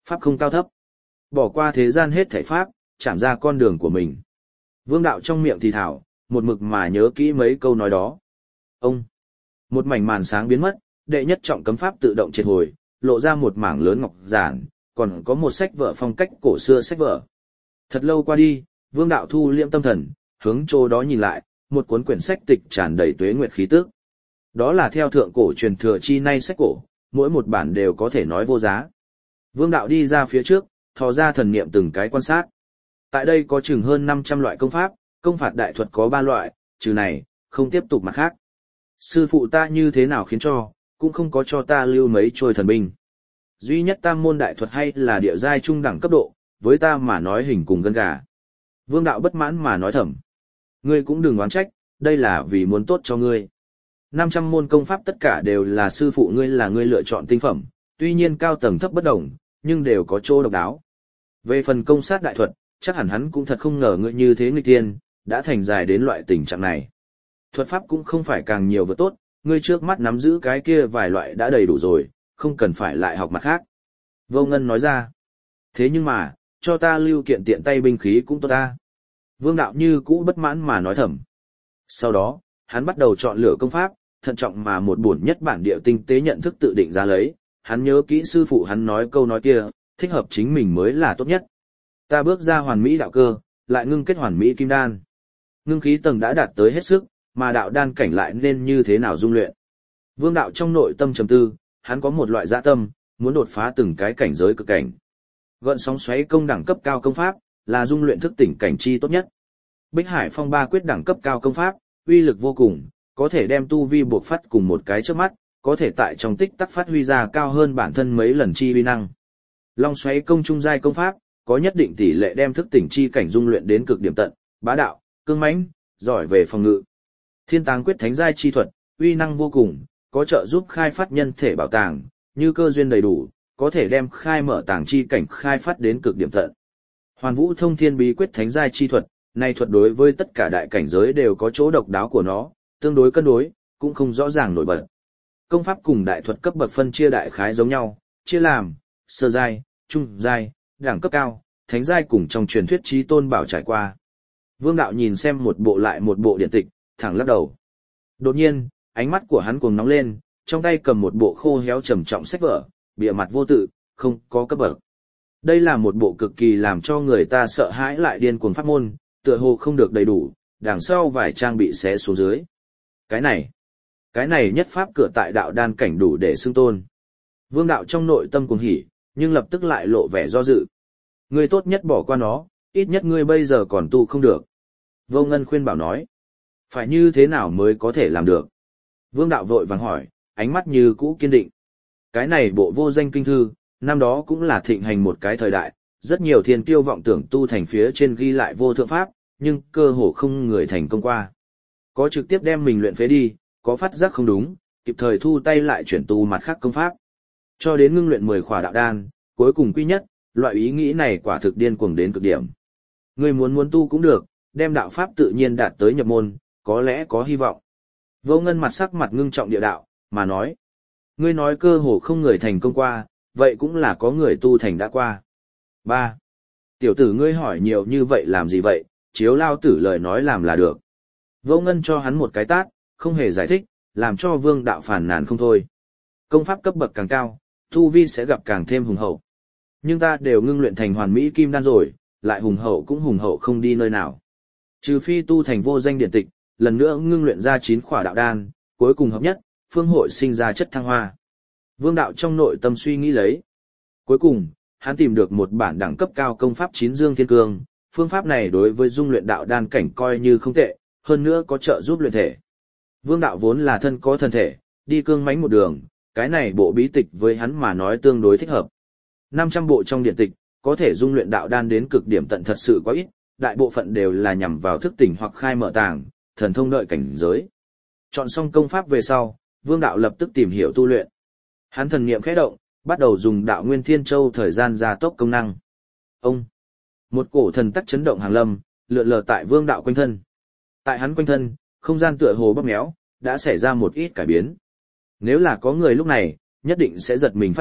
Pháp không cao thấp. Bỏ qua thế gian hết thảy pháp, chạm ra con đường của mình. Vương đạo trong miệng thì thảo, một mực mà nhớ kỹ mấy câu nói đó. Ông. Một mảnh màn sáng biến mất, đệ nhất trọng cấm pháp tự động triệt hồi, lộ ra một mảng lớn ngọc giản, còn có một sách vở phong cách cổ xưa sách vở. Thật lâu qua đi, Vương đạo thu liệm tâm thần, hướng chỗ đó nhìn lại, một cuốn quyển sách tịch tràn đầy tuế nguyệt khí tức. Đó là theo thượng cổ truyền thừa chi nay sách cổ, mỗi một bản đều có thể nói vô giá. Vương đạo đi ra phía trước, thò ra thần niệm từng cái quan sát. Tại đây có chừng hơn 500 loại công pháp, công phạt đại thuật có 3 loại, trừ này, không tiếp tục mặt khác. Sư phụ ta như thế nào khiến cho, cũng không có cho ta lưu mấy trôi thần binh. Duy nhất tam môn đại thuật hay là địa giai trung đẳng cấp độ, với ta mà nói hình cùng gân gà. Vương đạo bất mãn mà nói thầm. Ngươi cũng đừng oán trách, đây là vì muốn tốt cho ngươi. 500 môn công pháp tất cả đều là sư phụ ngươi là ngươi lựa chọn tinh phẩm, tuy nhiên cao tầng thấp bất đồng, nhưng đều có chỗ độc đáo. Về phần công sát đại thuật, chắc hẳn hắn cũng thật không ngờ ngươi như thế nghịch thiên, đã thành dài đến loại tình trạng này. Thuật pháp cũng không phải càng nhiều vừa tốt, ngươi trước mắt nắm giữ cái kia vài loại đã đầy đủ rồi, không cần phải lại học mặt khác. Vô Ngân nói ra. Thế nhưng mà, cho ta lưu kiện tiện tay binh khí cũng tốt ta. Vương đạo như cũ bất mãn mà nói thầm. Sau đó, hắn bắt đầu chọn lựa công pháp, thận trọng mà một bổn nhất bản địa tinh tế nhận thức tự định ra lấy, hắn nhớ kỹ sư phụ hắn nói câu nói kia, thích hợp chính mình mới là tốt nhất. Ta bước ra hoàn mỹ đạo cơ, lại ngưng kết hoàn mỹ kim đan. Ngưng khí tầng đã đạt tới hết sức, mà đạo đan cảnh lại nên như thế nào dung luyện. Vương đạo trong nội tâm trầm tư, hắn có một loại dạ tâm, muốn đột phá từng cái cảnh giới cực cảnh. Gợn sóng xoáy công đẳng cấp cao công pháp, là dung luyện thức tỉnh cảnh chi tốt nhất. Bích Hải Phong ba quyết đẳng cấp cao công pháp, uy lực vô cùng, có thể đem tu vi buộc phát cùng một cái chớp mắt, có thể tại trong tích tắc phát huy ra cao hơn bản thân mấy lần chi uy năng. Long xoáy công trung giai công pháp, có nhất định tỷ lệ đem thức tỉnh chi cảnh dung luyện đến cực điểm tận, bá đạo, cương mãnh, giỏi về phòng ngự. Thiên Táng quyết thánh giai chi thuật, uy năng vô cùng, có trợ giúp khai phát nhân thể bảo tàng, như cơ duyên đầy đủ, có thể đem khai mở tàng chi cảnh khai phát đến cực điểm tận. Hoàn Vũ Thông Thiên Bí quyết thánh giai chi thuật, này thuật đối với tất cả đại cảnh giới đều có chỗ độc đáo của nó, tương đối cân đối, cũng không rõ ràng nổi bật. Công pháp cùng đại thuật cấp bậc phân chia đại khái giống nhau, chia làm sơ giai, trung giai, đẳng cấp cao, thánh giai cùng trong truyền thuyết chí tôn bảo trải qua. Vương đạo nhìn xem một bộ lại một bộ điện tịch, thẳng lắc đầu. Đột nhiên, ánh mắt của hắn cuồng nóng lên, trong tay cầm một bộ khô héo trầm trọng sách vở, bìa mặt vô tự, không có cấp bậc. Đây là một bộ cực kỳ làm cho người ta sợ hãi lại điên cuồng pháp môn, tựa hồ không được đầy đủ, đằng sau vài trang bị xé xuống dưới. Cái này nhất pháp cửa tại đạo đan cảnh đủ để xưng tôn. Vương đạo trong nội tâm cuồng hỉ, nhưng lập tức lại lộ vẻ do dự. Ngươi tốt nhất bỏ qua nó, ít nhất ngươi bây giờ còn tu không được. Vô Ngân khuyên bảo nói. Phải như thế nào mới có thể làm được? Vương đạo vội vàng hỏi, ánh mắt như cũ kiên định. Cái này bộ vô danh kinh thư, năm đó cũng là thịnh hành một cái thời đại, rất nhiều thiên kiêu vọng tưởng tu thành phía trên ghi lại vô thượng pháp, nhưng cơ hồ không người thành công qua. Có trực tiếp đem mình luyện phế đi, có phát giác không đúng, kịp thời thu tay lại chuyển tu mặt khác công pháp. Cho đến ngưng luyện 10 khỏa đạo đan, cuối cùng quy nhất, loại ý nghĩ này quả thực điên cuồng đến cực điểm. Ngươi muốn tu cũng được, đem đạo pháp tự nhiên đạt tới nhập môn, có lẽ có hy vọng. Vô Ngân mặt sắc mặt ngưng trọng địa đạo, mà nói. Ngươi nói cơ hồ không người thành công qua, vậy cũng là có người tu thành đã qua. 3. Tiểu tử ngươi hỏi nhiều như vậy làm gì vậy, chiếu lao tử lời nói làm là được. Vô Ngân cho hắn một cái tát, không hề giải thích, làm cho Vương đạo phàn nàn không thôi. Công pháp cấp bậc càng cao, tu vi sẽ gặp càng thêm hùng hậu. Nhưng ta đều ngưng luyện thành hoàn mỹ kim đan rồi, lại hùng hậu cũng hùng hậu không đi nơi nào. Trừ phi tu thành vô danh điện tịch, lần nữa ngưng luyện ra 9 khỏa đạo đan, cuối cùng hợp nhất, phương hội sinh ra chất thăng hoa. Vương đạo trong nội tâm suy nghĩ lấy. Cuối cùng, hắn tìm được một bản đẳng cấp cao công pháp Chín Dương Thiên Cương, phương pháp này đối với dung luyện đạo đan cảnh coi như không tệ, hơn nữa có trợ giúp luyện thể. Vương đạo vốn là thân có thân thể, đi cương mãnh một đường, cái này bộ bí tịch với hắn mà nói tương đối thích hợp. 500 bộ trong điện tịch, có thể dung luyện đạo đan đến cực điểm tận thật sự quá ít, đại bộ phận đều là nhằm vào thức tỉnh hoặc khai mở tàng, thần thông đợi cảnh giới. Chọn xong công pháp về sau, Vương đạo lập tức tìm hiểu tu luyện. Hắn thần niệm khẽ động, bắt đầu dùng đạo Nguyên Thiên Châu thời gian gia tốc công năng. Ông, một cổ thần tắc chấn động hàng lâm, lượn lờ tại Vương đạo quanh thân. Tại hắn quanh thân, không gian tựa hồ bóp méo, đã xảy ra một ít cải biến. Nếu là có người lúc này, nhất định sẽ giật mình phát hiện,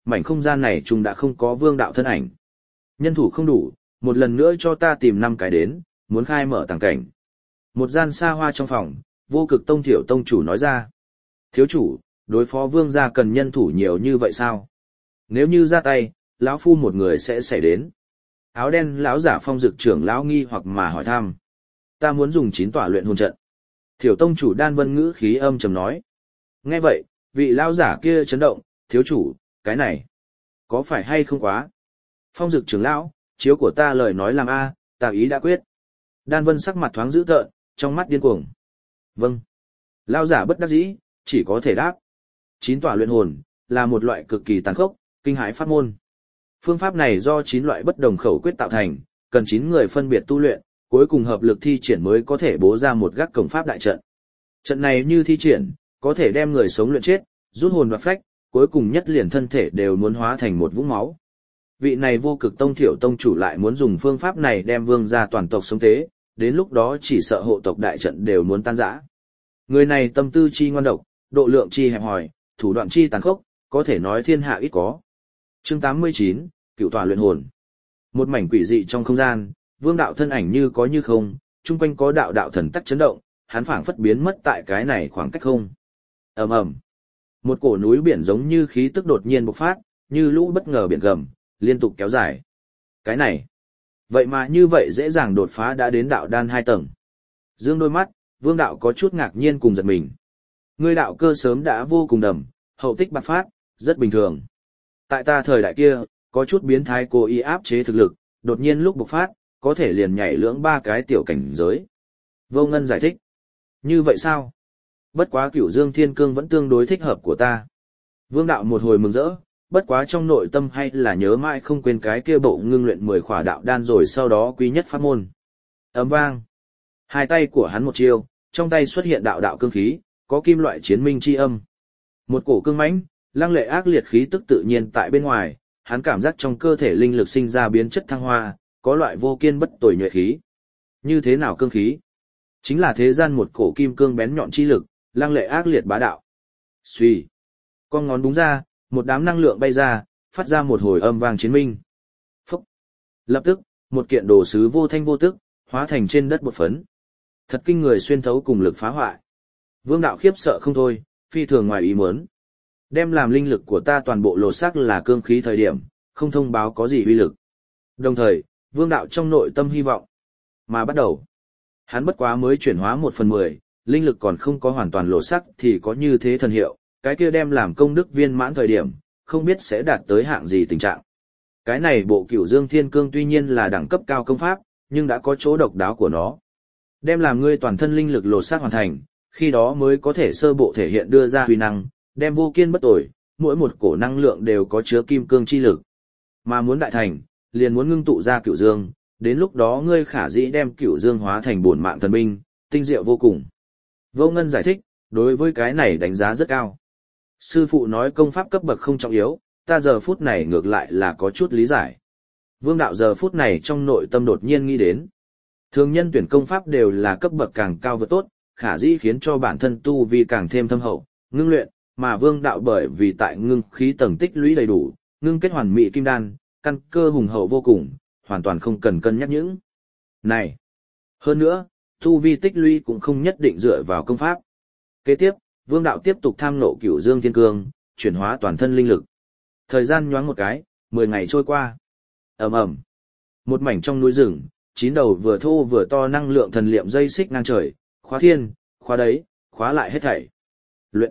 mảnh không gian này chúng đã không có vương đạo thân ảnh. Nhân thủ không đủ, một lần nữa cho ta tìm 5 cái đến, muốn khai mở tàng cảnh. Một gian xa hoa trong phòng, Vô Cực Tông Thiểu tông chủ nói ra. Thiếu chủ, đối phó vương gia cần nhân thủ nhiều như vậy sao? Nếu như ra tay, lão phu một người sẽ xảy đến. Áo đen lão giả Phong Dực trưởng lão nghi hoặc mà hỏi thăm. Ta muốn dùng 9 tỏa luyện hồn trận. Thiểu tông chủ Đan Vân ngữ khí âm trầm nói. Nghe vậy, vị lão giả kia chấn động, thiếu chủ, cái này, có phải hay không quá? Phong Dực trưởng lão, chiếu của ta lời nói làm a, ta ý đã quyết. Đan Vân sắc mặt thoáng dữ tợn, trong mắt điên cuồng. Vâng. Lão giả bất đắc dĩ, chỉ có thể đáp. 9 tỏa luyện hồn, là một loại cực kỳ tàn khốc, kinh hãi pháp môn. Phương pháp này do 9 loại bất đồng khẩu quyết tạo thành, cần 9 người phân biệt tu luyện, cuối cùng hợp lực thi triển mới có thể bố ra một gác cổng pháp đại trận. Trận này như thi triển, có thể đem người sống luyện chết, rút hồn và phách, cuối cùng nhất liền thân thể đều muốn hóa thành một vũng máu. Vị này Vô Cực Tông Thiểu tông chủ lại muốn dùng phương pháp này đem vương gia toàn tộc sống tế, đến lúc đó chỉ sợ hộ tộc đại trận đều muốn tan rã. Người này tâm tư chi ngoan độc, độ lượng chi hẹp hòi, thủ đoạn chi tàn khốc, có thể nói thiên hạ ít có. Chương 89, Cựu tòa luyện hồn. Một mảnh quỷ dị trong không gian, vương đạo thân ảnh như có như không, chung quanh có đạo đạo thần tắc chấn động, hắn phảng phất biến mất tại cái này khoảng cách không. Ầm ầm. Một cổ núi biển giống như khí tức đột nhiên bộc phát, như lũ bất ngờ biển gầm, liên tục kéo dài. Cái này, vậy mà như vậy dễ dàng đột phá đã đến đạo đan 2 tầng. Dương đôi mắt, vương đạo có chút ngạc nhiên cùng giật mình. Ngươi đạo cơ sớm đã vô cùng đầm, hậu tích bạc phát, rất bình thường. Tại ta thời đại kia, có chút biến thái cố ý áp chế thực lực, đột nhiên lúc bộc phát, có thể liền nhảy lưỡng 3 cái tiểu cảnh giới. Vô Ngân giải thích. Như vậy sao? Bất quá Cửu Dương Thiên Cương vẫn tương đối thích hợp của ta. Vương đạo một hồi mừng rỡ, bất quá trong nội tâm hay là nhớ mãi không quên cái kia bộ ngưng luyện 10 khỏa đạo đan rồi sau đó quý nhất pháp môn. Ầm vang. Hai tay của hắn một chiêu, trong tay xuất hiện đạo đạo cương khí, có kim loại chiến minh chi âm. Một cổ cương mãnh, lăng lệ ác liệt khí tức tự nhiên tại bên ngoài, hắn cảm giác trong cơ thể linh lực sinh ra biến chất thăng hoa, có loại vô kiên bất tồi nhuệ khí. Như thế nào cương khí? Chính là thế gian một cổ kim cương bén nhọn chi lực, lăng lệ ác liệt bá đạo. Xuy. Con ngón đúng ra, một đám năng lượng bay ra, phát ra một hồi âm vang chiến minh. Phúc. Lập tức, một kiện đồ sứ vô thanh vô tức, hóa thành trên đất bột phấn. Thật kinh người xuyên thấu cùng lực phá hoại. Vương đạo khiếp sợ không thôi, phi thường ngoài ý muốn. Đem làm linh lực của ta toàn bộ lột xác là cương khí thời điểm, không thông báo có gì uy lực. Đồng thời, vương đạo trong nội tâm hy vọng. Mà bắt đầu, hắn bất quá mới chuyển hóa 1/10, linh lực còn không có hoàn toàn lột xác thì có như thế thần hiệu, cái kia đem làm công đức viên mãn thời điểm, không biết sẽ đạt tới hạng gì tình trạng. Cái này bộ Cửu Dương Thiên Cương tuy nhiên là đẳng cấp cao công pháp, nhưng đã có chỗ độc đáo của nó. Đem làm ngươi toàn thân linh lực lột xác hoàn thành, khi đó mới có thể sơ bộ thể hiện đưa ra huy năng, đem vô kiên bất tồi, mỗi một cổ năng lượng đều có chứa kim cương chi lực. Mà muốn đại thành, liền muốn ngưng tụ ra Cửu Dương, đến lúc đó ngươi khả dĩ đem Cửu Dương hóa thành bổn mạng thần binh, tinh diệu vô cùng. Vô Ngân giải thích, đối với cái này đánh giá rất cao. Sư phụ nói công pháp cấp bậc không trọng yếu, ta giờ phút này ngược lại là có chút lý giải. Vương đạo giờ phút này trong nội tâm đột nhiên nghĩ đến. Thường nhân tuyển công pháp đều là cấp bậc càng cao vượt tốt, khả dĩ khiến cho bản thân tu vi càng thêm thâm hậu, ngưng luyện, mà vương đạo bởi vì tại ngưng khí tầng tích lũy đầy đủ, ngưng kết hoàn mỹ kim đan, căn cơ hùng hậu vô cùng, hoàn toàn không cần cân nhắc những này. Hơn nữa, tu vi tích lũy cũng không nhất định dựa vào công pháp. Kế tiếp, vương đạo tiếp tục tham nộ Cửu Dương Thiên Cương, chuyển hóa toàn thân linh lực. Thời gian nhoáng một cái, 10 ngày trôi qua. Ầm ầm. Một mảnh trong núi rừng, 9 đầu vừa thô vừa to năng lượng thần liệm dây xích ngang trời, khóa thiên, khóa đấy, khóa lại hết thảy. Luyện.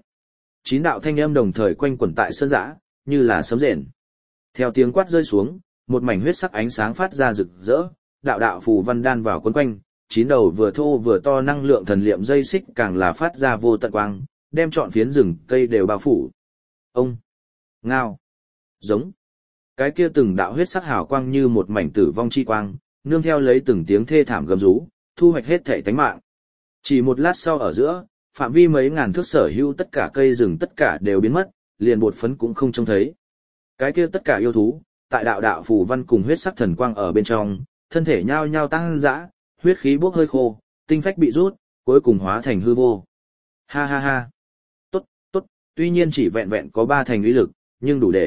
9 đạo thanh âm đồng thời quanh quẩn tại sơn dã, như là sấm rền. Theo tiếng quát rơi xuống, một mảnh huyết sắc ánh sáng phát ra rực rỡ, đạo đạo phù văn đan vào quấn quanh, 9 đầu vừa thô vừa to năng lượng thần liệm dây xích càng là phát ra vô tận quang, đem trọn phiến rừng cây đều bao phủ. Ông. Ngao. Giống. Cái kia từng đạo huyết sắc hào quang như một mảnh tử vong chi quang, nương theo lấy từng tiếng thê thảm gầm rú, thu hoạch hết thảy tánh mạng. Chỉ một lát sau ở giữa, phạm vi mấy ngàn thước sở hữu tất cả cây rừng tất cả đều biến mất, liền bột phấn cũng không trông thấy. Cái kia tất cả yêu thú, tại đạo đạo phù văn cùng huyết sắc thần quang ở bên trong, thân thể nhao nhao tăng dã, huyết khí bốc hơi khô, tinh phách bị rút, cuối cùng hóa thành hư vô. Ha ha ha. Tốt, tốt, tuy nhiên chỉ vẹn vẹn có 3 thành uy lực, nhưng đủ để,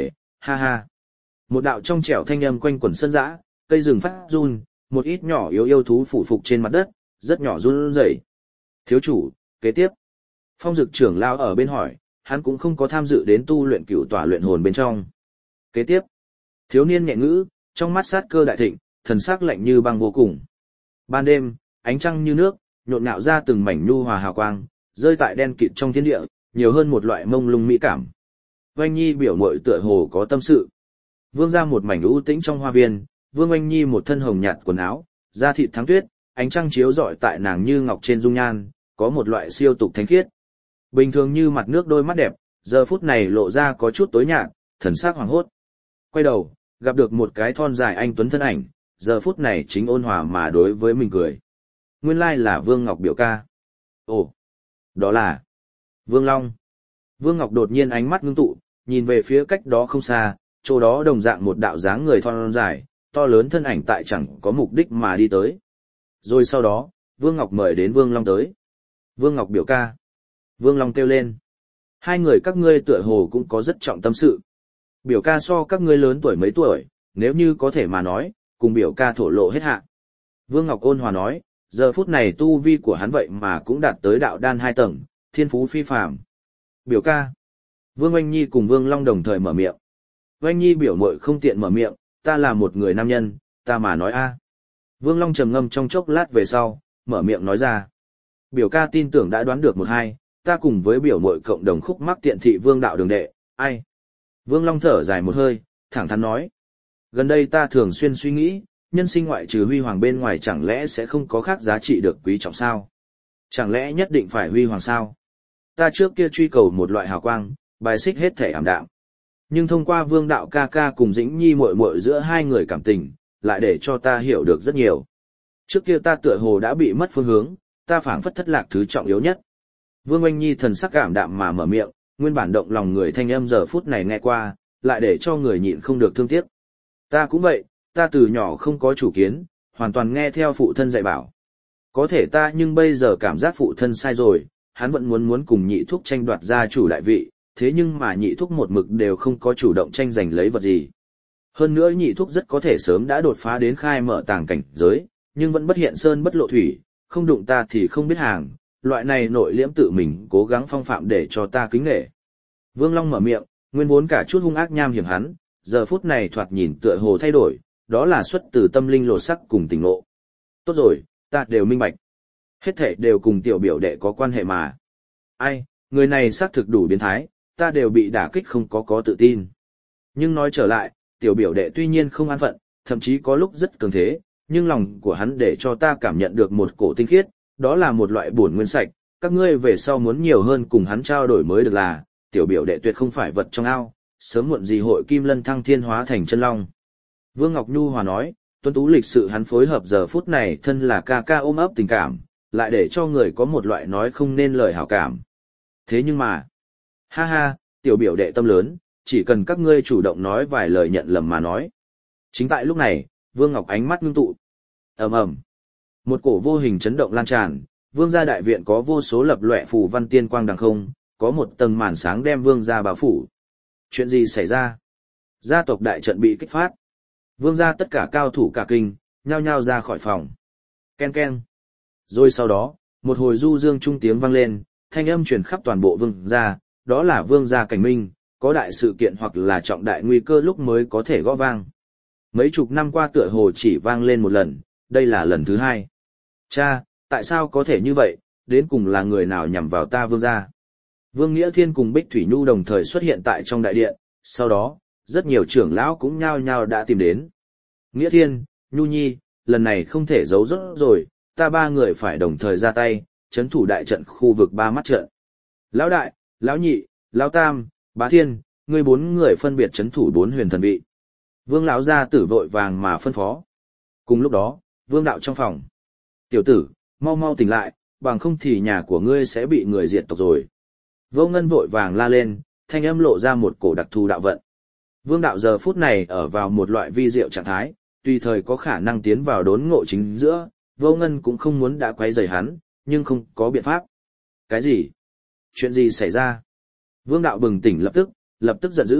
Ha ha. Một đạo trong trẻo thanh âm quanh quẩn sân dã, cây rừng phát run, một ít nhỏ yếu yêu thú phủ phục trên mặt đất, rất nhỏ run rẩy. Thiếu chủ, kế tiếp. Phong Dực trưởng lao ở bên hỏi, hắn cũng không có tham dự đến tu luyện cửu tỏa luyện hồn bên trong. Kế tiếp. Thiếu niên nhẹ ngữ, trong mắt sát cơ đại thịnh, thần sắc lạnh như băng vô cùng. Ban đêm, ánh trăng như nước, nhộn nhạo ra từng mảnh nhu hòa hào quang, rơi tại đen kịt trong thiên địa, nhiều hơn một loại mông lung mỹ cảm. Oanh Nhi biểu muội tựa hồ có tâm sự. Vương ra một mảnh u tĩnh trong hoa viên, Vương Oanh Nhi một thân hồng nhạt quần áo, da thịt thắng tuyết, ánh trăng chiếu rọi tại nàng như ngọc trên dung nhan, có một loại siêu tục thánh khiết. Bình thường như mặt nước đôi mắt đẹp, giờ phút này lộ ra có chút tối nhạt, thần sắc hoàng hốt. Quay đầu, gặp được một cái thon dài anh tuấn thân ảnh, giờ phút này chính ôn hòa mà đối với mình cười. Nguyên lai là Vương Ngọc biểu ca. Ồ, đó là Vương Long. Vương Ngọc đột nhiên ánh mắt ngưng tụ, nhìn về phía cách đó không xa, chỗ đó đồng dạng một đạo dáng người thon dài, to lớn thân ảnh tại chẳng có mục đích mà đi tới. Rồi sau đó, Vương Ngọc mời đến Vương Long tới. Vương Ngọc biểu ca. Vương Long kêu lên. Hai người các ngươi tựa hồ cũng có rất trọng tâm sự. Biểu ca so các ngươi lớn tuổi mấy tuổi, nếu như có thể mà nói, cùng biểu ca thổ lộ hết hạ. Vương Ngọc ôn hòa nói, giờ phút này tu vi của hắn vậy mà cũng đạt tới đạo đan 2 tầng, thiên phú phi phàm. Biểu ca. Vương Oanh Nhi cùng Vương Long đồng thời mở miệng. Oanh Nhi biểu muội không tiện mở miệng, ta là một người nam nhân, ta mà nói a. Vương Long trầm ngâm trong chốc lát về sau, mở miệng nói ra. Biểu ca tin tưởng đã đoán được một hai, ta cùng với biểu muội cộng đồng khúc mắc tiện thị Vương đạo đường đệ, ai? Vương Long thở dài một hơi, thẳng thắn nói. Gần đây ta thường xuyên suy nghĩ, nhân sinh ngoại trừ huy hoàng bên ngoài chẳng lẽ sẽ không có khác giá trị được quý trọng sao? Chẳng lẽ nhất định phải huy hoàng sao? Ta trước kia truy cầu một loại hào quang, bài xích hết thể ảm đạm. Nhưng thông qua Vương đạo ca ca cùng Dĩnh Nhi muội muội giữa hai người cảm tình, lại để cho ta hiểu được rất nhiều. Trước kia ta tựa hồ đã bị mất phương hướng, ta phảng phất thất lạc thứ trọng yếu nhất. Vương Oanh Nhi thần sắc cảm đạm mà mở miệng, nguyên bản động lòng người thanh âm giờ phút này nghe qua, lại để cho người nhịn không được thương tiếc. Ta cũng vậy, ta từ nhỏ không có chủ kiến, hoàn toàn nghe theo phụ thân dạy bảo. Có thể ta nhưng bây giờ cảm giác phụ thân sai rồi, hắn vẫn muốn cùng nhị thúc tranh đoạt gia chủ đại vị, thế nhưng mà nhị thúc một mực đều không có chủ động tranh giành lấy vật gì. Hơn nữa nhị thúc rất có thể sớm đã đột phá đến khai mở tàng cảnh giới, nhưng vẫn bất hiện sơn bất lộ thủy, không đụng ta thì không biết hàng, loại này nội liễm tự mình cố gắng phong phạm để cho ta kính nể. Vương Long mở miệng, nguyên vốn cả chút hung ác nham hiểm hắn, giờ phút này thoạt nhìn tựa hồ thay đổi, đó là xuất từ tâm linh lột sắc cùng tình ngộ. Tốt rồi, ta đều minh bạch. Hết thảy đều cùng tiểu biểu đệ có quan hệ mà. Ai, người này xác thực đủ biến thái, ta đều bị đả kích không có tự tin. Nhưng nói trở lại, tiểu biểu đệ tuy nhiên không an phận, thậm chí có lúc rất cường thế, nhưng lòng của hắn để cho ta cảm nhận được một cổ tinh khiết, đó là một loại bổn nguyên sạch, các ngươi về sau muốn nhiều hơn cùng hắn trao đổi mới được là, tiểu biểu đệ tuyệt không phải vật trong ao, sớm muộn gì hội kim lân thăng thiên hóa thành chân long. Vương Ngọc Nhu hòa nói, tuân tú lịch sự hắn phối hợp giờ phút này thân là ca ca ôm ấp tình cảm, lại để cho người có một loại nói không nên lời hảo cảm. Thế nhưng mà, ha ha, tiểu biểu đệ tâm lớn, chỉ cần các ngươi chủ động nói vài lời nhận lầm mà nói. Chính tại lúc này, Vương Ngọc ánh mắt ngưng tụ. Ầm ầm, một cổ vô hình chấn động lan tràn, Vương gia đại viện có vô số lập loè phù văn tiên quang đằng không, có một tầng màn sáng đem Vương gia bao phủ. Chuyện gì xảy ra? Gia tộc đại trận bị kích phát. Vương gia tất cả cao thủ cả kinh, nhao nhao ra khỏi phòng. Ken ken. Rồi sau đó, một hồi du dương trung tiếng vang lên, thanh âm truyền khắp toàn bộ Vương gia, đó là Vương gia cảnh minh, có đại sự kiện hoặc là trọng đại nguy cơ lúc mới có thể gõ vang. Mấy chục năm qua tựa hồ chỉ vang lên một lần, đây là lần thứ 2. Cha, tại sao có thể như vậy, đến cùng là người nào nhằm vào ta Vương gia? Vương Nghĩa Thiên cùng Bích Thủy Nhu đồng thời xuất hiện tại trong đại điện, sau đó, rất nhiều trưởng lão cũng nhao nhao đã tìm đến. Nghĩa Thiên, Nhu Nhi, lần này không thể giấu rốt rồi, ta 3 người phải đồng thời ra tay, chấn thủ đại trận khu vực 3 mắt trận. Lão đại, lão nhị, lão tam, bá thiên, ngươi 4 người phân biệt chấn thủ 4 huyền thần vị. Vương lão gia tử vội vàng mà phân phó. Cùng lúc đó, Vương đạo trong phòng. Tiểu tử, mau mau tỉnh lại, bằng không thì nhà của ngươi sẽ bị người diệt tộc rồi. Vô Ngân vội vàng la lên, thanh âm lộ ra một cổ đặc thù đạo vận. Vương đạo giờ phút này ở vào một loại vi diệu trạng thái, tùy thời có khả năng tiến vào đốn ngộ chính giữa, Vô Ngân cũng không muốn đã quấy rầy hắn, nhưng không có biện pháp. Cái gì? Chuyện gì xảy ra? Vương đạo bừng tỉnh lập tức giận dữ,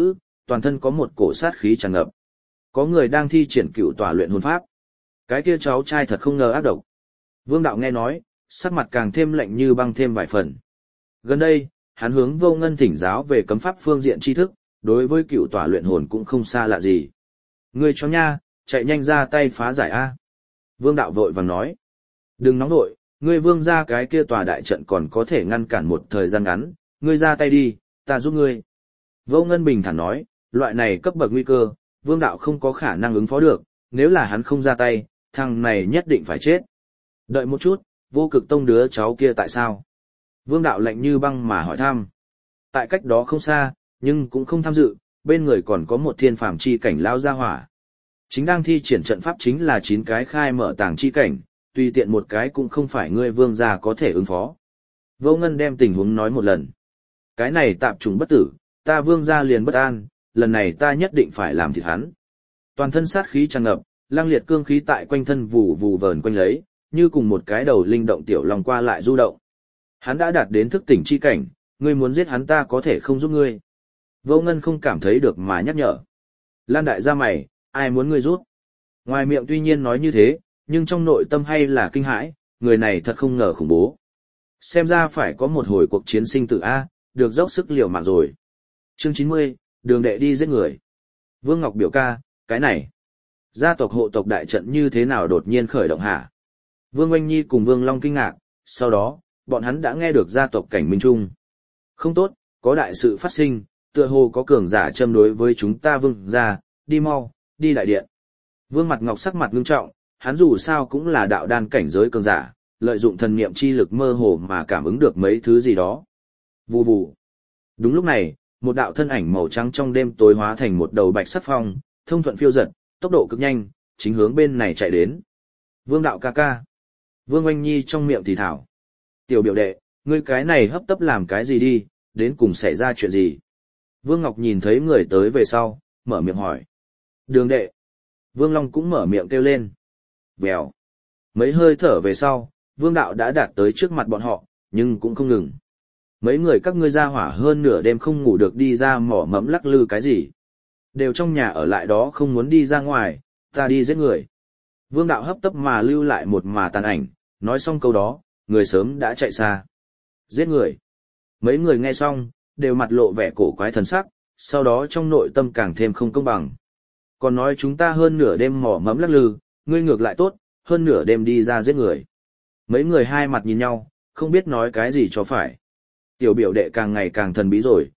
toàn thân có một cổ sát khí tràn ngập. Có người đang thi triển cựu tỏa luyện hồn pháp. Cái kia cháu trai thật không ngờ ác độc. Vương đạo nghe nói, sắc mặt càng thêm lạnh như băng thêm vài phần. Gần đây, hắn hướng Vô Ngân thỉnh giáo về cấm pháp phương diện tri thức, đối với cựu tỏa luyện hồn cũng không xa lạ gì. Ngươi chó nha, chạy nhanh ra tay phá giải A. Vương đạo vội vàng nói. Đừng nóng vội, ngươi vương ra cái kia tòa đại trận còn có thể ngăn cản một thời gian ngắn, ngươi ra tay đi, ta giúp ngươi. Vô Ngân bình thản nói, loại này cấp bậc nguy cơ, vương đạo không có khả năng ứng phó được, nếu là hắn không ra tay, thằng này nhất định phải chết. Đợi một chút, Vô Cực Tông đứa cháu kia tại sao? Vương đạo lạnh như băng mà hỏi thăm. Tại cách đó không xa, nhưng cũng không tham dự, bên người còn có một thiên phàm chi cảnh lao ra hỏa. Chính đang thi triển trận pháp chính là 9 cái khai mở tàng chi cảnh, tùy tiện một cái cũng không phải ngươi vương gia có thể ứng phó. Vô Ngân đem tình huống nói một lần. Cái này tạp trùng bất tử, ta vương gia liền bất an, lần này ta nhất định phải làm thịt hắn. Toàn thân sát khí tràn ngập, lang liệt cương khí tại quanh thân vù vù vờn quanh lấy, như cùng một cái đầu linh động tiểu lòng qua lại du động. Hắn đã đạt đến thức tỉnh chi cảnh, ngươi muốn giết hắn ta có thể không giúp ngươi. Vô Ngân không cảm thấy được mà nhắc nhở. Lan đại gia mày, ai muốn ngươi giúp? Ngoài miệng tuy nhiên nói như thế, nhưng trong nội tâm hay là kinh hãi, người này thật không ngờ khủng bố. Xem ra phải có một hồi cuộc chiến sinh tử A, được dốc sức liều mạng rồi. Chương 90, đường đệ đi giết người. Vương Ngọc biểu ca, cái này. Gia tộc hộ tộc đại trận như thế nào đột nhiên khởi động hả? Vương Oanh Nhi cùng Vương Long kinh ngạc, sau đó, bọn hắn đã nghe được gia tộc cảnh minh trung. Không tốt, có đại sự phát sinh, tựa hồ có cường giả châm đối với chúng ta vương gia, đi mau, đi đại điện. Vương Mặt Ngọc sắc mặt ngưng trọng, hắn dù sao cũng là đạo đan cảnh giới cường giả, lợi dụng thần niệm chi lực mơ hồ mà cảm ứng được mấy thứ gì đó. Vù vù. Đúng lúc này, một đạo thân ảnh màu trắng trong đêm tối hóa thành một đầu bạch sắc phong, thông thuận phiêu dật, tốc độ cực nhanh, chính hướng bên này chạy đến. Vương đạo ca ca. Vương Oanh Nhi trong miệng thì thảo. Tiểu biểu đệ, ngươi cái này hấp tấp làm cái gì đi, đến cùng xảy ra chuyện gì? Vương Ngọc nhìn thấy người tới về sau, mở miệng hỏi. Đường đệ. Vương Long cũng mở miệng kêu lên. Vèo. Mấy hơi thở về sau, Vương đạo đã đạt tới trước mặt bọn họ, nhưng cũng không ngừng. Mấy người các ngươi ra hỏa hơn nửa đêm không ngủ được đi ra mỏ mẫm lắc lư cái gì. Đều trong nhà ở lại đó không muốn đi ra ngoài, ta đi giết người. Vương đạo hấp tấp mà lưu lại một mà tàn ảnh, nói xong câu đó, người sớm đã chạy xa. Giết người. Mấy người nghe xong, đều mặt lộ vẻ cổ quái thần sắc, sau đó trong nội tâm càng thêm không công bằng. Còn nói chúng ta hơn nửa đêm mỏ mẫm lắc lư, ngươi ngược lại tốt, hơn nửa đêm đi ra giết người. Mấy người hai mặt nhìn nhau, không biết nói cái gì cho phải. Tiểu biểu đệ càng ngày càng thần bí rồi,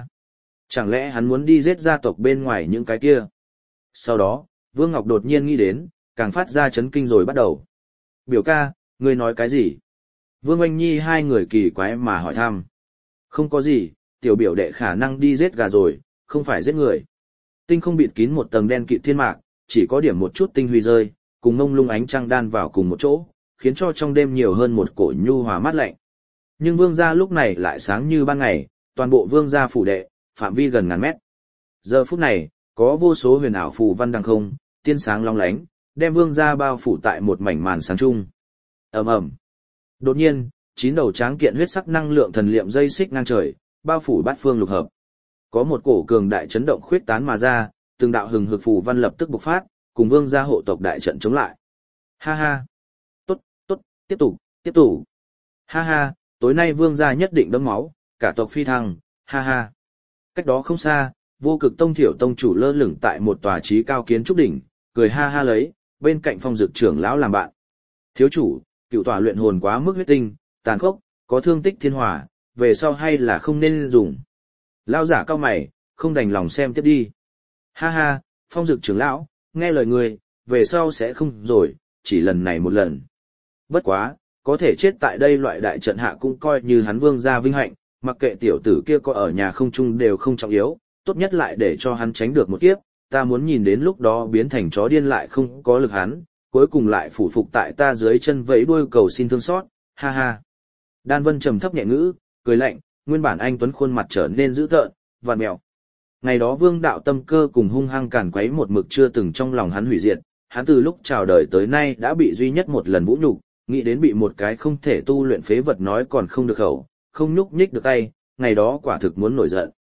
chẳng lẽ hắn muốn đi giết gia tộc bên ngoài những cái kia. Sau đó, Vương Ngọc đột nhiên nghĩ đến, càng phát ra chấn kinh rồi bắt đầu. Biểu ca, ngươi nói cái gì? Vương Oanh Nhi hai người kỳ quái mà hỏi thăm. Không có gì, tiểu biểu đệ khả năng đi giết gà rồi, không phải giết người. Tinh không bịt kín một tầng đen kịt thiên mạc, chỉ có điểm một chút tinh huy rơi, cùng ngông lung ánh trăng đan vào cùng một chỗ, khiến cho trong đêm nhiều hơn một cổ nhu hòa mát lạnh. Nhưng vương gia lúc này lại sáng như ban ngày, toàn bộ vương gia phủ đệ, phạm vi gần ngàn mét. Giờ phút này, có vô số huyền ảo phù văn đằng không, tiên sáng long lánh, đem vương gia bao phủ tại một mảnh màn sáng chung. Ầm ầm. Đột nhiên, 9 đầu tráng kiện huyết sắc năng lượng thần liệm dây xích ngang trời, bao phủ bát phương lục hợp. Có một cổ cường đại chấn động khuyết tán mà ra, từng đạo hừng hực phù văn lập tức bộc phát, cùng vương gia hộ tộc đại trận chống lại. Ha ha. Tốt, tốt, tiếp tục, tiếp tục. Ha ha, tối nay vương gia nhất định đẫm máu, cả tộc phi thăng, ha ha. Cách đó không xa, Vô Cực Tông Thiểu tông chủ lơ lửng tại một tòa chí cao kiến trúc đỉnh, cười ha ha lấy, bên cạnh Phong Dực trưởng lão làm bạn. Thiếu chủ, cựu tòa luyện hồn quá mức huyết tinh, tàn khốc, có thương tích thiên hỏa, về sau hay là không nên dùng. Lão giả cao mày, không đành lòng xem tiếp đi. Ha ha, Phong Dực trưởng lão, nghe lời người, về sau sẽ không rồi, chỉ lần này một lần. Bất quá, có thể chết tại đây loại đại trận hạ cũng coi như hắn vương gia vinh hạnh, mặc kệ tiểu tử kia có ở nhà không chung đều không trọng yếu, tốt nhất lại để cho hắn tránh được một kiếp, ta muốn nhìn đến lúc đó biến thành chó điên lại không có lực hắn, cuối cùng lại phủ phục tại ta dưới chân vẫy đuôi cầu xin thương xót, ha ha. Đan Vân trầm thấp nhẹ ngữ, cười lạnh, nguyên bản anh tuấn khuôn mặt trở nên dữ tợn, vằn mèo. Ngày đó vương đạo tâm cơ cùng hung hăng càn quấy một mực chưa từng trong lòng hắn hủy diệt, hắn từ lúc chào đời tới nay đã bị duy nhất một lần vũ nhục, nghĩ đến bị một cái không thể tu luyện phế vật nói còn không được khẩu, không nhúc nhích được tay, ngày đó quả thực muốn nổi giận.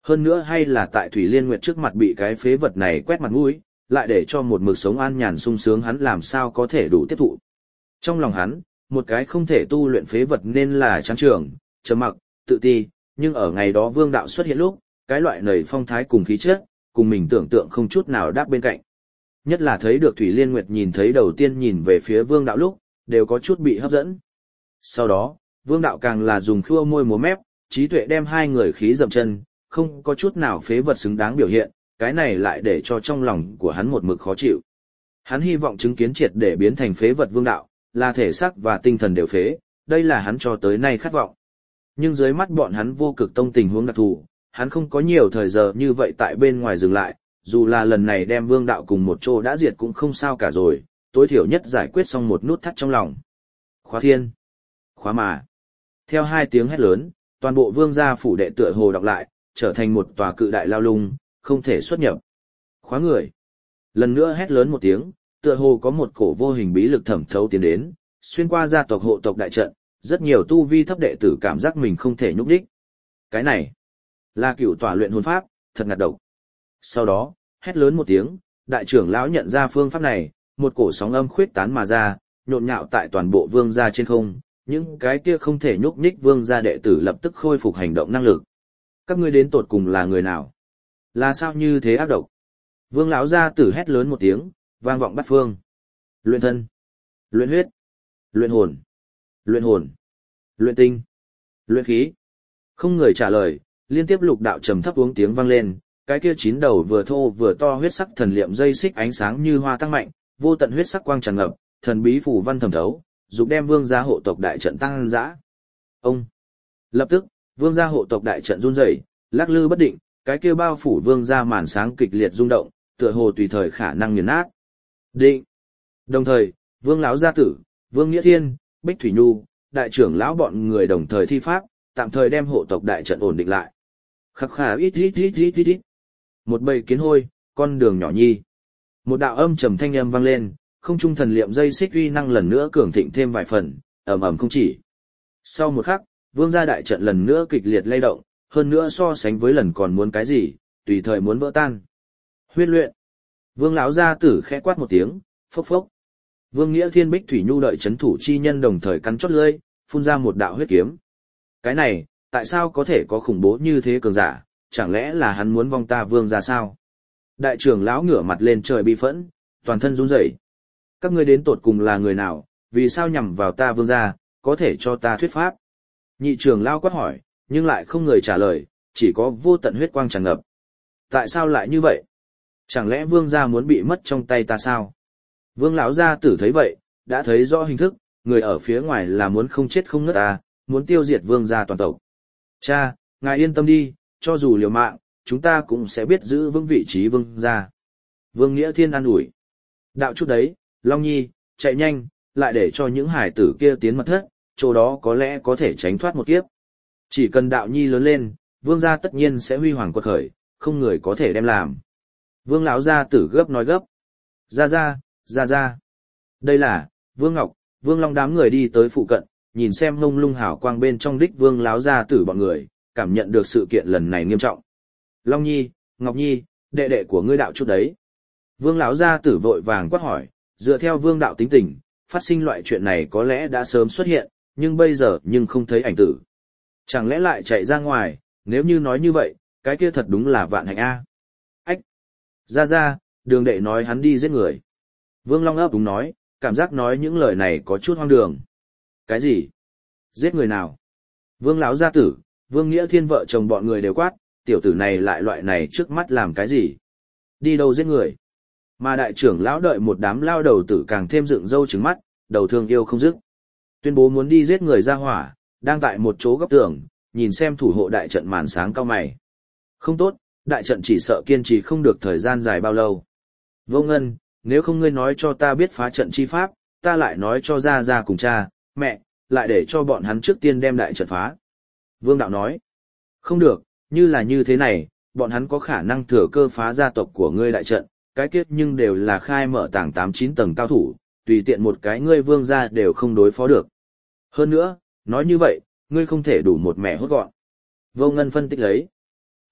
Hơn nữa hay là tại Thủy Liên Nguyệt trước mặt bị cái phế vật này quét mặt mũi, lại để cho một mực sống an nhàn sung sướng hắn làm sao có thể đủ tiếp thụ. Trong lòng hắn, một cái không thể tu luyện phế vật nên là trắng trường, trầm mặc, tự ti, nhưng ở ngày đó vương đạo xuất hiện lúc, cái loại nầy phong thái cùng khí chất, cùng mình tưởng tượng không chút nào đáp bên cạnh. Nhất là thấy được Thủy Liên Nguyệt nhìn thấy đầu tiên nhìn về phía vương đạo lúc, đều có chút bị hấp dẫn. Sau đó, vương đạo càng là dùng khua môi múa mép, trí tuệ đem hai người khí dậm chân, không có chút nào phế vật xứng đáng biểu hiện, cái này lại để cho trong lòng của hắn một mực khó chịu. Hắn hy vọng chứng kiến triệt để biến thành phế vật vương đạo, là thể xác và tinh thần đều phế, đây là hắn cho tới nay khát vọng. Nhưng dưới mắt bọn hắn vô cực tông tình huống đặc thù, hắn không có nhiều thời giờ như vậy tại bên ngoài dừng lại, dù là lần này đem vương đạo cùng một chỗ đã diệt cũng không sao cả rồi, tối thiểu nhất giải quyết xong một nút thắt trong lòng. Khóa thiên, khóa mà. Theo hai tiếng hét lớn, toàn bộ vương gia phủ đệ tựa hồ đọc lại, trở thành một tòa cự đại lao lung, không thể xuất nhập. Khóa người. Lần nữa hét lớn một tiếng, tựa hồ có một cổ vô hình bí lực thẩm thấu tiến đến, xuyên qua gia tộc hộ tộc đại trận, rất nhiều tu vi thấp đệ tử cảm giác mình không thể nhúc đích. Cái này là cựu tòa luyện hồn pháp, thật ngạt độc. Sau đó, hét lớn một tiếng, đại trưởng lão nhận ra phương pháp này, một cổ sóng âm khuyết tán mà ra, nhộn nhạo tại toàn bộ vương gia trên không, những cái kia không thể nhúc nhích vương gia đệ tử lập tức khôi phục hành động năng lực. Các ngươi đến tột cùng là người nào? Là sao như thế ác độc? Vương lão gia tử hét lớn một tiếng, vang vọng bát phương. Luyện thân, luyện huyết, luyện hồn, luyện hồn, luyện tinh, luyện khí. Không người trả lời, liên tiếp lục đạo trầm thấp uống tiếng vang lên, cái kia chín đầu vừa thô vừa to huyết sắc thần liệm dây xích ánh sáng như hoa tăng mạnh, vô tận huyết sắc quang tràn ngập, thần bí phù văn thẩm thấu, dục đem vương gia hộ tộc đại trận tăng dã. Ông. Lập tức, vương gia hộ tộc đại trận run rẩy, lắc lư bất định, cái kia bao phủ vương gia màn sáng kịch liệt rung động, tựa hồ tùy thời khả năng nghiền nát. Định. Đồng thời, vương lão gia tử, vương nghĩa thiên, bích thủy nhu, đại trưởng lão bọn người đồng thời thi pháp, tạm thời đem hộ tộc đại trận ổn định lại. Khắc khà ít ít ít ít ít ít. Một bầy kiến hôi, con đường nhỏ nhi. Một đạo âm trầm thanh âm vang lên, không trung thần liệm dây xích uy năng lần nữa cường thịnh thêm vài phần, ầm ầm không chỉ. Sau một khắc, vương gia đại trận lần nữa kịch liệt lay động, hơn nữa so sánh với lần còn muốn cái gì, tùy thời muốn vỡ tan. Huyết luyện. Vương lão gia tử khẽ quát một tiếng, phốc phốc. Vương Nghĩa Thiên Bích Thủy Nhu đợi chấn thủ chi nhân đồng thời cắn chót lưỡi, phun ra một đạo huyết kiếm. Cái này, tại sao có thể có khủng bố như thế cường giả, chẳng lẽ là hắn muốn vong ta vương ra sao? Đại trưởng lão ngửa mặt lên trời bi phẫn, toàn thân run rẩy. Các ngươi đến tột cùng là người nào, vì sao nhằm vào ta vương gia, có thể cho ta thuyết pháp? Nhị trưởng lão quát hỏi, nhưng lại không người trả lời, chỉ có vô tận huyết quang tràn ngập. Tại sao lại như vậy? Chẳng lẽ vương gia muốn bị mất trong tay ta sao? Vương lão gia tử thấy vậy, đã thấy rõ hình thức, người ở phía ngoài là muốn không chết không ngất ta, muốn tiêu diệt vương gia toàn tộc. Cha, ngài yên tâm đi, cho dù liều mạng, chúng ta cũng sẽ biết giữ vững vị trí vương gia. Vương Nghĩa Thiên an ủi. Đạo chút đấy, Long Nhi, chạy nhanh, lại để cho những hải tử kia tiến mật thất, chỗ đó có lẽ có thể tránh thoát một kiếp. Chỉ cần đạo nhi lớn lên, vương gia tất nhiên sẽ huy hoàng quật khởi, không người có thể đem làm. Vương lão gia tử gấp nói gấp. Ra. Đây là, Vương Ngọc, Vương Long đám người đi tới phụ cận, nhìn xem ngông lung hào quang bên trong đích Vương lão gia tử bọn người, cảm nhận được sự kiện lần này nghiêm trọng. Long Nhi, Ngọc Nhi, đệ đệ của ngươi đạo chút đấy. Vương lão gia tử vội vàng quát hỏi, dựa theo Vương đạo tính tình, phát sinh loại chuyện này có lẽ đã sớm xuất hiện, nhưng bây giờ nhưng không thấy ảnh tử. Chẳng lẽ lại chạy ra ngoài, nếu như nói như vậy, cái kia thật đúng là vạn hạnh a. Ách! Ra, đường đệ nói hắn đi giết người. Vương Long ấp đúng nói, cảm giác nói những lời này có chút hoang đường. Cái gì? Giết người nào? Vương lão gia tử, Vương Nghĩa Thiên vợ chồng bọn người đều quát, tiểu tử này lại loại này trước mắt làm cái gì? Đi đâu giết người? Mà đại trưởng lão đợi một đám lao đầu tử càng thêm dựng râu trứng mắt, đầu thương yêu không dứt. Tuyên bố muốn đi giết người ra hỏa, đang tại một chỗ góc tường, nhìn xem thủ hộ đại trận màn sáng cao mày. Không tốt, đại trận chỉ sợ kiên trì không được thời gian dài bao lâu. Vô Ngân, nếu không ngươi nói cho ta biết phá trận chi pháp, ta lại nói cho ra cùng cha, mẹ, lại để cho bọn hắn trước tiên đem đại trận phá. Vương Đạo nói, không được, như là như thế này, bọn hắn có khả năng thừa cơ phá gia tộc của ngươi đại trận, cái kết nhưng đều là khai mở tàng 8-9 tầng cao thủ, tùy tiện một cái ngươi vương gia đều không đối phó được. Hơn nữa, nói như vậy, ngươi không thể đủ một mẹ hốt gọn. Vô Ngân phân tích lấy.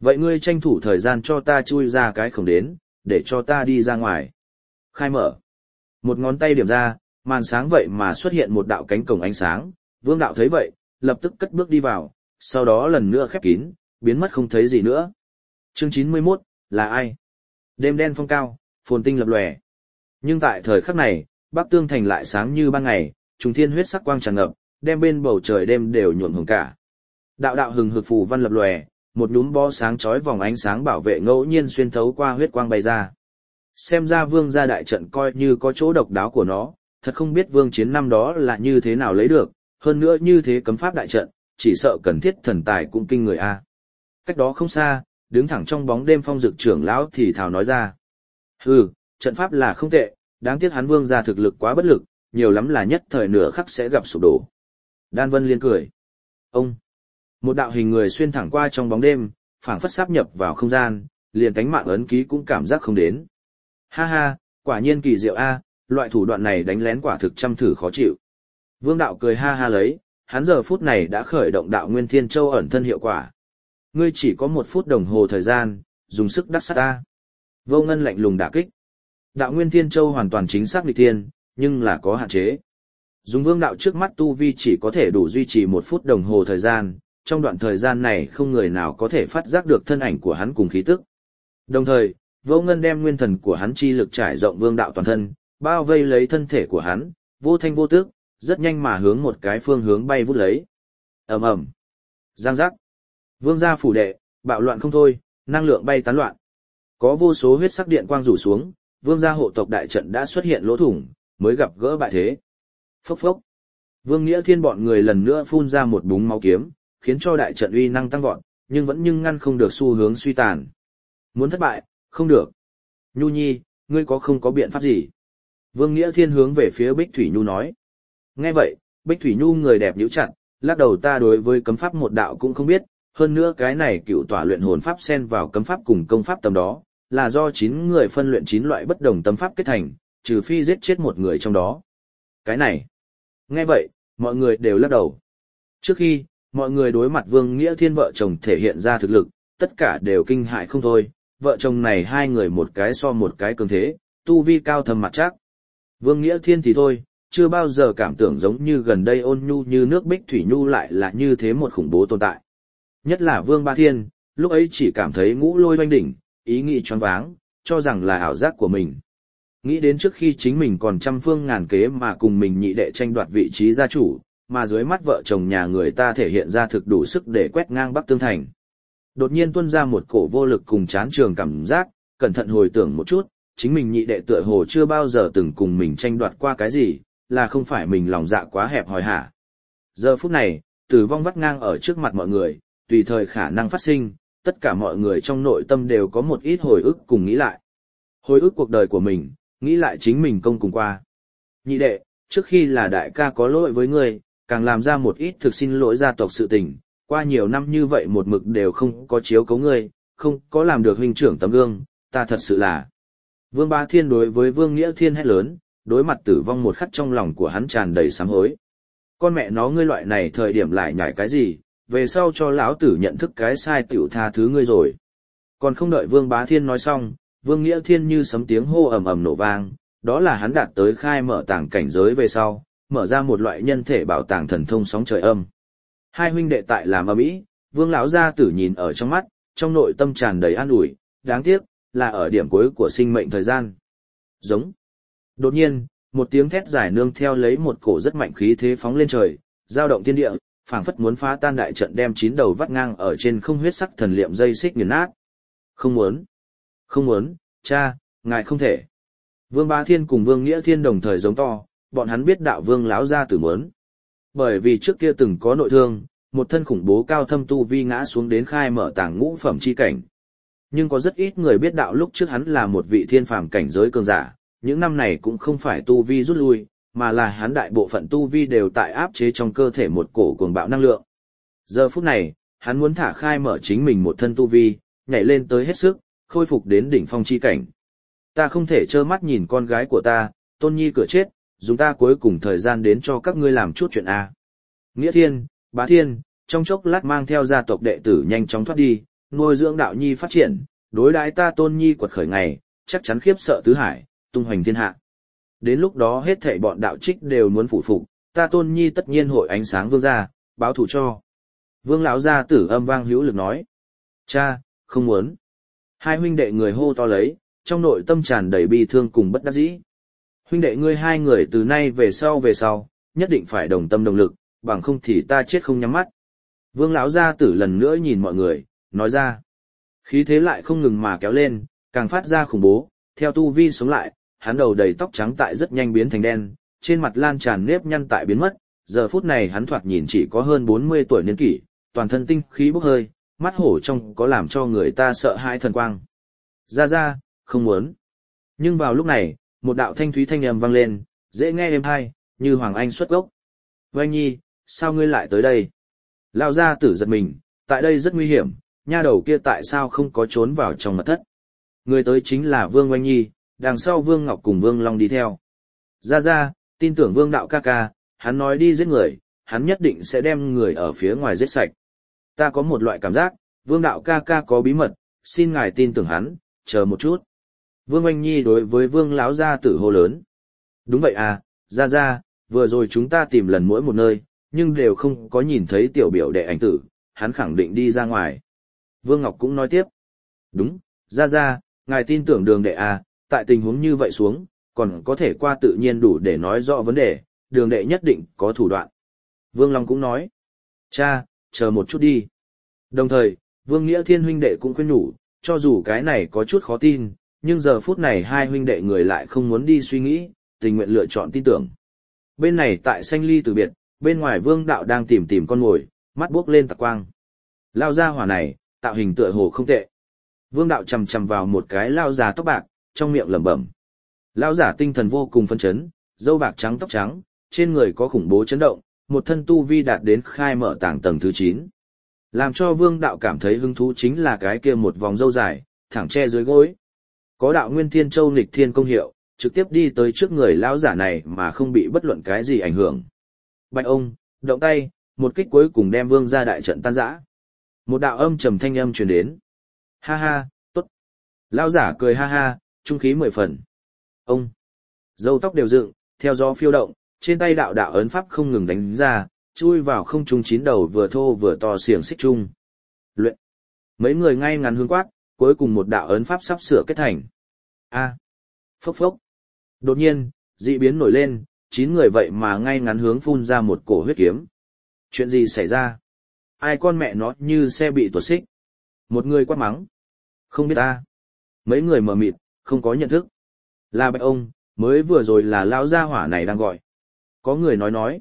Vậy ngươi tranh thủ thời gian cho ta chui ra cái khổng đến, để cho ta đi ra ngoài. Khai mở. Một ngón tay điểm ra, màn sáng vậy mà xuất hiện một đạo cánh cổng ánh sáng, Vương đạo thấy vậy, lập tức cất bước đi vào, sau đó lần nữa khép kín, biến mất không thấy gì nữa. Chương 91, là ai? Đêm đen phong cao, phồn tinh lập lòe. Nhưng tại thời khắc này, Bắc Tương Thành lại sáng như ban ngày, trùng thiên huyết sắc quang tràn ngập, đem bên bầu trời đêm đều nhuộm hồng cả. Đạo đạo hừng hực phù văn lập lòe, một nhúm bo sáng chói vòng ánh sáng bảo vệ ngẫu nhiên xuyên thấu qua huyết quang bay ra. Xem ra Vương gia đại trận coi như có chỗ độc đáo của nó, thật không biết Vương Chiến năm đó là như thế nào lấy được, hơn nữa như thế cấm pháp đại trận, chỉ sợ cần thiết thần tài cũng kinh người a. Cách đó không xa, đứng thẳng trong bóng đêm Phong Dực trưởng lão thì thào nói ra. Hừ, trận pháp là không tệ, đáng tiếc hắn Vương gia thực lực quá bất lực, nhiều lắm là nhất thời nửa khắc sẽ gặp sụp đổ. Đan Vân Liên cười. Ông. Một đạo hình người xuyên thẳng qua trong bóng đêm, phảng phất sáp nhập vào không gian, liền cánh mạng ấn ký cũng cảm giác không đến. Ha ha, quả nhiên kỳ diệu a, loại thủ đoạn này đánh lén quả thực trăm thử khó chịu. Vương đạo cười ha ha lấy, hắn giờ phút này đã khởi động đạo Nguyên Thiên Châu ẩn thân hiệu quả. Ngươi chỉ có 1 phút đồng hồ thời gian, dùng sức đắc sát ta. Vô Ngân lạnh lùng đả kích. Đạo Nguyên Thiên Châu hoàn toàn chính xác nghịch thiên, nhưng là có hạn chế. Dùng Vương đạo trước mắt tu vi chỉ có thể đủ duy trì 1 phút đồng hồ thời gian, trong đoạn thời gian này không người nào có thể phát giác được thân ảnh của hắn cùng khí tức. Đồng thời, Vô Ngân đem nguyên thần của hắn chi lực trải rộng Vương đạo toàn thân, bao vây lấy thân thể của hắn, vô thanh vô tức, rất nhanh mà hướng một cái phương hướng bay vút lấy. Ầm ầm, giang giác. Vương gia phủ đệ, bạo loạn không thôi, năng lượng bay tán loạn. Có vô số huyết sắc điện quang rủ xuống, Vương gia hộ tộc đại trận đã xuất hiện lỗ thủng, mới gặp gỡ bại thế. Phốc phốc. Vương Nghĩa Thiên bọn người lần nữa phun ra một búng máu kiếm, khiến cho đại trận uy năng tăng vọt, nhưng ngăn không được xu hướng suy tàn. Muốn thất bại, không được. Nhu Nhi, ngươi không có biện pháp gì? Vương Nghĩa Thiên hướng về phía Bích Thủy Nhu nói. Nghe vậy, Bích Thủy Nhu người đẹp nhíu chặt, lắc đầu ta đối với cấm pháp một đạo cũng không biết, hơn nữa cái này cựu tỏa luyện hồn pháp xen vào cấm pháp cùng công pháp tầm đó, là do 9 người phân luyện 9 loại bất đồng tâm pháp kết thành, trừ phi giết chết một người trong đó. Cái này. Nghe vậy, mọi người đều lắc đầu. Trước khi, mọi người đối mặt Vương Nghĩa Thiên vợ chồng thể hiện ra thực lực, tất cả đều kinh hại không thôi, vợ chồng này hai người một cái so một cái cường thế, tu vi cao thâm mặt chắc. Vương Nghĩa Thiên thì thôi, chưa bao giờ cảm tưởng giống như gần đây ôn nhu như nước Bích Thủy Nhu lại là như thế một khủng bố tồn tại. Nhất là Vương Ba Thiên, lúc ấy chỉ cảm thấy ngũ lôi oanh đỉnh, ý nghĩ choáng váng, cho rằng là ảo giác của mình. Nghĩ đến trước khi chính mình còn trăm phương ngàn kế mà cùng mình nhị đệ tranh đoạt vị trí gia chủ, mà dưới mắt vợ chồng nhà người ta thể hiện ra thực đủ sức để quét ngang Bắc Tương Thành. Đột nhiên tuôn ra một cổ vô lực cùng chán trường cảm giác, cẩn thận hồi tưởng một chút, chính mình nhị đệ tựa hồ chưa bao giờ từng cùng mình tranh đoạt qua cái gì, là không phải mình lòng dạ quá hẹp hòi hả. Giờ phút này, tử vong vắt ngang ở trước mặt mọi người, tùy thời khả năng phát sinh, tất cả mọi người trong nội tâm đều có một ít hồi ức cùng nghĩ lại. Hồi ức cuộc đời của mình, nghĩ lại chính mình công cùng qua. Nhị đệ, trước khi là đại ca có lỗi với ngươi, càng làm ra một ít thực xin lỗi gia tộc sự tình, qua nhiều năm như vậy một mực đều không có chiếu cố ngươi, không có làm được huynh trưởng tấm gương, ta thật sự là. Vương Bá Thiên đối với Vương Nghĩa Thiên hét lớn, đối mặt tử vong một khắc trong lòng của hắn tràn đầy sám hối. Con mẹ nó ngươi loại này thời điểm lại nhảy cái gì, về sau cho lão tử nhận thức cái sai tiểu tha thứ ngươi rồi. Còn không đợi Vương Bá Thiên nói xong, Vương Nghĩa Thiên như sấm tiếng hô ầm ầm nổ vang, đó là hắn đạt tới khai mở tàng cảnh giới về sau, mở ra một loại nhân thể bảo tàng thần thông sóng trời âm. Hai huynh đệ tại làm ầm ĩ, Vương lão gia tử nhìn ở trong mắt, trong nội tâm tràn đầy an ủi, đáng tiếc là ở điểm cuối của sinh mệnh thời gian. Giống. Đột nhiên, một tiếng thét dài nương theo lấy một cổ rất mạnh khí thế phóng lên trời, dao động thiên địa, phảng phất muốn phá tan đại trận đem 9 đầu vắt ngang ở trên không huyết sắc thần liệm dây xích nghiền nát. Không muốn. Không muốn, cha, ngài không thể. Vương Bá Thiên cùng Vương Nghĩa Thiên đồng thời giống to, bọn hắn biết đạo Vương lão gia tử muốn. Bởi vì trước kia từng có nội thương, một thân khủng bố cao thâm tu vi ngã xuống đến khai mở tàng ngũ phẩm chi cảnh. Nhưng có rất ít người biết đạo lúc trước hắn là một vị thiên phàm cảnh giới cường giả, những năm này cũng không phải tu vi rút lui, mà là hắn đại bộ phận tu vi đều tại áp chế trong cơ thể một cổ cuồng bạo năng lượng. Giờ phút này, hắn muốn thả khai mở chính mình một thân tu vi, nhảy lên tới hết sức, khôi phục đến đỉnh phong chi cảnh. Ta không thể trơ mắt nhìn con gái của ta, Tôn Nhi cửa chết, dùng ta cuối cùng thời gian đến cho các ngươi làm chút chuyện A. Nghĩa Thiên, Bá Thiên, trong chốc lát mang theo gia tộc đệ tử nhanh chóng thoát đi, nuôi dưỡng đạo nhi phát triển, đối đãi ta tôn nhi quật khởi ngày, chắc chắn khiếp sợ tứ hải, tung hoành thiên hạ. Đến lúc đó hết thảy bọn đạo trích đều muốn phụ phục, ta tôn nhi tất nhiên hội ánh sáng vương gia, báo thù cho. Vương lão gia tử âm vang hữu lực nói. Cha, không muốn. Hai huynh đệ người hô to lấy, trong nội tâm tràn đầy bi thương cùng bất đắc dĩ. Huynh đệ ngươi hai người từ nay về sau, nhất định phải đồng tâm đồng lực, bằng không thì ta chết không nhắm mắt. Vương lão gia tử lần nữa nhìn mọi người, nói ra. Khí thế lại không ngừng mà kéo lên, càng phát ra khủng bố, theo tu vi sống lại, hắn đầu đầy tóc trắng tại rất nhanh biến thành đen, trên mặt lan tràn nếp nhăn tại biến mất, giờ phút này hắn thoạt nhìn chỉ có hơn 40 tuổi niên kỷ, toàn thân tinh khí bốc hơi, mắt hổ trong có làm cho người ta sợ hãi thần quang. Ra, không muốn. Nhưng vào lúc này, một đạo thanh thúy thanh âm vang lên, dễ nghe êm tai, như Hoàng Anh xuất gốc. Oanh nhi, sao ngươi lại tới đây? Lão gia tử giật mình, tại đây rất nguy hiểm, nha đầu kia tại sao không có trốn vào trong mật thất? Người tới chính là Vương Oanh nhi, đằng sau Vương Ngọc cùng Vương Long đi theo. Ra, tin tưởng Vương đạo ca ca, hắn nói đi giết người, hắn nhất định sẽ đem người ở phía ngoài giết sạch. Ta có một loại cảm giác, Vương đạo ca ca có bí mật, xin ngài tin tưởng hắn, chờ một chút. Vương Oanh Nhi đối với Vương lão gia tử hô lớn. Đúng vậy à, ra, vừa rồi chúng ta tìm lần mỗi một nơi, nhưng đều không có nhìn thấy tiểu biểu đệ ảnh tử, hắn khẳng định đi ra ngoài. Vương Ngọc cũng nói tiếp. Đúng, ra, ngài tin tưởng đường đệ à, tại tình huống như vậy xuống, còn có thể qua tự nhiên đủ để nói rõ vấn đề, đường đệ nhất định có thủ đoạn. Vương Long cũng nói. Cha, chờ một chút đi. Đồng thời, Vương Nghĩa Thiên huynh đệ cũng khuyên nhủ, cho dù cái này có chút khó tin, nhưng giờ phút này hai huynh đệ người lại không muốn đi suy nghĩ, tình nguyện lựa chọn tin tưởng. Bên này tại Sanh Ly từ biệt, bên ngoài Vương đạo đang tìm con mồi, mắt buốc lên tạc quang. Lao ra hỏa này, tạo hình tựa hồ không tệ. Vương đạo chầm chầm vào một cái lao già tóc bạc, trong miệng lẩm bẩm. Lao giả tinh thần vô cùng phấn chấn, râu bạc trắng tóc trắng, trên người có khủng bố chấn động, một thân tu vi đạt đến khai mở tàng tầng thứ 9. Làm cho Vương đạo cảm thấy hứng thú chính là cái kia một vòng râu dài, thẳng che dưới gối. Có đạo Nguyên Thiên Châu nghịch thiên công hiệu, trực tiếp đi tới trước người lão giả này mà không bị bất luận cái gì ảnh hưởng. Bạch ông, động tay, một kích cuối cùng đem Vương ra đại trận tan rã. Một đạo âm trầm thanh âm truyền đến. Ha, tốt. Lão giả cười ha, trung khí 10 phần. Ông, râu tóc đều dựng, theo gió phiêu động, trên tay đạo ấn pháp không ngừng đánh ra, chui vào không trung 9 đầu vừa thô vừa to xiềng xích chung. Luyện. Mấy người ngay ngắn hướng quát, cuối cùng một đạo ấn pháp sắp sửa kết thành. Phốc phốc. Đột nhiên, dị biến nổi lên, 9 người vậy mà ngay ngắn hướng phun ra một cổ huyết kiếm. Chuyện gì xảy ra? Ai con mẹ nó như xe bị tuột xích? Một người quát mắng. Không biết ta. Mấy người mờ mịt, không có nhận thức. Là Bạch ông, mới vừa rồi là lão gia hỏa này đang gọi. Có người nói.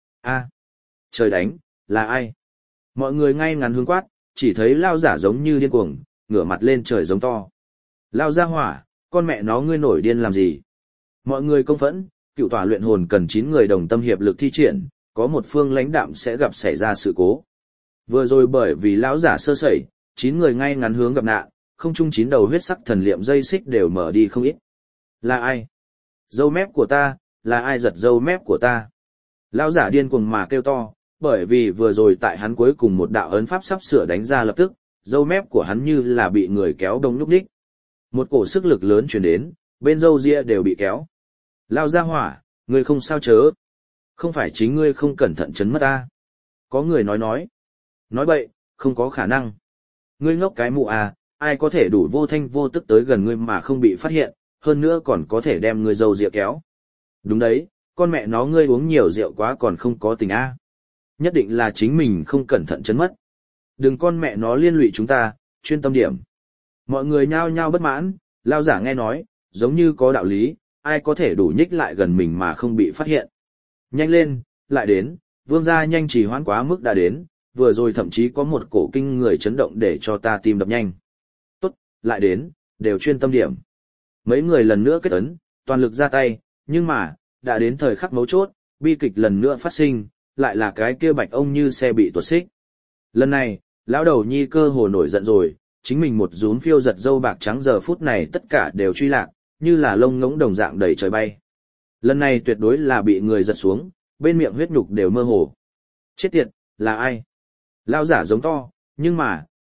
Trời đánh, là ai? Mọi người ngay ngắn hướng quát, chỉ thấy lao giả giống như điên cuồng, ngửa mặt lên trời giống to. Lao gia hỏa, con mẹ nó ngươi nổi điên làm gì? Mọi người công phẫn, cựu tòa luyện hồn cần 9 người đồng tâm hiệp lực thi triển, có một phương lãnh đạm sẽ gặp xảy ra sự cố. Vừa rồi bởi vì lão giả sơ sẩy, 9 người ngay ngắn hướng gặp nạn, không chung 9 đầu huyết sắc thần liệm dây xích đều mở đi không ít. Là ai? Dâu mép của ta, là ai giật dâu mép của ta? Lão giả điên cuồng mà kêu to, bởi vì vừa rồi tại hắn cuối cùng một đạo ấn pháp sắp sửa đánh ra lập tức, dâu mép của hắn như là bị người kéo đông nhúc nhích. Một cổ sức lực lớn truyền đến, bên râu ria đều bị kéo. Lao ra hỏa, ngươi không sao chớ. Không phải chính ngươi không cẩn thận chấn mất ta. Có người nói. Nói bậy, không có khả năng. Ngươi ngốc cái mụ à, ai có thể đủ vô thanh vô tức tới gần ngươi mà không bị phát hiện, hơn nữa còn có thể đem ngươi râu ria kéo. Đúng đấy, con mẹ nó ngươi uống nhiều rượu quá còn không có tình a. Nhất định là chính mình không cẩn thận chấn mất. Đừng con mẹ nó liên lụy chúng ta, chuyên tâm điểm. Mọi người nhao nhao bất mãn, lao giả nghe nói, giống như có đạo lý, ai có thể đủ nhích lại gần mình mà không bị phát hiện. Nhanh lên, lại đến, vương gia nhanh trì hoãn quá mức đã đến, vừa rồi thậm chí có một cổ kinh người chấn động để cho ta tim đập nhanh. Tốt, lại đến, đều chuyên tâm điểm. Mấy người lần nữa kết ấn, toàn lực ra tay, nhưng mà, đã đến thời khắc mấu chốt, bi kịch lần nữa phát sinh, lại là cái kia Bạch ông như xe bị tuột xích. Lần này, lão đầu nhi cơ hồ nổi giận rồi, chính mình một rúm phiêu giật dâu bạc trắng giờ phút này tất cả đều truy lạc, như là lông ngỗng đồng dạng đầy trời bay. Lần này tuyệt đối là bị người giật xuống, bên miệng huyết nhục đều mơ hồ. Chết tiệt, là ai? Lão giả giống to, nhưng mà,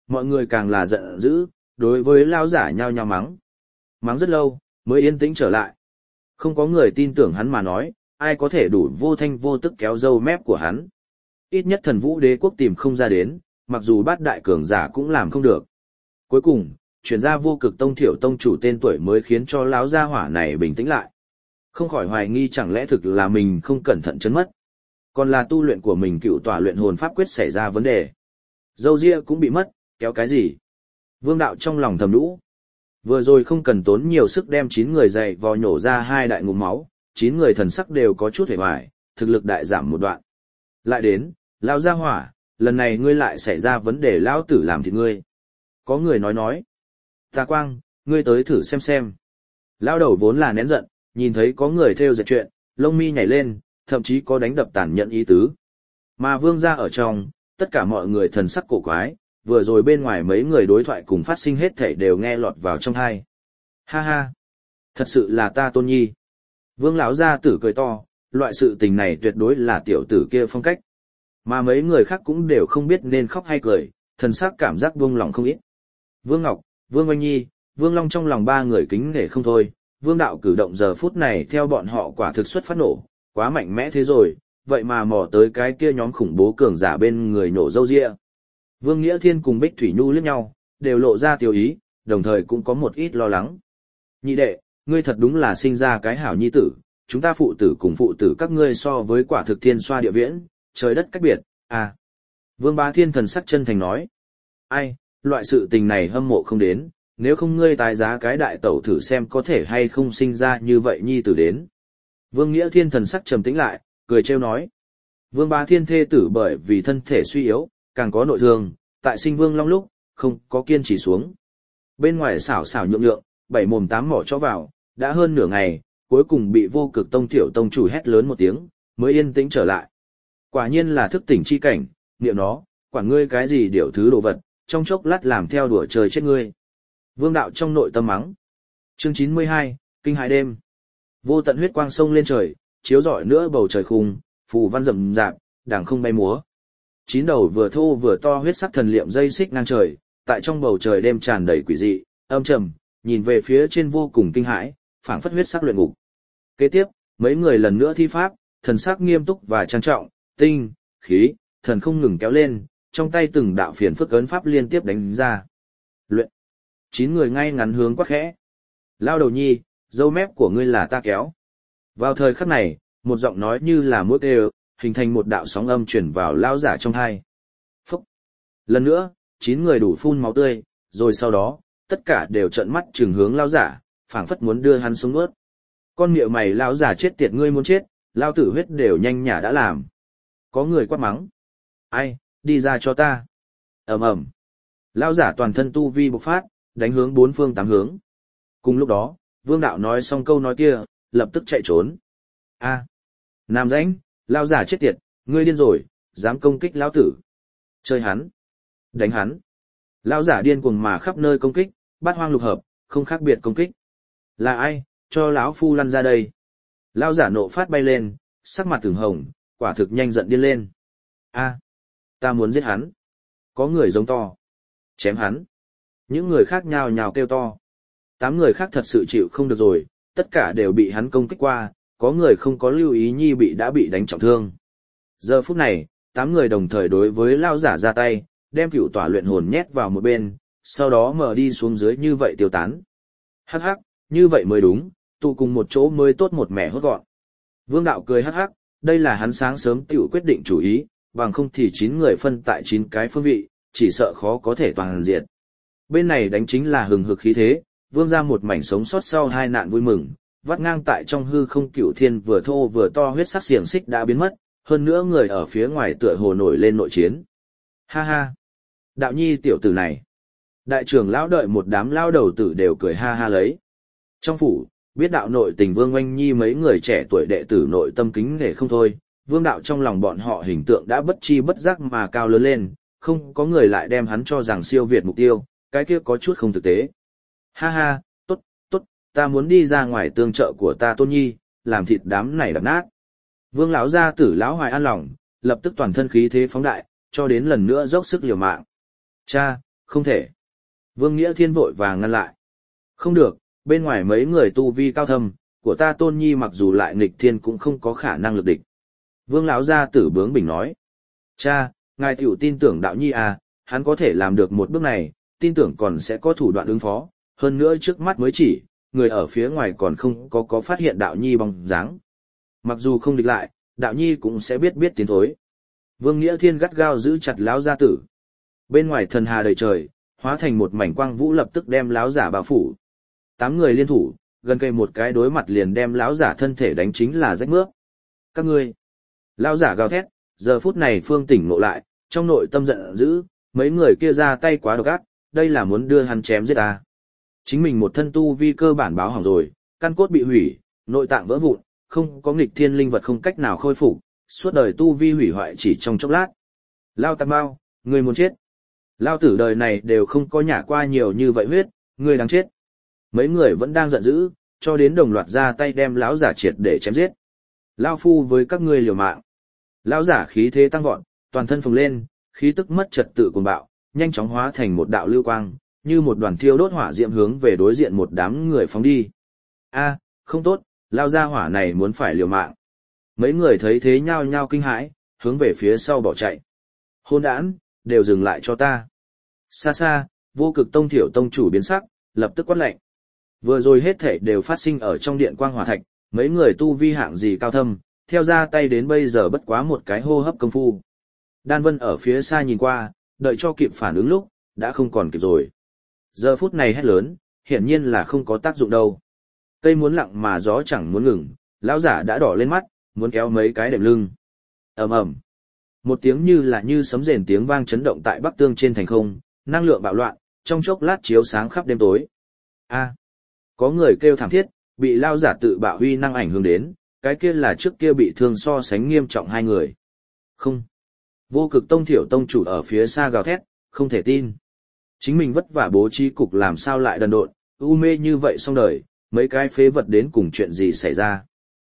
Mọi người càng là giận dữ, đối với lão giả nhao nhao mắng. Mắng rất lâu, mới yên tĩnh trở lại. Không có người tin tưởng hắn mà nói, ai có thể đủ vô thanh vô tức kéo râu mép của hắn. Ít nhất Thần Vũ Đế quốc tìm không ra đến, mặc dù bát đại cường giả cũng làm không được. Cuối cùng, chuyển ra Vô Cực Tông Thiểu tông chủ tên tuổi mới khiến cho lão gia hỏa này bình tĩnh lại. Không khỏi hoài nghi chẳng lẽ thực là mình không cẩn thận chấn mất. Còn là tu luyện của mình cựu tỏa luyện hồn pháp quyết xảy ra vấn đề. Dâu ria cũng bị mất, kéo cái gì? Vương đạo trong lòng thầm lũ. Vừa rồi không cần tốn nhiều sức đem 9 người dậy vò nhổ ra 2 đại ngụm máu, 9 người thần sắc đều có chút hề hoài, thực lực đại giảm một đoạn. Lại đến, lão gia hỏa, lần này ngươi lại xảy ra vấn đề lão tử làm thịt ngươi. Có người nói. Tà Quang, ngươi tới thử xem. Lão đầu vốn là nén giận, nhìn thấy có người theo dệt chuyện, lông mi nhảy lên, thậm chí có đánh đập tàn nhẫn ý tứ. Mà vương gia ở trong, tất cả mọi người thần sắc cổ quái, vừa rồi bên ngoài mấy người đối thoại cùng phát sinh hết thảy đều nghe lọt vào trong tai. Ha ha, thật sự là ta Tôn Nhi. Vương lão gia tử cười to, loại sự tình này tuyệt đối là tiểu tử kia phong cách. Mà mấy người khác cũng đều không biết nên khóc hay cười, thần sắc cảm giác buông lòng không ít. Vương Ngọc, Vương Oanh Nhi, Vương Long trong lòng 3 người kính nể không thôi, Vương đạo cử động giờ phút này theo bọn họ quả thực xuất phát nổ, quá mạnh mẽ thế rồi, vậy mà mò tới cái kia nhóm khủng bố cường giả bên người nổ râu ria. Vương Nghĩa Thiên cùng Bích Thủy Nhu liếc nhau, đều lộ ra tiêu ý, đồng thời cũng có một ít lo lắng. Nhị đệ, ngươi thật đúng là sinh ra cái hảo nhi tử, chúng ta phụ tử cùng phụ tử các ngươi so với quả thực thiên xoa địa viễn, trời đất cách biệt, à. Vương Bá Thiên thần sắc chân thành nói. Ai, loại sự tình này hâm mộ không đến, nếu không ngươi tái giá cái đại tẩu thử xem có thể hay không sinh ra như vậy nhi tử đến. Vương Nghĩa Thiên thần sắc trầm tĩnh lại, cười trêu nói. Vương Bá Thiên thê tử bởi vì thân thể suy yếu, càng có nội thương, tại sinh Vương Long lúc, không có kiên trì xuống. Bên ngoài xảo xảo nhượng nhượng, 7 mồm 8 mỏ cho vào, đã hơn nửa ngày, cuối cùng bị Vô Cực Tông Thiểu tông chủ hét lớn một tiếng, mới yên tĩnh trở lại. Quả nhiên là thức tỉnh chi cảnh, niệm nó, quản ngươi cái gì điều thứ đồ vật, trong chốc lát làm theo đùa trời chết ngươi. Vương đạo trong nội tâm mắng. Chương 92, Kinh hãi đêm. Vô tận huyết quang sông lên trời, chiếu rọi nữa bầu trời khung, phù văn rậm rạp, đàng không bay múa. 9 đầu vừa thô vừa to huyết sắc thần liệm dây xích ngang trời, tại trong bầu trời đêm tràn đầy quỷ dị, âm trầm, nhìn về phía trên vô cùng kinh hãi, phảng phất huyết sắc luyện ngục. Kế tiếp, mấy người lần nữa thi pháp, thần sắc nghiêm túc và trang trọng, tinh, khí, thần không ngừng kéo lên, trong tay từng đạo phiền phức ấn pháp liên tiếp đánh ra. Luyện. 9 người ngay ngắn hướng quát khẽ. Lao đầu nhi, dâu mép của ngươi là ta kéo. Vào thời khắc này, một giọng nói như là mũi kêu, hình thành một đạo sóng âm chuyển vào lao giả trong tai. Phúc. Lần nữa, 9 người đủ phun máu tươi, rồi sau đó, tất cả đều trợn mắt trừng hướng lao giả, phảng phất muốn đưa hắn xuống nuốt. Con miệng mày lao giả chết tiệt ngươi muốn chết, lao tử huyết đều nhanh nhả đã làm. Có người quát mắng. Ai, đi ra cho ta. Ầm ầm. Lao giả toàn thân tu vi bộc phát, đánh hướng 4 phương 8 hướng. Cùng lúc đó, Vương đạo nói xong câu nói kia, lập tức chạy trốn. A, Nam rãnh, lao giả chết tiệt, ngươi điên rồi, dám công kích lão tử. Chơi hắn, đánh hắn. Lao giả điên cuồng mà khắp nơi công kích, bát hoang lục hợp, không khác biệt công kích. Là ai, cho lão phu lăn ra đây. Lao giả nộ phát bay lên, sắc mặt ửng hồng, quả thực nhanh giận điên lên. A, ta muốn giết hắn. Có người giống to. Chém hắn. Những người khác nhào nhào kêu to. 8 người khác thật sự chịu không được rồi, tất cả đều bị hắn công kích qua, có người không có lưu ý nhi đã bị đánh trọng thương. Giờ phút này, 8 người đồng thời đối với lao giả ra tay, đem cựu tỏa luyện hồn nhét vào một bên, sau đó mở đi xuống dưới như vậy tiêu tán. Hắc hắc, như vậy mới đúng, tụ cùng một chỗ mới tốt một mẻ hốt gọn. Vương đạo cười hắc hắc, đây là hắn sáng sớm tiểu quyết định chủ ý, bằng không thì 9 người phân tại 9 cái phương vị, chỉ sợ khó có thể toàn diệt. Bên này đánh chính là hừng hực khí thế, vương ra một mảnh sống sót sau 2 nạn vui mừng, vắt ngang tại trong hư không cửu thiên vừa thô vừa to huyết sắc xiềng xích đã biến mất, hơn nữa người ở phía ngoài tựa hồ nổi lên nội chiến. Ha ha! Đạo nhi tiểu tử này! Đại trưởng lão đợi một đám lao đầu tử đều cười ha ha lấy. Trong phủ, biết đạo nội tình Vương Oanh Nhi mấy người trẻ tuổi đệ tử nội tâm kính nể không thôi, vương đạo trong lòng bọn họ hình tượng đã bất chi bất giác mà cao lớn lên, không có người lại đem hắn cho rằng siêu việt mục tiêu, cái kia có chút không thực tế. Ha ha, tốt, ta muốn đi ra ngoài tương trợ của ta Tôn Nhi, làm thịt đám này đập nát. Vương lão gia tử lão hoài an lòng, lập tức toàn thân khí thế phóng đại, cho đến lần nữa dốc sức liều mạng. Cha, không thể. Vương Nghĩa Thiên vội vàng ngăn lại. Không được, bên ngoài mấy người tu vi cao thâm, của ta Tôn Nhi mặc dù lại nghịch thiên cũng không có khả năng lực địch. Vương lão gia tử bướng bỉnh nói. Cha, ngài tiểu tin tưởng đạo nhi à, hắn có thể làm được một bước này, tin tưởng còn sẽ có thủ đoạn ứng phó, hơn nữa trước mắt mới chỉ, người ở phía ngoài còn không có phát hiện đạo nhi bóng dáng. Mặc dù không địch lại, đạo nhi cũng sẽ biết tiến thối. Vương Nghĩa Thiên gắt gao giữ chặt lão gia tử. Bên ngoài thần hà đầy trời, hóa thành một mảnh quang vũ lập tức đem lão giả bao phủ. 8 người liên thủ, gần cây một cái đối mặt liền đem lão giả thân thể đánh chính là rách mướp. Các ngươi! Lão giả gào thét, giờ phút này phương tỉnh ngộ lại, trong nội tâm giận dữ, mấy người kia ra tay quá độc ác, đây là muốn đưa hắn chém giết ta. Chính mình một thân tu vi cơ bản báo hỏng rồi, căn cốt bị hủy, nội tạng vỡ vụn, không có nghịch thiên linh vật không cách nào khôi phục, suốt đời tu vi hủy hoại chỉ trong chốc lát. Lao Tam Bao, ngươi muốn chết. Lao tử đời này đều không có nhả qua nhiều như vậy huyết, ngươi đáng chết. Mấy người vẫn đang giận dữ, cho đến đồng loạt ra tay đem lão giả triệt để chém giết. Lao phu với các ngươi liều mạng. Lão giả khí thế tăng vọt, toàn thân phồng lên, khí tức mất trật tự cuồng bạo, nhanh chóng hóa thành một đạo lưu quang, như một đoàn thiêu đốt hỏa diệm hướng về đối diện một đám người phóng đi. A, không tốt, lao ra hỏa này muốn phải liều mạng. Mấy người thấy thế nhao nhao kinh hãi, hướng về phía sau bỏ chạy. Hôn đản, đều dừng lại cho ta. Xa xa, Vô Cực Tông Thiểu tông chủ biến sắc, lập tức quát lệnh. Vừa rồi hết thảy đều phát sinh ở trong điện quang hỏa thạch, mấy người tu vi hạng gì cao thâm, theo ra tay đến bây giờ bất quá một cái hô hấp công phu. Đan Vân ở phía xa nhìn qua, đợi cho kịp phản ứng lúc, đã không còn kịp rồi. Giờ phút này hét lớn, hiển nhiên là không có tác dụng đâu. Cây muốn lặng mà gió chẳng muốn ngừng, lão giả đã đỏ lên mắt, muốn kéo mấy cái đệm lưng. Ầm ầm. Một tiếng như sấm rền tiếng vang chấn động tại Bắc Tương trên thành không, năng lượng bạo loạn, trong chốc lát chiếu sáng khắp đêm tối. A, có người kêu thảm thiết, bị lão giả tự bạo huy năng ảnh hưởng đến, cái kia là trước kia bị thương so sánh nghiêm trọng hai người. Không. Vô Cực Tông Thiểu tông chủ ở phía xa gào thét, không thể tin. Chính mình vất vả bố trí cục làm sao lại đần độn, u mê như vậy xong đời, mấy cái phế vật đến cùng chuyện gì xảy ra.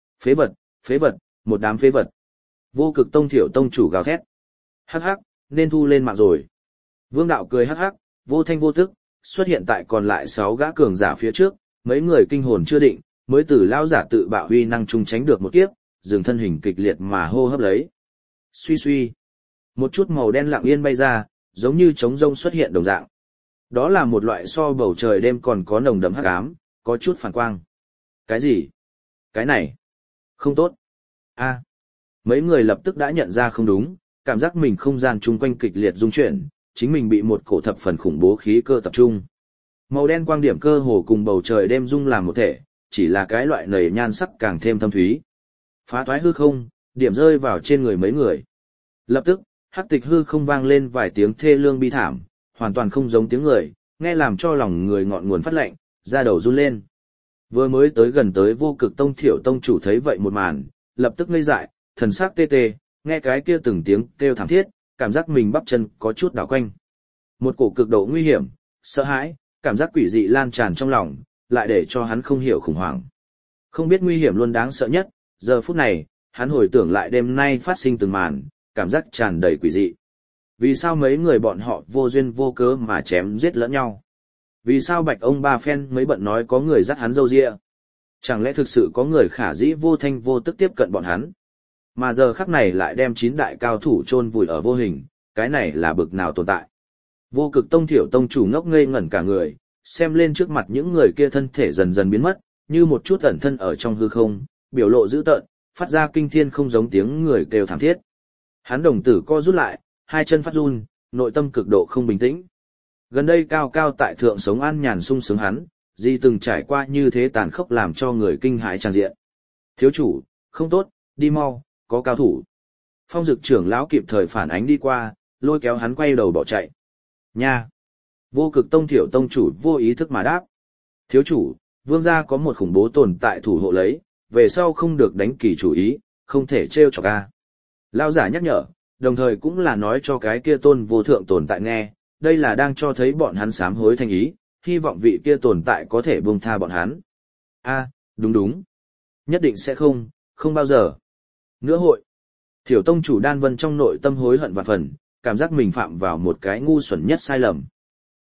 Phế vật, một đám phế vật. Vô Cực Tông Thiểu tông chủ gào thét. Hắc hắc, nên thu lên mạng rồi. Vương đạo cười hắc hắc, vô thanh vô tức, xuất hiện tại còn lại 6 gã cường giả phía trước, mấy người kinh hồn chưa định, mới từ lão giả tự bạo huy năng trung tránh được một kiếp, dừng thân hình kịch liệt mà hô hấp lấy. Suy suy. Một chút màu đen lặng yên bay ra, giống như trống rông xuất hiện đồng dạng. Đó là một loại so bầu trời đêm còn có nồng đậm hắc ám, có chút phản quang. Cái gì? Cái này? Không tốt. A. Mấy người lập tức đã nhận ra không đúng, cảm giác mình không gian chung quanh kịch liệt rung chuyển, chính mình bị một cổ thập phần khủng bố khí cơ tập trung. Màu đen quang điểm cơ hồ cùng bầu trời đêm dung làm một thể, chỉ là cái loại nầy nhan sắc càng thêm thâm thúy. Phá toái hư không, điểm rơi vào trên người mấy người. Lập tức, hắc tịch hư không vang lên vài tiếng thê lương bi thảm, hoàn toàn không giống tiếng người, nghe làm cho lòng người ngọn nguồn phát lạnh, da đầu run lên. Vừa mới tới gần tới Vô Cực Tông Thiểu tông chủ thấy vậy một màn, lập tức ngây dại, thần sắc tê tê, nghe cái kia từng tiếng kêu thảm thiết, cảm giác mình bắp chân có chút đảo quanh. Một cổ cực độ nguy hiểm, sợ hãi, cảm giác quỷ dị lan tràn trong lòng, lại để cho hắn không hiểu khủng hoảng. Không biết nguy hiểm luôn đáng sợ nhất, giờ phút này, hắn hồi tưởng lại đêm nay phát sinh từng màn, cảm giác tràn đầy quỷ dị. Vì sao mấy người bọn họ vô duyên vô cớ mà chém giết lẫn nhau? Vì sao Bạch ông ba phen mấy bận nói có người dắt hắn râu ria? Chẳng lẽ thực sự có người khả dĩ vô thanh vô tức tiếp cận bọn hắn? Mà giờ khắc này lại đem 9 đại cao thủ chôn vùi ở vô hình, cái này là bực nào tồn tại? Vô Cực Tông Thiểu tông chủ ngốc ngây ngẩn cả người, xem lên trước mặt những người kia thân thể dần dần biến mất, như một chút ẩn thân ở trong hư không, biểu lộ dữ tợn, phát ra kinh thiên không giống tiếng người kêu thảm thiết. Hắn đồng tử co rút lại, hai chân phát run, nội tâm cực độ không bình tĩnh. Gần đây cao cao tại thượng sống an nhàn sung sướng hắn, gì từng trải qua như thế tàn khốc làm cho người kinh hãi tràn diện. Thiếu chủ, không tốt, đi mau, có cao thủ. Phong Dực trưởng lão kịp thời phản ánh đi qua, lôi kéo hắn quay đầu bỏ chạy. Nha! Vô Cực Tông Thiểu tông chủ vô ý thức mà đáp. Thiếu chủ, vương gia có một khủng bố tồn tại thủ hộ lấy, về sau không được đánh kỳ chủ ý, không thể trêu chọc a. Lão giả nhắc nhở, đồng thời cũng là nói cho cái kia tôn vô thượng tồn tại nghe, đây là đang cho thấy bọn hắn sám hối thành ý, hy vọng vị kia tồn tại có thể buông tha bọn hắn. A, đúng đúng. Nhất định sẽ không bao giờ. Nữa hội. Thiểu tông chủ Đan Vân trong nội tâm hối hận vạn phần, cảm giác mình phạm vào một cái ngu xuẩn nhất sai lầm.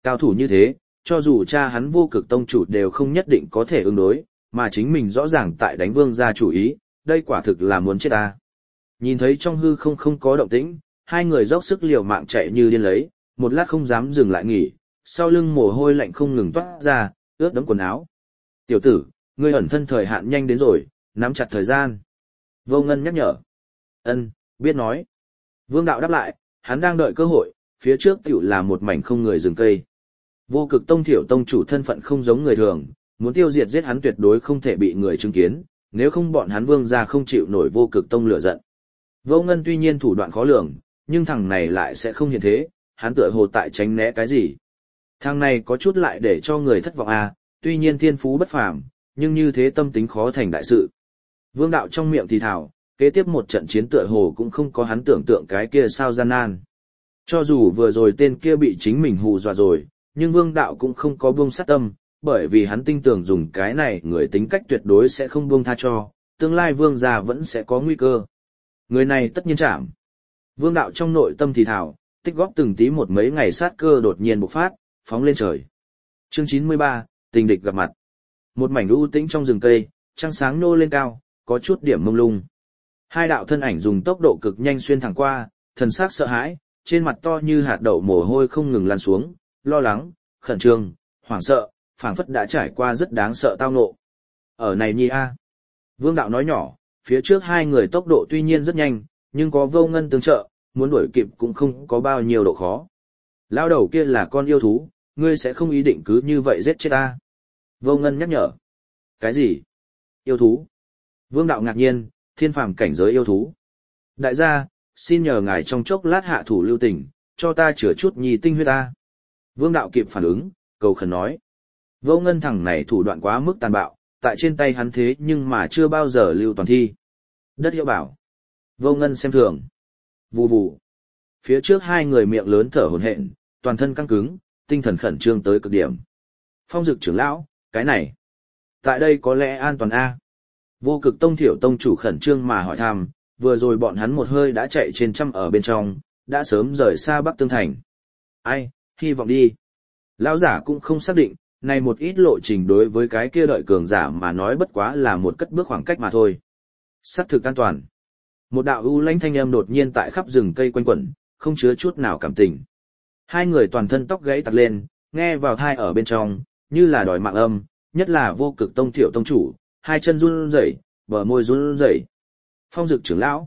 Cao thủ như thế, cho dù cha hắn Vô Cực tông chủ đều không nhất định có thể ứng đối, mà chính mình rõ ràng tại đánh vương gia chủ ý, đây quả thực là muốn chết ta. Nhìn thấy trong hư không có động tĩnh, hai người dốc sức liều mạng chạy như điên lấy, một lát không dám dừng lại nghỉ, sau lưng mồ hôi lạnh không ngừng toát ra, ướt đẫm quần áo. Tiểu tử, ngươi ẩn thân thời hạn nhanh đến rồi, nắm chặt thời gian. Vô Ngân nhắc nhở. Ân, biết nói. Vương đạo đáp lại, hắn đang đợi cơ hội, phía trước tiểu là một mảnh không người rừng cây. Vô Cực tông Thiểu tông chủ thân phận không giống người thường, muốn tiêu diệt giết hắn tuyệt đối không thể bị người chứng kiến, nếu không bọn hắn Vương gia không chịu nổi Vô Cực tông lửa giận. Vô Ngân tuy nhiên thủ đoạn khó lường, nhưng thằng này lại sẽ không hiện thế, hắn tựa hồ tại tránh né cái gì. Thằng này có chút lại để cho người thất vọng à, tuy nhiên thiên phú bất phàm, nhưng như thế tâm tính khó thành đại sự. Vương đạo trong miệng thì thào, kế tiếp một trận chiến tựa hồ cũng không có hắn tưởng tượng cái kia sao gian nan. Cho dù vừa rồi tên kia bị chính mình hù dọa rồi, nhưng Vương đạo cũng không có buông sát tâm, bởi vì hắn tin tưởng dùng cái này người tính cách tuyệt đối sẽ không buông tha cho, tương lai Vương gia vẫn sẽ có nguy cơ. Người này tất nhiên chạm. Vương đạo trong nội tâm thì thào, tích góp từng tí một mấy ngày sát cơ đột nhiên bộc phát, phóng lên trời. Chương 93, tình địch gặp mặt. Một mảnh u tĩnh trong rừng cây, trăng sáng nô lên cao, có chút điểm mông lung. Hai đạo thân ảnh dùng tốc độ cực nhanh xuyên thẳng qua, thần sắc sợ hãi, trên mặt to như hạt đậu mồ hôi không ngừng lan xuống, lo lắng, khẩn trương, hoảng sợ, phảng phất đã trải qua rất đáng sợ tao ngộ. Ở này nhi a. Vương đạo nói nhỏ, phía trước hai người tốc độ tuy nhiên rất nhanh, nhưng có Vô Ngân tương trợ, muốn đuổi kịp cũng không có bao nhiêu độ khó. Lao đầu kia là con yêu thú, ngươi sẽ không ý định cứ như vậy giết chết ta. Vô Ngân nhắc nhở. Cái gì? Yêu thú? Vương đạo ngạc nhiên, thiên phàm cảnh giới yêu thú. Đại gia, xin nhờ ngài trong chốc lát hạ thủ lưu tình, cho ta chữa chút nhì tinh huyết ta. Vương đạo kịp phản ứng, cầu khẩn nói. Vô Ngân thằng này thủ đoạn quá mức tàn bạo, tại trên tay hắn thế nhưng mà chưa bao giờ lưu toàn thi. Đất hiệu bảo. Vô Ngân xem thường. Vù vù. Phía trước hai người miệng lớn thở hổn hển, toàn thân căng cứng, tinh thần khẩn trương tới cực điểm. Phong Dực trưởng lão, cái này, tại đây có lẽ an toàn a. Vô Cực tông Thiểu tông chủ khẩn trương mà hỏi thăm, vừa rồi bọn hắn một hơi đã chạy trên trăm ở bên trong, đã sớm rời xa Bắc Tương Thành. Ai, hy vọng đi. Lão giả cũng không xác định, này một ít lộ trình đối với cái kia đợi cường giả mà nói bất quá là một cất bước khoảng cách mà thôi. Xác thực an toàn. Một đạo ưu lãnh thanh âm đột nhiên tại khắp rừng cây quanh quẩn, không chứa chút nào cảm tình. Hai người toàn thân tóc gãy tặc lên, nghe vào thai ở bên trong, như là đòi mạng âm, nhất là Vô Cực tông Thiểu tông chủ, hai chân run rẩy, bờ môi run rẩy. Phong Dực trưởng lão,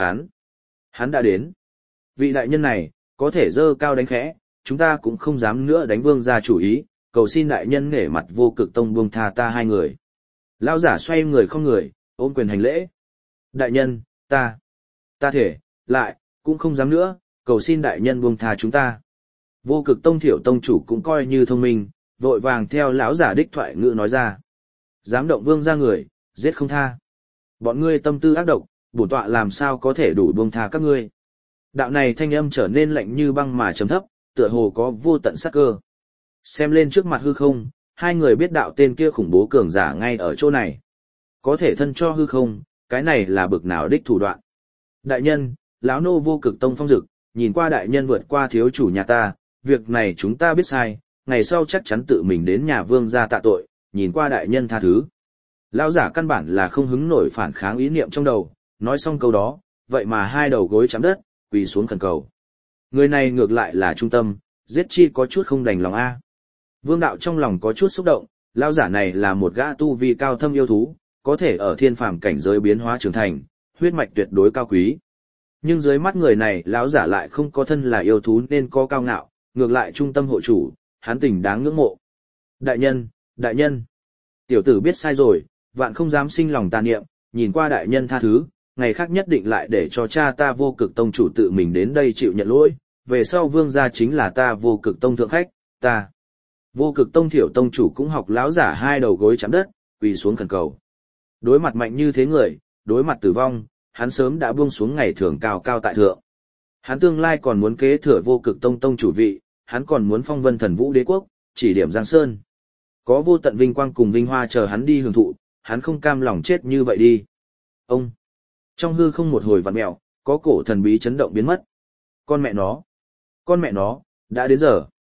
hắn đã đến. Vị đại nhân này, có thể dơ cao đánh khẽ, chúng ta cũng không dám nữa đánh Vương gia chủ ý, cầu xin đại nhân nể mặt Vô Cực tông buông tha ta hai người. Lão giả xoay người không người, ôm quyền hành lễ. Đại nhân, ta thể, lại, cũng không dám nữa, cầu xin đại nhân buông tha chúng ta. Vô Cực tông Thiểu tông chủ cũng coi như thông minh, vội vàng theo lão giả đích thoại ngữ nói ra. Dám động Vương gia người, giết không tha. Bọn ngươi tâm tư ác độc, bổn tọa làm sao có thể đủ buông tha các ngươi. Đạo này thanh âm trở nên lạnh như băng mà trầm thấp, tựa hồ có vô tận sát cơ. Xem lên trước mặt hư không, hai người biết đạo tên kia khủng bố cường giả ngay ở chỗ này. Có thể thân cho hư không, cái này là bực nào đích thủ đoạn. Đại nhân, lão nô Vô Cực tông Phong Dực, nhìn qua đại nhân vượt qua thiếu chủ nhà ta, việc này chúng ta biết sai, ngày sau chắc chắn tự mình đến nhà Vương gia tạ tội, nhìn qua đại nhân tha thứ. Lão giả căn bản là không hứng nổi phản kháng ý niệm trong đầu, nói xong câu đó, vậy mà hai đầu gối chạm đất, quỳ xuống khẩn cầu. Người này ngược lại là trung tâm, giết chi có chút không đành lòng a. Vương đạo trong lòng có chút xúc động, lão giả này là một gã tu vi cao thâm yêu thú, có thể ở thiên phàm cảnh giới biến hóa trưởng thành, huyết mạch tuyệt đối cao quý. Nhưng dưới mắt người này lão giả lại không có thân là yêu thú nên có cao ngạo, ngược lại trung tâm hộ chủ, hắn tình đáng ngưỡng mộ. Đại nhân, tiểu tử biết sai rồi, vạn không dám sinh lòng tà niệm, nhìn qua đại nhân tha thứ, ngày khác nhất định lại để cho cha ta Vô Cực tông chủ tự mình đến đây chịu nhận lỗi, về sau Vương gia chính là ta Vô Cực tông thượng khách, ta. Vô Cực tông Thiểu tông chủ cũng học lão giả hai đầu gối chạm đất, quỳ xuống khẩn cầu. Đối mặt mạnh như thế người, đối mặt tử vong, hắn sớm đã buông xuống ngày thường cao cao tại thượng. Hắn tương lai còn muốn kế thừa Vô Cực tông tông chủ vị, hắn còn muốn phong vân thần vũ đế quốc, chỉ điểm Giang Sơn. Có vô tận vinh quang cùng vinh hoa chờ hắn đi hưởng thụ, hắn không cam lòng chết như vậy đi. Ông! Trong hư không một hồi vặn mẹo, có cổ thần bí chấn động biến mất. Con mẹ nó, đã đến giờ.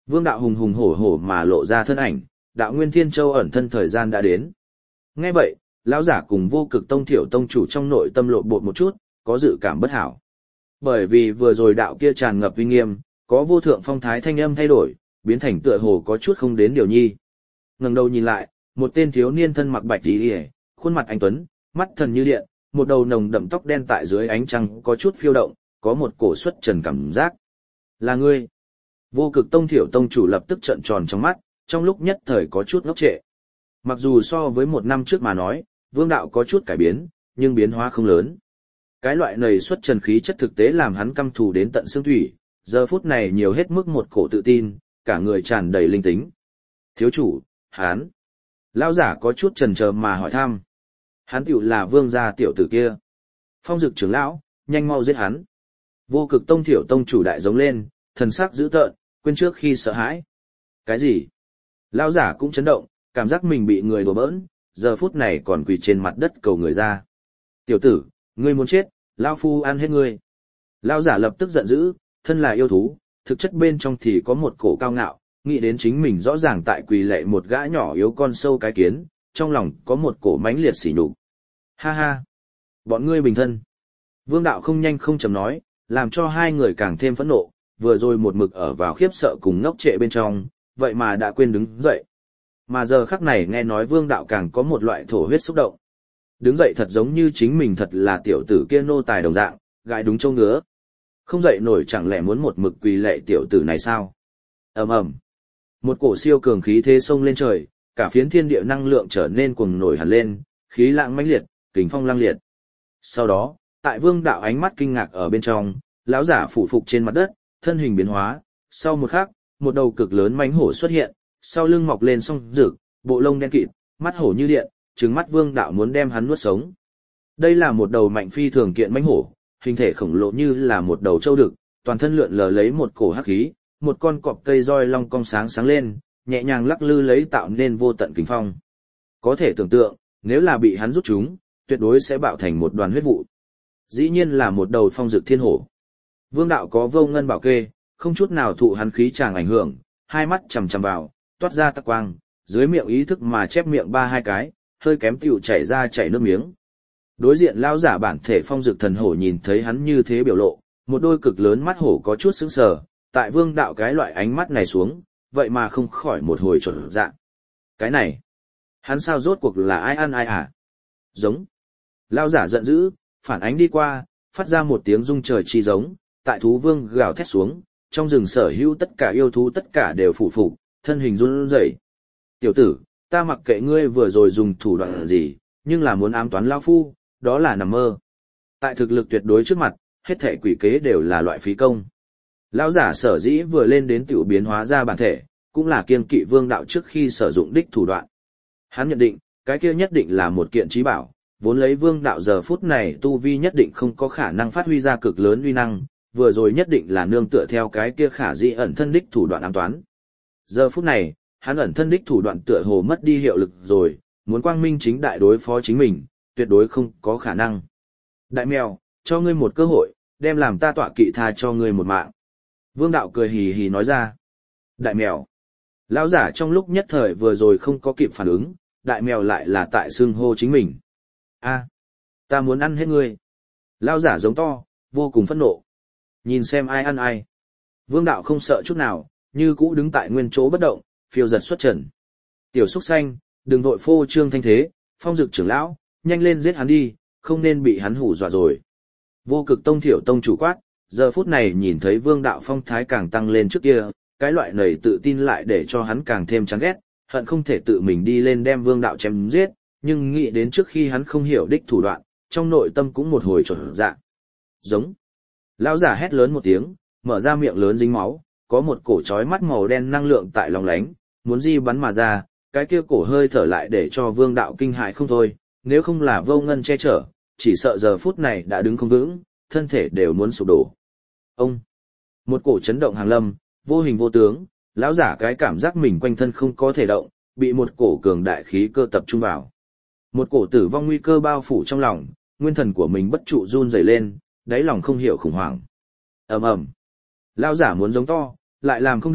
Vương đạo hùng hùng hổ hổ mà lộ ra thân ảnh, đạo Nguyên Thiên Châu ẩn thân thời gian đã đến. Nghe vậy, lão giả cùng Vô Cực Tông Thiểu tông chủ trong nội tâm lộ bột một chút, có dự cảm bất hảo. Bởi vì vừa rồi đạo kia tràn ngập uy nghiêm, có vô thượng phong thái thanh âm thay đổi, biến thành tựa hồ có chút không đến điều nhi. Ngẩng đầu nhìn lại, một tên thiếu niên thân mặc bạch y, khuôn mặt anh tuấn, mắt thần như điện, một đầu nồng đậm tóc đen tại dưới ánh trăng có chút phiêu động, có một cổ xuất trần cảm giác. Là ngươi. Vô Cực Tông Thiểu tông chủ lập tức trợn tròn trong mắt, trong lúc nhất thời có chút ngốc trệ. Mặc dù so với một năm trước mà nói, Vương đạo có chút cải biến, nhưng biến hóa không lớn. Cái loại này xuất trần khí chất thực tế làm hắn căm thù đến tận xương thủy, giờ phút này nhiều hết mức một cổ tự tin, cả người tràn đầy linh tính. Thiếu chủ, hắn. Lão giả có chút chần chờ mà hỏi thăm. Hắn tiểu là Vương gia tiểu tử kia. Phong Dực trưởng lão, nhanh mau giết hắn. Vô Cực Tông Thiểu tông chủ đại giống lên, thần sắc dữ tợn, quên trước khi sợ hãi. Cái gì? Lão giả cũng chấn động, cảm giác mình bị người đùa bỡn, giờ phút này còn quỳ trên mặt đất cầu người ra. Tiểu tử, ngươi muốn chết, lão phu ăn hết ngươi. Lão giả lập tức giận dữ, thân là yêu thú, thực chất bên trong thì có một cổ cao ngạo, nghĩ đến chính mình rõ ràng tại quỳ lệ một gã nhỏ yếu con sâu cái kiến, trong lòng có một cổ mãnh liệt sỉ nhục. Ha ha, bọn ngươi bình thân. Vương đạo không nhanh không chậm nói, làm cho hai người càng thêm phẫn nộ, vừa rồi một mực ở vào khiếp sợ cùng ngốc trệ bên trong, vậy mà đã quên đứng dậy. Mà giờ khắc này nghe nói Vương đạo càng có một loại thổ huyết xúc động. Đứng dậy thật giống như chính mình thật là tiểu tử kia nô tài đồng dạng, gãi đúng châu ngứa. Không dậy nổi chẳng lẽ muốn một mực quỳ lệ tiểu tử này sao? Ầm ầm. Một cổ siêu cường khí thế xông lên trời, cả phiến thiên địa năng lượng trở nên cuồng nổi hẳn lên, khí lãng mãnh liệt, kình phong lăng liệt. Sau đó, tại Vương đạo ánh mắt kinh ngạc ở bên trong, lão giả phủ phục trên mặt đất, thân hình biến hóa, sau một khắc, một đầu cực lớn mãnh hổ xuất hiện, sau lưng mọc lên song rực, bộ lông đen kịt, mắt hổ như điện, trừng mắt Vương đạo muốn đem hắn nuốt sống. Đây là một đầu mạnh phi thường kiện mãnh hổ, hình thể khổng lồ như là một đầu trâu đực, toàn thân lượn lờ lấy một cổ hắc khí, một con cọp cây roi long cong sáng sáng lên, nhẹ nhàng lắc lư lấy tạo nên vô tận kình phong. Có thể tưởng tượng, nếu là bị hắn rút chúng, tuyệt đối sẽ bạo thành một đoàn huyết vụ. Dĩ nhiên là một đầu phong dực thiên hổ. Vương đạo có vô ngân bảo kê, không chút nào thụ hắn khí chàng ảnh hưởng, hai mắt chằm chằm vào, toát ra tắc quang, dưới miệng ý thức mà chép miệng ba hai cái, hơi kém tiểu chảy ra chảy nước miếng. Đối diện lão giả bản thể phong dực thần hổ nhìn thấy hắn như thế biểu lộ, một đôi cực lớn mắt hổ có chút sững sờ, tại Vương đạo cái loại ánh mắt này xuống, vậy mà không khỏi một hồi chột dạ. Cái này, hắn sao rốt cuộc là ai ăn ai à? Giống. Lão giả giận dữ, phản ánh đi qua, phát ra một tiếng rung trời chi giống, tại thú vương gào thét xuống, trong rừng sở hữu tất cả yêu thú tất cả đều phủ phục, thân hình run rẩy. Tiểu tử, ta mặc kệ ngươi vừa rồi dùng thủ đoạn gì, nhưng là muốn ám toán lão phu, đó là nằm mơ. Tại thực lực tuyệt đối trước mặt, hết thảy quỷ kế đều là loại phí công. Lão giả sở dĩ vừa lên đến tiểu biến hóa ra bản thể, cũng là kiêng kỵ Vương đạo trước khi sử dụng đích thủ đoạn. Hắn nhận định, cái kia nhất định là một kiện trí bảo, vốn lấy Vương đạo giờ phút này tu vi nhất định không có khả năng phát huy ra cực lớn uy năng, vừa rồi nhất định là nương tựa theo cái kia khả dĩ ẩn thân đích thủ đoạn ám toán. Giờ phút này, hắn ẩn thân đích thủ đoạn tựa hồ mất đi hiệu lực rồi, muốn quang minh chính đại đối phó chính mình, tuyệt đối không có khả năng. Đại mèo, cho ngươi một cơ hội, đem làm ta tọa kỵ tha cho ngươi một mạng. Vương đạo cười hì hì nói ra. Đại mèo. Lão giả trong lúc nhất thời vừa rồi không có kịp phản ứng, đại mèo lại là tại xưng hô chính mình. A, ta muốn ăn hết ngươi. Lão giả giống to, vô cùng phẫn nộ. Nhìn xem ai ăn ai. Vương đạo không sợ chút nào, như cũ đứng tại nguyên chỗ bất động, phiêu giật xuất trần. Tiểu xúc xanh, đừng vội phô trương thanh thế, Phong Dực trưởng lão, nhanh lên giết hắn đi, không nên bị hắn hù dọa rồi. Vô Cực Tông Thiểu tông chủ quát, giờ phút này nhìn thấy Vương đạo phong thái càng tăng lên trước kia, cái loại này tự tin lại để cho hắn càng thêm chán ghét, hận không thể tự mình đi lên đem Vương đạo chém giết, nhưng nghĩ đến trước khi hắn không hiểu đích thủ đoạn, trong nội tâm cũng một hồi chột dạ. Giống. Lão giả hét lớn một tiếng, mở ra miệng lớn dính máu, có một cổ chói mắt màu đen năng lượng tại lòng lánh, muốn di bắn mà ra, cái kia cổ hơi thở lại để cho Vương đạo kinh hại không thôi, nếu không là vô ngân che chở, chỉ sợ giờ phút này đã đứng không vững, thân thể đều muốn sụp đổ. Ông. Một cổ chấn động hàng lâm, vô hình vô tướng, lão giả cái cảm giác mình quanh thân không có thể động, bị một cổ cường đại khí cơ tập trung vào. Một cổ tử vong nguy cơ bao phủ trong lòng, nguyên thần của mình bất trụ run rẩy lên, đáy lòng không hiểu khủng hoảng. Ầm ầm. Lão giả muốn giống to, lại làm không được,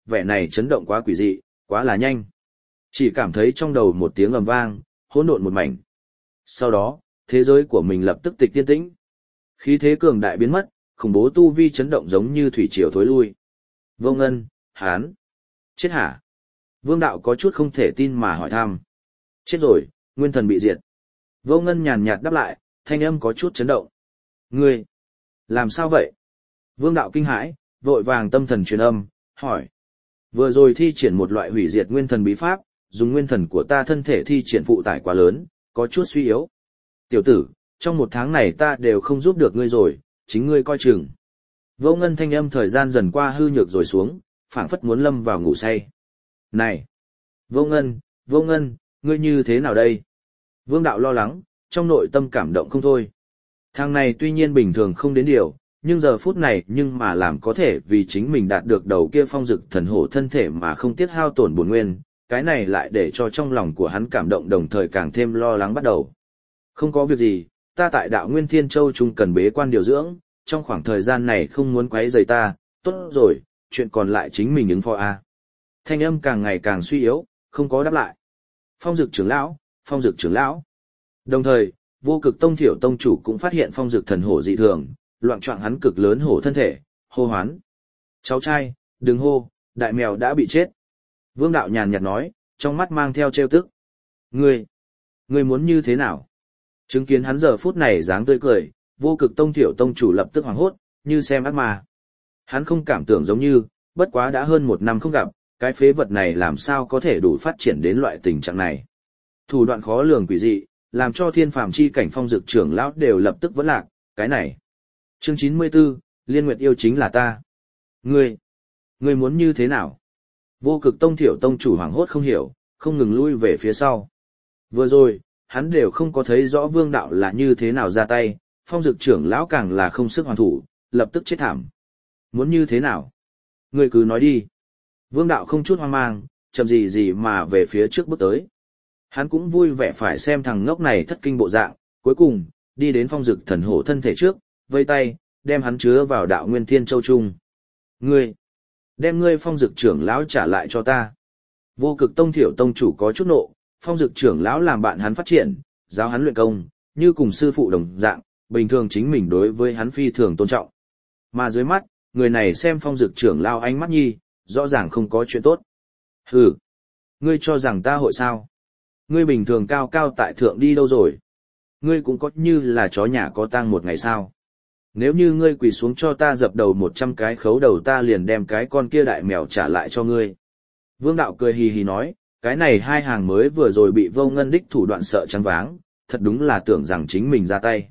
vẻ này chấn động quá quỷ dị, quá là nhanh. Chỉ cảm thấy trong đầu một tiếng ầm vang, hỗn độn một mảnh. Sau đó, thế giới của mình lập tức tịch yên tĩnh. Khí thế cường đại biến mất, khủng bố tu vi chấn động giống như thủy triều thối lui. Vô Ngân, hán, chết hả? Vương đạo có chút không thể tin mà hỏi thăm. Chết rồi, nguyên thần bị diệt. Vô Ngân nhàn nhạt đáp lại, thanh âm có chút chấn động. Ngươi, làm sao vậy? Vương đạo kinh hãi, vội vàng tâm thần truyền âm, hỏi. Vừa rồi thi triển một loại hủy diệt nguyên thần bí pháp, dùng nguyên thần của ta thân thể thi triển phụ tải quá lớn, có chút suy yếu. Tiểu tử, trong một tháng này ta đều không giúp được ngươi rồi, chính ngươi coi chừng. Vô Ngân thanh âm thời gian dần qua hư nhược rồi xuống, phảng phất muốn lâm vào ngủ say. Này! Vô Ngân, ngươi như thế nào đây? Vương đạo lo lắng, trong nội tâm cảm động không thôi. Thằng này tuy nhiên bình thường không đến điều, nhưng giờ phút này nhưng mà làm có thể vì chính mình đạt được đầu kia phong dực thần hổ thân thể mà không tiết hao tổn bổn nguyên, cái này lại để cho trong lòng của hắn cảm động đồng thời càng thêm lo lắng bắt đầu. Không có việc gì, ta tại đạo Nguyên Thiên Châu Trung cần bế quan điều dưỡng, trong khoảng thời gian này không muốn quấy rầy ta, tốt rồi, chuyện còn lại chính mình ứng phó a. Thanh âm càng ngày càng suy yếu, không có đáp lại. Phong Dực trưởng lão. Đồng thời, Vô Cực Tông Thiểu tông chủ cũng phát hiện Phong Dực thần hổ dị thường, loạng choạng hắn cực lớn hổ thân thể, hô hoán. Cháu trai, đừng hô, đại mèo đã bị chết. Vương đạo nhàn nhạt nói, trong mắt mang theo trêu tức. Ngươi muốn như thế nào? Chứng kiến hắn giờ phút này dáng tươi cười, Vô Cực Tông Thiểu tông chủ lập tức hoảng hốt, như xem ác ma. Hắn không cảm tưởng giống như, bất quá đã hơn 1 năm không gặp, cái phế vật này làm sao có thể đủ phát triển đến loại tình trạng này. Thủ đoạn khó lường quỷ dị, làm cho thiên phàm chi cảnh Phong Dực trưởng lão đều lập tức vẫn lạc, cái này. Chương 94, Liên Nguyệt yêu chính là ta. Ngươi muốn như thế nào? Vô Cực Tông Thiểu tông chủ hoảng hốt không hiểu, không ngừng lui về phía sau. Vừa rồi, hắn đều không có thấy rõ Vương đạo là như thế nào ra tay, Phong Dực trưởng lão càng là không sức hoàn thủ, lập tức chết thảm. Muốn như thế nào? Ngươi cứ nói đi. Vương đạo không chút hoang mang, chậm gì mà về phía trước bước tới. Hắn cũng vui vẻ phải xem thằng ngốc này thất kinh bộ dạng, cuối cùng, đi đến Phong Dực thần hổ thân thể trước, vây tay, đem hắn chứa vào đạo Nguyên Thiên Châu Trung. Đem ngươi Phong Dực trưởng lão trả lại cho ta. Vô Cực Tông Thiểu tông chủ có chút nộ, Phong Dực trưởng lão làm bạn hắn phát triển, giáo hắn luyện công, như cùng sư phụ đồng dạng, bình thường chính mình đối với hắn phi thường tôn trọng. Mà dưới mắt, người này xem Phong Dực trưởng lão ánh mắt nhi, rõ ràng không có chuyện tốt. Hừ, ngươi cho rằng ta hội sao? Ngươi bình thường cao cao tại thượng đi đâu rồi? Ngươi cũng có như là chó nhà có tang một ngày sao? Nếu như ngươi quỳ xuống cho ta dập đầu 100 cái khấu đầu ta liền đem cái con kia đại mèo trả lại cho ngươi. Vương đạo cười hì hì nói, cái này hai hàng mới vừa rồi bị Vô Ngân đích thủ đoạn sợ trắng váng, thật đúng là tưởng rằng chính mình ra tay.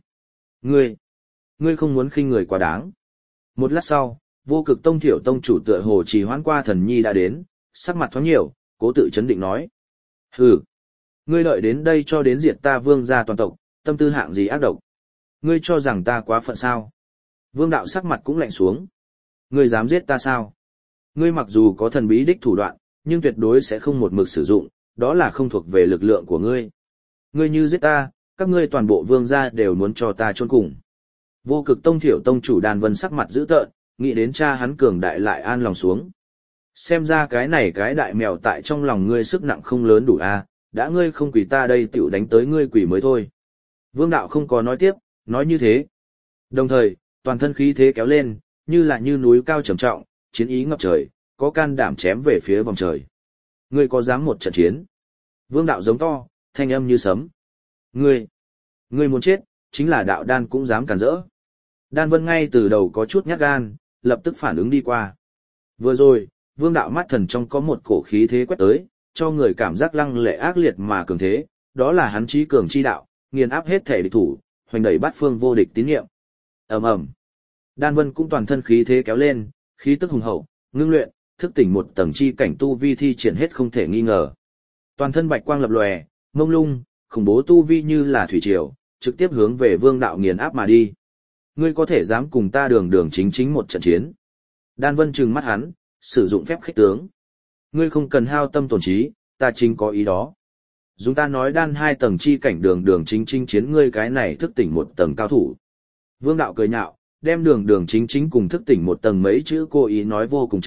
Ngươi không muốn khinh người quá đáng. Một lát sau, Vô Cực Tông Thiểu tông chủ tựa hồ trì hoãn qua thần nhi đã đến, sắc mặt thoáng nhiều, cố tự chấn định nói. Hừ, ngươi đợi đến đây cho đến diệt ta Vương gia toàn tộc, tâm tư hạng gì ác độc. Ngươi cho rằng ta quá phận sao? Vương đạo sắc mặt cũng lạnh xuống. Ngươi dám giết ta sao? Ngươi mặc dù có thần bí đích thủ đoạn, nhưng tuyệt đối sẽ không một mực sử dụng, đó là không thuộc về lực lượng của ngươi. Ngươi như giết ta, các ngươi toàn bộ Vương gia đều muốn cho ta chôn cùng. Vô Cực Tông Thiểu tông chủ Đan Vân sắc mặt dữ tợn, nghĩ đến cha hắn cường đại lại an lòng xuống. Xem ra cái này cái đại mèo tại trong lòng ngươi sức nặng không lớn đủ a, đã ngươi không quỳ ta đây tiểu đánh tới ngươi quỳ mới thôi. Vương đạo không có nói tiếp, nói như thế. Đồng thời, toàn thân khí thế kéo lên, như núi cao trầm trọng, chiến ý ngập trời, có can đảm chém về phía vòng trời. Ngươi có dám một trận chiến? Vương đạo giống to, thanh âm như sấm. Ngươi muốn chết, chính là đạo đan cũng dám cản rỡ. Đan Vân ngay từ đầu có chút nhát gan, lập tức phản ứng đi qua. Vừa rồi, Vương đạo mắt thần trong có một cổ khí thế quét tới, cho người cảm giác lăng lệ ác liệt mà cường thế, đó là hắn chí cường chi đạo, nghiền áp hết thể địch thủ, hoành đẩy bát phương vô địch tín nhiệm. Ầm ầm. Đan Vân cũng toàn thân khí thế kéo lên, khí tức hùng hậu, ngưng luyện, thức tỉnh một tầng chi cảnh tu vi thi triển hết không thể nghi ngờ. Toàn thân bạch quang lập lòe, mông lung, khủng bố tu vi như là thủy triều, trực tiếp hướng về Vương đạo nghiền áp mà đi. Ngươi có thể dám cùng ta đường chính một trận chiến? Đan Vân trừng mắt hắn, sử dụng phép khích tướng. Ngươi không cần hao tâm tổn trí, ta chính có ý đó. Chúng ta nói đan 2 tầng chi cảnh đường chính chiến ngươi cái này thức tỉnh một tầng cao thủ. Vương đạo cười nhạo, đem đường chính cùng thức tỉnh một tầng mấy chữ cố ý nói vô cùng trọng,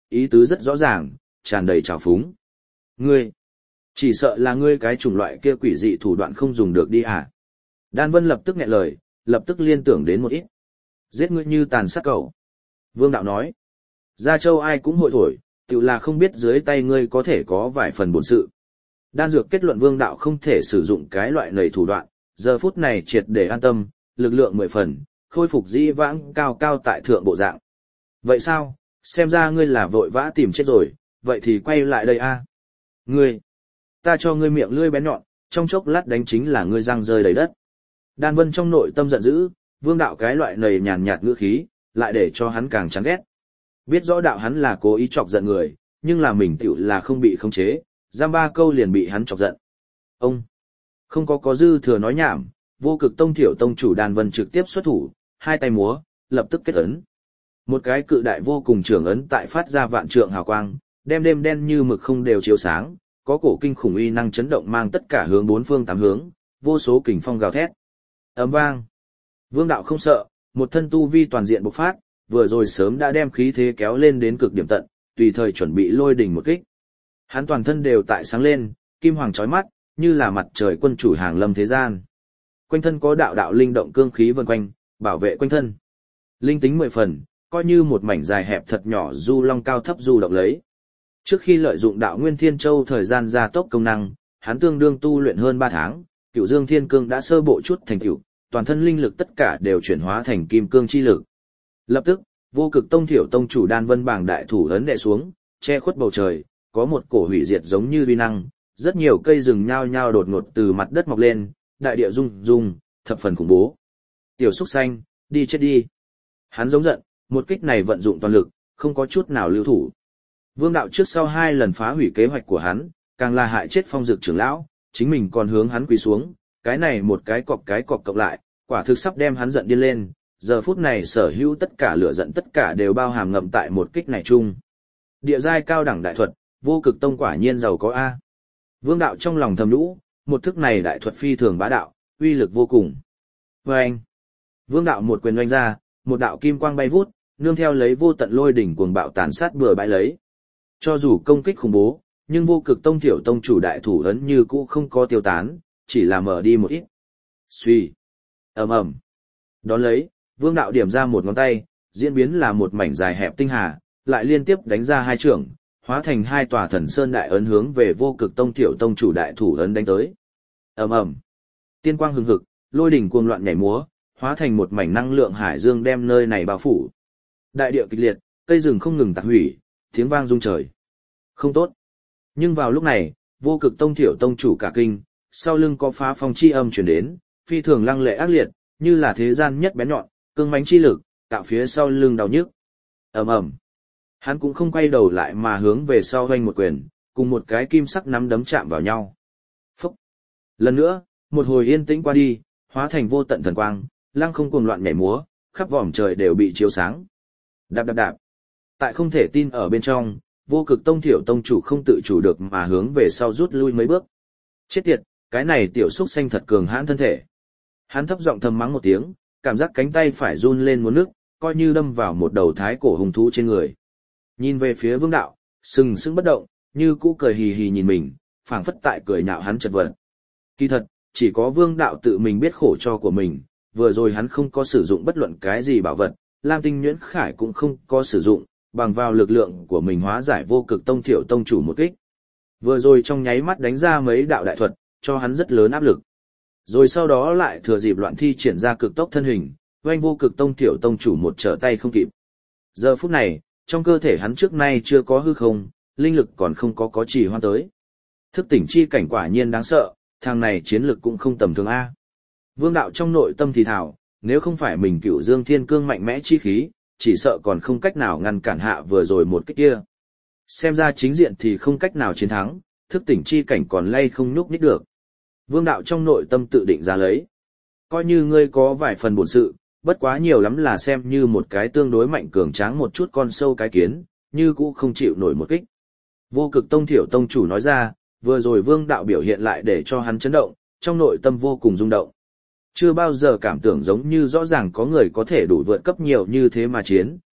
ý tứ rất rõ ràng, tràn đầy trào phúng. Ngươi, chỉ sợ là ngươi cái chủng loại kia quỷ dị thủ đoạn không dùng được đi à? Đan Vân lập tức nghẹn lời, lập tức liên tưởng đến một ít. Giết ngươi như tàn sát cẩu. Vương đạo nói, Gia Châu ai cũng hội thổi, tự là không biết dưới tay ngươi có thể có vài phần bổn sự. Đan Dược kết luận Vương đạo không thể sử dụng cái loại nầy thủ đoạn, giờ phút này triệt để an tâm, lực lượng 10 phần, khôi phục dĩ vãng cao cao tại thượng bộ dạng. Vậy sao, xem ra ngươi là vội vã tìm chết rồi, vậy thì quay lại đây a. Ngươi, ta cho ngươi miệng lưỡi bén nhọn, trong chốc lát đánh chính là ngươi răng rơi đầy đất. Đan Vân trong nội tâm giận dữ, Vương đạo cái loại nầy nhàn nhạt ngữ khí, lại để cho hắn càng chán ghét. Biết rõ đạo hắn là cố ý chọc giận người, nhưng là mình tựu là không bị khống chế, giam 3 câu liền bị hắn chọc giận. Ông, không có dư thừa nói nhảm, Vô Cực Tông Thiểu Tông chủ Đan Vân trực tiếp xuất thủ, hai tay múa, lập tức kết ấn. Một cái cự đại vô cùng trưởng ấn tại phát ra vạn trượng hào quang, đem đêm đen như mực không đều chiếu sáng, có cổ kinh khủng uy năng chấn động mang tất cả hướng 4 phương 8 hướng, vô số kình phong gào thét. Ầm vang. Vương đạo không sợ, một thân tu vi toàn diện bộc phát, vừa rồi sớm đã đem khí thế kéo lên đến cực điểm tận, tùy thời chuẩn bị lôi đỉnh một kích. Hắn toàn thân đều tại sáng lên, kim hoàng chói mắt, như là mặt trời quân chủ hàng lâm thế gian. Quanh thân có đạo đạo linh động cương khí vần quanh, bảo vệ quanh thân. Linh tính 10 phần, coi như một mảnh dài hẹp thật nhỏ du long cao thấp du động lấy. Trước khi lợi dụng đạo Nguyên Thiên Châu thời gian gia tốc công năng, hắn tương đương tu luyện hơn 3 tháng, Cửu Dương Thiên Cương đã sơ bộ chút thành tựu, toàn thân linh lực tất cả đều chuyển hóa thành kim cương chi lực. Lập tức, Vô Cực Tông Thiểu Tông chủ Đan Vân bảng đại thủ ấn đè xuống, che khuất bầu trời, có một cổ hủy diệt giống như uy năng, rất nhiều cây rừng nhao nhao đột ngột từ mặt đất mọc lên, đại địa rung rung, thập phần khủng bố. Tiểu Súc Xanh, đi chết đi. Hắn giống giận, một kích này vận dụng toàn lực, không có chút nào lưu thủ. Vương đạo trước sau 2 lần phá hủy kế hoạch của hắn, càng là hại chết Phong Dực trưởng lão, chính mình còn hướng hắn quỳ xuống, cái này một cái cọc cộng lại, quả thực sắp đem hắn giận điên lên, giờ phút này sở hữu tất cả lửa giận tất cả đều bao hàm ngậm tại một kích này chung. Địa giai cao đẳng đại thuật, Vô Cực Tông quả nhiên giàu có a. Vương đạo trong lòng thầm nhũ, một thức này đại thuật phi thường bá đạo, uy lực vô cùng. Oeng! Vương đạo một quyền oanh ra, một đạo kim quang bay vút, nương theo lấy vô tận lôi đỉnh cuồng bạo tàn sát bừa bãi lấy. Cho dù công kích khủng bố, nhưng Vô Cực Tông Thiểu Tông chủ đại thủ ấn như cũ không có tiêu tán, chỉ là mở đi một ít. Suy! Ầm ầm! Đón lấy, Vương đạo điểm ra một ngón tay, diễn biến là một mảnh dài hẹp tinh hà, lại liên tiếp đánh ra 2 chưởng, hóa thành 2 tòa thần sơn đại ấn hướng về Vô Cực Tông Thiểu Tông chủ đại thủ ấn đánh tới. Ầm ầm! Tiên quang hừng hực, lôi đỉnh cuồng loạn nhảy múa, hóa thành một mảnh năng lượng hải dương đem nơi này bao phủ. Đại địa kịch liệt, cây rừng không ngừng tạc hủy, tiếng vang rung trời. Không tốt. Nhưng vào lúc này, Vô Cực Tông Thiểu Tông chủ cả kinh, sau lưng có phá phong chi âm truyền đến, phi thường lăng lệ ác liệt, như là thế gian nhất bén nhọn, cương mãnh chi lực, tạo phía sau lưng đau nhức. Ầm ầm. Hắn cũng không quay đầu lại mà hướng về sau hoành một quyền, cùng một cái kim sắc nắm đấm chạm vào nhau. Phúc. Lần nữa, một hồi yên tĩnh qua đi, hóa thành vô tận thần quang, lăng không cuồng loạn nhảy múa, khắp vòm trời đều bị chiếu sáng. Đạp đạp đạp. Tại không thể tin ở bên trong, Vô Cực Tông Thiểu Tông chủ không tự chủ được mà hướng về sau rút lui mấy bước. Chết tiệt, cái này tiểu xúc xanh thật cường hãn thân thể. Hắn thấp giọng thầm mắng một tiếng, cảm giác cánh tay phải run lên muốn nức, coi như đâm vào một đầu thái cổ hùng thú trên người. Nhìn về phía Vương đạo, sừng sững bất động, như cũ cười hì hì nhìn mình, phảng phất tại cười nhạo hắn chật vật. Kỳ thật, chỉ có Vương đạo tự mình biết khổ cho của mình, vừa rồi hắn không có sử dụng bất luận cái gì bảo vật, Lam Tinh Nhuyễn Khải cũng không có sử dụng, bằng vào lực lượng của mình hóa giải Vô Cực Tông Thiểu Tông chủ một kích. Vừa rồi trong nháy mắt đánh ra mấy đạo đại thuật, cho hắn rất lớn áp lực. Rồi sau đó lại thừa dịp loạn thi triển ra cực tốc thân hình, oanh Vô Cực Tông Thiểu Tông chủ một trở tay không kịp. Giờ phút này, trong cơ thể hắn trước nay chưa có hư không, linh lực còn không có trì hoãn tới. Thức tỉnh chi cảnh quả nhiên đáng sợ, thằng này chiến lực cũng không tầm thường a. Vương đạo trong nội tâm thì thào, nếu không phải mình Cửu Dương Thiên Cương mạnh mẽ chi khí, chỉ sợ còn không cách nào ngăn cản hạ vừa rồi một kích kia. Xem ra chính diện thì không cách nào chiến thắng, thức tỉnh chi cảnh còn lay không nhúc nhích được. Vương đạo trong nội tâm tự định ra lấy. Coi như ngươi có vài phần bổn sự, bất quá nhiều lắm là xem như một cái tương đối mạnh cường tráng một chút con sâu cái kiến, như cũ không chịu nổi một kích. Vô Cực Tông Thiểu Tông chủ nói ra, vừa rồi Vương đạo biểu hiện lại để cho hắn chấn động, trong nội tâm vô cùng rung động. Chưa bao giờ cảm tưởng giống như rõ ràng có người có thể đủ vượt cấp nhiều như thế mà chiến,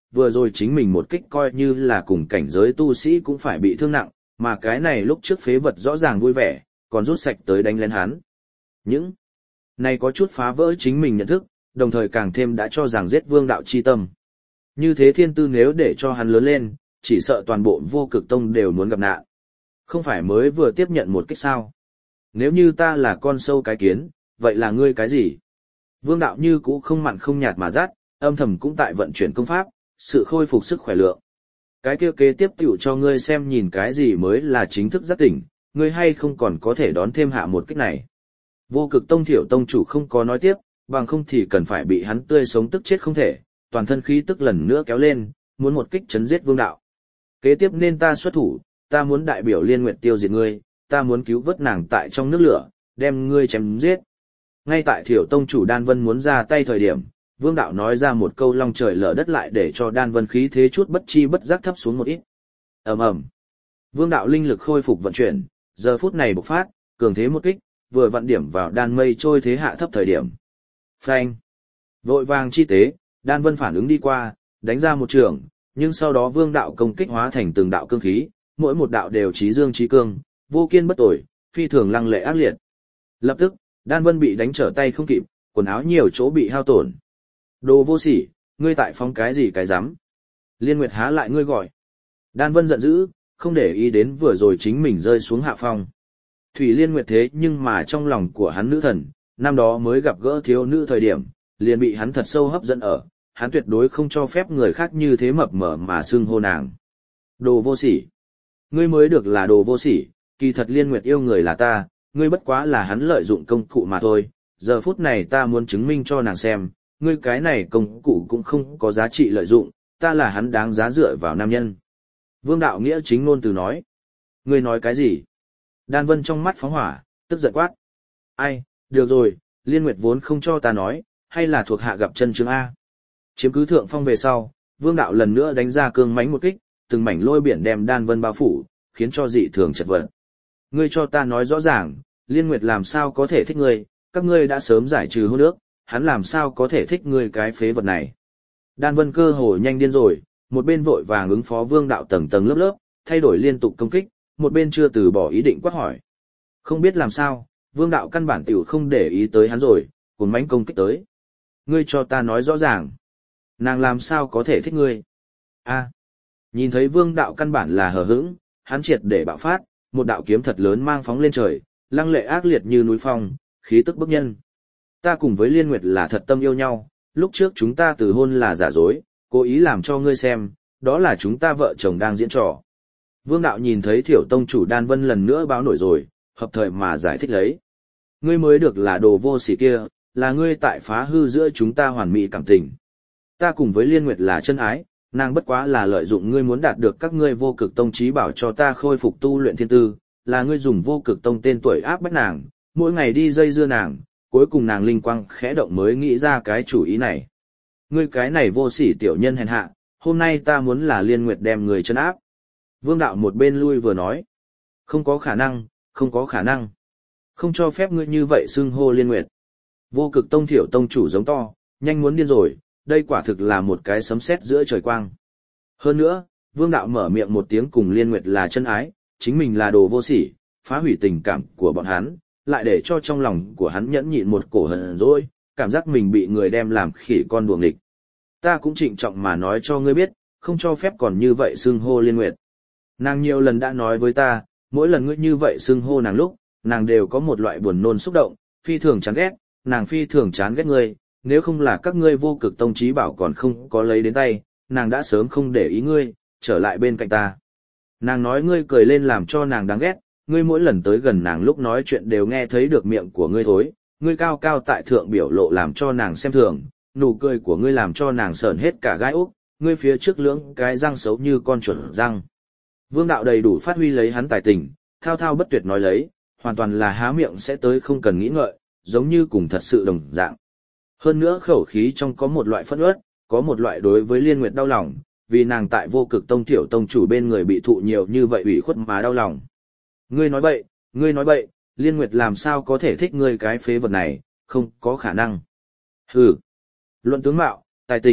vừa rồi chính mình một kích coi như là cùng cảnh giới tu sĩ cũng phải bị thương nặng, mà cái này lúc trước phế vật rõ ràng vui vẻ, còn rút sạch tới đánh lén hắn. Những này có chút phá vỡ chính mình nhận thức, đồng thời càng thêm đã cho rằng giết vương đạo chi tâm. Như thế thiên tư nếu để cho hắn lớn lên, chỉ sợ toàn bộ vô cực tông đều muốn gặp nạn. Không phải mới vừa tiếp nhận một kích sao? Nếu như ta là con sâu cái kiến, vậy là ngươi cái gì? Vương đạo như cũ không mặn không nhạt mà rát, âm thầm cũng tại vận chuyển công pháp, sự khôi phục sức khỏe lượng. Cái kia kế tiếp tiểu cho ngươi xem nhìn cái gì mới là chính thức giác tỉnh, ngươi hay không còn có thể đón thêm hạ một kích này. Vô cực tông thiểu tông chủ không có nói tiếp, bằng không thì cần phải bị hắn tươi sống tức chết không thể, toàn thân khí tức lần nữa kéo lên, muốn một kích chấn giết vương đạo. Kế tiếp nên ta xuất thủ, ta muốn đại biểu Liên Nguyệt tiêu diệt ngươi, ta muốn cứu vớt nàng tại trong nước lửa, đem ngươi chém giết. Ngay tại thiểu tông chủ Đan Vân muốn ra tay thời điểm, vương đạo nói ra một câu long trời lở đất lại để cho Đan Vân khí thế chút bất chi bất giác thấp xuống một ít. Ầm ầm. Vương đạo linh lực khôi phục vận chuyển, giờ phút này bộc phát, cường thế một kích, vừa vận điểm vào đan mây trôi thế hạ thấp thời điểm. Phanh. Vội vàng chi tế, Đan Vân phản ứng đi qua, đánh ra một trường, nhưng sau đó vương đạo công kích hóa thành từng đạo cương khí, mỗi một đạo đều chí dương chí cương, vô kiên bất tồi, phi thường lăng lệ ác liệt. Lập tức, Đan Vân bị đánh trở tay không kịp, quần áo nhiều chỗ bị hao tổn. Đồ vô sỉ, ngươi tại phóng cái gì cái rắm? Liên Nguyệt há lại ngươi gọi. Đan Vân giận dữ, không để ý đến vừa rồi chính mình rơi xuống hạ phong. Thủy Liên Nguyệt thế nhưng mà trong lòng của hắn nữ thần, năm đó mới gặp gỡ thiếu nữ thời điểm, liền bị hắn thật sâu hấp dẫn ở, hắn tuyệt đối không cho phép người khác như thế mập mờ mà xưng hô nàng. Đồ vô sỉ. Ngươi mới được là đồ vô sỉ, kỳ thật Liên Nguyệt yêu người là ta, ngươi bất quá là hắn lợi dụng công cụ mà thôi, giờ phút này ta muốn chứng minh cho nàng xem, ngươi cái này công cụ cũng không có giá trị lợi dụng, ta là hắn đáng giá dựa vào nam nhân. Vương đạo nghĩa chính ngôn từ nói. Ngươi nói cái gì? Đan Vân trong mắt phóng hỏa, tức giận quát. Ai, được rồi, Liên Nguyệt vốn không cho ta nói, hay là thuộc hạ gặp chân chứng A. Chiếm cứ thượng phong về sau, vương đạo lần nữa đánh ra cương mãnh một kích, từng mảnh lôi biển đem Đan Vân bao phủ, khiến cho dị thường chật vật. Ngươi cho ta nói rõ ràng, Liên Nguyệt làm sao có thể thích ngươi, các ngươi đã sớm giải trừ hôn ước, hắn làm sao có thể thích ngươi cái phế vật này. Đan Vân cơ hồ nhanh điên rồi, một bên vội vàng ứng phó vương đạo tầng tầng lớp lớp, thay đổi liên tục công kích, một bên chưa từ bỏ ý định quát hỏi. Không biết làm sao, vương đạo căn bản tiểu không để ý tới hắn rồi, cuốn mãnh công kích tới. Ngươi cho ta nói rõ ràng, nàng làm sao có thể thích ngươi? A. Nhìn thấy vương đạo căn bản là hờ hững, hắn triệt để bạo phát, một đạo kiếm thật lớn mang phóng lên trời, lăng lệ ác liệt như núi phong, khí tức bức nhân. Ta cùng với Liên Nguyệt là thật tâm yêu nhau, lúc trước chúng ta từ hôn là giả dối, cố ý làm cho ngươi xem, đó là chúng ta vợ chồng đang diễn trò. Vương đạo nhìn thấy thiểu tông chủ Đan Vân lần nữa báo nổi rồi, hợp thời mà giải thích lấy. Ngươi mới được là đồ vô sỉ kia, là ngươi tại phá hư giữa chúng ta hoàn mỹ cảm tình. Ta cùng với Liên Nguyệt là chân ái, nàng bất quá là lợi dụng ngươi muốn đạt được các ngươi vô cực tông trí bảo cho ta khôi phục tu luyện thiên tư, là ngươi dùng vô cực tông tên tuổi áp bách nàng, mỗi ngày đi dây dưa nàng, cuối cùng nàng linh quang khẽ động mới nghĩ ra cái chủ ý này. Ngươi cái này vô sỉ tiểu nhân hèn hạ, hôm nay ta muốn là Liên Nguyệt đem người chân áp. Vương đạo một bên lui vừa nói. Không có khả năng, không có khả năng. Không cho phép ngươi như vậy xưng hô Liên Nguyệt. Vô cực tông thiểu tông chủ giống to, nhanh muốn điên rồi, đây quả thực là một cái sấm sét giữa trời quang. Hơn nữa, vương đạo mở miệng một tiếng cùng Liên Nguyệt là chân ái, chính mình là đồ vô sỉ, phá hủy tình cảm của bọn hắn, lại để cho trong lòng của hắn nhẫn nhịn một cổ hận rồi, cảm giác mình bị người đem làm khỉ con đuồng địch. Ta cũng trịnh trọng mà nói cho ngươi biết, không cho phép còn như vậy xưng hô Liên Nguyệt. Nàng nhiều lần đã nói với ta, mỗi lần ngươi như vậy xưng hô nàng lúc, nàng đều có một loại buồn nôn xúc động, phi thường chán ghét, nàng phi thường chán ghét ngươi, nếu không là các ngươi vô cực tông trí bảo còn không có lấy đến tay, nàng đã sớm không để ý ngươi, trở lại bên cạnh ta. Nàng nói ngươi cười lên làm cho nàng đáng ghét, ngươi mỗi lần tới gần nàng lúc nói chuyện đều nghe thấy được miệng của ngươi thối, ngươi cao cao tại thượng biểu lộ làm cho nàng xem thường, nụ cười của ngươi làm cho nàng sởn hết cả gai ốc, ngươi phía trước lưỡng cái răng xấu như con chuột răng. Vương đạo đầy đủ phát huy lấy hắn tài tình, thao thao bất tuyệt nói lấy, hoàn toàn là há miệng sẽ tới không cần nghĩ ngợi, giống như cùng thật sự đồng dạng. Hơn nữa khẩu khí trong có một loại phẫn uất, có một loại đối với Liên Nguyệt đau lòng, vì nàng tại vô cực tông thiểu tông chủ bên người bị thụ nhiều như vậy ủy khuất mà đau lòng. Ngươi nói bậy, Liên Nguyệt làm sao có thể thích ngươi cái phế vật này, không có khả năng. Hừ. Luận tướng mạo, tài tình,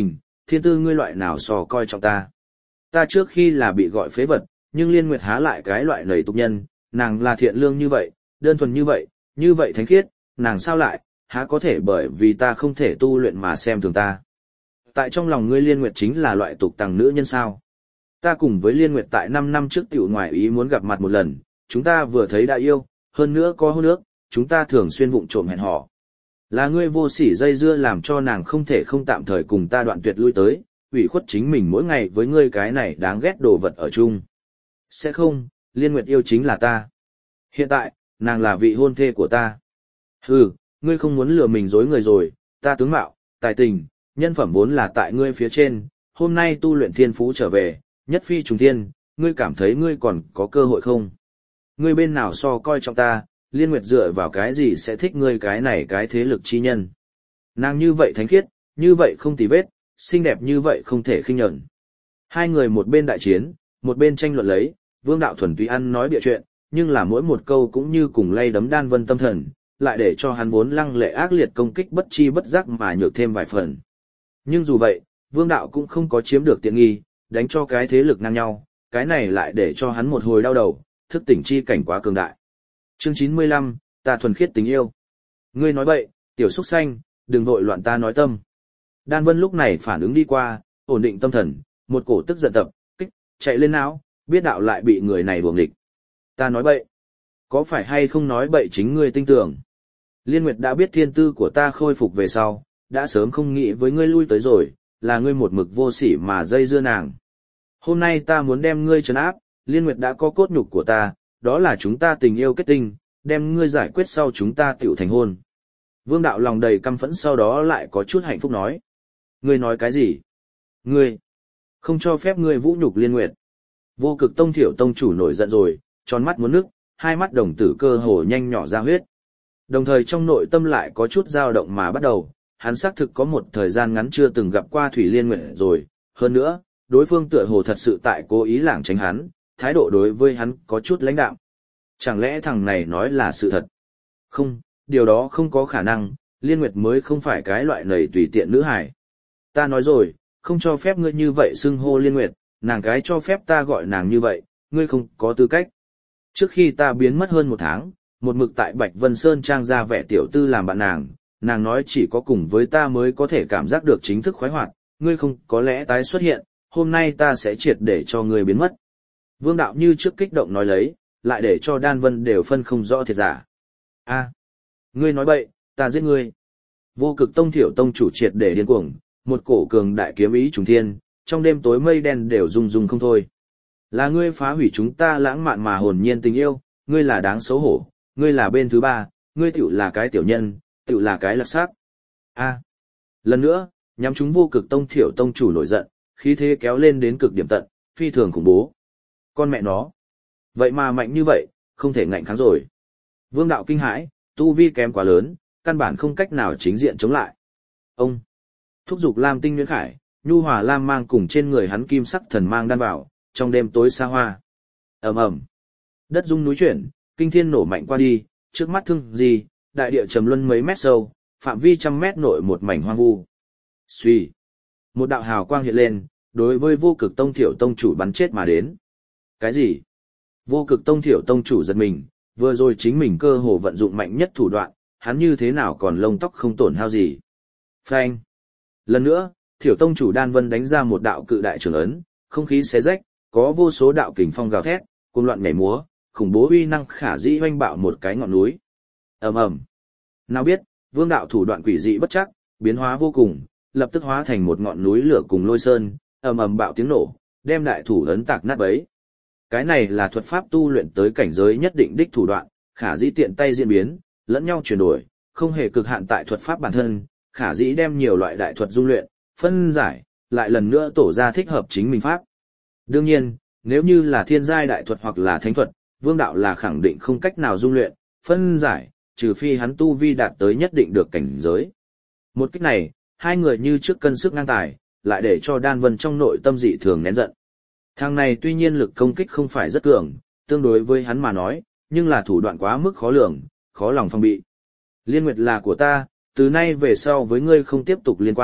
thiên tư ngươi loại nào so coi trọng ta. Ta trước khi là bị gọi phế vật, nhưng Liên Nguyệt há lại cái loại nầy tục nhân, nàng là thiện lương như vậy, đơn thuần như vậy thánh khiết, nàng sao lại, há có thể bởi vì ta không thể tu luyện mà xem thường ta. Tại trong lòng ngươi Liên Nguyệt chính là loại tục tằng nữ nhân sao. Ta cùng với Liên Nguyệt tại 5 năm trước tiểu ngoại ý muốn gặp mặt một lần, chúng ta vừa thấy đã yêu, hơn nữa có hôn ước, chúng ta thường xuyên vụng trộm hẹn hò. Là ngươi vô sỉ dây dưa làm cho nàng không thể không tạm thời cùng ta đoạn tuyệt lui tới, ủy khuất chính mình mỗi ngày với ngươi cái này đáng ghét đồ vật ở chung. Sẽ không, Liên Nguyệt yêu chính là ta. Hiện tại, nàng là vị hôn thê của ta. Hừ, ngươi không muốn lừa mình dối người rồi, ta tướng mạo, tài tình, nhân phẩm vốn là tại ngươi phía trên, hôm nay tu luyện thiên phú trở về, nhất phi trùng thiên, ngươi cảm thấy ngươi còn có cơ hội không? Ngươi bên nào so coi trọng ta, Liên Nguyệt dựa vào cái gì sẽ thích ngươi cái này cái thế lực chi nhân? Nàng như vậy thánh khiết, như vậy không tì vết, xinh đẹp như vậy không thể khinh nhẫn. Hai người một bên đại chiến, một bên tranh luận lấy, Vương Đạo thuần túy ăn nói bịa chuyện, nhưng là mỗi một câu cũng như cùng lay đấm Đan Vân tâm thần, lại để cho hắn vốn lăng lệ ác liệt công kích bất chi bất giác mà nhược thêm vài phần. Nhưng dù vậy, Vương Đạo cũng không có chiếm được tiện nghi, đánh cho cái thế lực ngang nhau, cái này lại để cho hắn một hồi đau đầu, thức tỉnh chi cảnh quá cường đại. Chương 95, ta thuần khiết tình yêu. Ngươi nói bậy, tiểu súc xanh, đừng vội loạn ta nói tâm. Đan Vân lúc này phản ứng đi qua, ổn định tâm thần, một cổ tức giận tập, kích, chạy lên não, biết đạo lại bị người này đuổi nghịch. Ta nói bậy. Có phải hay không nói bậy chính ngươi tin tưởng. Liên Nguyệt đã biết thiên tư của ta khôi phục về sau, đã sớm không nghĩ với ngươi lui tới rồi, là ngươi một mực vô sỉ mà dây dưa nàng. Hôm nay ta muốn đem ngươi trấn áp, Liên Nguyệt đã có cốt nhục của ta, đó là chúng ta tình yêu kết tinh, đem ngươi giải quyết sau chúng ta tiểu thành hôn. Vương Đạo lòng đầy căm phẫn sau đó lại có chút hạnh phúc nói. Ngươi nói cái gì? Ngươi không cho phép ngươi vũ nhục Liên Nguyệt. Vô Cực Tông Thiểu tông chủ nổi giận rồi, tròn mắt muốn nước, hai mắt đồng tử cơ hồ nhanh nhỏ ra huyết. Đồng thời trong nội tâm lại có chút dao động mà bắt đầu, hắn xác thực có một thời gian ngắn chưa từng gặp qua Thủy Liên Nguyệt rồi, hơn nữa, đối phương tựa hồ thật sự tại cố ý lảng tránh hắn, thái độ đối với hắn có chút lãnh đạm. Chẳng lẽ thằng này nói là sự thật? Không, điều đó không có khả năng, Liên Nguyệt mới không phải cái loại nầy tùy tiện nữ hải. Ta nói rồi, không cho phép ngươi như vậy xưng hô Liên Nguyệt, nàng cái cho phép ta gọi nàng như vậy, ngươi không có tư cách. Trước khi ta biến mất hơn 1 tháng, một mực tại Bạch Vân Sơn trang ra vẻ tiểu tư làm bạn nàng nói chỉ có cùng với ta mới có thể cảm giác được chính thức khoái hoạt, ngươi không có lẽ tái xuất hiện, hôm nay ta sẽ triệt để cho ngươi biến mất. Vương Đạo như trước kích động nói lấy, lại để cho Đan Vân đều phân không rõ thiệt giả. A, ngươi nói bậy, ta giết ngươi. Vô Cực Tông Thiểu tông chủ triệt để điên cuồng, một cổ cường đại kiếm ý trùng thiên, trong đêm tối mây đen đều rung rung không thôi. Là ngươi phá hủy chúng ta lãng mạn mà hồn nhiên tình yêu, ngươi là đáng xấu hổ, ngươi là bên thứ ba, ngươi tiểu là cái tiểu nhân, tiểu là cái lạc xác. A. Lần nữa, nhắm chúng Vô Cực Tông Thiểu tông chủ nổi giận, khí thế kéo lên đến cực điểm tận, phi thường khủng bố. Con mẹ nó. Vậy mà mạnh như vậy, không thể ngạnh kháng rồi. Vương Đạo kinh hãi, tu vi kém quá lớn, căn bản không cách nào chính diện chống lại. Ông thúc giục Lam Tinh Nguyễn Khải, nhu hòa lam mang cùng trên người hắn kim sắc thần mang đan vào, trong đêm tối xa hoa. Ầm ầm. Đất rung núi chuyển, kinh thiên nổ mạnh qua đi, trước mắt thương gì, đại địa trầm luân mấy mét sâu, phạm vi trăm mét nội một mảnh hoang vu. Suy. Một đạo hào quang hiện lên, đối với Vô Cực Tông Thiểu tông chủ bắn chết mà đến. Cái gì? Vô Cực Tông Thiểu tông chủ giật mình, vừa rồi chính mình cơ hồ vận dụng mạnh nhất thủ đoạn, hắn như thế nào còn lông tóc không tổn hao gì. Phanh. Lần nữa, Thiểu tông chủ Đan Vân đánh ra một đạo cự đại trường ấn, không khí xé rách, có vô số đạo kình phong gào thét, cuồng loạn nhảy múa, khủng bố uy năng khả dĩ hoanh bạo một cái ngọn núi. Ầm ầm. Nào biết, Vương Đạo thủ đoạn quỷ dị bất chắc, biến hóa vô cùng, lập tức hóa thành một ngọn núi lửa cùng lôi sơn, ầm ầm bạo tiếng nổ, đem đại thủ ấn tạc nát bấy. Cái này là thuật pháp tu luyện tới cảnh giới nhất định đích thủ đoạn, khả dĩ tiện tay diễn biến, lẫn nhau chuyển đổi, không hề cực hạn tại thuật pháp bản thân, khả dĩ đem nhiều loại đại thuật dung luyện, phân giải, lại lần nữa tổ ra thích hợp chính mình pháp. Đương nhiên, nếu như là thiên giai đại thuật hoặc là thánh thuật, Vương Đạo là khẳng định không cách nào dung luyện, phân giải, trừ phi hắn tu vi đạt tới nhất định được cảnh giới. Một cách này, hai người như trước cân sức ngang tài, lại để cho Đan Vân trong nội tâm dị thường nén giận. Thằng này tuy nhiên lực công kích không phải rất cường, tương đối với hắn mà nói, nhưng là thủ đoạn quá mức khó lường, khó lòng phòng bị. Liên Nguyệt là của ta, từ nay về sau với ngươi không tiếp tục liên quan,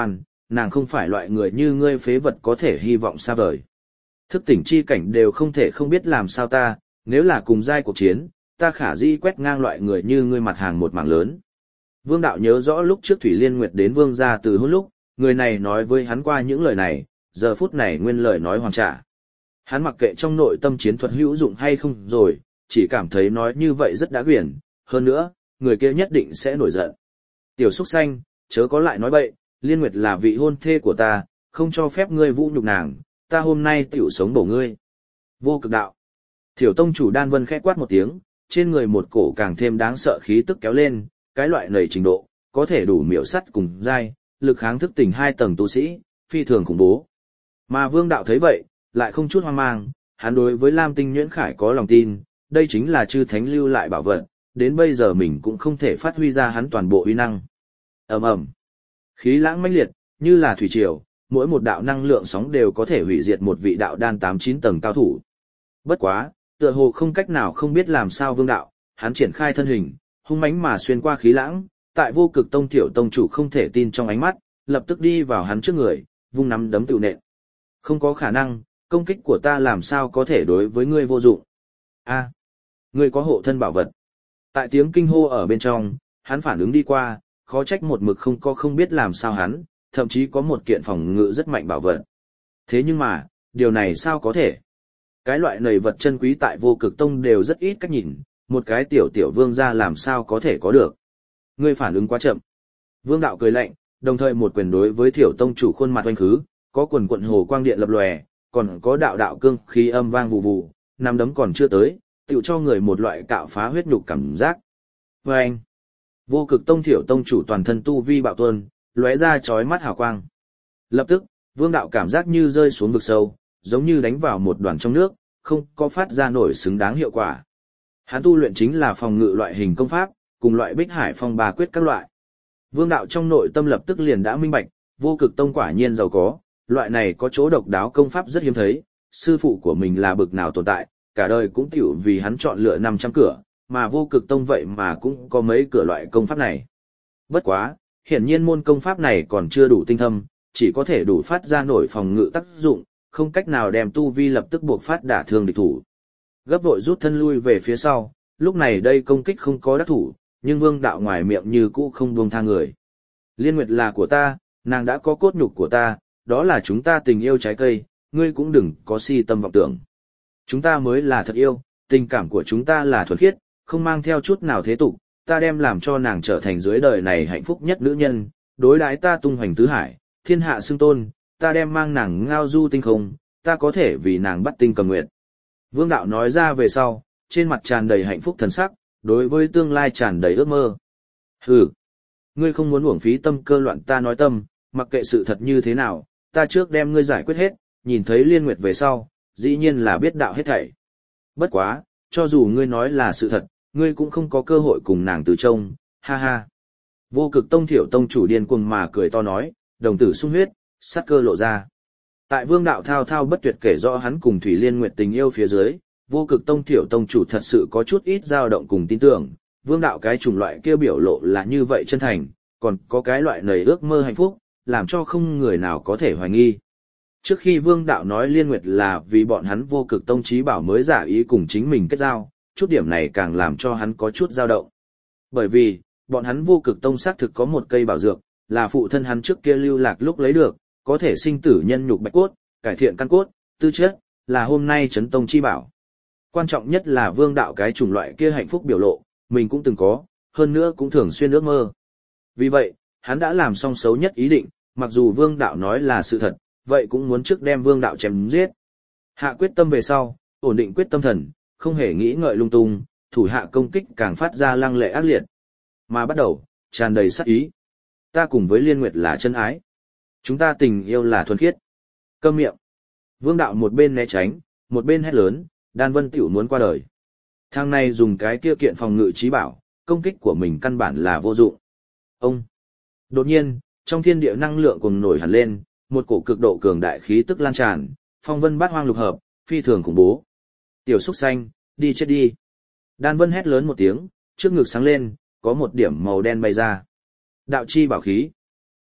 nàng không phải loại người như ngươi phế vật có thể hy vọng xa vời. Thức tỉnh chi cảnh đều không thể không biết làm sao ta, nếu là cùng giai cuộc chiến, ta khả dĩ quét ngang loại người như ngươi mặt hàng một mảng lớn. Vương đạo nhớ rõ lúc trước Thủy Liên Nguyệt đến vương gia từ hôn lúc, người này nói với hắn qua những lời này, giờ phút này nguyên lời nói hoàn trả. Hắn mặc kệ trong nội tâm chiến thuật hữu dụng hay không rồi, chỉ cảm thấy nói như vậy rất đã quyển, hơn nữa, người kia nhất định sẽ nổi giận. Tiểu Súc Xanh, chớ có lại nói bậy, Liên Nguyệt là vị hôn thê của ta, không cho phép ngươi vũ nhục nàng, ta hôm nay tiểu sống bổ ngươi. Vô cực đạo. Thiểu tông chủ Đan Vân khẽ quát một tiếng, trên người một cổ càng thêm đáng sợ khí tức kéo lên, cái loại nầy trình độ, có thể đủ miểu sắt cùng giai, lực kháng thức tỉnh 2 tầng tu sĩ, phi thường khủng bố. Mà Vương đạo thấy vậy, lại không chút hoang mang, hắn đối với Lam Tinh Nhuyễn Khải có lòng tin, đây chính là chư thánh lưu lại bảo vật, đến bây giờ mình cũng không thể phát huy ra hắn toàn bộ uy năng. Ầm ầm. Khí lãng mãnh liệt, như là thủy triều, mỗi một đạo năng lượng sóng đều có thể hủy diệt một vị đạo đan 8-9 tầng cao thủ. Bất quá, tựa hồ không cách nào không biết làm sao Vương đạo, hắn triển khai thân hình, hung mãnh mà xuyên qua khí lãng, tại Vô Cực Tông Thiểu tông chủ không thể tin trong ánh mắt, lập tức đi vào hắn trước người, vung nắm đấm tựu nện. Không có khả năng, công kích của ta làm sao có thể đối với ngươi vô dụng. A, ngươi có hộ thân bảo vật. Tại tiếng kinh hô ở bên trong, hắn phản ứng đi qua, khó trách một mực không biết làm sao hắn, thậm chí có một kiện phòng ngự rất mạnh bảo vật. Thế nhưng mà, điều này sao có thể? Cái loại nầy vật chân quý tại Vô Cực Tông đều rất ít cách nhìn, một cái tiểu vương gia làm sao có thể có được. Ngươi phản ứng quá chậm. Vương đạo cười lạnh, đồng thời một quyền đối với Thiểu tông chủ khuôn mặt oanh khứ, có quần quận hồ quang điện lập lòe, còn có đạo đạo cương khí âm vang vù vù, nắm đấm còn chưa tới, tựu cho người một loại cạo phá huyết nhục cảm giác. Và anh, Vô Cực Tông Thiểu tông chủ toàn thân tu vi bạo tuôn, lóe ra chói mắt hào quang. Lập tức, Vương đạo cảm giác như rơi xuống vực sâu, giống như đánh vào một đoàn trong nước, không có phát ra nổi xứng đáng hiệu quả. Hắn tu luyện chính là phòng ngự loại hình công pháp, cùng loại Bích Hải Phong Ba Quyết các loại. Vương đạo trong nội tâm lập tức liền đã minh bạch, Vô Cực Tông quả nhiên giàu có, loại này có chỗ độc đáo công pháp rất hiếm thấy, sư phụ của mình là bực nào tồn tại, cả đời cũng tiểu vì hắn chọn lựa 500 cửa, mà Vô Cực Tông vậy mà cũng có mấy cửa loại công pháp này. Bất quá, hiển nhiên môn công pháp này còn chưa đủ tinh thâm, chỉ có thể đủ phát ra nổi phòng ngự tác dụng, không cách nào đem tu vi lập tức buộc phát đả thương địch thủ. Gấp vội rút thân lui về phía sau, lúc này đây công kích không có đắc thủ, nhưng Vương đạo ngoài miệng như cũ không buông tha người. Liên Nguyệt là của ta, nàng đã có cốt nhục của ta, đó là chúng ta tình yêu trái cây, ngươi cũng đừng có si tâm vọng tưởng. Chúng ta mới là thật yêu, tình cảm của chúng ta là thuần khiết, không mang theo chút nào thế tục, ta đem làm cho nàng trở thành dưới đời này hạnh phúc nhất nữ nhân, đối đãi ta tung hoành tứ hải, thiên hạ xưng tôn, ta đem mang nàng ngao du tinh không, ta có thể vì nàng bắt tinh cầm nguyện. Vương đạo nói ra về sau, trên mặt tràn đầy hạnh phúc thần sắc, đối với tương lai tràn đầy ước mơ. Hừ, ngươi không muốn uổng phí tâm cơ loạn ta nói tâm, mặc kệ sự thật như thế nào, ta trước đem ngươi giải quyết hết, nhìn thấy Liên Nguyệt về sau, dĩ nhiên là biết đạo hết thảy. Bất quá, cho dù ngươi nói là sự thật, ngươi cũng không có cơ hội cùng nàng từ trông, ha ha. Vô Cực Tông Thiểu tông chủ điên cuồng mà cười to nói, đồng tử sung huyết, sát cơ lộ ra. Tại Vương đạo thao thao bất tuyệt kể rõ hắn cùng Thủy Liên Nguyệt tình yêu phía dưới, Vô Cực Tông Thiểu tông chủ thật sự có chút ít dao động cùng tin tưởng, Vương đạo cái chủng loại kia biểu lộ là như vậy chân thành, còn có cái loại nầy ước mơ hạnh phúc, làm cho không người nào có thể hoài nghi. Trước khi Vương đạo nói Liên Nguyệt là vì bọn hắn Vô Cực Tông chí bảo mới giả ý cùng chính mình kết giao, chút điểm này càng làm cho hắn có chút dao động. Bởi vì, bọn hắn Vô Cực Tông xác thực có một cây bảo dược, là phụ thân hắn trước kia lưu lạc lúc lấy được, có thể sinh tử nhân nhục bạch cốt, cải thiện căn cốt, tư chất, là hôm nay chấn tông chi bảo. Quan trọng nhất là Vương đạo cái chủng loại kia hạnh phúc biểu lộ, mình cũng từng có, hơn nữa cũng thường xuyên ước mơ. Vì vậy, hắn đã làm xong xấu nhất ý định, mặc dù Vương đạo nói là sự thật, vậy cũng muốn trước đem Vương đạo chém giết. Hạ quyết tâm về sau, ổn định quyết tâm thần, không hề nghĩ ngợi lung tung, thủ hạ công kích càng phát ra lăng lệ ác liệt. Mà bắt đầu, tràn đầy sát ý. Ta cùng với Liên Nguyệt là chân ái. Chúng ta tình yêu là thuần khiết. Câm miệng. Vương đạo một bên né tránh, một bên hét lớn, Đan Vân tiểu muốn qua đời. Thằng này dùng cái kia kiện phòng ngự trí bảo, công kích của mình căn bản là vô dụng. Ông. Đột nhiên, trong thiên địa năng lượng cùng nổi hẳn lên, một cổ cực độ cường đại khí tức lan tràn, phong vân bát hoang lục hợp, phi thường khủng bố. Tiểu Súc Xanh, đi chết đi. Đan Vân hét lớn một tiếng, trước ngực sáng lên, có một điểm màu đen bay ra. Đạo chi bảo khí.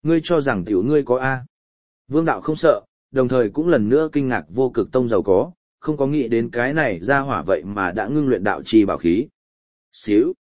Ngươi cho rằng tiểu ngươi có A. Vương đạo không sợ, đồng thời cũng lần nữa kinh ngạc vô cực tông giàu có, không có nghĩ đến cái này ra hỏa vậy mà đã ngưng luyện đạo chi bảo khí. Xíu.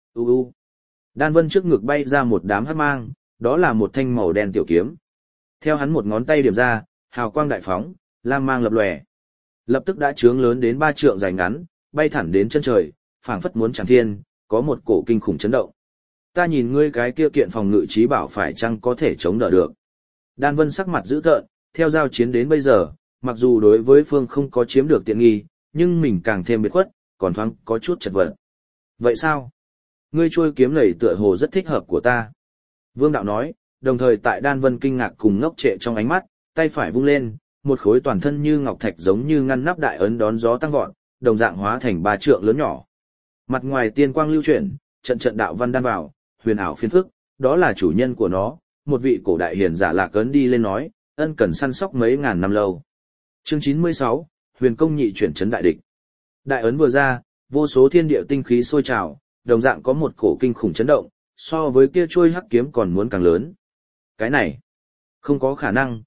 Đan Vân trước ngực bay ra một đám hắc mang, đó là một thanh màu đen tiểu kiếm. Theo hắn một ngón tay điểm ra, hào quang đại phóng, lam mang lập lòe. Lập tức đã trướng lớn đến 3 trượng dài ngắn, bay thẳng đến chân trời, phảng phất muốn chạm thiên, có một cổ kinh khủng chấn động. Ta nhìn ngươi cái kia kiện phòng ngự trí bảo phải chăng có thể chống đỡ được. Đan Vân sắc mặt dữ tợn, theo giao chiến đến bây giờ, mặc dù đối với phương không có chiếm được tiện nghi, nhưng mình càng thêm biệt khuất, còn thoáng có chút chật vật. Vậy sao? Ngươi trôi kiếm này tựa hồ rất thích hợp của ta. Vương đạo nói, đồng thời tại Đan Vân kinh ngạc cùng ngốc trệ trong ánh mắt, tay phải vung lên, một khối toàn thân như ngọc thạch giống như ngăn nắp đại ấn đón gió tăng vọt, đồng dạng hóa thành 3 trượng lớn nhỏ. Mặt ngoài tiên quang lưu chuyển, trận trận đạo văn đan vào, huyền ảo phiên phức, đó là chủ nhân của nó, một vị cổ đại hiền giả Lạc Ấn đi lên nói, ân cần săn sóc mấy ngàn năm lâu. Chương 96, Huyền công nhị chuyển trấn đại địch. Đại ấn vừa ra, vô số thiên địa tinh khí sôi trào, đồng dạng có một cổ kinh khủng chấn động, so với kia trôi hắc kiếm còn muốn càng lớn. Cái này, không có khả năng,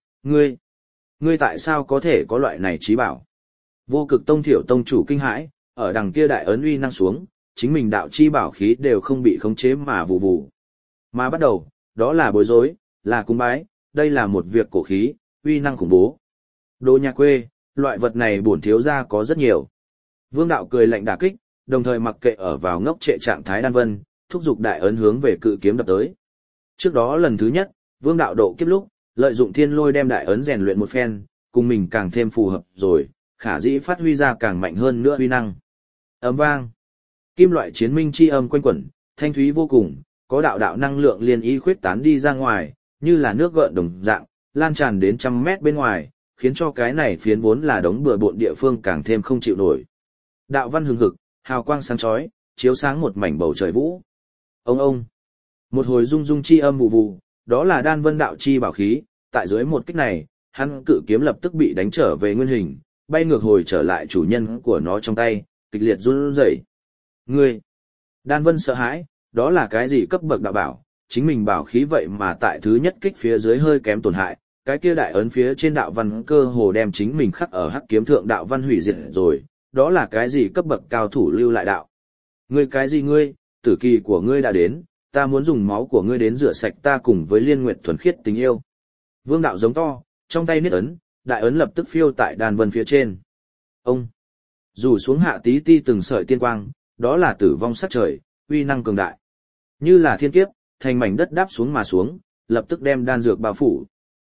ngươi tại sao có thể có loại này trí bảo? Vô Cực Tông Thiểu tông chủ kinh hãi, ở đằng kia đại ấn uy năng xuống, chính mình đạo chi bảo khí đều không bị khống chế mà vụ vụ. Mà bắt đầu, đó là bối rối, là cung bái, đây là một việc cổ khí, uy năng khủng bố. Đồ nhà quê, loại vật này bổn thiếu gia có rất nhiều. Vương đạo cười lạnh đả kích, đồng thời mặc kệ ở vào ngốc trệ trạng thái Đan Vân, thúc giục đại ấn hướng về cự kiếm đập tới. Trước đó lần thứ nhất, Vương đạo độ kiếp lúc, lợi dụng thiên lôi đem đại ấn rèn luyện một phen, cùng mình càng thêm phù hợp rồi, khả dĩ phát huy ra càng mạnh hơn nữa uy năng. Ầm vang, kim loại chiến minh chi âm quanh quẩn, thanh thúy vô cùng, có đạo đạo năng lượng liên y khuyết tán đi ra ngoài, như là nước gợn đồng dạng, lan tràn đến 100 mét bên ngoài, khiến cho cái này phiến vốn là đống bừa bộn địa phương càng thêm không chịu nổi. Đạo văn hừng hực, hào quang sáng chói, chiếu sáng một mảnh bầu trời vũ. Ông, một hồi rung rung chi âm vụ vụ, đó là Đan Vân đạo chi bảo khí, tại dưới một kích này, hắn cự kiếm lập tức bị đánh trở về nguyên hình, bay ngược hồi trở lại chủ nhân của nó trong tay, kịch liệt run rẩy. Ngươi! Đan Vân sợ hãi, đó là cái gì cấp bậc đạo bảo, chính mình bảo khí vậy mà tại thứ nhất kích phía dưới hơi kém tổn hại, cái kia đại ấn phía trên đạo văn cơ hồ đem chính mình khắc ở hắc kiếm thượng đạo văn hủy diệt rồi, đó là cái gì cấp bậc cao thủ lưu lại đạo. Ngươi cái gì ngươi, tử kỳ của ngươi đã đến, ta muốn dùng máu của ngươi đến rửa sạch ta cùng với Liên Nguyệt thuần khiết tình yêu. Vương đạo giống to, trong tay niết ấn, đại ấn lập tức phiêu tại Đan Vân phía trên. Ông! Rủ xuống hạ tí ti từng sợi tiên quang, đó là tử vong sắc trời, uy năng cường đại. Như là thiên kiếp, thành mảnh đất đáp xuống mà xuống, lập tức đem đan dược bao phủ.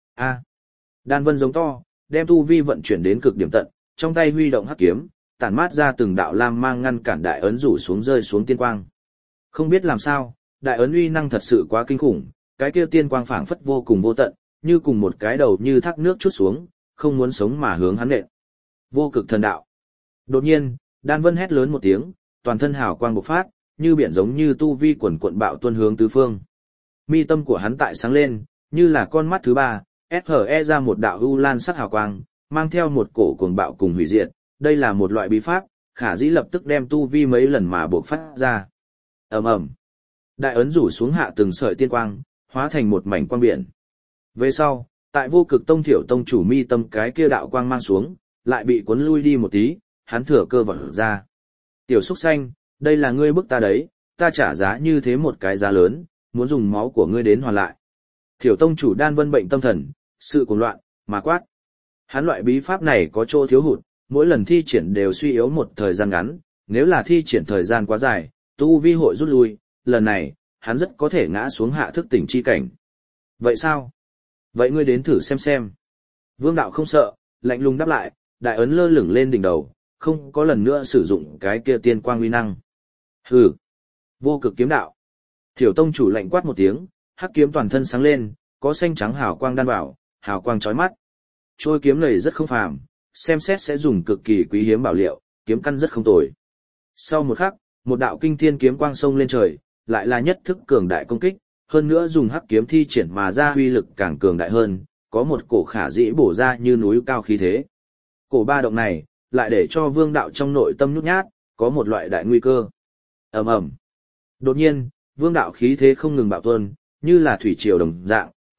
Đan Vân giống to, đem tu vi vận chuyển đến cực điểm tận, trong tay huy động hắc kiếm, tản mát ra từng đạo lam mang ngăn cản đại ấn rủ xuống rơi xuống tiên quang. Không biết làm sao, đại ấn uy năng thật sự quá kinh khủng, cái kia tiên quang phảng phất vô cùng vô tận, như cùng một cái đầu như thác nước trút xuống, không muốn sống mà hướng hắn nện. Vô cực thần đạo. Đột nhiên, Đan Vân hét lớn một tiếng, toàn thân hào quang bộc phát, như biển giống như tu vi quần quận bạo tuôn hướng tứ phương. Mi tâm của hắn tại sáng lên, như là con mắt thứ ba, SHE ra một đạo u lan sắc hào quang, mang theo một cổ cuồng bạo cùng hủy diệt, đây là một loại bí pháp, khả dĩ lập tức đem tu vi mấy lần mà bộc phát ra. Ầm ầm. Đại ấn rủ xuống hạ từng sợi tiên quang, hóa thành một mảnh quang biển. Về sau, tại Vô Cực Tông Thiểu tông chủ mi tâm cái kia đạo quang mang xuống, lại bị cuốn lui đi một tí, hắn thừa cơ vọt ra. Tiểu Súc Xanh, đây là ngươi bức ta đấy, ta trả giá như thế một cái giá lớn, muốn dùng máu của ngươi đến hoàn lại. Thiểu tông chủ Đan Vân bệnh tâm thần, sự cuồng loạn, mà quát. Hắn loại bí pháp này có chỗ thiếu hụt, mỗi lần thi triển đều suy yếu một thời gian ngắn, nếu là thi triển thời gian quá dài, tu vi hội rút lui, lần này, hắn rất có thể ngã xuống hạ thức tỉnh chi cảnh. Vậy sao? Vậy ngươi đến thử xem. Vương đạo không sợ, lạnh lùng đáp lại, đại ấn lơ lửng lên đỉnh đầu, không có lần nữa sử dụng cái kia tiên quang uy năng. Hừ. Vô cực kiếm đạo. Thiểu tông chủ lạnh quát một tiếng, hắc kiếm toàn thân sáng lên, có xanh trắng hào quang đan vào, hào quang chói mắt. Trôi kiếm này rất không phàm, xem xét sẽ dùng cực kỳ quý hiếm bảo liệu, kiếm căn rất không tồi. Sau một khắc, một đạo kinh thiên kiếm quang xông lên trời, lại là nhất thức cường đại công kích, hơn nữa dùng hắc kiếm thi triển mà ra uy lực càng cường đại hơn, có một cổ khả dĩ bổ ra như núi cao khí thế. Cổ ba động này, lại để cho Vương đạo trong nội tâm nhút nhát, có một loại đại nguy cơ. Ầm ầm. Đột nhiên, Vương đạo khí thế không ngừng bạo tuôn, như là thủy triều đồng dạng,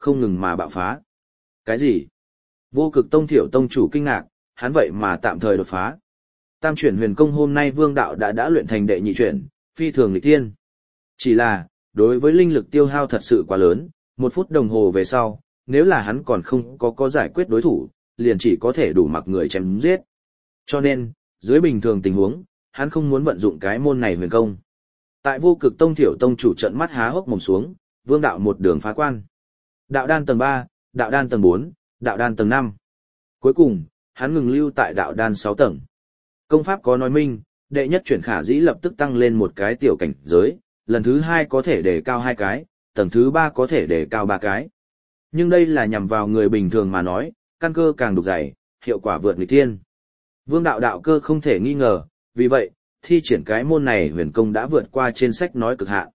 không ngừng mà bạo phá. Cái gì? Vô Cực Tông Thiểu tông chủ kinh ngạc, hắn vậy mà tạm thời đột phá. Tam chuyển huyền công hôm nay Vương đạo đã luyện thành đệ nhị chuyển, phi thường nghịch thiên. Chỉ là, đối với linh lực tiêu hao thật sự quá lớn, 1 phút đồng hồ về sau, nếu là hắn còn không có giải quyết đối thủ, liền chỉ có thể đủ mặc người chém giết. Cho nên, dưới bình thường tình huống, hắn không muốn vận dụng cái môn này huyền công. Tại Vô Cực Tông Thiểu tông chủ trận mắt há hốc mồm xuống, Vương đạo một đường phá quan. Đạo đan tầng 3, đạo đan tầng 4, đạo đan tầng 5. Cuối cùng, hắn ngừng lưu tại đạo đan 6 tầng. Công pháp có nói minh, đệ nhất chuyển khả dĩ lập tức tăng lên một cái tiểu cảnh giới, lần thứ 2 có thể đề cao 2 cái, tầng thứ 3 có thể đề cao 3 cái. Nhưng đây là nhằm vào người bình thường mà nói, căn cơ càng đục dày, hiệu quả vượt nghịch thiên. Vương đạo đạo cơ không thể nghi ngờ, vì vậy, thi triển cái môn này huyền công đã vượt qua trên sách nói cực hạn.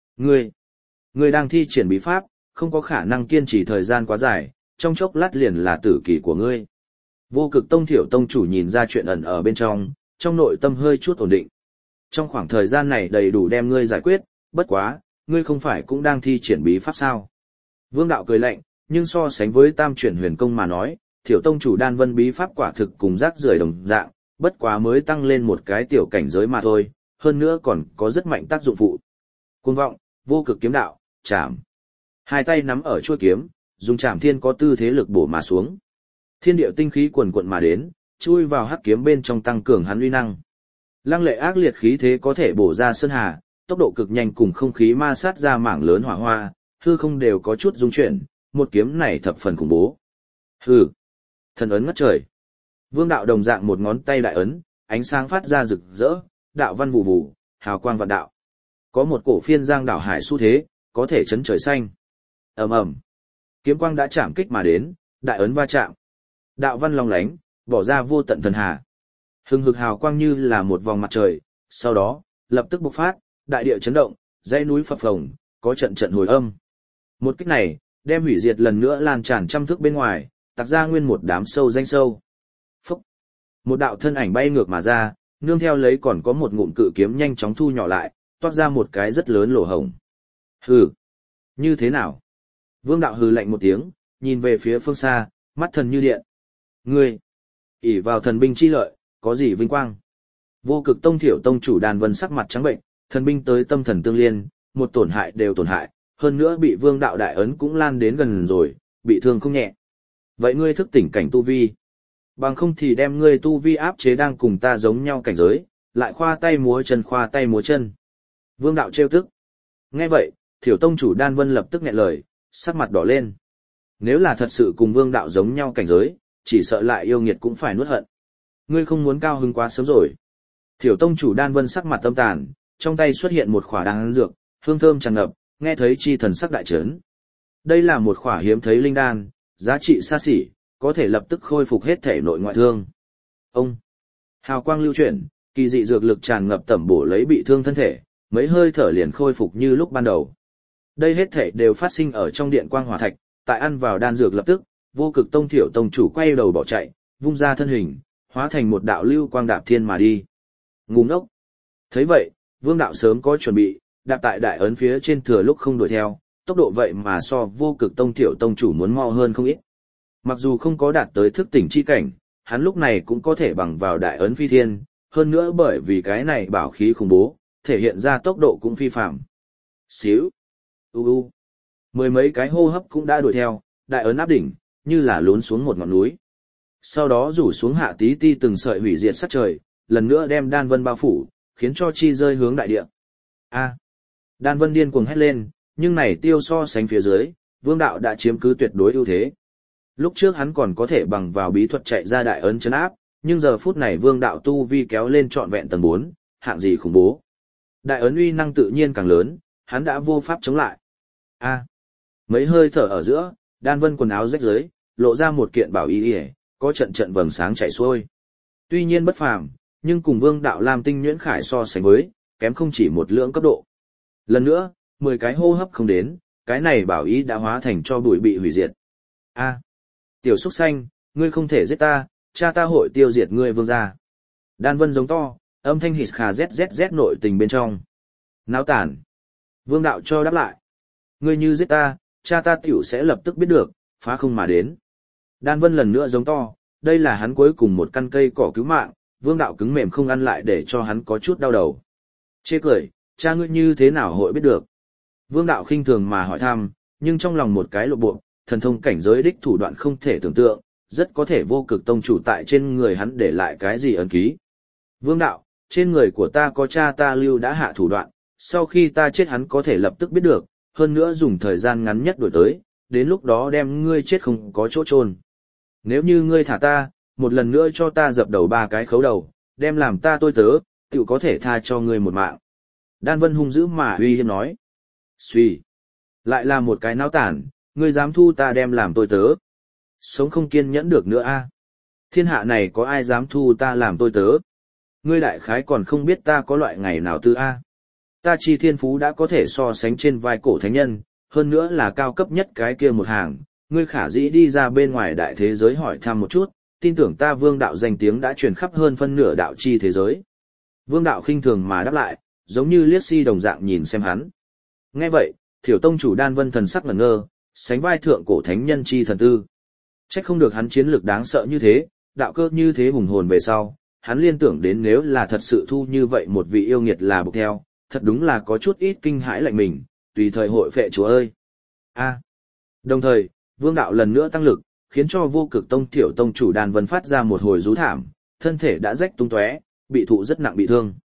Ngươi đang thi triển bí pháp, không có khả năng kiên trì thời gian quá dài, trong chốc lát liền là tử kỳ của ngươi. Vô Cực Tông Thiểu tông chủ nhìn ra chuyện ẩn ở bên trong nội tâm hơi chút ổn định. Trong khoảng thời gian này đầy đủ đem ngươi giải quyết, bất quá, ngươi không phải cũng đang thi triển bí pháp sao? Vương đạo cười lạnh, nhưng so sánh với tam chuyển huyền công mà nói, Thiểu tông chủ đan vân bí pháp quả thực cùng rác rưởi đồng dạng, bất quá mới tăng lên một cái tiểu cảnh giới mà thôi, hơn nữa còn có rất mạnh tác dụng phụ. Cuồng vọng, vô cực kiếm đạo, chạm. Hai tay nắm ở chuôi kiếm, dùng chạm thiên có tư thế lực bổ mà xuống. Thiên địa tinh khí quần quận mà đến, chui vào hắc kiếm bên trong tăng cường hắn uy năng. Lăng lệ ác liệt khí thế có thể bổ ra sơn hà, tốc độ cực nhanh cùng không khí ma sát ra mảng lớn hỏa hoa, hư không đều có chút rung chuyển, một kiếm này thập phần khủng bố. Hừ, thần ấn ngất trời. Vương đạo đồng dạng một ngón tay đại ấn, ánh sáng phát ra rực rỡ, đạo văn vụ vụ, hào quang vạn đạo. Có một cổ phiên giang đảo hải xu thế, có thể chấn trời xanh. Ầm ầm, kiếm quang đã chạm kích mà đến, đại ấn va chạm. Đạo văn long lánh, bỏ ra vô tận thần hà. Hừng hực hào quang như là một vòng mặt trời, sau đó, lập tức bộc phát, đại địa chấn động, dãy núi phập phồng, có trận trận hồi âm. Một kích này, đem hủy diệt lần nữa lan tràn trăm thước bên ngoài, tạc ra nguyên một đám sâu danh sâu. Phúc! Một đạo thân ảnh bay ngược mà ra, nương theo lấy còn có một ngụm cự kiếm nhanh chóng thu nhỏ lại, toát ra một cái rất lớn lỗ hổng. Hừ! Như thế nào? Vương đạo hừ lạnh một tiếng, nhìn về phía phương xa, mắt thần như điện. Ngươi! ỷ vào thần binh chi lợi, có gì vinh quang? Vô Cực Tông Thiểu tông chủ Đan Vân sắc mặt trắng bệnh, thần binh tới tâm thần tương liên, một tổn hại đều tổn hại, hơn nữa bị Vương đạo đại ấn cũng lan đến gần rồi, bị thương không nhẹ. Vậy ngươi thức tỉnh cảnh tu vi? Bằng không thì đem ngươi tu vi áp chế đang cùng ta giống nhau cảnh giới, lại khoa tay múa chân. Vương đạo trêu tức. Nghe vậy, Thiểu tông chủ Đan Vân lập tức nghẹn lời, sắc mặt đỏ lên. Nếu là thật sự cùng Vương đạo giống nhau cảnh giới, chỉ sợ lại yêu nghiệt cũng phải nuốt hận. Ngươi không muốn cao hứng quá sớm rồi. Thiểu tông chủ Đan Vân sắc mặt tâm tàn, trong tay xuất hiện một khỏa đan dược, hương thơm tràn ngập, nghe thấy chi thần sắc đại chấn. Đây là một khỏa hiếm thấy linh đan, giá trị xa xỉ, có thể lập tức khôi phục hết thể nội ngoại thương. Ông, hào quang lưu chuyển, kỳ dị dược lực tràn ngập tẩm bổ lấy bị thương thân thể, mấy hơi thở liền khôi phục như lúc ban đầu. Đây hết thể đều phát sinh ở trong điện quang hỏa thạch, tại ăn vào đan dược lập tức, Vô Cực Tông Thiểu tông chủ quay đầu bỏ chạy, vung ra thân hình, hóa thành một đạo lưu quang đạp thiên mà đi. Ngu ngốc. Thấy vậy, Vương đạo sớm có chuẩn bị, đạp tại đại ấn phía trên thừa lúc không đuổi theo, tốc độ vậy mà so Vô Cực Tông Thiểu tông chủ muốn mau hơn không ít. Mặc dù không có đạt tới thức tỉnh chi cảnh, hắn lúc này cũng có thể bằng vào đại ấn phi thiên, hơn nữa bởi vì cái này bảo khí khủng bố, thể hiện ra tốc độ cũng phi phạm. Xíu. Mười mấy cái hô hấp cũng đã đuổi theo, đại ấn áp đỉnh, như là lún xuống một ngọn núi. Sau đó rủ xuống hạ tí ti từng sợi hủy diệt sắc trời, lần nữa đem Đan Vân bao phủ, khiến cho chi rơi hướng đại địa. A! Đan Vân điên cuồng hét lên, nhưng này tiêu so sánh phía dưới, Vương đạo đã chiếm cứ tuyệt đối ưu thế. Lúc trước hắn còn có thể bằng vào bí thuật chạy ra đại ấn chấn áp, nhưng giờ phút này Vương đạo tu vi kéo lên trọn vẹn tầng 4, hạng gì khủng bố. Đại ấn uy năng tự nhiên càng lớn, hắn đã vô pháp chống lại. A! Mấy hơi thở ở giữa, Đan Vân quần áo rách rưới, lộ ra một kiện bảo y, có trận trận vầng sáng chảy xuôi. Tuy nhiên bất phàm, nhưng cùng Vương đạo Lam Tinh Nhuyễn Khải so sánh với, kém không chỉ một lượng cấp độ. Lần nữa, 10 cái hô hấp không đến, cái này bảo y đã hóa thành cho bụi bị hủy diệt. A, tiểu súc xanh, ngươi không thể giết ta, cha ta hội tiêu diệt ngươi Vương gia. Đan Vân giống to, âm thanh hít khà zzz nội tình bên trong. Náo tản. Vương đạo cho đáp lại. Ngươi như giết ta, cha ta tiểu sẽ lập tức biết được, phá không mà đến. Đan Vân lần nữa giống to, đây là hắn cuối cùng một căn cây cỏ cứu mạng, Vương Đạo cứng mềm không ăn lại để cho hắn có chút đau đầu. Chê cười, cha ngươi như thế nào hội biết được? Vương Đạo khinh thường mà hỏi thăm, nhưng trong lòng một cái lộ bộ, thần thông cảnh giới đích thủ đoạn không thể tưởng tượng, rất có thể vô cực tông chủ tại trên người hắn để lại cái gì ấn ký. Vương Đạo, trên người của ta có cha ta lưu đã hạ thủ đoạn, sau khi ta chết hắn có thể lập tức biết được, hơn nữa dùng thời gian ngắn nhất đổi tới, đến lúc đó đem ngươi chết không có chỗ chôn. Nếu như ngươi thả ta, một lần nữa cho ta dập đầu 3 cái khấu đầu, đem làm ta tôi tớ, tự có thể tha cho ngươi một mạng. Đan Vân hung dữ mà uy hiếp nói. Suy. Lại là một cái náo tản, ngươi dám thu ta đem làm tôi tớ. Sống không kiên nhẫn được nữa a. Thiên hạ này có ai dám thu ta làm tôi tớ? Ngươi đại khái còn không biết ta có loại ngày nào tư a. Ta chi thiên phú đã có thể so sánh trên vai cổ thánh nhân, hơn nữa là cao cấp nhất cái kia một hàng. Ngươi khả dĩ đi ra bên ngoài đại thế giới hỏi thăm một chút, tin tưởng ta Vương Đạo danh tiếng đã truyền khắp hơn phân nửa đạo chi thế giới. Vương Đạo khinh thường mà đáp lại, giống như liếc si đồng dạng nhìn xem hắn. Nghe vậy, Thiểu tông chủ Đan Vân thần sắc ngẩn ngơ, sánh vai thượng cổ thánh nhân chi thần tư. Trách không được hắn chiến lược đáng sợ như thế, đạo cơ như thế hùng hồn về sau, hắn liên tưởng đến nếu là thật sự thu như vậy một vị yêu nghiệt là bục theo, thật đúng là có chút ít kinh hãi lạnh mình, tùy thời hội phệ chúa ơi. Đồng thời, Vương Đạo lần nữa tăng lực, khiến cho vô cực tông Thiểu tông chủ Đan Vân phát ra một hồi rú thảm, thân thể đã rách tung tóe, bị thụ rất nặng bị thương.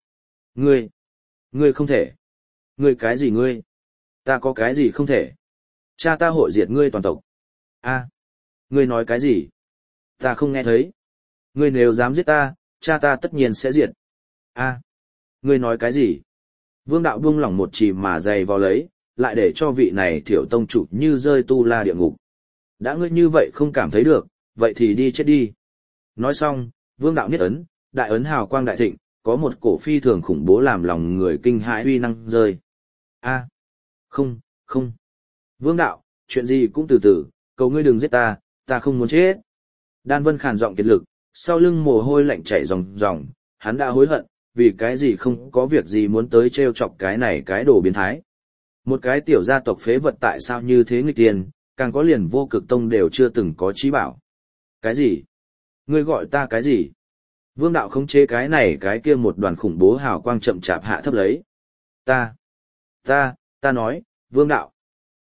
Ngươi không thể. Ngươi cái gì ngươi? Ta có cái gì không thể? Cha ta hội diệt ngươi toàn tộc. Ngươi nói cái gì? Ta không nghe thấy. Ngươi nếu dám giết ta, cha ta tất nhiên sẽ diệt. Ngươi nói cái gì? Vương Đạo buông lỏng một chì mà dày vào lấy, lại để cho vị này Thiểu tông chủ như rơi tu la địa ngục. Đã ngươi như vậy không cảm thấy được, vậy thì đi chết đi. Nói xong, Vương Đạo niết ấn, đại ấn hào quang đại thịnh, có một cổ phi thường khủng bố làm lòng người kinh hãi uy năng rơi. Không. Vương Đạo, chuyện gì cũng từ từ, cầu ngươi đừng giết ta, ta không muốn chết. Đan Vân khàn giọng kiệt lực, sau lưng mồ hôi lạnh chảy ròng ròng, hắn đã hối hận, vì cái gì không có việc gì muốn tới trêu chọc cái này cái đồ biến thái. Một cái tiểu gia tộc phế vật tại sao như thế nghịch tiền, càng có liền vô cực tông đều chưa từng có trí bảo. Cái gì? Ngươi gọi ta cái gì? Vương Đạo khống chế cái này cái kia một đoàn khủng bố hào quang chậm chạp hạ thấp lấy. Ta nói, Vương Đạo.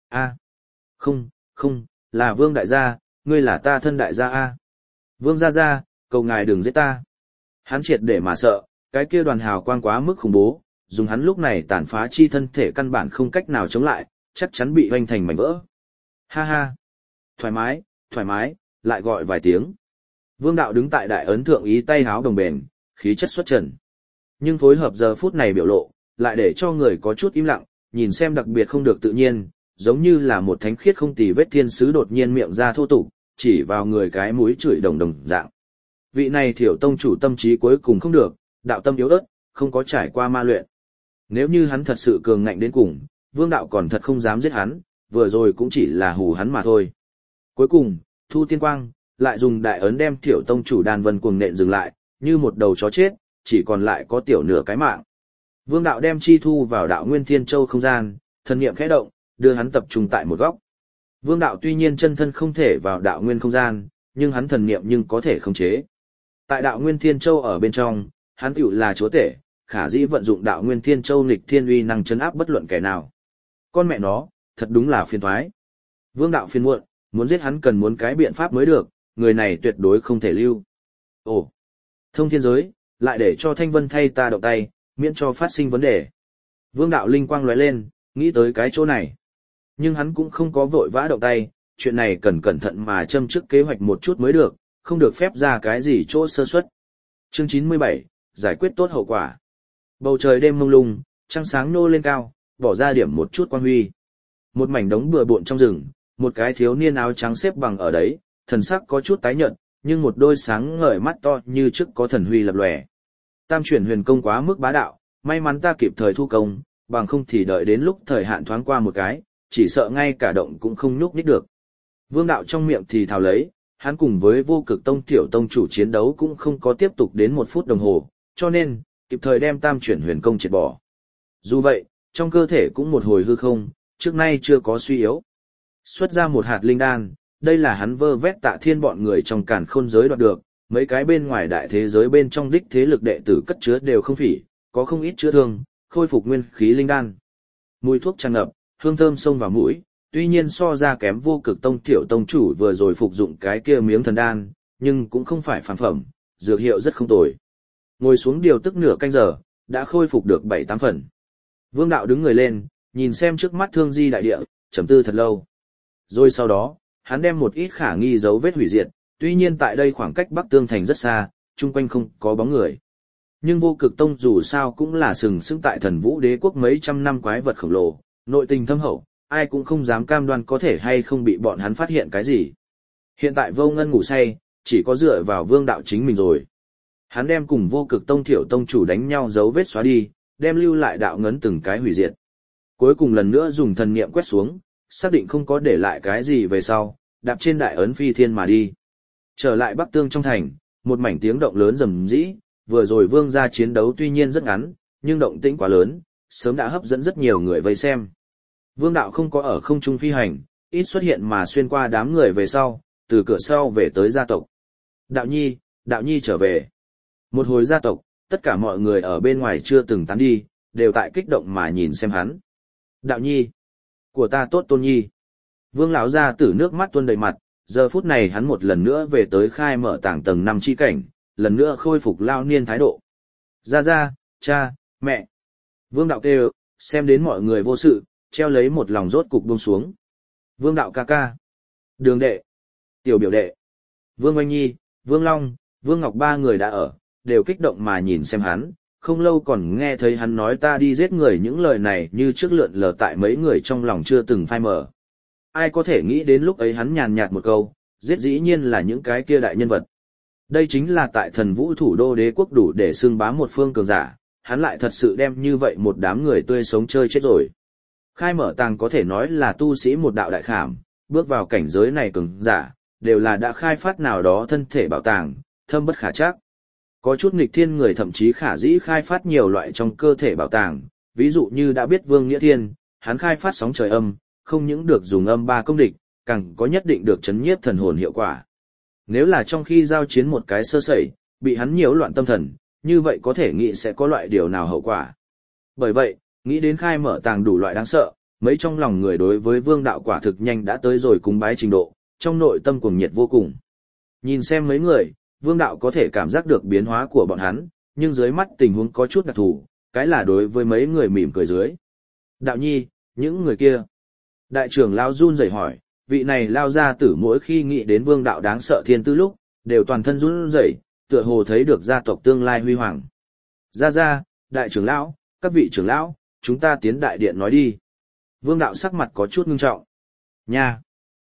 Không, là Vương đại gia, ngươi là ta thân đại gia a. Vương gia, cầu ngài đừng giết ta. Hắn triệt để mà sợ, cái kia đoàn hào quang quá mức khủng bố, dùng hắn lúc này tàn phá chi thân thể căn bản không cách nào chống lại, chắc chắn bị hoành thành mảnh vỡ. Ha. Thoải mái, lại gọi vài tiếng. Vương Đạo đứng tại đại ấn thượng ý tay háo đồng bền, khí chất xuất trần. Nhưng phối hợp giờ phút này biểu lộ, lại để cho người có chút im lặng, nhìn xem đặc biệt không được tự nhiên, giống như là một thánh khiết không tì vết thiên sứ đột nhiên miệng ra thô tục, chỉ vào người cái mũi chửi đồng dạng. Vị này Thiểu tông chủ tâm trí cuối cùng không được, đạo tâm yếu ớt, không có trải qua ma luyện. Nếu như hắn thật sự cường ngạnh đến cùng, Vương Đạo còn thật không dám giết hắn, vừa rồi cũng chỉ là hù hắn mà thôi. Cuối cùng, Thu Tiên Quang lại dùng đại ấn đem Thiểu tông chủ Đan Vân cuồng nện dừng lại, như một đầu chó chết, chỉ còn lại có tiểu nửa cái mạng. Vương Đạo đem chi thu vào Đạo Nguyên Thiên Châu không gian, thần niệm khẽ động, đưa hắn tập trung tại một góc. Vương Đạo tuy nhiên chân thân không thể vào Đạo Nguyên không gian, nhưng hắn thần niệm nhưng có thể khống chế. Tại Đạo Nguyên Thiên Châu ở bên trong, hắn tựu là chúa tể, khả dĩ vận dụng Đạo Nguyên Thiên Châu nghịch thiên uy năng chấn áp bất luận kẻ nào. Con mẹ nó, thật đúng là phiền toái. Vương Đạo phiền muộn, muốn giết hắn cần muốn cái biện pháp mới được, người này tuyệt đối không thể lưu. Thông thiên giới, lại để cho Thanh Vân thay ta động tay, miễn cho phát sinh vấn đề. Vương Đạo linh quang lóe lên, nghĩ tới cái chỗ này. Nhưng hắn cũng không có vội vã động tay, chuyện này cần cẩn thận mà châm trước kế hoạch một chút mới được, không được phép ra cái gì chỗ sơ suất. Chương 97, giải quyết tốt hậu quả. Bầu trời đêm mông lung, trăng sáng nô lên cao, bỏ ra điểm một chút quang huy. Một mảnh đống bừa bộn trong rừng, một cái thiếu niên áo trắng xếp bằng ở đấy, thần sắc có chút tái nhợt, nhưng một đôi sáng ngời mắt to như trước có thần huy lập lòe. Tam chuyển huyền công quá mức bá đạo, may mắn ta kịp thời thu công, bằng không thì đợi đến lúc thời hạn thoáng qua một cái, chỉ sợ ngay cả động cũng không nhúc nhích được. Vương Đạo trong miệng thì thào lấy, hắn cùng với vô cực tông Thiểu tông chủ chiến đấu cũng không có tiếp tục đến 1 phút đồng hồ, cho nên, kịp thời đem tam chuyển huyền công triệt bỏ. Dù vậy, trong cơ thể cũng một hồi hư không, trước nay chưa có suy yếu. Xuất ra một hạt linh đan, đây là hắn vơ vét Tạ Thiên bọn người trong càn khôn giới đoạt được, mấy cái bên ngoài đại thế giới bên trong đích thế lực đệ tử cất chứa đều không phỉ, có không ít chữa thương, khôi phục nguyên khí linh đan. Mùi thuốc tràn ngập, hương thơm xông vào mũi, tuy nhiên so ra kém Vô Cực Tông tiểu tông chủ vừa rồi phục dụng cái kia miếng thần đan, nhưng cũng không phải phản phẩm, dược hiệu rất không tồi. Ngồi xuống điều tức nửa canh giờ, đã khôi phục được 7-8 phần. Vương đạo đứng người lên, nhìn xem trước mắt thương di đại địa, trầm tư thật lâu. Rồi sau đó, hắn đem một ít khả nghi dấu vết hủy diệt, tuy nhiên tại đây khoảng cách Bắc Tương Thành rất xa, chung quanh không có bóng người. Nhưng Vô Cực Tông dù sao cũng là sừng sững tại Thần Vũ Đế quốc mấy trăm năm quái vật khổng lồ, nội tình thâm hậu, ai cũng không dám cam đoan có thể hay không bị bọn hắn phát hiện cái gì. Hiện tại Vô Ngân ngủ say, chỉ có dựa vào Vương đạo chính mình rồi. Hắn đem cùng Vô Cực Tông tiểu tông chủ đánh nhau dấu vết xóa đi, đem lưu lại đạo ngấn từng cái hủy diệt. Cuối cùng lần nữa dùng thần niệm quét xuống, xác định không có để lại cái gì về sau, đạp trên đại ấn phi thiên mà đi. Trở lại Bắc Tương trong thành, một mảnh tiếng động lớn rầm rĩ, vừa rồi Vương gia chiến đấu tuy nhiên rất ngắn, nhưng động tĩnh quá lớn, sớm đã hấp dẫn rất nhiều người vây xem. Vương đạo không có ở không trung phi hành, ít xuất hiện mà xuyên qua đám người về sau, từ cửa sau về tới gia tộc. Đạo nhi trở về. Một hồi gia tộc, tất cả mọi người ở bên ngoài chưa từng tán đi, đều tại kích động mà nhìn xem hắn. Đạo nhi, của ta tốt tôn nhi. Vương lão gia tử nước mắt tuôn đầy mặt, giờ phút này hắn một lần nữa về tới khai mở tảng tầng 5 chi cảnh, lần nữa khôi phục lao niên thái độ. Gia, cha, mẹ. Vương đạo kêu, xem đến mọi người vô sự, treo lấy một lòng rốt cục buông xuống. Vương đạo ca ca. Đường đệ. Tiểu biểu đệ. Vương Oanh Nhi, Vương Long, Vương Ngọc ba người đã ở, đều kích động mà nhìn xem hắn, không lâu còn nghe thấy hắn nói ta đi giết người những lời này như trước lượn lờ tại mấy người trong lòng chưa từng phai mờ. Ai có thể nghĩ đến lúc ấy hắn nhàn nhạt một câu, giết dĩ nhiên là những cái kia đại nhân vật. Đây chính là tại Thần Vũ thủ đô đế quốc đủ để xưng bá một phương cường giả, hắn lại thật sự đem như vậy một đám người tươi sống chơi chết rồi. Khai mở tàng có thể nói là tu sĩ một đạo đại khảm, bước vào cảnh giới này cường giả, đều là đã khai phát nào đó thân thể bảo tàng, thâm bất khả trắc. Có chút nghịch thiên người thậm chí khả dĩ khai phát nhiều loại trong cơ thể bảo tàng, ví dụ như đã biết Vương Nghĩa Thiên, hắn khai phát sóng trời âm, không những được dùng âm 3 công địch, càng có nhất định được chấn nhiếp thần hồn hiệu quả. Nếu là trong khi giao chiến một cái sơ sẩy, bị hắn nhiễu loạn tâm thần, như vậy có thể nghĩ sẽ có loại điều nào hậu quả. Bởi vậy, nghĩ đến khai mở tàng đủ loại đáng sợ, mấy trong lòng người đối với Vương đạo quả thực nhanh đã tới rồi cúng bái trình độ, trong nội tâm cuồng nhiệt vô cùng. Nhìn xem mấy người, Vương đạo có thể cảm giác được biến hóa của bọn hắn, nhưng dưới mắt tình huống có chút đặc thù, cái là đối với mấy người mỉm cười dưới. Đạo nhi, những người kia. Đại trưởng lao run rẩy hỏi, vị này lao ra tử mỗi khi nghĩ đến Vương đạo đáng sợ thiên tư lúc, đều toàn thân run rẩy, tựa hồ thấy được gia tộc tương lai huy hoàng. Ra, đại trưởng lão, các vị trưởng lão, chúng ta tiến đại điện nói đi. Vương đạo sắc mặt có chút ngưng trọng. Nha.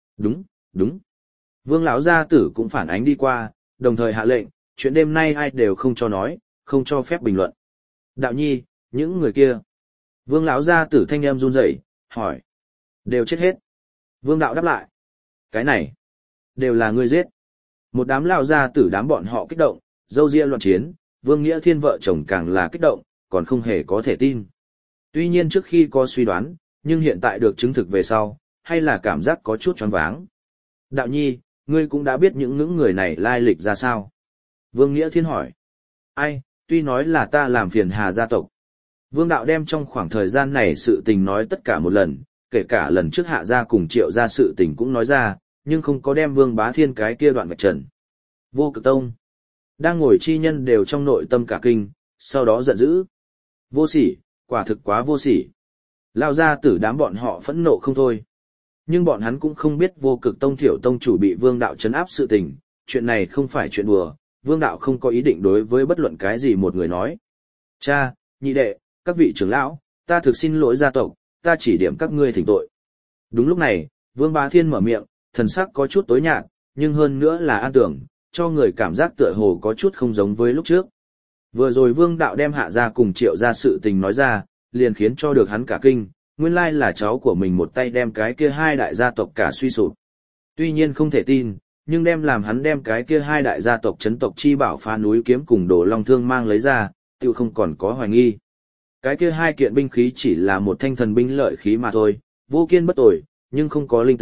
Đúng. Vương lão gia tử cũng phản ánh đi qua, đồng thời hạ lệnh, chuyện đêm nay ai đều không cho nói, không cho phép bình luận. Đạo nhi, những người kia. Vương lão gia tử thanh em run rẩy, hỏi. Đều chết hết. Vương đạo đáp lại. Cái này, đều là ngươi giết. Một đám lão gia tử đám bọn họ kích động, dâu ria loạn chiến, Vương Nghĩa Thiên vợ chồng càng là kích động, còn không hề có thể tin. Tuy nhiên trước khi có suy đoán, nhưng hiện tại được chứng thực về sau, hay là cảm giác có chút choáng váng. Đạo nhi, ngươi cũng đã biết những người này lai lịch ra sao? Vương Nghĩa Thiên hỏi. Ai, tuy nói là ta làm phiền Hà gia tộc. Vương đạo đem trong khoảng thời gian này sự tình nói tất cả một lần, kể cả lần trước Hạ gia cùng Triệu gia sự tình cũng nói ra, nhưng không có đem Vương Bá Thiên cái kia đoạn vạch trần. Vô Cực Tông. Đang ngồi chi nhân đều trong nội tâm cả kinh, sau đó giận dữ. Vô sỉ, quả thực quá vô sỉ. Lao ra tử đám bọn họ phẫn nộ không thôi. Nhưng bọn hắn cũng không biết Vô Cực Tông tiểu tông chủ bị Vương đạo trấn áp sự tình, chuyện này không phải chuyện đùa, Vương đạo không có ý định đối với bất luận cái gì một người nói. Cha, nhị đệ, các vị trưởng lão, ta thực xin lỗi gia tộc, ta chỉ điểm các ngươi thỉnh tội. Đúng lúc này, Vương Bá Thiên mở miệng, thần sắc có chút tối nhạt, nhưng hơn nữa là an tưởng, cho người cảm giác tựa hồ có chút không giống với lúc trước. Vừa rồi Vương đạo đem Hạ gia cùng Triệu gia sự tình nói ra, liền khiến cho được hắn cả kinh, nguyên lai là cháu của mình một tay đem cái kia hai đại gia tộc cả suy sụp. Tuy nhiên không thể tin, nhưng đem làm hắn đem cái kia hai đại gia tộc chấn tộc chi bảo Phá núi kiếm cùng Đồ Long thương mang lấy ra, tiêu không còn có hoài nghi. Cái kia hai kiện binh khí chỉ là một thanh thần binh lợi khí mà thôi, vô kiên bất tồi, nhưng không có linh tính,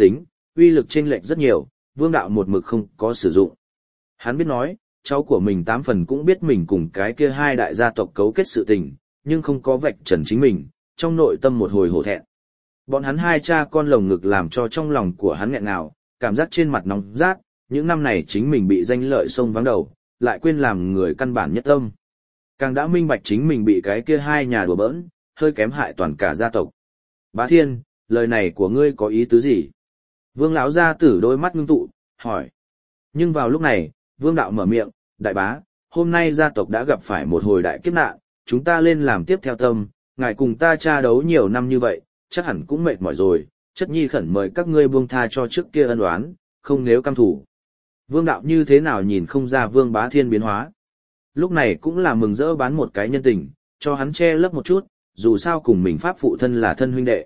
uy lực chênh lệch rất nhiều, Vương đạo một mực không có sử dụng. Hắn biết nói, cháu của mình 8 phần cũng biết mình cùng cái kia hai đại gia tộc cấu kết sự tình, nhưng không có vạch trần chính mình, trong nội tâm một hồi hổ thẹn. Bọn hắn hai cha con lồng ngực làm cho trong lòng của hắn nghẹn ngào, cảm giác trên mặt nóng rát, những năm này chính mình bị danh lợi xông vắng đầu, lại quên làm người căn bản nhất tâm. Càng đã minh bạch chính mình bị cái kia hai nhà đùa bỡn, hơi kém hại toàn cả gia tộc. Bá Thiên, lời này của ngươi có ý tứ gì? Vương lão gia tử đôi mắt ngưng tụ, hỏi. Nhưng vào lúc này, Vương đạo mở miệng, đại bá, hôm nay gia tộc đã gặp phải một hồi đại kiếp nạn, chúng ta lên làm tiếp theo tâm, ngài cùng ta tra đấu nhiều năm như vậy, chắc hẳn cũng mệt mỏi rồi, chất nhi khẩn mời các ngươi buông tha cho trước kia ân oán, không nếu căm thủ. Vương đạo như thế nào nhìn không ra Vương Bá Thiên biến hóa. Lúc này cũng là mừng rỡ bán một cái nhân tình, cho hắn che lấp một chút, dù sao cùng mình pháp phụ thân là thân huynh đệ.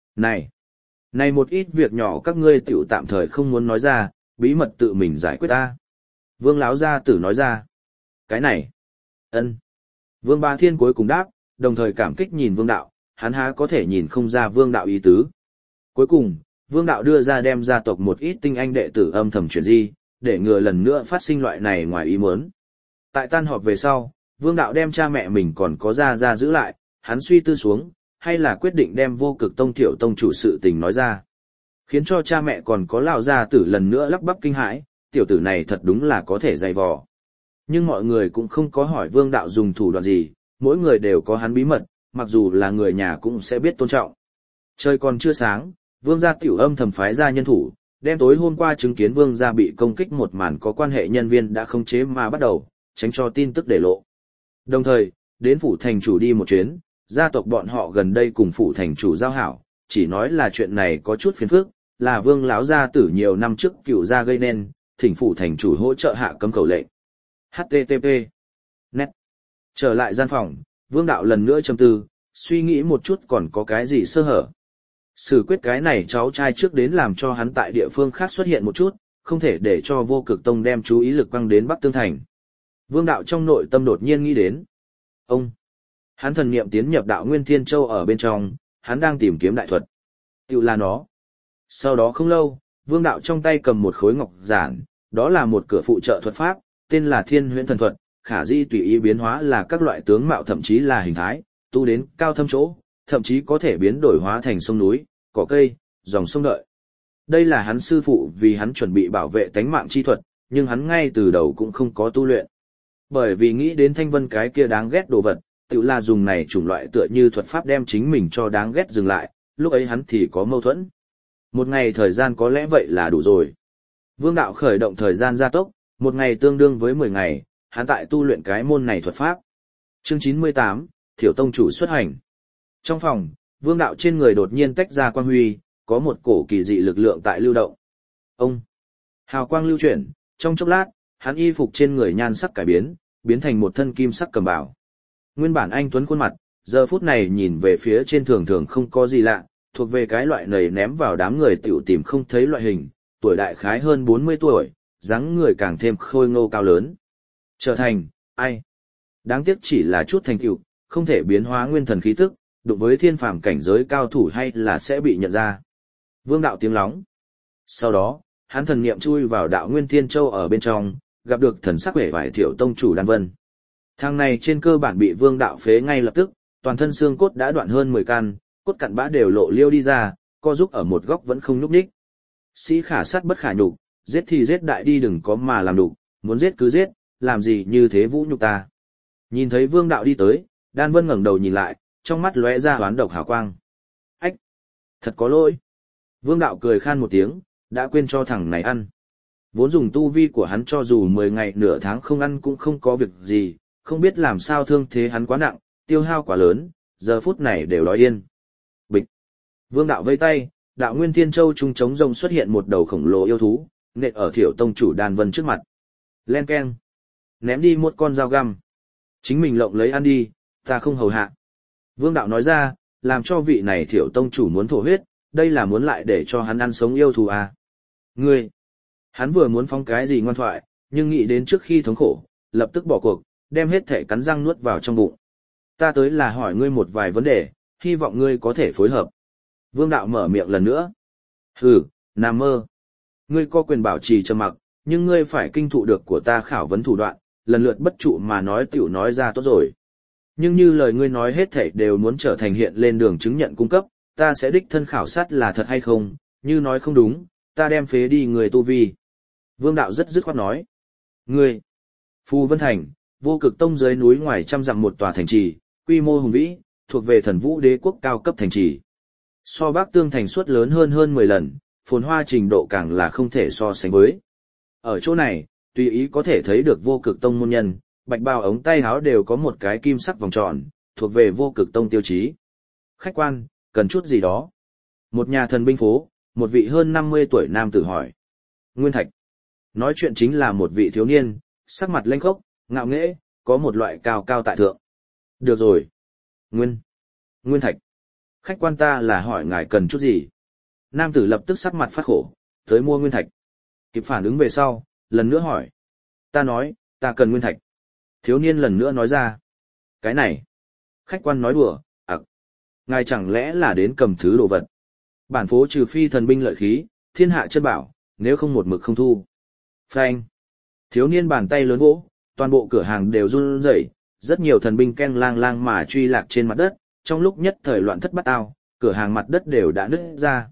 Này một ít việc nhỏ các ngươi tiểu tạm thời không muốn nói ra, bí mật tự mình giải quyết ta. Vương lão gia tử nói ra. Cái này. Ân. Vương Bá Thiên cuối cùng đáp, đồng thời cảm kích nhìn Vương đạo, hắn há có thể nhìn không ra Vương đạo ý tứ. Cuối cùng, Vương đạo đưa ra đem gia tộc một ít tinh anh đệ tử âm thầm chuyển di, để ngừa lần nữa phát sinh loại này ngoài ý muốn. Tại tan họp về sau, Vương đạo đem cha mẹ mình còn có ra giữ lại, hắn suy tư xuống, hay là quyết định đem Vô Cực Tông Thiểu tông chủ sự tình nói ra. Khiến cho cha mẹ còn có lão gia tử lần nữa lắp bắp kinh hãi, tiểu tử này thật đúng là có thể dày vò. Nhưng mọi người cũng không có hỏi Vương đạo dùng thủ đoạn gì, mỗi người đều có hắn bí mật, mặc dù là người nhà cũng sẽ biết tôn trọng. Trời còn chưa sáng, Vương gia tiểu âm thầm phái ra nhân thủ, đem tối hôm qua chứng kiến Vương gia bị công kích một màn có quan hệ nhân viên đã không chế mà bắt đầu, tránh cho tin tức để lộ. Đồng thời, đến phủ thành chủ đi một chuyến, gia tộc bọn họ gần đây cùng phủ thành chủ giao hảo, chỉ nói là chuyện này có chút phiền phức, là Vương lão gia tử nhiều năm trước cựu gia gây nên, thỉnh phủ thành chủ hỗ trợ hạ cấm khẩu lệnh. http net trở lại gian phòng, Vương đạo lần nữa trầm tư, suy nghĩ một chút còn có cái gì sơ hở. Xử quyết cái này cháu trai trước đến làm cho hắn tại địa phương khác xuất hiện một chút, không thể để cho Vô Cực Tông đem chú ý lực quăng đến Bắc Tương Thành. Vương đạo trong nội tâm đột nhiên nghĩ đến. Hắn thần niệm tiến nhập đạo Nguyên Thiên Châu ở bên trong, hắn đang tìm kiếm đại thuật. Tiểu là nó. Sau đó không lâu, Vương đạo trong tay cầm một khối ngọc giản, đó là một cửa phụ trợ thuật pháp, tên là Thiên Huyễn Thần Thuật, khả di tùy ý biến hóa là các loại tướng mạo thậm chí là hình thái, tu đến cao thâm chỗ, thậm chí có thể biến đổi hóa thành sông núi, cỏ cây, dòng sông đợi. Đây là hắn sư phụ vì hắn chuẩn bị bảo vệ tánh mạng chi thuật, nhưng hắn ngay từ đầu cũng không có tu luyện. Bởi vì nghĩ đến Thanh Vân cái kia đáng ghét đồ vật, tự là dùng này chủng loại tựa như thuật pháp đem chính mình cho đáng ghét dừng lại, lúc ấy hắn thì có mâu thuẫn. Một ngày thời gian có lẽ vậy là đủ rồi. Vương đạo khởi động thời gian gia tốc, một ngày tương đương với 10 ngày, hắn tại tu luyện cái môn này thuật pháp. Chương 98, Thiểu tông chủ xuất hành. Trong phòng, Vương đạo trên người đột nhiên tách ra quang huy, có một cổ kỳ dị lực lượng tại lưu động. Hào quang lưu chuyển, trong chốc lát, hắn y phục trên người nhan sắc cải biến, biến thành một thân kim sắc cầm bảo. Nguyên bản anh tuấn khuôn mặt, giờ phút này nhìn về phía trên thường thường không có gì lạ, thuộc về cái loại nầy ném vào đám người tiểu tìm không thấy loại hình, tuổi đại khái hơn 40 tuổi, dáng người càng thêm khôi ngô cao lớn. Trở thành, ai? Đáng tiếc chỉ là chút thành tựu, không thể biến hóa nguyên thần khí tức, đụng với thiên phàm cảnh giới cao thủ hay là sẽ bị nhận ra. Vương đạo tiếng lóng. Sau đó, hắn thần niệm chui vào đạo Nguyên Thiên Châu ở bên trong, gặp được thần sắc vẻ vải Thiểu tông chủ Đan Vân. Thằng này trên cơ bản bị Vương đạo phế ngay lập tức, toàn thân xương cốt đã đoạn hơn 10 căn, cốt cặn bã đều lộ liêu đi ra, co giúp ở một góc vẫn không nhúc nhích. Sĩ khả sát bất khả nhục, giết thì giết đại đi đừng có mà làm đủ, muốn giết cứ giết, làm gì như thế vũ nhục ta. Nhìn thấy Vương đạo đi tới, Đan Vân ngẩng đầu nhìn lại, trong mắt lóe ra oán độc hào quang. Ách! Thật có lỗi! Vương đạo cười khan một tiếng, đã quên cho thằng này ăn. Vốn dùng tu vi của hắn cho dù 10 ngày nửa tháng không ăn cũng không có việc gì, không biết làm sao thương thế hắn quá nặng, tiêu hao quá lớn, giờ phút này đều đói yên. Bịch! Vương đạo vây tay, đạo Nguyên Thiên Châu trung trống rông xuất hiện một đầu khổng lồ yêu thú, nện ở Thiểu tông chủ Đan Vân trước mặt. Len keng! Ném đi một con dao găm. Chính mình lộng lấy ăn đi, ta không hầu hạ. Vương đạo nói ra, làm cho vị này Thiểu tông chủ muốn thổ huyết, đây là muốn lại để cho hắn ăn sống yêu thú à. Ngươi! Hắn vừa muốn phóng cái gì ngoan thoại, nhưng nghĩ đến trước khi thống khổ, lập tức bỏ cuộc, đem hết thể cắn răng nuốt vào trong bụng. Ta tới là hỏi ngươi một vài vấn đề, hy vọng ngươi có thể phối hợp. Vương đạo mở miệng lần nữa. Hừ, Nằm mơ. Ngươi có quyền bảo trì trầm mặc, nhưng ngươi phải kinh thụ được của ta khảo vấn thủ đoạn, lần lượt bất trụ mà nói tiểu nói ra tốt rồi. Nhưng như lời ngươi nói hết thảy đều muốn trở thành hiện lên đường chứng nhận cung cấp, ta sẽ đích thân khảo sát là thật hay không, như nói không đúng, ta đem phế đi người tu vi. Vương đạo rất dứt khoát nói. Ngươi, Phù Vân Thành, Vô Cực Tông dưới núi ngoài trăm dặm một tòa thành trì, quy mô hùng vĩ, thuộc về Thần Vũ Đế quốc cao cấp thành trì. So Bắc Tương thành suất lớn hơn 10 lần, phồn hoa trình độ càng là không thể so sánh với. Ở chỗ này, tùy ý có thể thấy được Vô Cực Tông môn nhân, bạch bào ống tay áo đều có một cái kim sắc vòng tròn, thuộc về Vô Cực Tông tiêu chí. Khách quan, cần chút gì đó? Một nhà thần binh phố, một vị hơn 50 tuổi nam tử hỏi. Nguyên thạch. Nói chuyện chính là một vị thiếu niên, sắc mặt lênh khốc, ngạo nghễ, có một loại cao cao tại thượng. Được rồi. Nguyên thạch. Khách quan ta là hỏi ngài cần chút gì? Nam tử lập tức sắc mặt phát khổ, tới mua nguyên thạch. Kịp phản ứng về sau, lần nữa hỏi. Ta nói, ta cần nguyên thạch. Thiếu niên lần nữa nói ra. Cái này. Khách quan nói đùa, ngài chẳng lẽ là đến cầm thứ đồ vật. Bản phố trừ phi thần binh lợi khí, thiên hạ chân bảo, nếu không một mực không thu. Phanh. Thiếu niên bàn tay lớn vỗ, toàn bộ cửa hàng đều run rẩy, rất nhiều thần binh keng lang lang mà truy lạc trên mặt đất, trong lúc nhất thời loạn thất bát ao, cửa hàng mặt đất đều đã nứt ra.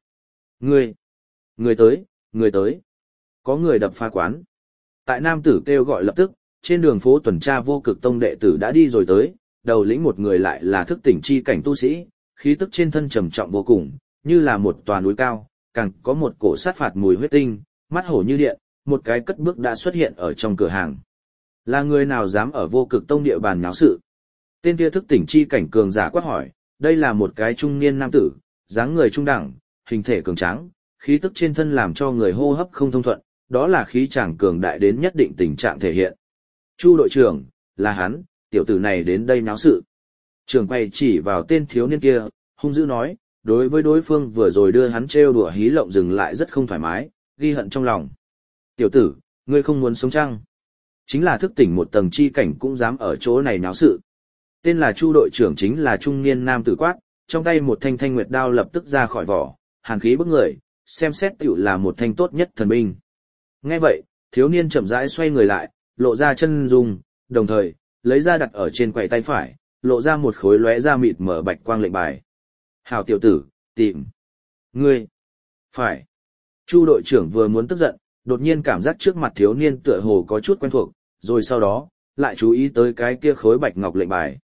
Người tới. Có người đập phá quán. Tại nam tử kêu gọi lập tức, trên đường phố tuần tra Vô Cực Tông đệ tử đã đi rồi tới, đầu lĩnh một người lại là thức tỉnh chi cảnh tu sĩ, khí tức trên thân trầm trọng vô cùng, như là một tòa núi cao, càng có một cổ sát phạt mùi huyết tinh, mắt hổ như điện, một cái cất bước đã xuất hiện ở trong cửa hàng. Là người nào dám ở Vô Cực Tông địa bàn náo sự? Tên kia thức tỉnh chi cảnh cường giả quát hỏi, đây là một cái trung niên nam tử, dáng người trung đẳng, hình thể cường tráng, khí tức trên thân làm cho người hô hấp không thông thuận, đó là khí chàng cường đại đến nhất định tình trạng thể hiện. Chu đội trưởng, là hắn, tiểu tử này đến đây náo sự. Trường quay chỉ vào tên thiếu niên kia, hung dữ nói, đối với đối phương vừa rồi đưa hắn trêu đùa hí lộng dừng lại rất không thoải mái, ghi hận trong lòng. Tiểu tử, ngươi không muốn sống chăng? Chính là thức tỉnh một tầng chi cảnh cũng dám ở chỗ này náo sự. Tên là Chu đội trưởng chính là trung niên nam tử quát, trong tay một thanh thanh nguyệt đao lập tức ra khỏi vỏ, hàn khí bức người, xem xét tiểu là một thanh tốt nhất thần binh. Nghe vậy, thiếu niên chậm rãi xoay người lại, lộ ra chân dung, đồng thời, lấy ra đặt ở trên quầy tay phải, lộ ra một khối lóe ra mịt mở bạch quang lệnh bài. Hào tiểu tử, tìm. Ngươi. Phải. Chu đội trưởng vừa muốn tức giận, đột nhiên cảm giác trước mặt thiếu niên tựa hồ có chút quen thuộc, rồi sau đó, lại chú ý tới cái kia khối bạch ngọc lệnh bài.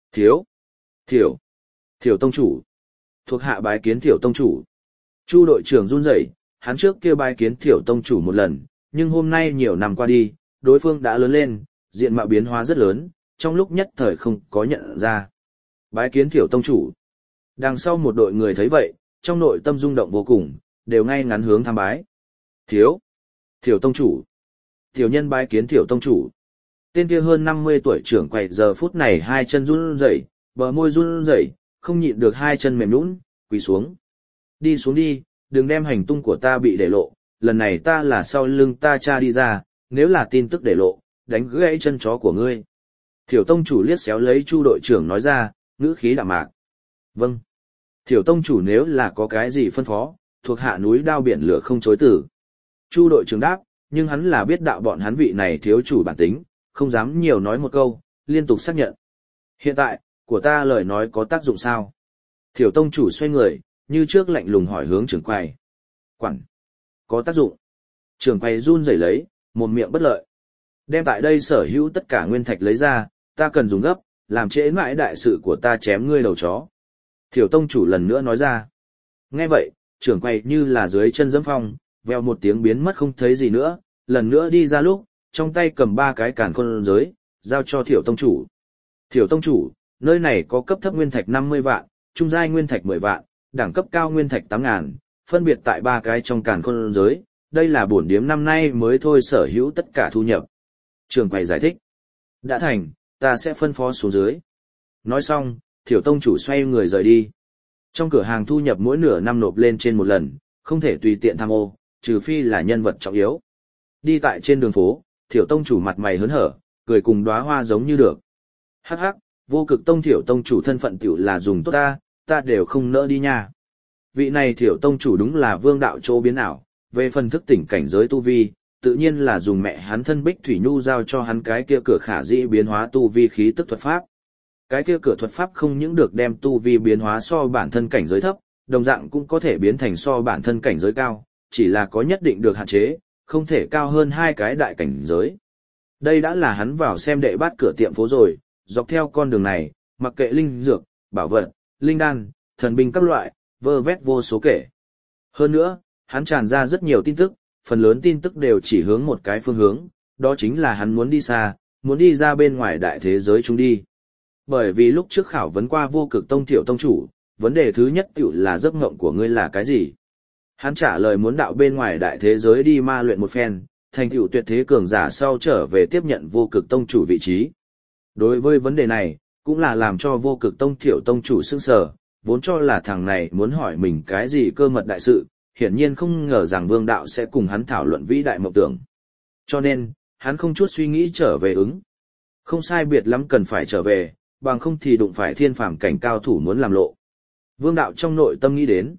Thiểu tông chủ. Thuộc hạ bái kiến Thiểu tông chủ. Chu đội trưởng run rẩy, hắn trước kia bái kiến Thiểu tông chủ một lần, nhưng hôm nay nhiều năm qua đi, đối phương đã lớn lên, diện mạo biến hóa rất lớn, trong lúc nhất thời không có nhận ra. Bái kiến Thiểu tông chủ. Đằng sau một đội người thấy vậy, trong nội tâm rung động vô cùng, đều ngay ngắn hướng tham bái. Thiểu tông chủ. Tiểu nhân bái kiến Thiểu tông chủ. Tên kia hơn 50 tuổi trưởng quầy giờ phút này hai chân run rẩy, bờ môi run rẩy, không nhịn được hai chân mềm nhũn, quỳ xuống. Đi xuống đi, đừng đem hành tung của ta bị để lộ, lần này ta là sau lưng ta cha đi ra, nếu là tin tức để lộ, đánh gãy chân chó của ngươi. Thiểu tông chủ liếc xéo lấy Chu đội trưởng nói ra, ngữ khí đạm mạc. Vâng. Thiểu tông chủ nếu là có cái gì phân phó, thuộc hạ núi đao biển lửa không chối từ. Chu đội trưởng đáp, nhưng hắn là biết đạo bọn hắn vị này thiếu chủ bản tính, không dám nhiều nói một câu, liên tục xác nhận. Hiện tại, của ta lời nói có tác dụng sao? Thiểu tông chủ xoay người, như trước lạnh lùng hỏi hướng trưởng quầy. Quản. Có tác dụng. Trưởng quầy run rẩy lấy, một miệng bất lợi. Đem tại đây sở hữu tất cả nguyên thạch lấy ra, ta cần dùng gấp, làm trễ mãi đại sự của ta chém ngươi đầu chó. Thiểu tông chủ lần nữa nói ra. Nghe vậy, trưởng quầy như là dưới chân dẫm phong, vèo một tiếng biến mất không thấy gì nữa, lần nữa đi ra lúc, trong tay cầm 3 cái càn khôn giới, giao cho Thiểu tông chủ. Thiểu tông chủ, nơi này có cấp thấp nguyên thạch 50 vạn, trung giai nguyên thạch 10 vạn, đẳng cấp cao nguyên thạch 8.000, phân biệt tại 3 cái trong càn khôn giới, đây là bổn điếm năm nay mới thôi sở hữu tất cả thu nhập. Trưởng quầy giải thích. Đã thành, ta sẽ phân phó xuống dưới. Nói xong, Thiểu tông chủ xoay người rời đi. Trong cửa hàng thu nhập mỗi nửa năm nộp lên trên một lần, không thể tùy tiện tham ô, trừ phi là nhân vật trọng yếu. Đi tại trên đường phố, Thiểu tông chủ mặt mày hớn hở, cười cùng đóa hoa giống như được. Hắc hắc, Vô Cực Tông Thiểu tông chủ thân phận tiểu là dùng tốt ta đều không nỡ đi nha. Vị này Thiểu tông chủ đúng là vương đạo chỗ biến ảo, về phần thức tỉnh cảnh giới tu vi, tự nhiên là dùng mẹ hắn thân Bích Thủy Nhu giao cho hắn cái kia cửa khả dĩ biến hóa tu vi khí tức thuật pháp. Cái kia cửa thuật pháp không những được đem tu vi biến hóa so bản thân cảnh giới thấp, đồng dạng cũng có thể biến thành so bản thân cảnh giới cao, chỉ là có nhất định được hạn chế, không thể cao hơn hai cái đại cảnh giới. Đây đã là hắn vào xem đệ bát cửa tiệm phố rồi, dọc theo con đường này, mặc kệ linh dược, bảo vật, linh đan, thần binh các loại, vơ vét vô số kể. Hơn nữa, hắn tràn ra rất nhiều tin tức, phần lớn tin tức đều chỉ hướng một cái phương hướng, đó chính là hắn muốn đi xa, muốn đi ra bên ngoài đại thế giới chúng đi. Bởi vì lúc trước khảo vấn qua Vô Cực Tông tiểu tông chủ, vấn đề thứ nhất tiểu là giấc mộng của ngươi là cái gì? Hắn trả lời muốn đạo bên ngoài đại thế giới đi ma luyện một phen, thành tựu tuyệt thế cường giả sau trở về tiếp nhận Vô Cực Tông chủ vị trí. Đối với vấn đề này, cũng là làm cho Vô Cực Tông tiểu tông chủ sững sờ, vốn cho là thằng này muốn hỏi mình cái gì cơ mật đại sự, hiển nhiên không ngờ rằng Vương đạo sẽ cùng hắn thảo luận vĩ đại mộng tưởng. Cho nên, hắn không chút suy nghĩ trở về ứng. Không sai biệt lắm cần phải trở về, bằng không thì đụng phải thiên phàm cảnh cao thủ muốn làm lộ. Vương đạo trong nội tâm nghĩ đến.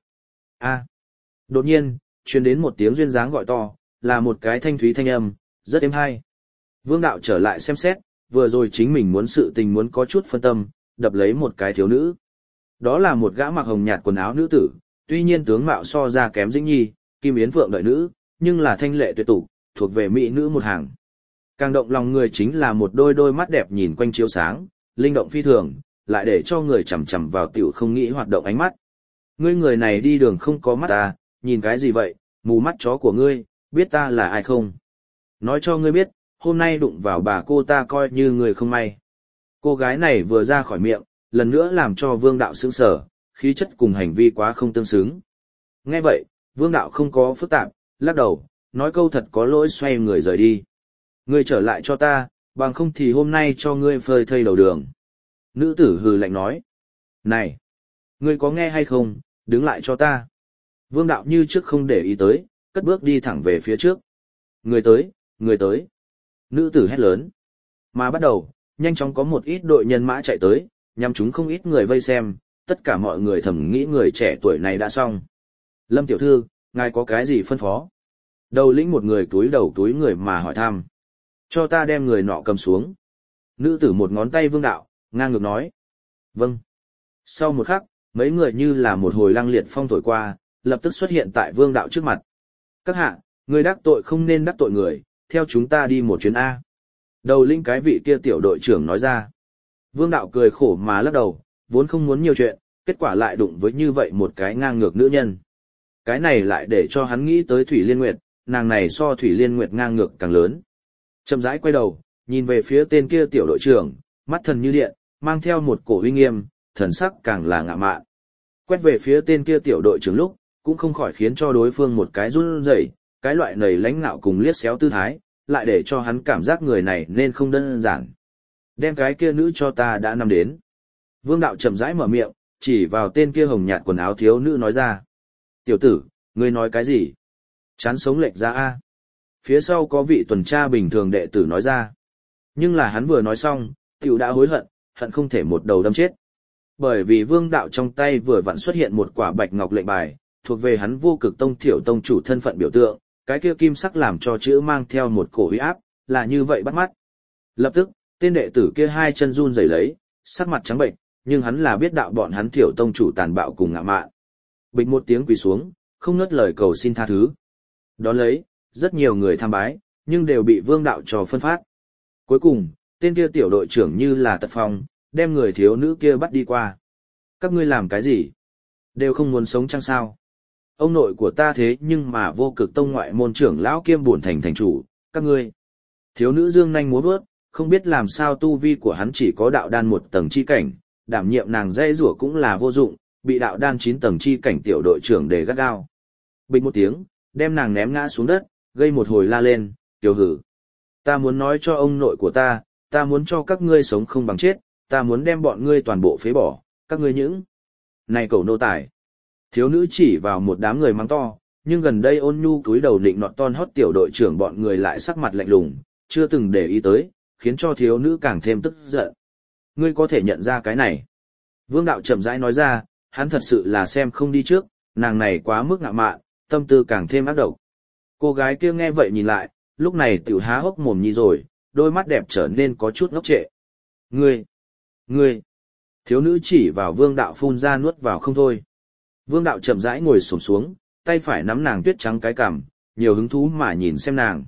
Đột nhiên, truyền đến một tiếng duyên dáng gọi to, là một cái thanh thúy thanh âm, rất êm hay. Vương đạo trở lại xem xét, vừa rồi chính mình muốn sự tình muốn có chút phân tâm, đập lấy một cái thiếu nữ. Đó là một gã mặc hồng nhạt quần áo nữ tử, tuy nhiên tướng mạo so ra kém Dĩnh Nhi, Kim Yến Phượng đợi nữ, nhưng là thanh lệ tuyệt tục, thuộc về mỹ nữ một hàng. Càng động lòng người chính là một đôi đôi mắt đẹp nhìn quanh chiếu sáng, linh động phi thường, lại để cho người chằm chằm vào tiểu không nghĩ hoạt động ánh mắt. Ngươi người này đi đường không có mắt ta, nhìn cái gì vậy, mù mắt chó của ngươi, biết ta là ai không? Nói cho ngươi biết, hôm nay đụng vào bà cô ta coi như người không may. Cô gái này vừa ra khỏi miệng, lần nữa làm cho Vương đạo sững sờ, khí chất cùng hành vi quá không tương xứng. Nghe vậy, Vương đạo không có phức tạp, lắc đầu, nói câu thật có lỗi xoay người rời đi. Ngươi trở lại cho ta, bằng không thì hôm nay cho ngươi phơi thây đầu đường. Nữ tử hừ lạnh nói. Này! Ngươi có nghe hay không, đứng lại cho ta. Vương đạo như trước không để ý tới, cất bước đi thẳng về phía trước. Người tới, người tới. Nữ tử hét lớn. Mà bắt đầu, nhanh chóng có một ít đội nhân mã chạy tới, nhằm chúng không ít người vây xem, tất cả mọi người thầm nghĩ người trẻ tuổi này đã xong. Lâm tiểu thư, ngài có cái gì phân phó? Đầu lĩnh một người túi đầu túi người mà hỏi thăm. Cho ta đem người nọ cầm xuống. Nữ tử một ngón tay Vương đạo, ngang ngược nói. Vâng. Sau một khắc, mấy người như là một hồi lăng liệt phong thổi qua, lập tức xuất hiện tại Vương đạo trước mặt. Các hạ, người đắc tội không nên đắc tội người, theo chúng ta đi một chuyến A. Đầu lĩnh cái vị kia tiểu đội trưởng nói ra. Vương đạo cười khổ mà lắc đầu, vốn không muốn nhiều chuyện, kết quả lại đụng với như vậy một cái ngang ngược nữ nhân. Cái này lại để cho hắn nghĩ tới Thủy Liên Nguyệt, nàng này so Thủy Liên Nguyệt ngang ngược càng lớn. Chậm rãi quay đầu, nhìn về phía tên kia tiểu đội trưởng, mắt thần như điện, mang theo một cổ uy nghiêm, thần sắc càng là ngạo mạn. Quét về phía tên kia tiểu đội trưởng lúc, cũng không khỏi khiến cho đối phương một cái run rẩy, cái loại nầy lãnh ngạo cùng liếc xéo tư thái, lại để cho hắn cảm giác người này nên không đơn giản. Đem cái kia nữ cho ta đã nằm đến. Vương đạo chậm rãi mở miệng, chỉ vào tên kia hồng nhạt quần áo thiếu nữ nói ra. Tiểu tử, ngươi nói cái gì? Chán sống lệch ra a. Phía sau có vị tuần tra bình thường đệ tử nói ra. Nhưng là hắn vừa nói xong, tiểu đã hối hận, hận không thể một đầu đâm chết. Bởi vì Vương đạo trong tay vừa vặn xuất hiện một quả bạch ngọc lệnh bài, thuộc về hắn Vô Cực Tông thiểu tông chủ thân phận biểu tượng, cái kia kim sắc làm cho chữ mang theo một cổ uy áp, là như vậy bắt mắt. Lập tức, tên đệ tử kia hai chân run rẩy lấy, sắc mặt trắng bệnh, nhưng hắn là biết đạo bọn hắn thiểu tông chủ tàn bạo cùng ngạ mạn. Bịch một tiếng quỳ xuống, không ngớt lời cầu xin tha thứ. Đón lấy, rất nhiều người tham bái, nhưng đều bị Vương đạo trò phân phát. Cuối cùng, tên kia tiểu đội trưởng như là tật phong, đem người thiếu nữ kia bắt đi qua. Các ngươi làm cái gì? Đều không muốn sống chăng sao? Ông nội của ta thế nhưng mà Vô Cực Tông ngoại môn trưởng lão kiêm bổn thành thành chủ, các ngươi. Thiếu nữ dương nhanh múa vớt, không biết làm sao tu vi của hắn chỉ có đạo đan 1 tầng chi cảnh, đảm nhiệm nàng dây rủa cũng là vô dụng, bị đạo đan 9 tầng chi cảnh tiểu đội trưởng để gắt gao. Bình một tiếng, đem nàng ném ngã xuống đất, gây một hồi la lên, tiểu hử. Ta muốn nói cho ông nội của ta muốn cho các ngươi sống không bằng chết, ta muốn đem bọn ngươi toàn bộ phế bỏ, các ngươi những. Này cẩu nô tài. Thiếu nữ chỉ vào một đám người mắng to, nhưng gần đây ôn nhu cúi đầu định nọt ton hót tiểu đội trưởng bọn người lại sắc mặt lạnh lùng, chưa từng để ý tới, khiến cho thiếu nữ càng thêm tức giận. Ngươi có thể nhận ra cái này. Vương đạo chậm rãi nói ra, hắn thật sự là xem không đi trước, nàng này quá mức ngạo mạn, tâm tư càng thêm ác độc. Cô gái kia nghe vậy nhìn lại, lúc này tiểu há hốc mồm nhi rồi, đôi mắt đẹp trở nên có chút ngốc trệ. Ngươi, thiếu nữ chỉ vào Vương Đạo phun ra nuốt vào không thôi. Vương Đạo chậm rãi ngồi xổm xuống, tay phải nắm nàng tuyết trắng cái cằm, nhiều hứng thú mà nhìn xem nàng.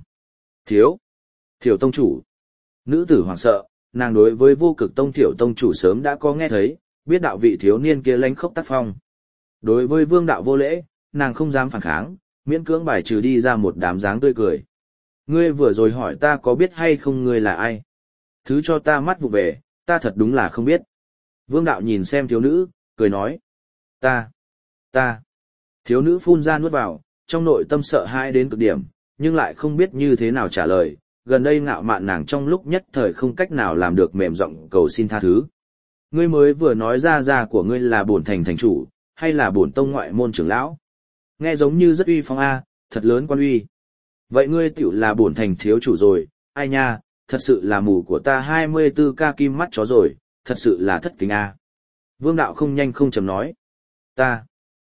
Thiểu tông chủ. Nữ tử hoảng sợ, nàng đối với Vô Cực Tông Thiểu tông chủ sớm đã có nghe thấy, biết đạo vị thiếu niên kia lánh khốc tác phong. Đối với Vương Đạo vô lễ, nàng không dám phản kháng, miễn cưỡng bài trừ đi ra một đám dáng tươi cười. Ngươi vừa rồi hỏi ta có biết hay không ngươi là ai? Thứ cho ta mắt vụ về, ta thật đúng là không biết. Vương Đạo nhìn xem thiếu nữ, cười nói. Ta. Thiếu nữ phun ra nuốt vào, trong nội tâm sợ hãi đến cực điểm, nhưng lại không biết như thế nào trả lời. Gần đây ngạo mạn nàng trong lúc nhất thời không cách nào làm được mềm giọng cầu xin tha thứ. Ngươi mới vừa nói ra của ngươi là bổn thành thành chủ, hay là bổn tông ngoại môn trưởng lão? Nghe giống như rất uy phong a, thật lớn quan uy. Vậy ngươi tiểu là bổn thành thiếu chủ rồi, ai nha, thật sự là mù của ta 24 ca kim mắt chó rồi, thật sự là thất kính a. Vương Đạo không nhanh không chậm nói. Ta.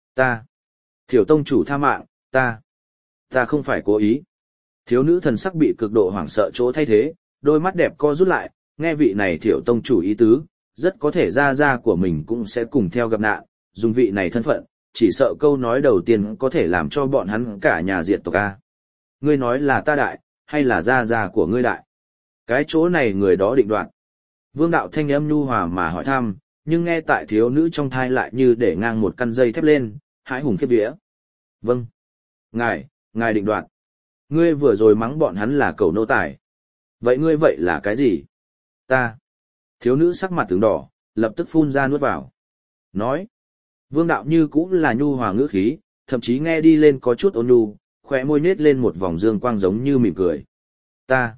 Thiểu tông chủ tha mạng, ta không phải cố ý. Thiếu nữ thần sắc bị cực độ hoảng sợ chỗ thay thế, đôi mắt đẹp co rút lại, nghe vị này Thiểu tông chủ ý tứ, rất có thể gia của mình cũng sẽ cùng theo gặp nạn, dùng vị này thân phận, chỉ sợ câu nói đầu tiên có thể làm cho bọn hắn cả nhà diệt tộc a. Ngươi nói là ta đại, hay là gia của ngươi đại? Cái chỗ này người đó định đoạt. Vương Đạo thanh âm nhu hòa mà hỏi thăm, nhưng nghe tại thiếu nữ trong thai lại như để ngang một căn dây thép lên, hãi hùng khiếp vía. Vâng. Ngài định đoạt. Ngươi vừa rồi mắng bọn hắn là cầu nô tài. Vậy ngươi vậy là cái gì? Ta. Thiếu nữ sắc mặt tướng đỏ, lập tức phun ra nuốt vào. Nói. Vương Đạo như cũng là nhu hòa ngữ khí, thậm chí nghe đi lên có chút ôn nhu, khóe môi nết lên một vòng dương quang giống như mỉm cười. Ta.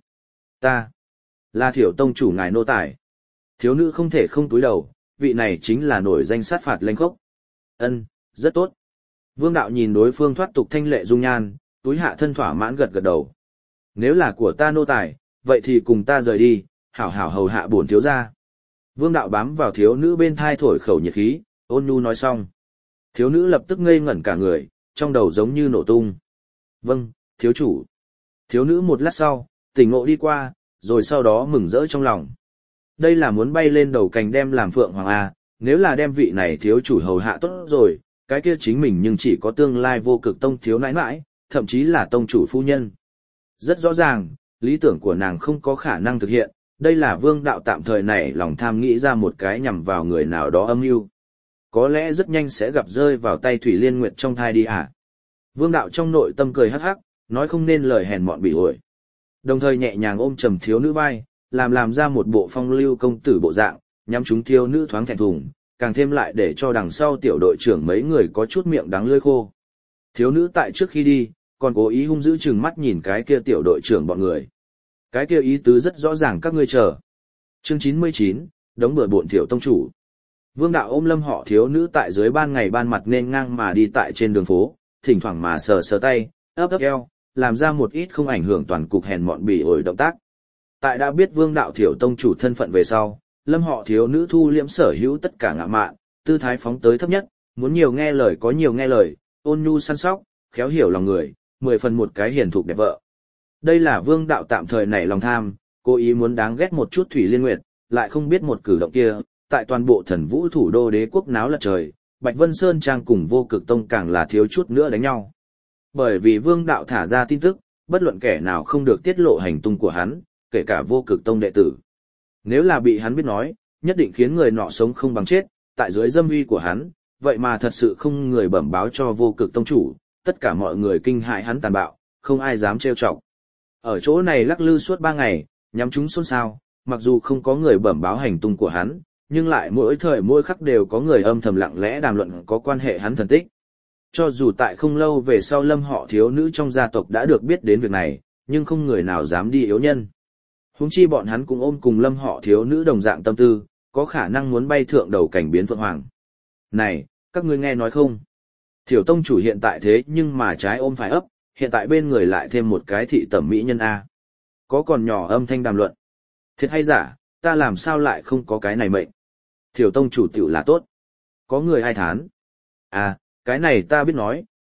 Là Thiểu tông chủ ngài nô tài. Thiếu nữ không thể không túi đầu, vị này chính là nổi danh sát phạt lanh khốc. Ân, rất tốt. Vương Đạo nhìn đối phương thoát tục thanh lệ dung nhan, túi hạ thân thỏa mãn gật gật đầu. Nếu là của ta nô tài, vậy thì cùng ta rời đi, hảo hảo hầu hạ bổn thiếu gia. Vương Đạo bám vào thiếu nữ bên thai thổi khẩu nhiệt khí, ôn nhu nói xong. Thiếu nữ lập tức ngây ngẩn cả người, trong đầu giống như nổ tung. Vâng, thiếu chủ. Thiếu nữ một lát sau, tỉnh ngộ đi qua, rồi sau đó mừng rỡ trong lòng. Đây là muốn bay lên đầu cành đem làm phượng hoàng A, nếu là đem vị này thiếu chủ hầu hạ tốt rồi, cái kia chính mình nhưng chỉ có tương lai Vô Cực Tông thiếu nãi nãi, thậm chí là tông chủ phu nhân. Rất rõ ràng, lý tưởng của nàng không có khả năng thực hiện, đây là Vương Đạo tạm thời này lòng tham nghĩ ra một cái nhằm vào người nào đó âm mưu. Có lẽ rất nhanh sẽ gặp rơi vào tay Thủy Liên Nguyệt trong thai đi à. Vương Đạo trong nội tâm cười hắc hắc, nói không nên lời hèn mọn bị ổi. Đồng thời nhẹ nhàng ôm trầm thiếu nữ vai, làm ra một bộ phong lưu công tử bộ dạng, nhắm chúng thiếu nữ thoáng thẹn thùng, càng thêm lại để cho đằng sau tiểu đội trưởng mấy người có chút miệng đắng lưỡi khô. Thiếu nữ tại trước khi đi, còn cố ý hung dữ chừng mắt nhìn cái kia tiểu đội trưởng bọn người. Cái kia ý tứ rất rõ ràng các ngươi chờ. Chương 99, đống bừa bộn Thiểu tông chủ. Vương Đạo ôm Lâm họ thiếu nữ tại dưới ban ngày ban mặt nên ngang mà đi tại trên đường phố, thỉnh thoảng mà sờ sờ tay, ấp eo, làm ra một ít không ảnh hưởng toàn cục hèn mọn bỉ ổi động tác. Tại đã biết Vương Đạo Thiểu tông chủ thân phận về sau, Lâm họ thiếu nữ thu liễm sở hữu tất cả ngạo mạn, tư thái phóng tới thấp nhất, muốn nhiều nghe lời có nhiều nghe lời, ôn nhu săn sóc, khéo hiểu lòng người, 10 phần một cái hiền thục đẹp vợ. Đây là Vương Đạo tạm thời nảy lòng tham, cố ý muốn đáng ghét một chút Thủy Liên Nguyệt, lại không biết một cử động kia, tại toàn bộ Thần Vũ thủ đô đế quốc náo lật trời, Bạch Vân Sơn Trang cùng Vô Cực Tông càng là thiếu chút nữa đánh nhau. Bởi vì Vương Đạo thả ra tin tức, bất luận kẻ nào không được tiết lộ hành tung của hắn, kể cả Vô Cực Tông đệ tử. Nếu là bị hắn biết nói, nhất định khiến người nọ sống không bằng chết, tại dưới dâm uy của hắn, vậy mà thật sự không người bẩm báo cho Vô Cực Tông chủ, tất cả mọi người kinh hại hắn tàn bạo, không ai dám trêu chọc. Ở chỗ này lắc lư suốt 3 ngày, nhắm chúng xôn xao, mặc dù không có người bẩm báo hành tung của hắn, nhưng lại mỗi thời mỗi khắc đều có người âm thầm lặng lẽ đàm luận có quan hệ hắn thần tích. Cho dù tại không lâu về sau Lâm họ thiếu nữ trong gia tộc đã được biết đến việc này, nhưng không người nào dám đi yếu nhân. Huống chi bọn hắn cũng ôm cùng Lâm họ thiếu nữ đồng dạng tâm tư, có khả năng muốn bay thượng đầu cảnh biến phượng hoàng. Này, các ngươi nghe nói không? Thiểu tông chủ hiện tại thế nhưng mà trái ôm phải ấp, hiện tại bên người lại thêm một cái thị tẩm mỹ nhân A. Có còn nhỏ âm thanh đàm luận. Thiệt hay giả, ta làm sao lại không có cái này mệnh? Thiểu tông chủ tiểu là tốt. Có người ai thán? À, cái này ta biết nói,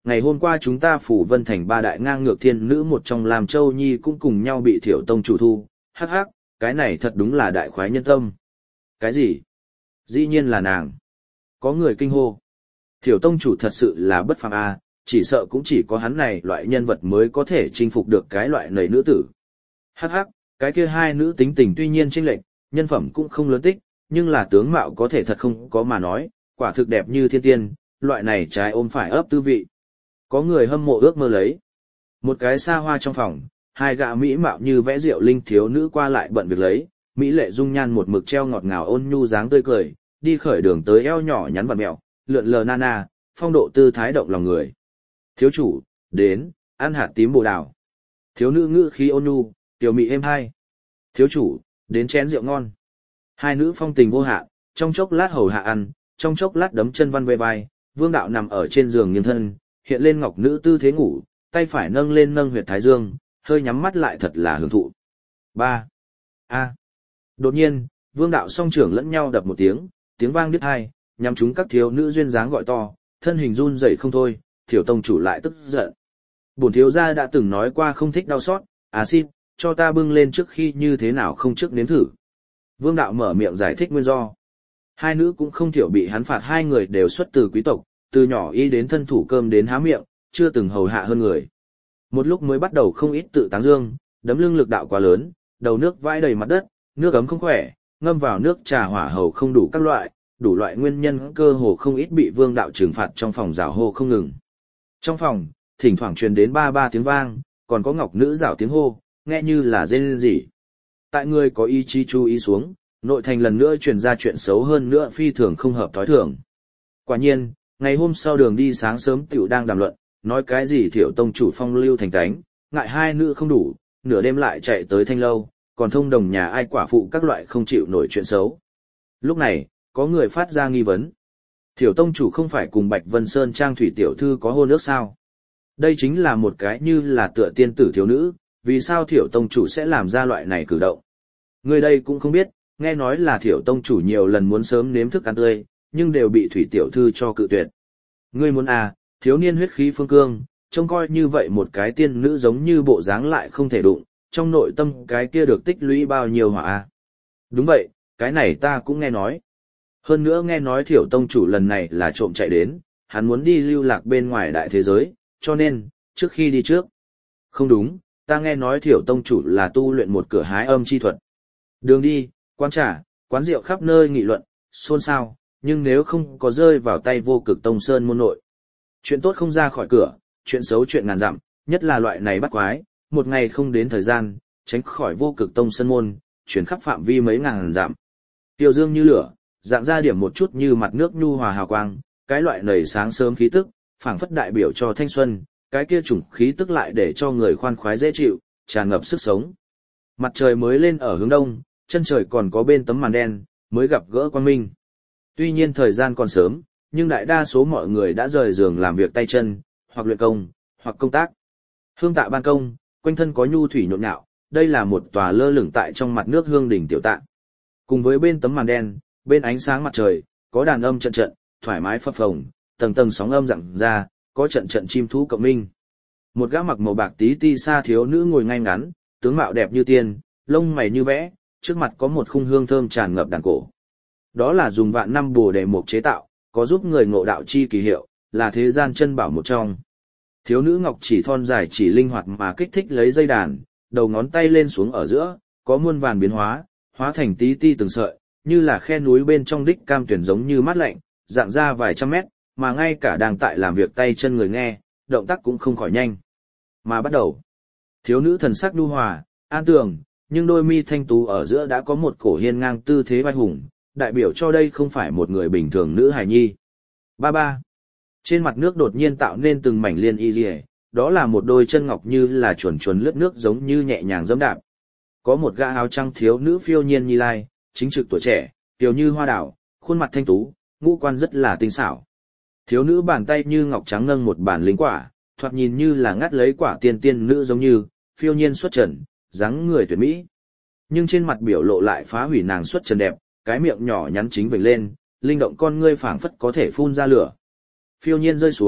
ngày hôm qua chúng ta phủ Vân Thành ba đại ngang ngược thiên nữ một trong làm Châu Nhi cũng cùng nhau bị Thiểu tông chủ thu, hắc hắc, cái này thật đúng là đại khoái nhân tâm. Cái gì? Dĩ nhiên là nàng. Có người kinh hô. Thiểu tông chủ thật sự là bất phàm a, chỉ sợ cũng chỉ có hắn này loại nhân vật mới có thể chinh phục được cái loại nầy nữ tử. Hắc hắc, cái kia hai nữ tính tình tuy nhiên chênh lệch, nhân phẩm cũng không lớn tích, nhưng là tướng mạo có thể thật không có mà nói, quả thực đẹp như thiên tiên, loại này trái ôm phải ấp tư vị. Có người hâm mộ ước mơ lấy. Một cái xa hoa trong phòng, hai gã mỹ mạo như vẽ rượu linh thiếu nữ qua lại bận việc lấy, mỹ lệ dung nhan một mực treo ngọt ngào ôn nhu dáng tươi cười, đi khởi đường tới eo nhỏ nhắn vặn mèo, lượn lờ nana, phong độ tư thái động lòng người. Thiếu chủ, đến, ăn hạt tím bồ đào. Thiếu nữ ngữ khí ôn nhu, tiểu mị êm hai. Thiếu chủ, đến chén rượu ngon. Hai nữ phong tình vô hạn, trong chốc lát hầu hạ ăn, trong chốc lát đấm chân văn ve vai, Vương đạo nằm ở trên giường nghiêng thân, hiện lên ngọc nữ tư thế ngủ, tay phải nâng lên nâng huyệt thái dương, hơi nhắm mắt lại thật là hưởng thụ. 3. A. Đột nhiên, Vương đạo song trưởng lẫn nhau đập một tiếng, tiếng vang đứt hai, nhằm chúng các thiếu nữ duyên dáng gọi to, thân hình run rẩy không thôi, Thiểu tông chủ lại tức giận. Bổn thiếu gia đã từng nói qua không thích đau xót, xin, cho ta bưng lên trước khi như thế nào không trước nếm thử. Vương đạo mở miệng giải thích nguyên do. Hai nữ cũng không thiểu bị hắn phạt, hai người đều xuất từ quý tộc, từ nhỏ y đến thân thủ cơm đến há miệng, chưa từng hầu hạ hơn người. Một lúc mới bắt đầu không ít tự tán dương, đấm lưng lực đạo quá lớn, đầu nước vãi đầy mặt đất, nước ấm không khỏe, ngâm vào nước trà hỏa hầu không đủ các loại, đủ loại nguyên nhân cơ hồ không ít bị Vương đạo trừng phạt trong phòng rào hô không ngừng. Trong phòng, thỉnh thoảng truyền đến ba ba tiếng vang, còn có ngọc nữ rảo tiếng hô, nghe như là rên rỉ. Tại người có ý chí chú ý xuống, nội thành lần nữa truyền ra chuyện xấu hơn nữa phi thường không hợp thói thường. Quả nhiên, ngày hôm sau đường đi sáng sớm tiểu đang đàm luận, nói cái gì Thiểu tông chủ phong lưu thành tánh, ngại hai nữ không đủ, nửa đêm lại chạy tới thanh lâu, còn thông đồng nhà ai quả phụ các loại không chịu nổi chuyện xấu. Lúc này, có người phát ra nghi vấn. Thiểu tông chủ không phải cùng Bạch Vân Sơn Trang thủy tiểu thư có hôn ước sao? Đây chính là một cái như là tựa tiên tử thiếu nữ, vì sao Thiểu tông chủ sẽ làm ra loại này cử động? Người đây cũng không biết, nghe nói là Thiểu tông chủ nhiều lần muốn sớm nếm thức ăn tươi, nhưng đều bị thủy tiểu thư cho cự tuyệt. Ngươi muốn thiếu niên huyết khí phương cương, trông coi như vậy một cái tiên nữ giống như bộ dáng lại không thể đụng, trong nội tâm cái kia được tích lũy bao nhiêu hỏa. Đúng vậy, cái này ta cũng nghe nói. Hơn nữa nghe nói Thiểu tông chủ lần này là trộm chạy đến, hắn muốn đi lưu lạc bên ngoài đại thế giới, cho nên, trước khi đi trước. Không đúng, ta nghe nói Thiểu tông chủ là tu luyện một cửa hái âm chi thuật. Đường đi, quán trà, quán rượu khắp nơi nghị luận, xôn xao, nhưng nếu không có rơi vào tay vô cực tông sơn môn nội. Chuyện tốt không ra khỏi cửa, chuyện xấu chuyện ngàn dặm, nhất là loại này bắt quái, một ngày không đến thời gian, tránh khỏi vô cực tông sơn môn, chuyển khắp phạm vi mấy ngàn dặm. Tiêu dương như lửa, dạng ra điểm một chút như mặt nước nhu hòa hào quang, cái loại nầy sáng sớm khí tức, phảng phất đại biểu cho thanh xuân, cái kia chủng khí tức lại để cho người khoan khoái dễ chịu, tràn ngập sức sống. Mặt trời mới lên ở hướng đông, chân trời còn có bên tấm màn đen, mới gặp gỡ quang minh. Tuy nhiên thời gian còn sớm, nhưng đại đa số mọi người đã rời giường làm việc tay chân, hoặc luyện công, hoặc công tác. Hương tạ ban công, quanh thân có nhu thủy nhộn nhạo, đây là một tòa lơ lửng tại trong mặt nước hương đỉnh tiểu tạ. Cùng với bên tấm màn đen, bên ánh sáng mặt trời, có đàn âm trận trận, thoải mái phập phồng, tầng tầng sóng âm rặng ra, có trận trận chim thú cộng minh. Một gã mặc màu bạc tí ti xa thiếu nữ ngồi ngay ngắn, tướng mạo đẹp như tiên, lông mày như vẽ, trước mặt có một khung hương thơm tràn ngập đàn cổ. Đó là dùng vạn năm bồ đề mục chế tạo, có giúp người ngộ đạo chi kỳ hiệu, là thế gian chân bảo một trong. Thiếu nữ ngọc chỉ thon dài chỉ linh hoạt mà kích thích lấy dây đàn, đầu ngón tay lên xuống ở giữa, có muôn vàn biến hóa, hóa thành tí ti từng sợi, như là khe núi bên trong đích cam tuyển giống như mát lạnh, dạng ra vài trăm mét, mà ngay cả đang tại làm việc tay chân người nghe, động tác cũng không khỏi nhanh. Mà bắt đầu, thiếu nữ thần sắc nhu hòa, an tường, nhưng đôi mi thanh tú ở giữa đã có một cổ hiên ngang tư thế vai hùng, đại biểu cho đây không phải một người bình thường nữ hài nhi. Ba ba. Trên mặt nước đột nhiên tạo nên từng mảnh liên y liề, đó là một đôi chân ngọc như là chuồn chuồn lướt nước giống như nhẹ nhàng giẫm đạp. Có một gã áo trắng thiếu nữ phiêu nhiên nhi lai, chính trực tuổi trẻ, tiểu như hoa đảo, khuôn mặt thanh tú, ngũ quan rất là tinh xảo. Thiếu nữ bàn tay như ngọc trắng nâng một bản linh quả, thoạt nhìn như là ngắt lấy quả tiên tiên nữ giống như, phiêu nhiên xuất trần, dáng người tuyệt mỹ. Nhưng trên mặt biểu lộ lại phá hủy nàng xuất trần đẹp, cái miệng nhỏ nhắn chính vểnh lên, linh động con ngươi phảng phất có thể phun ra lửa. Phiêu nhiên rơi xuống,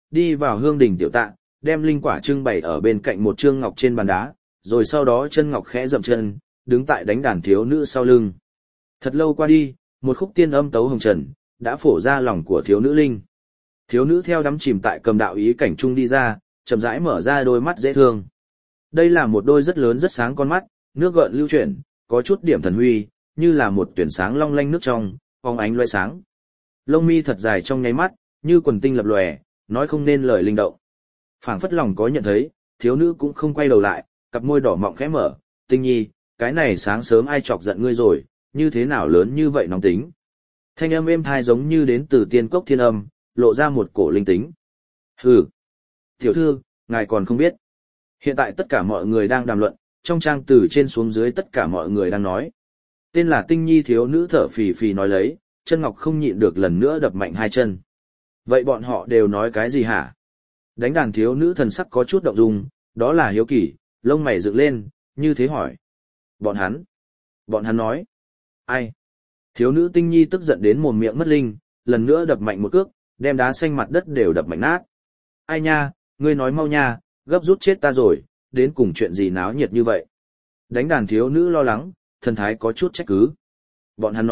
đi vào hương đình tiểu tạ, đem linh quả trưng bày ở bên cạnh một trương ngọc trên bàn đá, rồi sau đó chân ngọc khẽ dậm chân, đứng tại đánh đàn thiếu nữ sau lưng. Thật lâu qua đi, một khúc tiên âm tấu hồng trần, đã phổ ra lòng của thiếu nữ linh. Thiếu nữ theo đắm chìm tại cầm đạo ý cảnh trung đi ra, chậm rãi mở ra đôi mắt dễ thương. Đây là một đôi rất lớn rất sáng con mắt, nước gợn lưu chuyển, có chút điểm thần huy, như là một tuyển sáng long lanh nước trong, phóng ánh loe sáng. Lông mi thật dài trong nháy mắt, như quần tinh lập lòe, nói không nên lời linh động. Phảng phất lòng có nhận thấy, thiếu nữ cũng không quay đầu lại, cặp môi đỏ mọng khẽ mở, Tinh Nhi, cái này sáng sớm ai chọc giận ngươi rồi, như thế nào lớn như vậy nóng tính. Thanh âm êm thai giống như đến từ tiên cốc thiên âm, lộ ra một cổ linh tính. Hừ, tiểu thư, ngài còn không biết. Hiện tại tất cả mọi người đang đàm luận, trong trang từ trên xuống dưới tất cả mọi người đang nói. Tên là Tinh Nhi thiếu nữ thở phì phì nói lấy, chân ngọc không nhịn được lần nữa đập mạnh hai chân. Vậy bọn họ đều nói cái gì hả? Đánh đàn thiếu nữ thần sắc có chút động dung, đó là hiếu kỳ, lông mày dựng lên, như thế hỏi. Bọn hắn nói. Ai? Thiếu nữ Tinh Nhi tức giận đến mồm miệng mất linh, lần nữa đập mạnh một cước, đem đá xanh mặt đất đều đập mạnh nát. Ai nha, ngươi nói mau nha, gấp rút chết ta rồi, đến cùng chuyện gì náo nhiệt như vậy. Đánh đàn thiếu nữ lo lắng, thần thái có chút trách cứ. Bọn hắn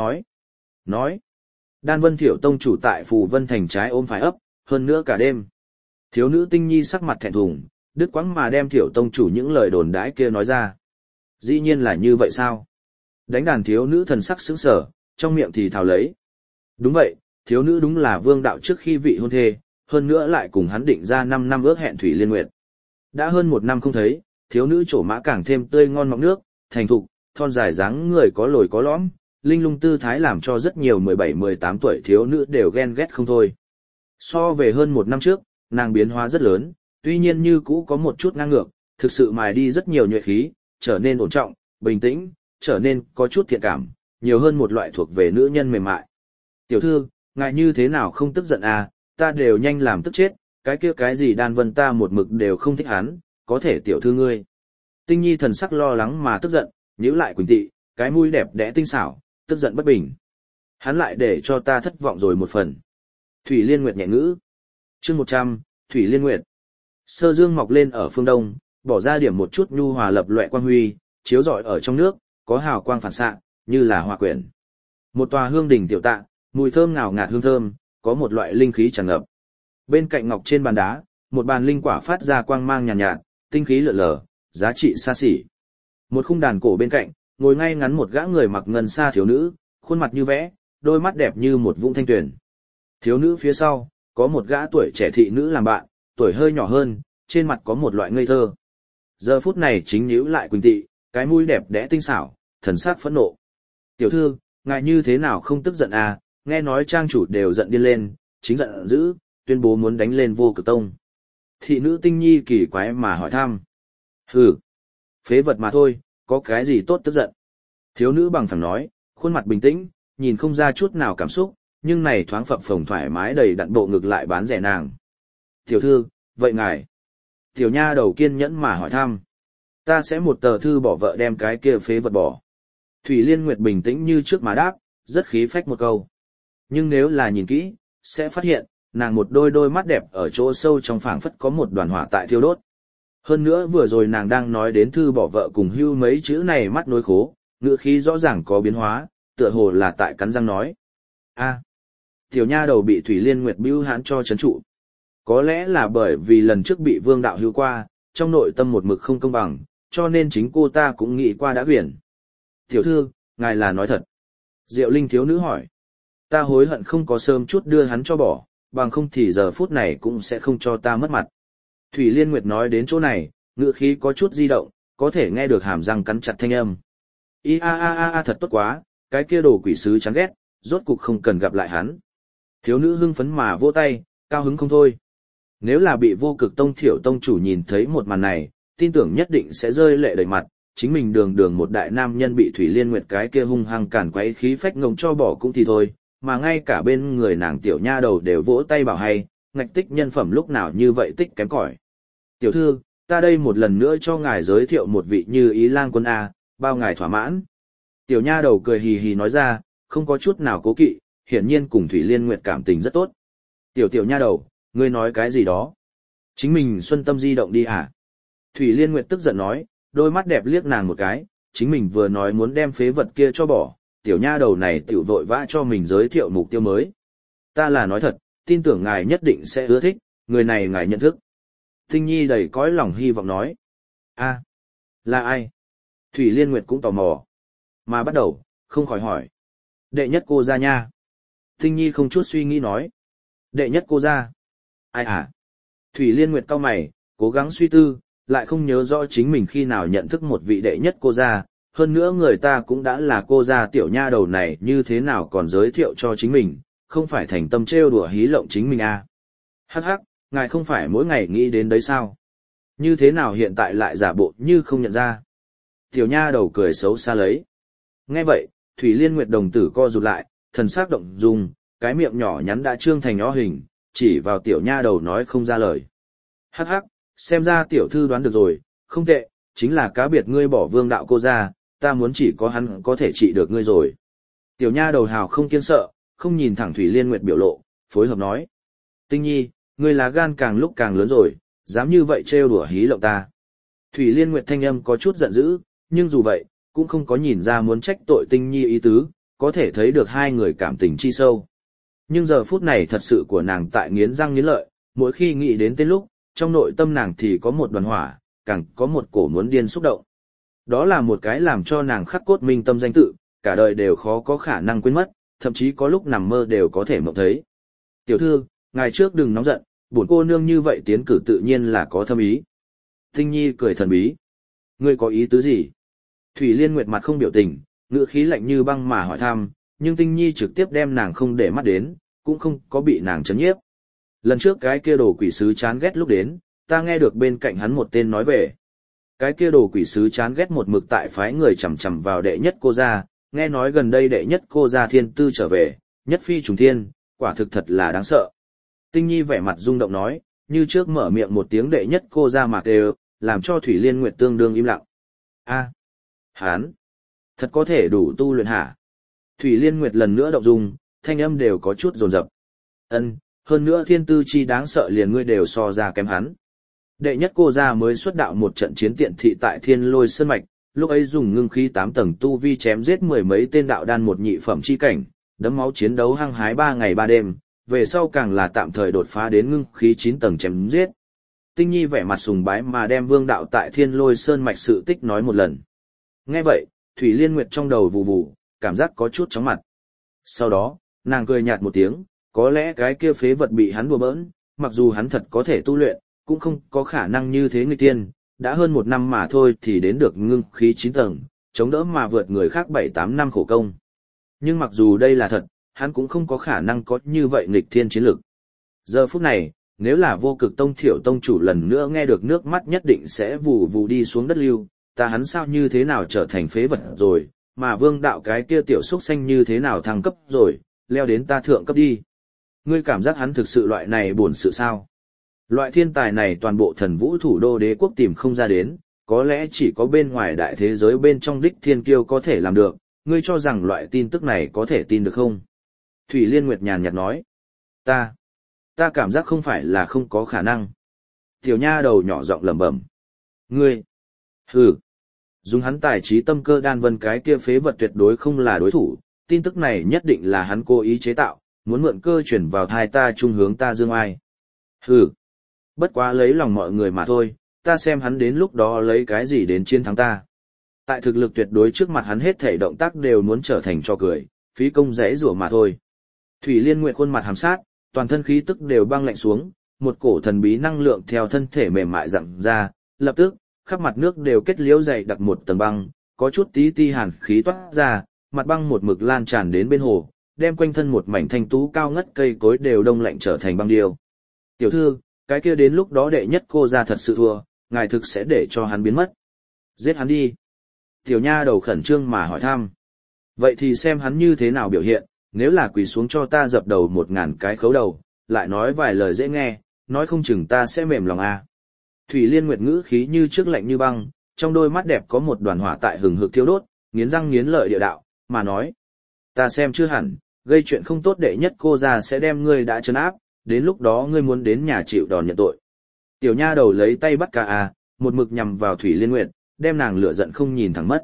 nói. Đan Vân Thiểu tông chủ tại Phù Vân Thành trái ôm phải ấp, hơn nữa cả đêm. Thiếu nữ Tinh Nhi sắc mặt thẹn thùng, đứt quãng mà đem Thiểu tông chủ những lời đồn đãi kia nói ra. Dĩ nhiên là như vậy sao? Đánh đàn thiếu nữ thần sắc sững sờ, trong miệng thì thào lấy. Đúng vậy, thiếu nữ đúng là vương đạo trước khi vị hôn thê, hơn nữa lại cùng hắn định ra 5 năm ước hẹn Thủy Liên Nguyệt. Đã hơn 1 năm không thấy, thiếu nữ trổ mã càng thêm tươi ngon mọng nước, thành thục, thon dài dáng người có lồi có lõm, linh lung tư thái làm cho rất nhiều 17-18 tuổi thiếu nữ đều ghen ghét không thôi. So về hơn 1 năm trước, nàng biến hóa rất lớn, tuy nhiên như cũ có một chút ngang ngược, thực sự mài đi rất nhiều nhuệ khí, trở nên ổn trọng, bình tĩnh, trở nên có chút thiện cảm, nhiều hơn một loại thuộc về nữ nhân mềm mại. Tiểu thư, ngài như thế nào không tức giận à, ta đều nhanh làm tức chết, cái kia cái gì Đan Vân ta một mực đều không thích hắn, có thể tiểu thư ngươi. Tinh Nhi thần sắc lo lắng mà tức giận, nhíu lại Quỳnh Tị, cái mũi đẹp đẽ tinh xảo, tức giận bất bình. Hắn lại để cho ta thất vọng rồi một phần. Thủy Liên Nguyệt nhẹ ngữ. Chương 100, Thủy Liên Nguyệt. Sơ dương mọc lên ở phương đông, bỏ ra điểm một chút nhu hòa lập loè quang huy, chiếu rọi ở trong nước, có hào quang phản xạ, như là hoa quyển. Một tòa hương đỉnh tiểu tạ, mùi thơm ngào ngạt hương thơm, có một loại linh khí tràn ngập. Bên cạnh ngọc trên bàn đá, một bàn linh quả phát ra quang mang nhàn nhạt, tinh khí lượn lờ, giá trị xa xỉ. Một khung đàn cổ bên cạnh, ngồi ngay ngắn một gã người mặc ngân sa thiếu nữ, khuôn mặt như vẽ, đôi mắt đẹp như một vũng thanh tuyền. Thiếu nữ phía sau, có một gã tuổi trẻ thị nữ làm bạn, tuổi hơi nhỏ hơn, trên mặt có một loại ngây thơ. Giờ phút này chính nhíu lại Quỳnh Tị, cái mũi đẹp đẽ tinh xảo, thần sắc phẫn nộ. Tiểu thư, ngài như thế nào không tức giận à, nghe nói trang chủ đều giận điên lên, chính giận dữ, tuyên bố muốn đánh lên Vô Cực Tông. Thị nữ Tinh Nhi kỳ quái mà hỏi thăm. Hừ, phế vật mà thôi, có cái gì tốt tức giận. Thiếu nữ bằng phẳng nói, khuôn mặt bình tĩnh, nhìn không ra chút nào cảm xúc, nhưng này thoáng phập phồng thoải mái đầy đặn bộ ngực lại bán rẻ nàng. Tiểu thư, vậy ngài? Tiểu nha đầu kiên nhẫn mà hỏi thăm. Ta sẽ một tờ thư bỏ vợ đem cái kia phế vật bỏ. Thủy Liên Nguyệt bình tĩnh như trước mà đáp, rất khí phách một câu. Nhưng nếu là nhìn kỹ, sẽ phát hiện, nàng một đôi mắt đẹp ở chỗ sâu trong phảng phất có một đoàn hỏa tại thiêu đốt. Hơn nữa vừa rồi nàng đang nói đến thư bỏ vợ cùng hưu mấy chữ này mắt nối khố, ngữ khí rõ ràng có biến hóa, tựa hồ là tại cắn răng nói. A, tiểu nha đầu bị Thủy Liên Nguyệt bưu hãn cho chấn trụ. Có lẽ là bởi vì lần trước bị vương đạo hưu qua, trong nội tâm một mực không công bằng, cho nên chính cô ta cũng nghĩ qua đã quyển. Tiểu thư, ngài là nói thật. Diệu Linh thiếu nữ hỏi. Ta hối hận không có sớm chút đưa hắn cho bỏ, bằng không thì giờ phút này cũng sẽ không cho ta mất mặt. Thủy Liên Nguyệt nói đến chỗ này, ngữ khí có chút di động, có thể nghe được hàm răng cắn chặt thanh âm. Thật tốt quá, cái kia đồ quỷ sứ chán ghét, rốt cục không cần gặp lại hắn. Thiếu nữ hưng phấn mà vỗ tay, cao hứng không thôi. Nếu là bị Vô Cực Tông Thiểu tông chủ nhìn thấy một màn này, tin tưởng nhất định sẽ rơi lệ đầy mặt, chính mình đường một đại nam nhân bị Thủy Liên Nguyệt cái kia hung hăng cản quấy khí phách ngông cho bỏ cũng thì thôi, mà ngay cả bên người nàng tiểu nha đầu đều vỗ tay bảo hay, ngạch tích nhân phẩm lúc nào như vậy tích kém cỏi. Tiểu thư, ta đây một lần nữa cho ngài giới thiệu một vị Như Ý lang quân A, bao ngài thỏa mãn. Tiểu nha đầu cười hì hì nói ra, không có chút nào cố kỵ, hiển nhiên cùng Thủy Liên Nguyệt cảm tình rất tốt. Tiểu nha đầu, Ngươi nói cái gì đó? Chính mình xuân tâm di động đi hả? Thủy Liên Nguyệt tức giận nói, đôi mắt đẹp liếc nàng một cái, chính mình vừa nói muốn đem phế vật kia cho bỏ, tiểu nha đầu này tiểu vội vã cho mình giới thiệu mục tiêu mới. Ta là nói thật, tin tưởng ngài nhất định sẽ ưa thích, người này ngài nhận thức. Tinh Nhi đầy cõi lòng hy vọng nói. A, là ai? Thủy Liên Nguyệt cũng tò mò. Mà bắt đầu, không khỏi hỏi. Đệ nhất cô gia nha. Tinh Nhi không chút suy nghĩ nói. Đệ nhất cô gia. Ai hả? Thủy Liên Nguyệt cau mày, cố gắng suy tư, lại không nhớ rõ chính mình khi nào nhận thức một vị đệ nhất cô gia. Hơn nữa người ta cũng đã là cô gia tiểu nha đầu này như thế nào còn giới thiệu cho chính mình, không phải thành tâm trêu đùa hí lộng chính mình à. Hắc hắc, ngài không phải mỗi ngày nghĩ đến đấy sao? Như thế nào hiện tại lại giả bộ như không nhận ra? Tiểu nha đầu cười xấu xa lấy. Nghe vậy, Thủy Liên Nguyệt đồng tử co rụt lại, thần sắc động dung, cái miệng nhỏ nhắn đã trương thành nhỏ hình, chỉ vào tiểu nha đầu nói không ra lời. Hắc hắc, xem ra tiểu thư đoán được rồi, không tệ, chính là cá biệt ngươi bỏ vương đạo cô ra, ta muốn chỉ có hắn có thể trị được ngươi rồi. Tiểu nha đầu hào không kiên sợ, không nhìn thẳng Thủy Liên Nguyệt biểu lộ, phối hợp nói. Tinh Nhi, ngươi lá gan càng lúc càng lớn rồi, dám như vậy trêu đùa hí lộng ta. Thủy Liên Nguyệt thanh âm có chút giận dữ, nhưng dù vậy, cũng không có nhìn ra muốn trách tội Tinh Nhi ý tứ, có thể thấy được hai người cảm tình chi sâu. Nhưng giờ phút này thật sự của nàng tại nghiến răng nghiến lợi, mỗi khi nghĩ đến tên lúc, trong nội tâm nàng thì có một đoàn hỏa, càng có một cổ muốn điên xúc động. Đó là một cái làm cho nàng khắc cốt minh tâm danh tự, cả đời đều khó có khả năng quên mất, thậm chí có lúc nằm mơ đều có thể mộng thấy. Tiểu thư, ngài trước đừng nóng giận, bổn cô nương như vậy tiến cử tự nhiên là có thâm ý. Tinh Nhi cười thần bí. Ngươi có ý tứ gì? Thủy Liên Nguyệt mặt không biểu tình, ngữ khí lạnh như băng mà hỏi thăm, nhưng Tinh Nhi trực tiếp đem nàng không để mắt đến, cũng không có bị nàng chấn nhiếp. Lần trước cái kia đồ quỷ sứ chán ghét lúc đến, ta nghe được bên cạnh hắn một tên nói về. Cái kia đồ quỷ sứ chán ghét một mực tại phái người chằm chằm vào đệ nhất cô gia, nghe nói gần đây đệ nhất cô gia thiên tư trở về, nhất phi trùng thiên, quả thực thật là đáng sợ. Tinh Nhi vẻ mặt rung động nói, như trước mở miệng một tiếng đệ nhất cô gia mà đều, làm cho Thủy Liên Nguyệt tương đương im lặng. A, hán, thật có thể đủ tu luyện hả? Thủy Liên Nguyệt lần nữa động dung, thanh âm đều có chút rồn rập. Ân, hơn nữa thiên tư chi đáng sợ liền ngươi đều so ra kém hắn. Đệ nhất cô gia mới xuất đạo một trận chiến tiện thị tại Thiên Lôi Sơn Mạch, lúc ấy dùng ngưng khí 8 tầng tu vi chém giết mười mấy tên đạo đan một nhị phẩm chi cảnh, đấm máu chiến đấu hăng hái 3 ngày 3 đêm, về sau càng là tạm thời đột phá đến ngưng khí 9 tầng chém giết. Tinh Nhi vẻ mặt sùng bái mà đem vương đạo tại Thiên Lôi Sơn Mạch sự tích nói một lần. Nghe vậy, Thủy Liên Nguyệt trong đầu vù vù, cảm giác có chút chóng mặt. Sau đó, nàng cười nhạt một tiếng, có lẽ cái kia phế vật bị hắn đùa bỡn, mặc dù hắn thật có thể tu luyện, cũng không có khả năng như thế người tiên, đã hơn 1 năm mà thôi thì đến được ngưng khí 9 tầng, chống đỡ mà vượt người khác 7-8 năm khổ công. Nhưng mặc dù đây là thật, hắn cũng không có khả năng có như vậy nghịch thiên chiến lực. Giờ phút này, nếu là Vô Cực Tông Thiểu tông chủ lần nữa nghe được nước mắt nhất định sẽ vù vù đi xuống đất lưu, ta hắn sao như thế nào trở thành phế vật rồi, mà vương đạo cái kia tiểu xúc xanh như thế nào thăng cấp rồi, leo đến ta thượng cấp đi. Ngươi cảm giác hắn thực sự loại này buồn sự sao? Loại thiên tài này toàn bộ thần vũ thủ đô đế quốc tìm không ra đến, có lẽ chỉ có bên ngoài đại thế giới bên trong đích thiên kiêu có thể làm được, ngươi cho rằng loại tin tức này có thể tin được không? Thủy Liên Nguyệt nhàn nhạt nói. Ta cảm giác không phải là không có khả năng. Tiểu nha đầu nhỏ giọng lẩm bẩm. Ngươi, hừ, dùng hắn tài trí tâm cơ đan vân cái kia phế vật tuyệt đối không là đối thủ, tin tức này nhất định là hắn cố ý chế tạo, muốn mượn cơ chuyển vào thai ta trung hướng ta dương ai. Hừ, bất quá lấy lòng mọi người mà thôi, ta xem hắn đến lúc đó lấy cái gì đến chiến thắng ta. Tại thực lực tuyệt đối trước mặt hắn hết thể động tác đều muốn trở thành trò cười, phí công rẽ rủa mà thôi. Thủy Liên Nguyệt khuôn mặt hàm sát, toàn thân khí tức đều băng lạnh xuống, một cổ thần bí năng lượng theo thân thể mềm mại dặn ra, lập tức, khắp mặt nước đều kết liễu dày đặc một tầng băng, có chút tí ti hàn khí toát ra, mặt băng một mực lan tràn đến bên hồ, đem quanh thân một mảnh thanh tú cao ngất cây cối đều đông lạnh trở thành băng điêu. Tiểu thư, cái kia đến lúc đó đệ nhất cô ra thật sự thua, ngài thực sẽ để cho hắn biến mất. Giết hắn đi. Tiểu nha đầu khẩn trương mà hỏi thăm. Vậy thì xem hắn như thế nào biểu hiện, nếu là quỳ xuống cho ta dập đầu 1000 cái khấu đầu, lại nói vài lời dễ nghe, nói không chừng ta sẽ mềm lòng à. Thủy Liên Nguyệt ngữ khí như trước lạnh như băng, trong đôi mắt đẹp có một đoàn hỏa tại hừng hực thiêu đốt, nghiến răng nghiến lợi địa đạo, mà nói. Ta xem chưa hẳn, gây chuyện không tốt đệ nhất cô ra sẽ đem ngươi đã trấn áp, đến lúc đó ngươi muốn đến nhà chịu đòn nhận tội. Tiểu nha đầu lấy tay bắt ca một mực nhằm vào Thủy Liên Nguyệt, đem nàng lửa giận không nhìn thẳng mất.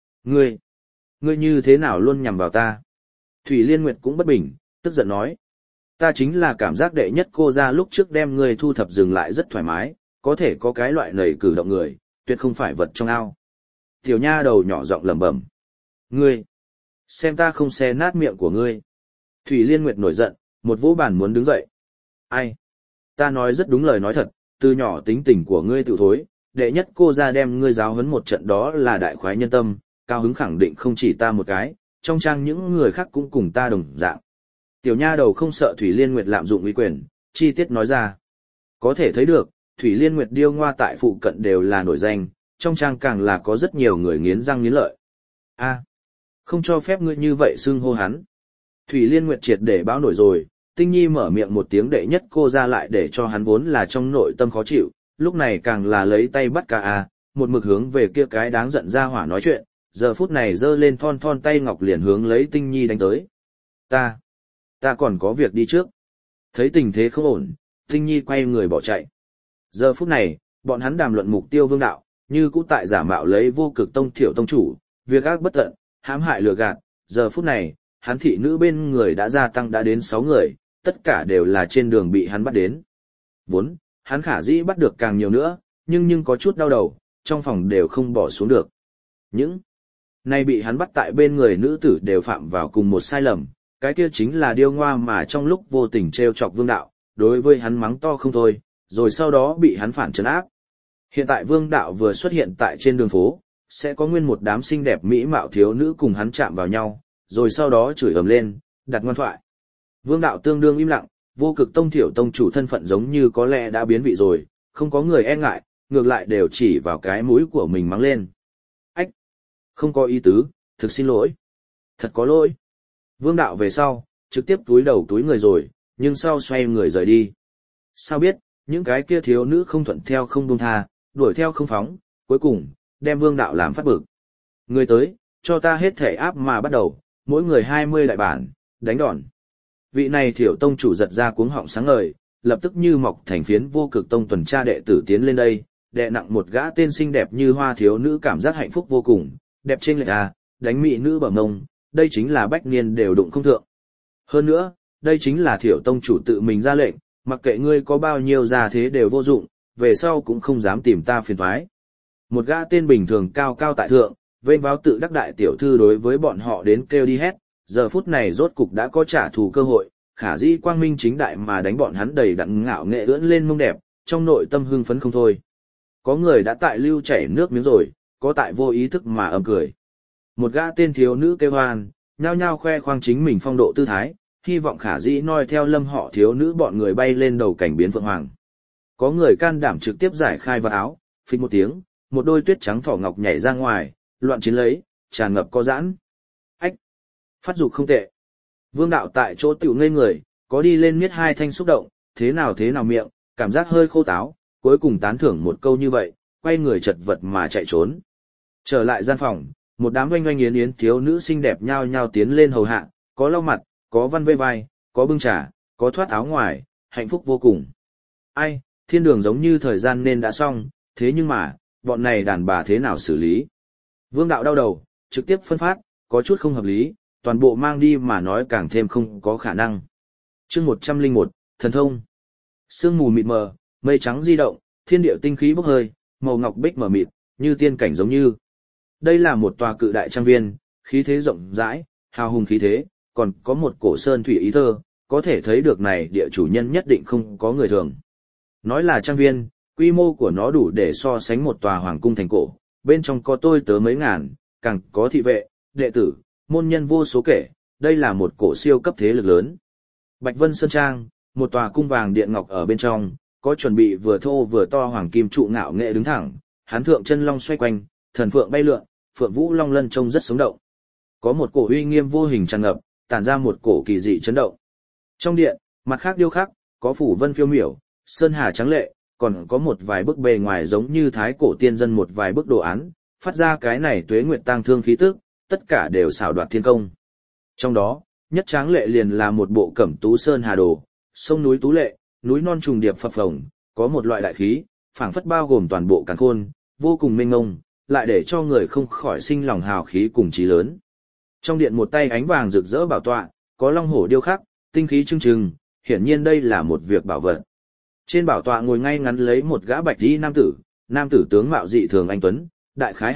Ngươi như thế nào luôn nhằm vào ta? Thủy Liên Nguyệt cũng bất bình, tức giận nói. Ta chính là cảm giác đệ nhất cô ra lúc trước đem ngươi thu thập dừng lại rất thoải mái, có thể có cái loại nầy cử động người, tuyệt không phải vật trong ao. Tiểu nha đầu nhỏ giọng lẩm bẩm. Ngươi, xem ta không xé nát miệng của ngươi. Thủy Liên Nguyệt nổi giận, một vỗ bàn muốn đứng dậy. Ai? Ta nói rất đúng lời nói thật, từ nhỏ tính tình của ngươi tự thối, đệ nhất cô ra đem ngươi giáo huấn một trận đó là đại khoái nhân tâm, cao hứng khẳng định không chỉ ta một cái, trong trang những người khác cũng cùng ta đồng dạng. Tiểu nha đầu không sợ Thủy Liên Nguyệt lạm dụng uy quyền, chi tiết nói ra. Có thể thấy được, Thủy Liên Nguyệt điêu ngoa tại phụ cận đều là nổi danh, trong trang càng là có rất nhiều người nghiến răng nghiến lợi. Không cho phép ngươi như vậy xưng hô hắn. Thủy Liên Nguyệt triệt để báo nổi rồi, Tinh Nhi mở miệng một tiếng đệ nhất cô ra lại để cho hắn vốn là trong nội tâm khó chịu, lúc này càng là lấy tay bắt một mực hướng về kia cái đáng giận ra hỏa nói chuyện, giờ phút này giơ lên thon thon tay ngọc liền hướng lấy Tinh Nhi đánh tới. Ta còn có việc đi trước. Thấy tình thế không ổn, Tinh Nhi quay người bỏ chạy. Giờ phút này, bọn hắn đàm luận mục tiêu vương đạo, như cũ tại giả mạo lấy vô cực tông thiểu tông chủ, việc ác bất tận, hãm hại lừa gạt. Giờ phút này, hắn thị nữ bên người đã gia tăng đã đến 6 người, tất cả đều là trên đường bị hắn bắt đến. Vốn, hắn khả dĩ bắt được càng nhiều nữa, nhưng có chút đau đầu, trong phòng đều không bỏ xuống được. Những nay bị hắn bắt tại bên người nữ tử đều phạm vào cùng một sai lầm, cái kia chính là điêu ngoa mà trong lúc vô tình trêu chọc vương đạo, đối với hắn mắng to không thôi, rồi sau đó bị hắn phản trấn áp. Hiện tại vương đạo vừa xuất hiện tại trên đường phố, sẽ có nguyên một đám xinh đẹp mỹ mạo thiếu nữ cùng hắn chạm vào nhau, rồi sau đó chửi ầm lên, đặt ngoan thoại. Vương đạo tương đương im lặng, vô cực tông thiểu tông chủ thân phận giống như có lẽ đã biến vị rồi, không có người e ngại, ngược lại đều chỉ vào cái mũi của mình mắng lên. Ách! Không có ý tứ, thực xin lỗi. Thật có lỗi. Vương đạo về sau, trực tiếp túi đầu túi người rồi, nhưng sau xoay người rời đi. Sao biết, những cái kia thiếu nữ không thuận theo không buông tha, đuổi theo không phóng, cuối cùng, đem vương đạo làm phát bực. Người tới, cho ta hết thể áp mà bắt đầu, mỗi người 20 đại bản, đánh đòn. Vị này thiểu tông chủ giật ra cuống họng sáng ngời, lập tức như mọc thành phiến vô cực tông tuần tra đệ tử tiến lên đây, đệ nặng một gã tên xinh đẹp như hoa thiếu nữ cảm giác hạnh phúc vô cùng, đẹp trên lệch đánh mị nữ bờ ngông, đây chính là bách niên đều đụng không thượng. Hơn nữa, đây chính là thiểu tông chủ tự mình ra lệnh, mặc kệ ngươi có bao nhiêu gia thế đều vô dụng, về sau cũng không dám tìm ta phiền toái. Một gã tên bình thường cao cao tại thượng, vênh váo tự đắc đại tiểu thư đối với bọn họ đến kêu đi hét, giờ phút này rốt cục đã có trả thù cơ hội, khả dĩ quang minh chính đại mà đánh bọn hắn đầy đặn ngạo nghệ ưỡn lên mông đẹp, trong nội tâm hưng phấn không thôi. Có người đã tại lưu chảy nước miếng rồi, có tại vô ý thức mà ầm cười. Một gã tên thiếu nữ kêu hoan, nhao nhao khoe khoang chính mình phong độ tư thái, hy vọng khả dĩ noi theo lâm họ thiếu nữ bọn người bay lên đầu cảnh biến phượng hoàng. Có người can đảm trực tiếp giải khai vật áo, phịch một tiếng, một đôi tuyết trắng thỏ ngọc nhảy ra ngoài, loạn chiến lấy, tràn ngập có giãn. Ách! Phát dục không tệ. Vương đạo tại chỗ tiểu ngây người, có đi lên miết hai thanh xúc động, thế nào miệng, cảm giác hơi khô táo, cuối cùng tán thưởng một câu như vậy, quay người chật vật mà chạy trốn. Trở lại gian phòng, một đám oanh oanh yến yến thiếu nữ xinh đẹp nhao nhao tiến lên hầu hạ, có lau mặt, có văn vê vai, có bưng trà, có thoát áo ngoài, hạnh phúc vô cùng. Ai, thiên đường giống như thời gian nên đã xong, thế nhưng mà, bọn này đàn bà thế nào xử lý? Vương đạo đau đầu, trực tiếp phân phát, có chút không hợp lý, toàn bộ mang đi mà nói càng thêm không có khả năng. Chương 101, thần thông. Sương mù mịt mờ, mây trắng di động, thiên địa tinh khí bốc hơi, màu ngọc bích mờ mịt, như tiên cảnh giống như. Đây là một tòa cự đại trang viên, khí thế rộng rãi, hào hùng khí thế, còn có một cổ sơn thủy ý thơ, có thể thấy được này địa chủ nhân nhất định không có người thường. Nói là trang viên, quy mô của nó đủ để so sánh một tòa hoàng cung thành cổ, bên trong có tôi tớ mấy ngàn, càng có thị vệ, đệ tử, môn nhân vô số kể, đây là một cổ siêu cấp thế lực lớn. Bạch Vân Sơn Trang, một tòa cung vàng điện ngọc ở bên trong, có chuẩn bị vừa thô vừa to hoàng kim trụ ngạo nghệ đứng thẳng, hán thượng chân long xoay quanh, thần phượng bay lượn, phượng vũ long lân trông rất sống động. Có một cổ uy nghiêm vô hình tràn ngập, tản ra một cổ kỳ dị chấn động. Trong điện, mặt khác điêu khắc, có phủ vân phiêu miểu, sơn hà trắng lệ, còn có một vài bức bề ngoài giống như thái cổ tiên dân một vài bức đồ án, phát ra cái này tuế nguyệt tang thương khí tức, tất cả đều xảo đoạt thiên công. Trong đó, nhất tráng lệ liền là một bộ cẩm tú sơn hà đồ, Sông núi tú lệ, núi non trùng điệp phập phồng, có một loại đại khí, phảng phất bao gồm toàn bộ càn khôn, vô cùng mênh mông, lại để cho người không khỏi sinh lòng hào khí cùng chí lớn. Trong điện một tay ánh vàng rực rỡ bảo tọa, có long hổ điêu khắc, tinh khí trưng trừng, hiển nhiên đây là một việc bảo vật. Trên bảo tọa ngồi ngay ngắn lấy một gã bạch y nam tử tướng mạo dị thường anh tuấn, đại khái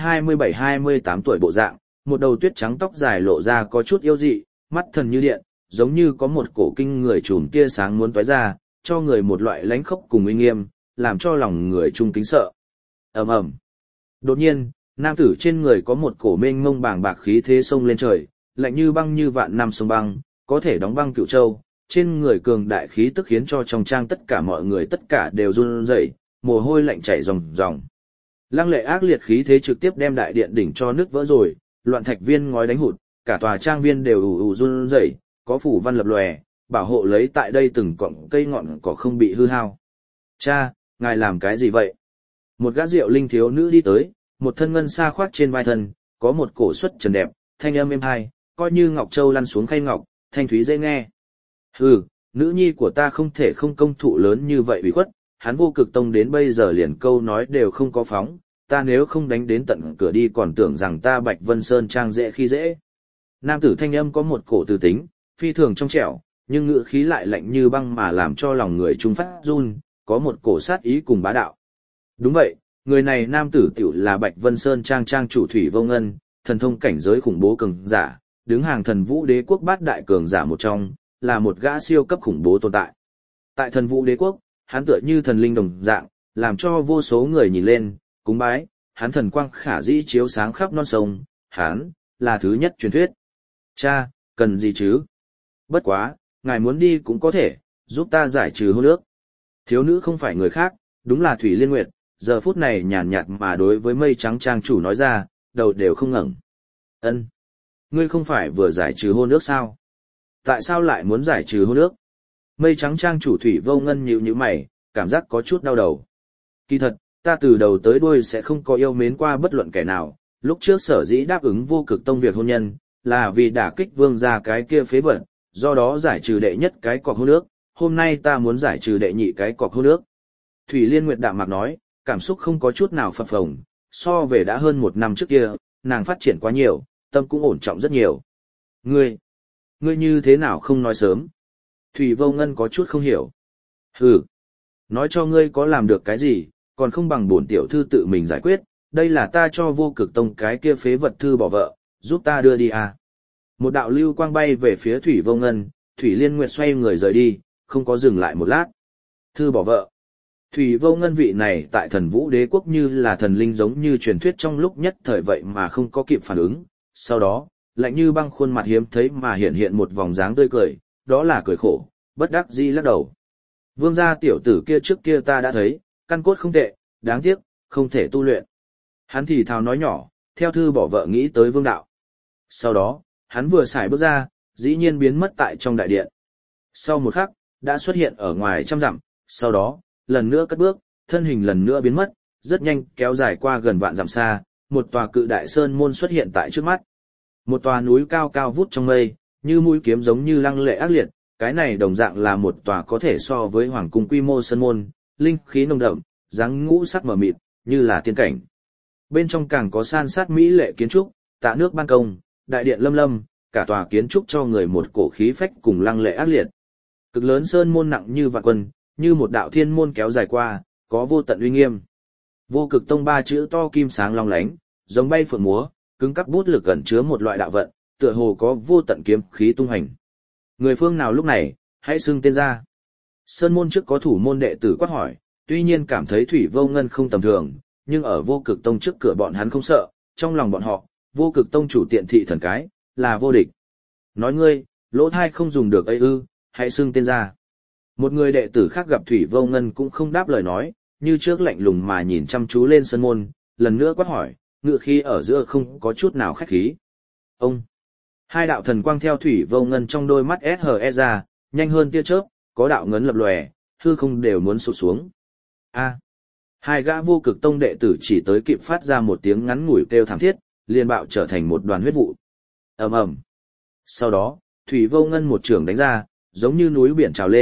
27-28 tuổi bộ dạng, một đầu tuyết trắng tóc dài lộ ra có chút yêu dị, mắt thần như điện, giống như có một cổ kinh người chùm tia sáng muốn tóe ra, cho người một loại lãnh khốc cùng uy nghiêm, làm cho lòng người trung kính sợ. Ầm ầm. Đột nhiên, nam tử trên người có một cổ mênh mông bàng bạc khí thế sông lên trời, lạnh như băng như vạn năm sông băng, có thể đóng băng cửu châu. Trên người cường đại khí tức khiến cho trong trang tất cả mọi người tất cả đều run rẩy, mồ hôi lạnh chảy ròng ròng. Lăng lệ ác liệt khí thế trực tiếp đem đại điện đỉnh cho nứt vỡ rồi, loạn thạch viên ngói đánh hụt, cả tòa trang viên đều ù ù run rẩy, có phủ văn lập lòe, bảo hộ lấy tại đây từng cọng cây ngọn cỏ không bị hư hao. Cha, ngài làm cái gì vậy? Một gã rượu linh thiếu nữ đi tới, một thân ngân sa khoác trên vai thân, có một cổ xuất trần đẹp, thanh âm êm hai, coi như ngọc châu lăn xuống khay ngọc, thanh thúy dễ nghe. Hừ, nữ nhi của ta không thể không công thụ lớn như vậy ủy khuất, hắn Vô Cực Tông đến bây giờ liền câu nói đều không có phóng, ta nếu không đánh đến tận cửa đi còn tưởng rằng ta Bạch Vân Sơn Trang dễ khi dễ. Nam tử thanh âm có một cổ từ tính, phi thường trong trẻo, nhưng ngữ khí lại lạnh như băng mà làm cho lòng người trung phát run, có một cổ sát ý cùng bá đạo. Đúng vậy, người này nam tử tiểu là Bạch Vân Sơn Trang Trang chủ Thủy Vô Ngân, thần thông cảnh giới khủng bố cường giả, đứng hàng Thần Vũ Đế quốc bát đại cường giả một trong, là một gã siêu cấp khủng bố tồn tại. Tại Thần Vũ Đế quốc, hắn tựa như thần linh đồng dạng, làm cho vô số người nhìn lên, cúng bái, hắn thần quang khả dĩ chiếu sáng khắp non sông, hắn là thứ nhất truyền thuyết. Cha, cần gì chứ? Bất quá, ngài muốn đi cũng có thể, giúp ta giải trừ hôn ước. Thiếu nữ không phải người khác, đúng là Thủy Liên Nguyệt, giờ phút này nhàn nhạt mà đối với Mây Trắng Trang chủ nói ra, đầu đều không ngẩng. Ân, ngươi không phải vừa giải trừ hôn ước sao? Tại sao lại muốn giải trừ hôn ước? Mây Trắng Trang chủ Thủy Vô Ngân nhíu nhíu mày, cảm giác có chút đau đầu. Kỳ thật, ta từ đầu tới đuôi sẽ không có yêu mến qua bất luận kẻ nào, lúc trước sở dĩ đáp ứng Vô Cực Tông việc hôn nhân, là vì đả kích vương gia cái kia phế vật, do đó giải trừ đệ nhất cái cọc hôn ước, hôm nay ta muốn giải trừ đệ nhị cái cọc hôn ước. Thủy Liên Nguyệt đạm mạc nói, cảm xúc không có chút nào phập phồng, so về đã hơn một năm trước kia, nàng phát triển quá nhiều, tâm cũng ổn trọng rất nhiều. Ngươi như thế nào không nói sớm? Thủy Vô Ngân có chút không hiểu. Hừ, nói cho ngươi có làm được cái gì, còn không bằng bổn tiểu thư tự mình giải quyết, đây là ta cho Vô Cực Tông cái kia phế vật thư bỏ vợ, giúp ta đưa đi à. Một đạo lưu quang bay về phía Thủy Vô Ngân, Thủy Liên Nguyệt xoay người rời đi, không có dừng lại một lát. Thư bỏ vợ. Thủy Vô Ngân vị này tại Thần Vũ Đế quốc như là thần linh giống như truyền thuyết trong lúc nhất thời vậy mà không có kịp phản ứng, sau đó, lạnh như băng khuôn mặt hiếm thấy mà hiện một vòng dáng tươi cười, đó là cười khổ, bất đắc dĩ lắc đầu. Vương gia tiểu tử kia trước kia ta đã thấy, căn cốt không tệ, đáng tiếc, không thể tu luyện. Hắn thì thào nói nhỏ, theo thư bỏ vợ nghĩ tới Vương đạo. Sau đó, hắn vừa xài bước ra, dĩ nhiên biến mất tại trong đại điện. Sau một khắc, đã xuất hiện ở ngoài trăm dặm, sau đó, lần nữa cất bước, thân hình lần nữa biến mất, rất nhanh kéo dài qua gần vạn dặm xa, một tòa cự đại sơn môn xuất hiện tại trước mắt. Một tòa núi cao cao vút trong mây, như mũi kiếm giống như lăng lệ ác liệt, cái này đồng dạng là một tòa có thể so với hoàng cung quy mô sơn môn, linh khí nồng đậm, dáng ngũ sắc mờ mịt, như là tiên cảnh. Bên trong càng có san sát mỹ lệ kiến trúc, tạ nước ban công, đại điện lâm lâm, cả tòa kiến trúc cho người một cổ khí phách cùng lăng lệ ác liệt. Cực lớn sơn môn nặng như vạn quân, như một đạo thiên môn kéo dài qua, có vô tận uy nghiêm. Vô Cực Tông ba chữ to kim sáng long lánh, giống bay phượng múa, cứng cắp bút lực ẩn chứa một loại đạo vận, tựa hồ có vô tận kiếm khí tung hành. Người phương nào lúc này, hãy xưng tên ra. Sơn môn trước có thủ môn đệ tử quát hỏi, tuy nhiên cảm thấy Thủy Vô Ngân không tầm thường, nhưng ở Vô Cực Tông trước cửa bọn hắn không sợ, trong lòng bọn họ, Vô Cực Tông chủ tiện thị thần cái, là vô địch. Nói ngươi, lỗ thai không dùng được ấy ư, hãy xưng tên ra. Một người đệ tử khác gặp Thủy Vô Ngân cũng không đáp lời nói, như trước lạnh lùng mà nhìn chăm chú lên sơn môn, lần nữa quát hỏi, ngự khí ở giữa không có chút nào khách khí. Ông! Hai đạo thần quang theo Thủy Vô Ngân trong đôi mắt SHE ra, nhanh hơn tia chớp, có đạo ngấn lập lòe, hư không đều muốn sụt xuống. A! Hai gã Vô Cực Tông đệ tử chỉ tới kịp phát ra một tiếng ngắn ngủi kêu thảm thiết, liền bạo trở thành một đoàn huyết vụ. Ầm ầm. Sau đó, Thủy Vô Ngân một trường đánh ra, giống như núi biển trào lên,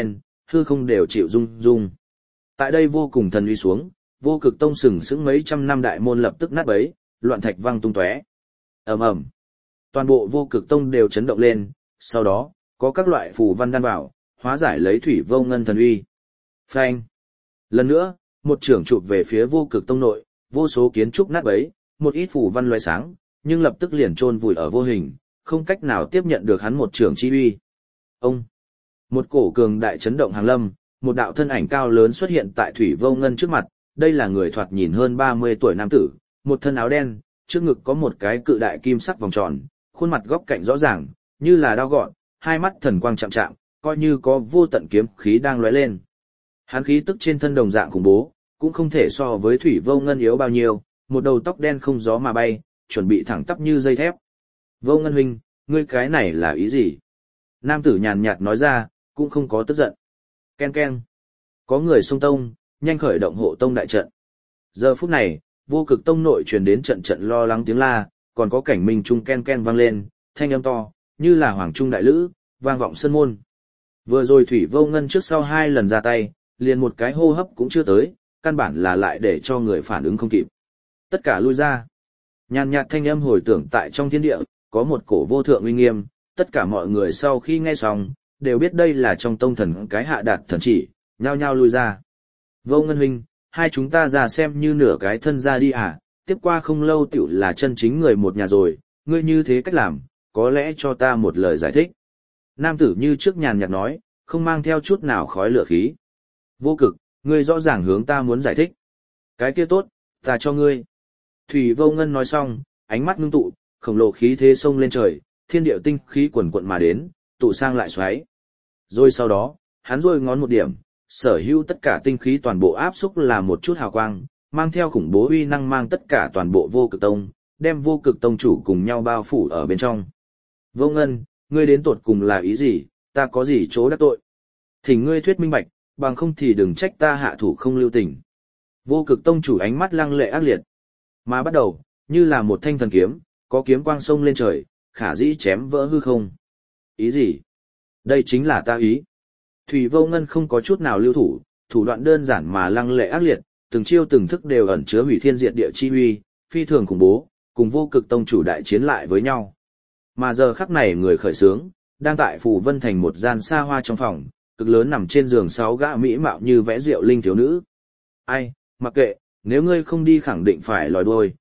hư không đều chịu rung rung. Tại đây vô cùng thần uy xuống, Vô Cực Tông sừng sững mấy trăm năm đại môn lập tức nát bấy, loạn thạch văng tung tóe. Ầm ầm. Toàn bộ Vô Cực Tông đều chấn động lên, sau đó, có các loại phù văn đan vào, hóa giải lấy thủy vô ngân thần uy. Phanh. Lần nữa, một trưởng chụp về phía Vô Cực Tông nội, vô số kiến trúc nát bấy, một ít phù văn loé sáng, nhưng lập tức liền chôn vùi ở vô hình, không cách nào tiếp nhận được hắn một trưởng chi uy. Ông. Một cổ cường đại chấn động hàng lâm, một đạo thân ảnh cao lớn xuất hiện tại thủy vô ngân trước mặt, đây là người thoạt nhìn hơn 30 tuổi nam tử, một thân áo đen, trước ngực có một cái cự đại kim sắc vòng tròn, khuôn mặt góc cạnh rõ ràng, như là đao gọn, hai mắt thần quang chạm chạm, coi như có vô tận kiếm khí đang lóe lên. Hắn khí tức trên thân đồng dạng khủng bố, cũng không thể so với thủy vô ngân yếu bao nhiêu, một đầu tóc đen không gió mà bay, chuẩn bị thẳng tắp như dây thép. Vô ngân huynh, ngươi cái này là ý gì? Nam tử nhàn nhạt nói ra, cũng không có tức giận. Ken ken. Có người xung tông, nhanh khởi động hộ tông đại trận. Giờ phút này, Vô Cực Tông nội truyền đến trận trận lo lắng tiếng la, còn có cảnh minh trung ken ken vang lên, thanh âm to, như là hoàng trung đại lữ, vang vọng sân môn. Vừa rồi thủy vô ngân trước sau 2 lần ra tay, liền một cái hô hấp cũng chưa tới, căn bản là lại để cho người phản ứng không kịp. Tất cả lui ra. Nhàn nhạt thanh âm hồi tưởng tại trong thiên địa, có một cổ vô thượng uy nghiêm, tất cả mọi người sau khi nghe xong, đều biết đây là trong tông thần cái hạ đạt thần chỉ, nhao nhao lui ra. Vô ngân huynh, hai chúng ta ra xem như nửa cái thân ra đi à, tiếp qua không lâu tiểu là chân chính người một nhà rồi, ngươi như thế cách làm, có lẽ cho ta một lời giải thích. Nam tử như trước nhàn nhạt nói, không mang theo chút nào khói lửa khí. Vô Cực, ngươi rõ ràng hướng ta muốn giải thích. Cái kia tốt, ta cho ngươi. Thủy Vô Ngân nói xong, ánh mắt ngưng tụ, khổng lồ khí thế sông lên trời, thiên địa tinh khí quần quận mà đến, tụ sang lại xoáy. Rồi sau đó, hắn rôi ngón một điểm, sở hữu tất cả tinh khí toàn bộ áp xúc là một chút hào quang, mang theo khủng bố uy năng mang tất cả toàn bộ Vô Cực Tông, đem Vô Cực Tông chủ cùng nhau bao phủ ở bên trong. Vô Ngân, ngươi đến tột cùng là ý gì, ta có gì chỗ đắc tội? Thỉnh ngươi thuyết minh bạch, bằng không thì đừng trách ta hạ thủ không lưu tình. Vô Cực Tông chủ ánh mắt lăng lệ ác liệt, mà bắt đầu, như là một thanh thần kiếm, có kiếm quang sông lên trời, khả dĩ chém vỡ hư không. Ý gì? Đây chính là ta ý. Thủy Vô Ngân không có chút nào lưu thủ, thủ đoạn đơn giản mà lăng lệ ác liệt, từng chiêu từng thức đều ẩn chứa hủy thiên diệt địa chi uy, phi thường khủng bố, cùng Vô Cực Tông chủ đại chiến lại với nhau. Mà giờ khắc này người khởi sướng, đang tại Phủ Vân Thành một gian xa hoa trong phòng, cực lớn nằm trên giường 6 gã mỹ mạo như vẽ rượu linh thiếu nữ. Ai, mặc kệ, nếu ngươi không đi khẳng định phải lòi đuôi,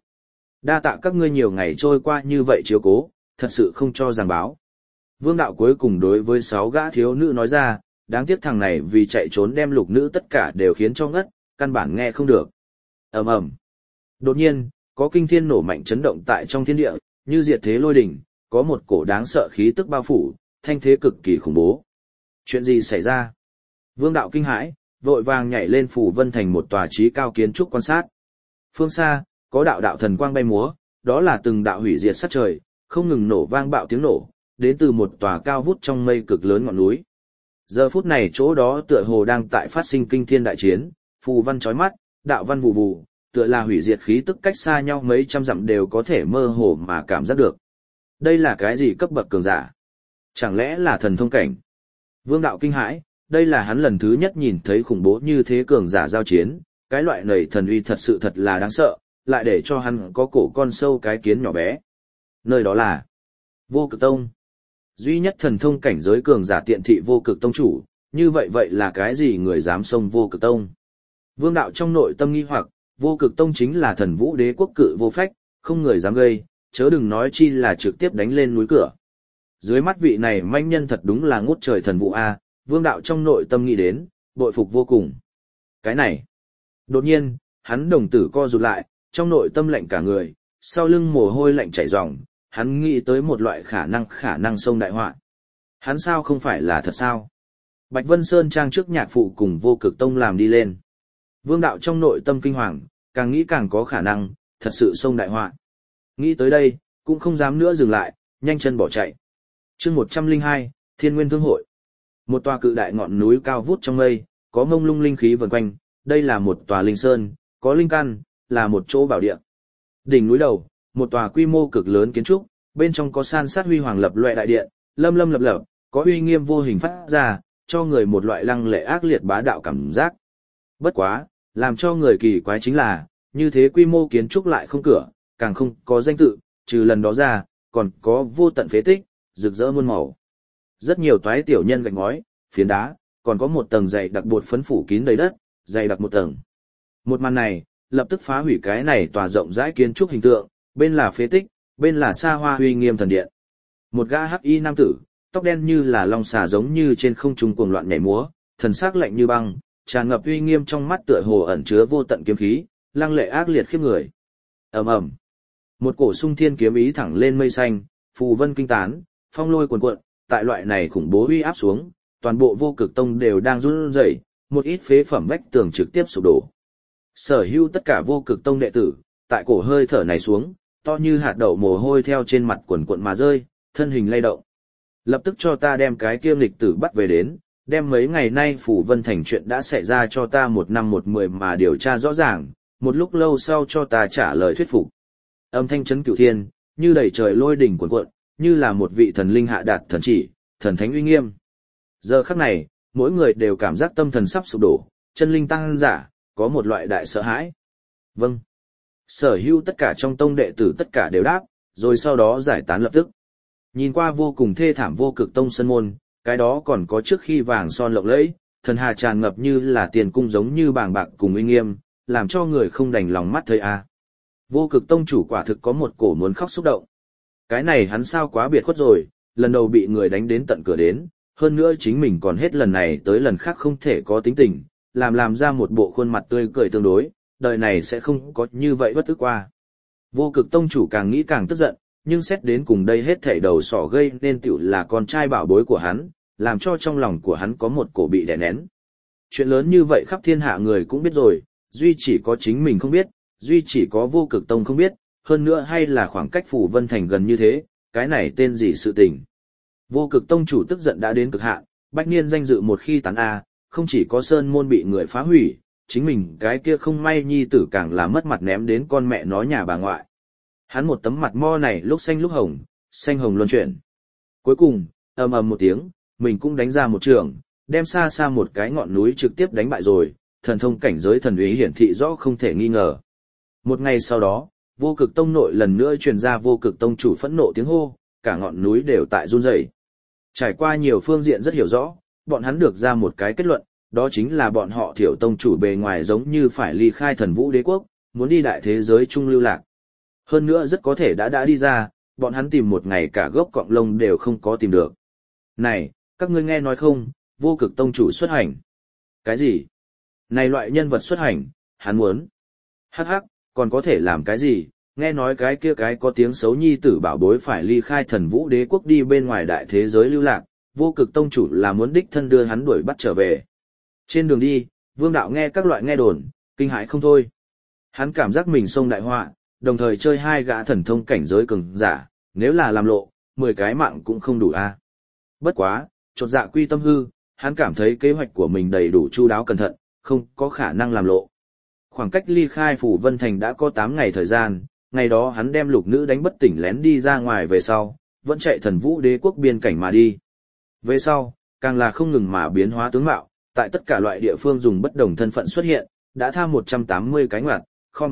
đa tạ các ngươi nhiều ngày trôi qua như vậy chiếu cố, thật sự không cho giảng báo. Vương đạo cuối cùng đối với 6 gã thiếu nữ nói ra, đáng tiếc thằng này vì chạy trốn đem lục nữ tất cả đều khiến cho ngất, căn bản nghe không được. Ầm ầm. Đột nhiên, có kinh thiên nổ mạnh chấn động tại trong thiên địa, như diệt thế lôi đỉnh, có một cổ đáng sợ khí tức bao phủ, thanh thế cực kỳ khủng bố. Chuyện gì xảy ra? Vương đạo kinh hãi, vội vàng nhảy lên Phủ Vân Thành một tòa trí cao kiến trúc quan sát. Phương xa, có đạo đạo thần quang bay múa, đó là từng đạo hủy diệt sát trời, không ngừng nổ vang bạo tiếng nổ, đến từ một tòa cao vút trong mây cực lớn ngọn núi. Giờ phút này chỗ đó tựa hồ đang tại phát sinh kinh thiên đại chiến, phù văn chói mắt, đạo văn vụ vụ, tựa là hủy diệt khí tức cách xa nhau mấy trăm dặm đều có thể mơ hồ mà cảm giác được. Đây là cái gì cấp bậc cường giả? Chẳng lẽ là thần thông cảnh? Vương đạo kinh hãi, đây là hắn lần thứ nhất nhìn thấy khủng bố như thế cường giả giao chiến, cái loại này thần uy thật sự thật là đáng sợ, lại để cho hắn có cổ con sâu cái kiến nhỏ bé. Nơi đó là Vô Cực Tông. Duy nhất thần thông cảnh giới cường giả tiện thị Vô Cực Tông chủ, như vậy là cái gì người dám xông Vô Cực Tông? Vương đạo trong nội tâm nghi hoặc, Vô Cực Tông chính là thần vũ đế quốc cự vô phách, không người dám gây, chớ đừng nói chi là trực tiếp đánh lên núi cửa. Dưới mắt vị này manh nhân thật đúng là ngút trời thần vũ A, Vương đạo trong nội tâm nghĩ đến, bội phục vô cùng. Cái này, đột nhiên, hắn đồng tử co rụt lại, trong nội tâm lạnh cả người, sau lưng mồ hôi lạnh chảy ròng, hắn nghĩ tới một loại khả năng xông đại họa. Hắn sao không phải là thật sao? Bạch Vân Sơn trang trước nhạc phụ cùng Vô Cực Tông làm đi lên. Vương đạo trong nội tâm kinh hoàng, càng nghĩ càng có khả năng, thật sự xông đại họa. Nghĩ tới đây, cũng không dám nữa dừng lại, nhanh chân bỏ chạy. Chương 102, Thiên Nguyên Thương Hội. Một tòa cự đại ngọn núi cao vút trong mây, có mông lung linh khí vần quanh, đây là một tòa linh sơn, có linh căn, là một chỗ bảo địa. Đỉnh núi đầu, một tòa quy mô cực lớn kiến trúc, bên trong có san sát huy hoàng lập loè đại điện, lâm lập, có uy nghiêm vô hình phát ra, cho người một loại lăng lệ ác liệt bá đạo cảm giác. Bất quá, làm cho người kỳ quái chính là, như thế quy mô kiến trúc lại không cửa, càng không có danh tự, trừ lần đó ra, còn có vô tận phế tích, rực rỡ muôn màu. Rất nhiều toái tiểu nhân gạch ngói, phiến đá, còn có một tầng dày đặc bột phấn phủ kín đầy đất, dày đặc một tầng. Một màn này, lập tức phá hủy cái này tòa rộng rãi kiến trúc hình tượng, bên là phế tích, bên là xa hoa uy nghiêm thần điện. Một gã hắc y nam tử, tóc đen như là long xà giống như trên không trung cuồng loạn nhảy múa, thần sắc lạnh như băng, tràn ngập uy nghiêm trong mắt tựa hồ ẩn chứa vô tận kiếm khí, lăng lệ ác liệt khiếp người. Ầm ầm. Một cổ sung thiên kiếm ý thẳng lên mây xanh, phù vân kinh tán, phong lôi cuồn cuộn, tại loại này khủng bố uy áp xuống, toàn bộ Vô Cực Tông đều đang run rẩy, một ít phế phẩm vách tường trực tiếp sụp đổ. Sở hữu tất cả Vô Cực Tông đệ tử, tại cổ hơi thở này xuống, to như hạt đậu mồ hôi theo trên mặt quần cuộn mà rơi, thân hình lay động. Lập tức cho ta đem cái kia nghịch tử bắt về đến, đem mấy ngày nay Phủ Vân Thành chuyện đã xảy ra cho ta 1 năm 1 10 mà điều tra rõ ràng, một lúc lâu sau cho ta trả lời thuyết phục. Âm thanh chấn cửu thiên, như đầy trời lôi đỉnh cuồn cuộn, như là một vị thần linh hạ đạt thần chỉ, thần thánh uy nghiêm. Giờ khắc này, mỗi người đều cảm giác tâm thần sắp sụp đổ, chân linh tăng giả, có một loại đại sợ hãi. Vâng. Sở hữu tất cả trong tông đệ tử tất cả đều đáp, rồi sau đó giải tán lập tức. Nhìn qua vô cùng thê thảm Vô Cực Tông sân môn, cái đó còn có trước khi vàng son lộng lẫy, thần hà tràn ngập như là tiền cung giống như bàng bạc cùng uy nghiêm, làm cho người không đành lòng mắt thấy a. Vô Cực Tông chủ quả thực có một cổ muốn khóc xúc động. Cái này hắn sao quá biệt khuất rồi, lần đầu bị người đánh đến tận cửa đến, hơn nữa chính mình còn hết lần này tới lần khác không thể có tính tình, làm ra một bộ khuôn mặt tươi cười tương đối, đời này sẽ không có như vậy bất tức qua. Vô Cực Tông chủ càng nghĩ càng tức giận, nhưng xét đến cùng đây hết thảy đầu sỏ gây nên tựu là con trai bảo bối của hắn, làm cho trong lòng của hắn có một cổ bị đè nén. Chuyện lớn như vậy khắp thiên hạ người cũng biết rồi, duy chỉ có chính mình không biết, duy chỉ có Vô Cực Tông không biết, hơn nữa hay là khoảng cách Phủ Vân Thành gần như thế, cái này tên gì sự tình. Vô Cực Tông chủ tức giận đã đến cực hạn, bách niên danh dự một khi tán a, không chỉ có sơn môn bị người phá hủy, chính mình cái kia không may nhi tử càng là mất mặt ném đến con mẹ nó nhà bà ngoại. Hắn một tấm mặt mo này lúc xanh lúc hồng, xanh hồng luân chuyển. Cuối cùng, ầm ầm một tiếng, mình cũng đánh ra một trường, đem xa xa một cái ngọn núi trực tiếp đánh bại rồi, thần thông cảnh giới thần úy hiển thị rõ không thể nghi ngờ. Một ngày sau đó, Vô Cực Tông nội lần nữa truyền ra Vô Cực Tông chủ phẫn nộ tiếng hô, cả ngọn núi đều tại run rẩy. Trải qua nhiều phương diện rất hiểu rõ, bọn hắn được ra một cái kết luận, đó chính là bọn họ Thiểu Tông chủ bề ngoài giống như phải ly khai Thần Vũ Đế quốc, muốn đi đại thế giới trung lưu lạc. Hơn nữa rất có thể đã đi ra, bọn hắn tìm một ngày cả gốc cọng lông đều không có tìm được. Này, các ngươi nghe nói không, Vô Cực Tông chủ xuất hành. Cái gì? Này loại nhân vật xuất hành, hắn muốn. Hắc hắc, còn có thể làm cái gì? Nghe nói cái kia cái có tiếng xấu nhi tử bảo bối phải ly khai Thần Vũ Đế quốc đi bên ngoài đại thế giới lưu lạc, Vô Cực Tông chủ là muốn đích thân đưa hắn đuổi bắt trở về. Trên đường đi, Vương đạo nghe các loại nghe đồn, kinh hãi không thôi. Hắn cảm giác mình xông đại họa, đồng thời chơi 2 gã thần thông cảnh giới cường giả, nếu là làm lộ, 10 cái mạng cũng không đủ a. Bất quá, chột dạ quy tâm hư, hắn cảm thấy kế hoạch của mình đầy đủ chu đáo cẩn thận, không có khả năng làm lộ. Khoảng cách ly khai Phủ Vân Thành đã có 8 ngày thời gian, ngày đó hắn đem lục nữ đánh bất tỉnh lén đi ra ngoài về sau, vẫn chạy Thần Vũ Đế quốc biên cảnh mà đi. Về sau, càng là không ngừng mà biến hóa tướng mạo, tại tất cả loại địa phương dùng bất đồng thân phận xuất hiện, đã tham 180 cái ngoặt,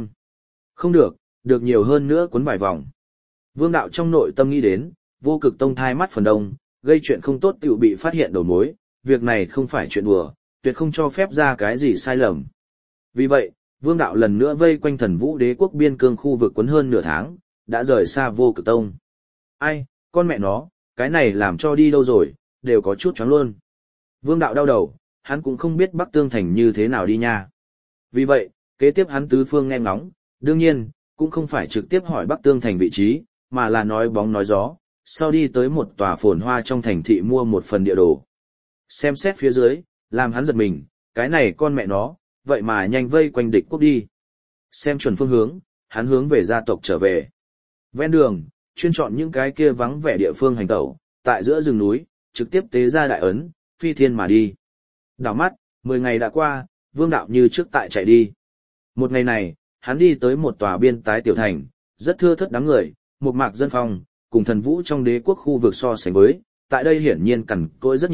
không được, được nhiều hơn nữa cuốn vài vòng. Vương đạo trong nội tâm nghĩ đến, Vô Cực Tông thai mắt phần đông, gây chuyện không tốt tiểu bị phát hiện đầu mối, việc này không phải chuyện đùa, tuyệt không cho phép ra cái gì sai lầm. Vì vậy, Vương đạo lần nữa vây quanh Thần Vũ Đế quốc biên cương khu vực quấn hơn nửa tháng, đã rời xa Vô Cực Tông. Ai, con mẹ nó, cái này làm cho đi đâu rồi, đều có chút choáng luôn. Vương đạo đau đầu, hắn cũng không biết Bắc Tương Thành như thế nào đi nha. Vì vậy, kế tiếp hắn tứ phương nghe ngóng, đương nhiên, cũng không phải trực tiếp hỏi Bắc Tương Thành vị trí, mà là nói bóng nói gió, sau đi tới một tòa phồn hoa trong thành thị mua một phần địa đồ. Xem xét phía dưới, làm hắn giật mình, cái này con mẹ nó, vậy mà nhanh vây quanh địch quốc đi. Xem chuẩn phương hướng, hắn hướng về gia tộc trở về. Ven đường, chuyên chọn những cái kia vắng vẻ địa phương hành tẩu, tại giữa rừng núi, trực tiếp tế ra đại ấn, phi thiên mà đi. Đảo mắt, 10 ngày đã qua, Vương đạo như trước tại chạy đi. Một ngày này, hắn đi tới một tòa biên tái tiểu thành, rất thưa thớt đám người, một mạc dân phong, cùng Thần Vũ trong Đế quốc khu vực so sánh với, tại đây hiển nhiên cằn cỗi rất nhiều,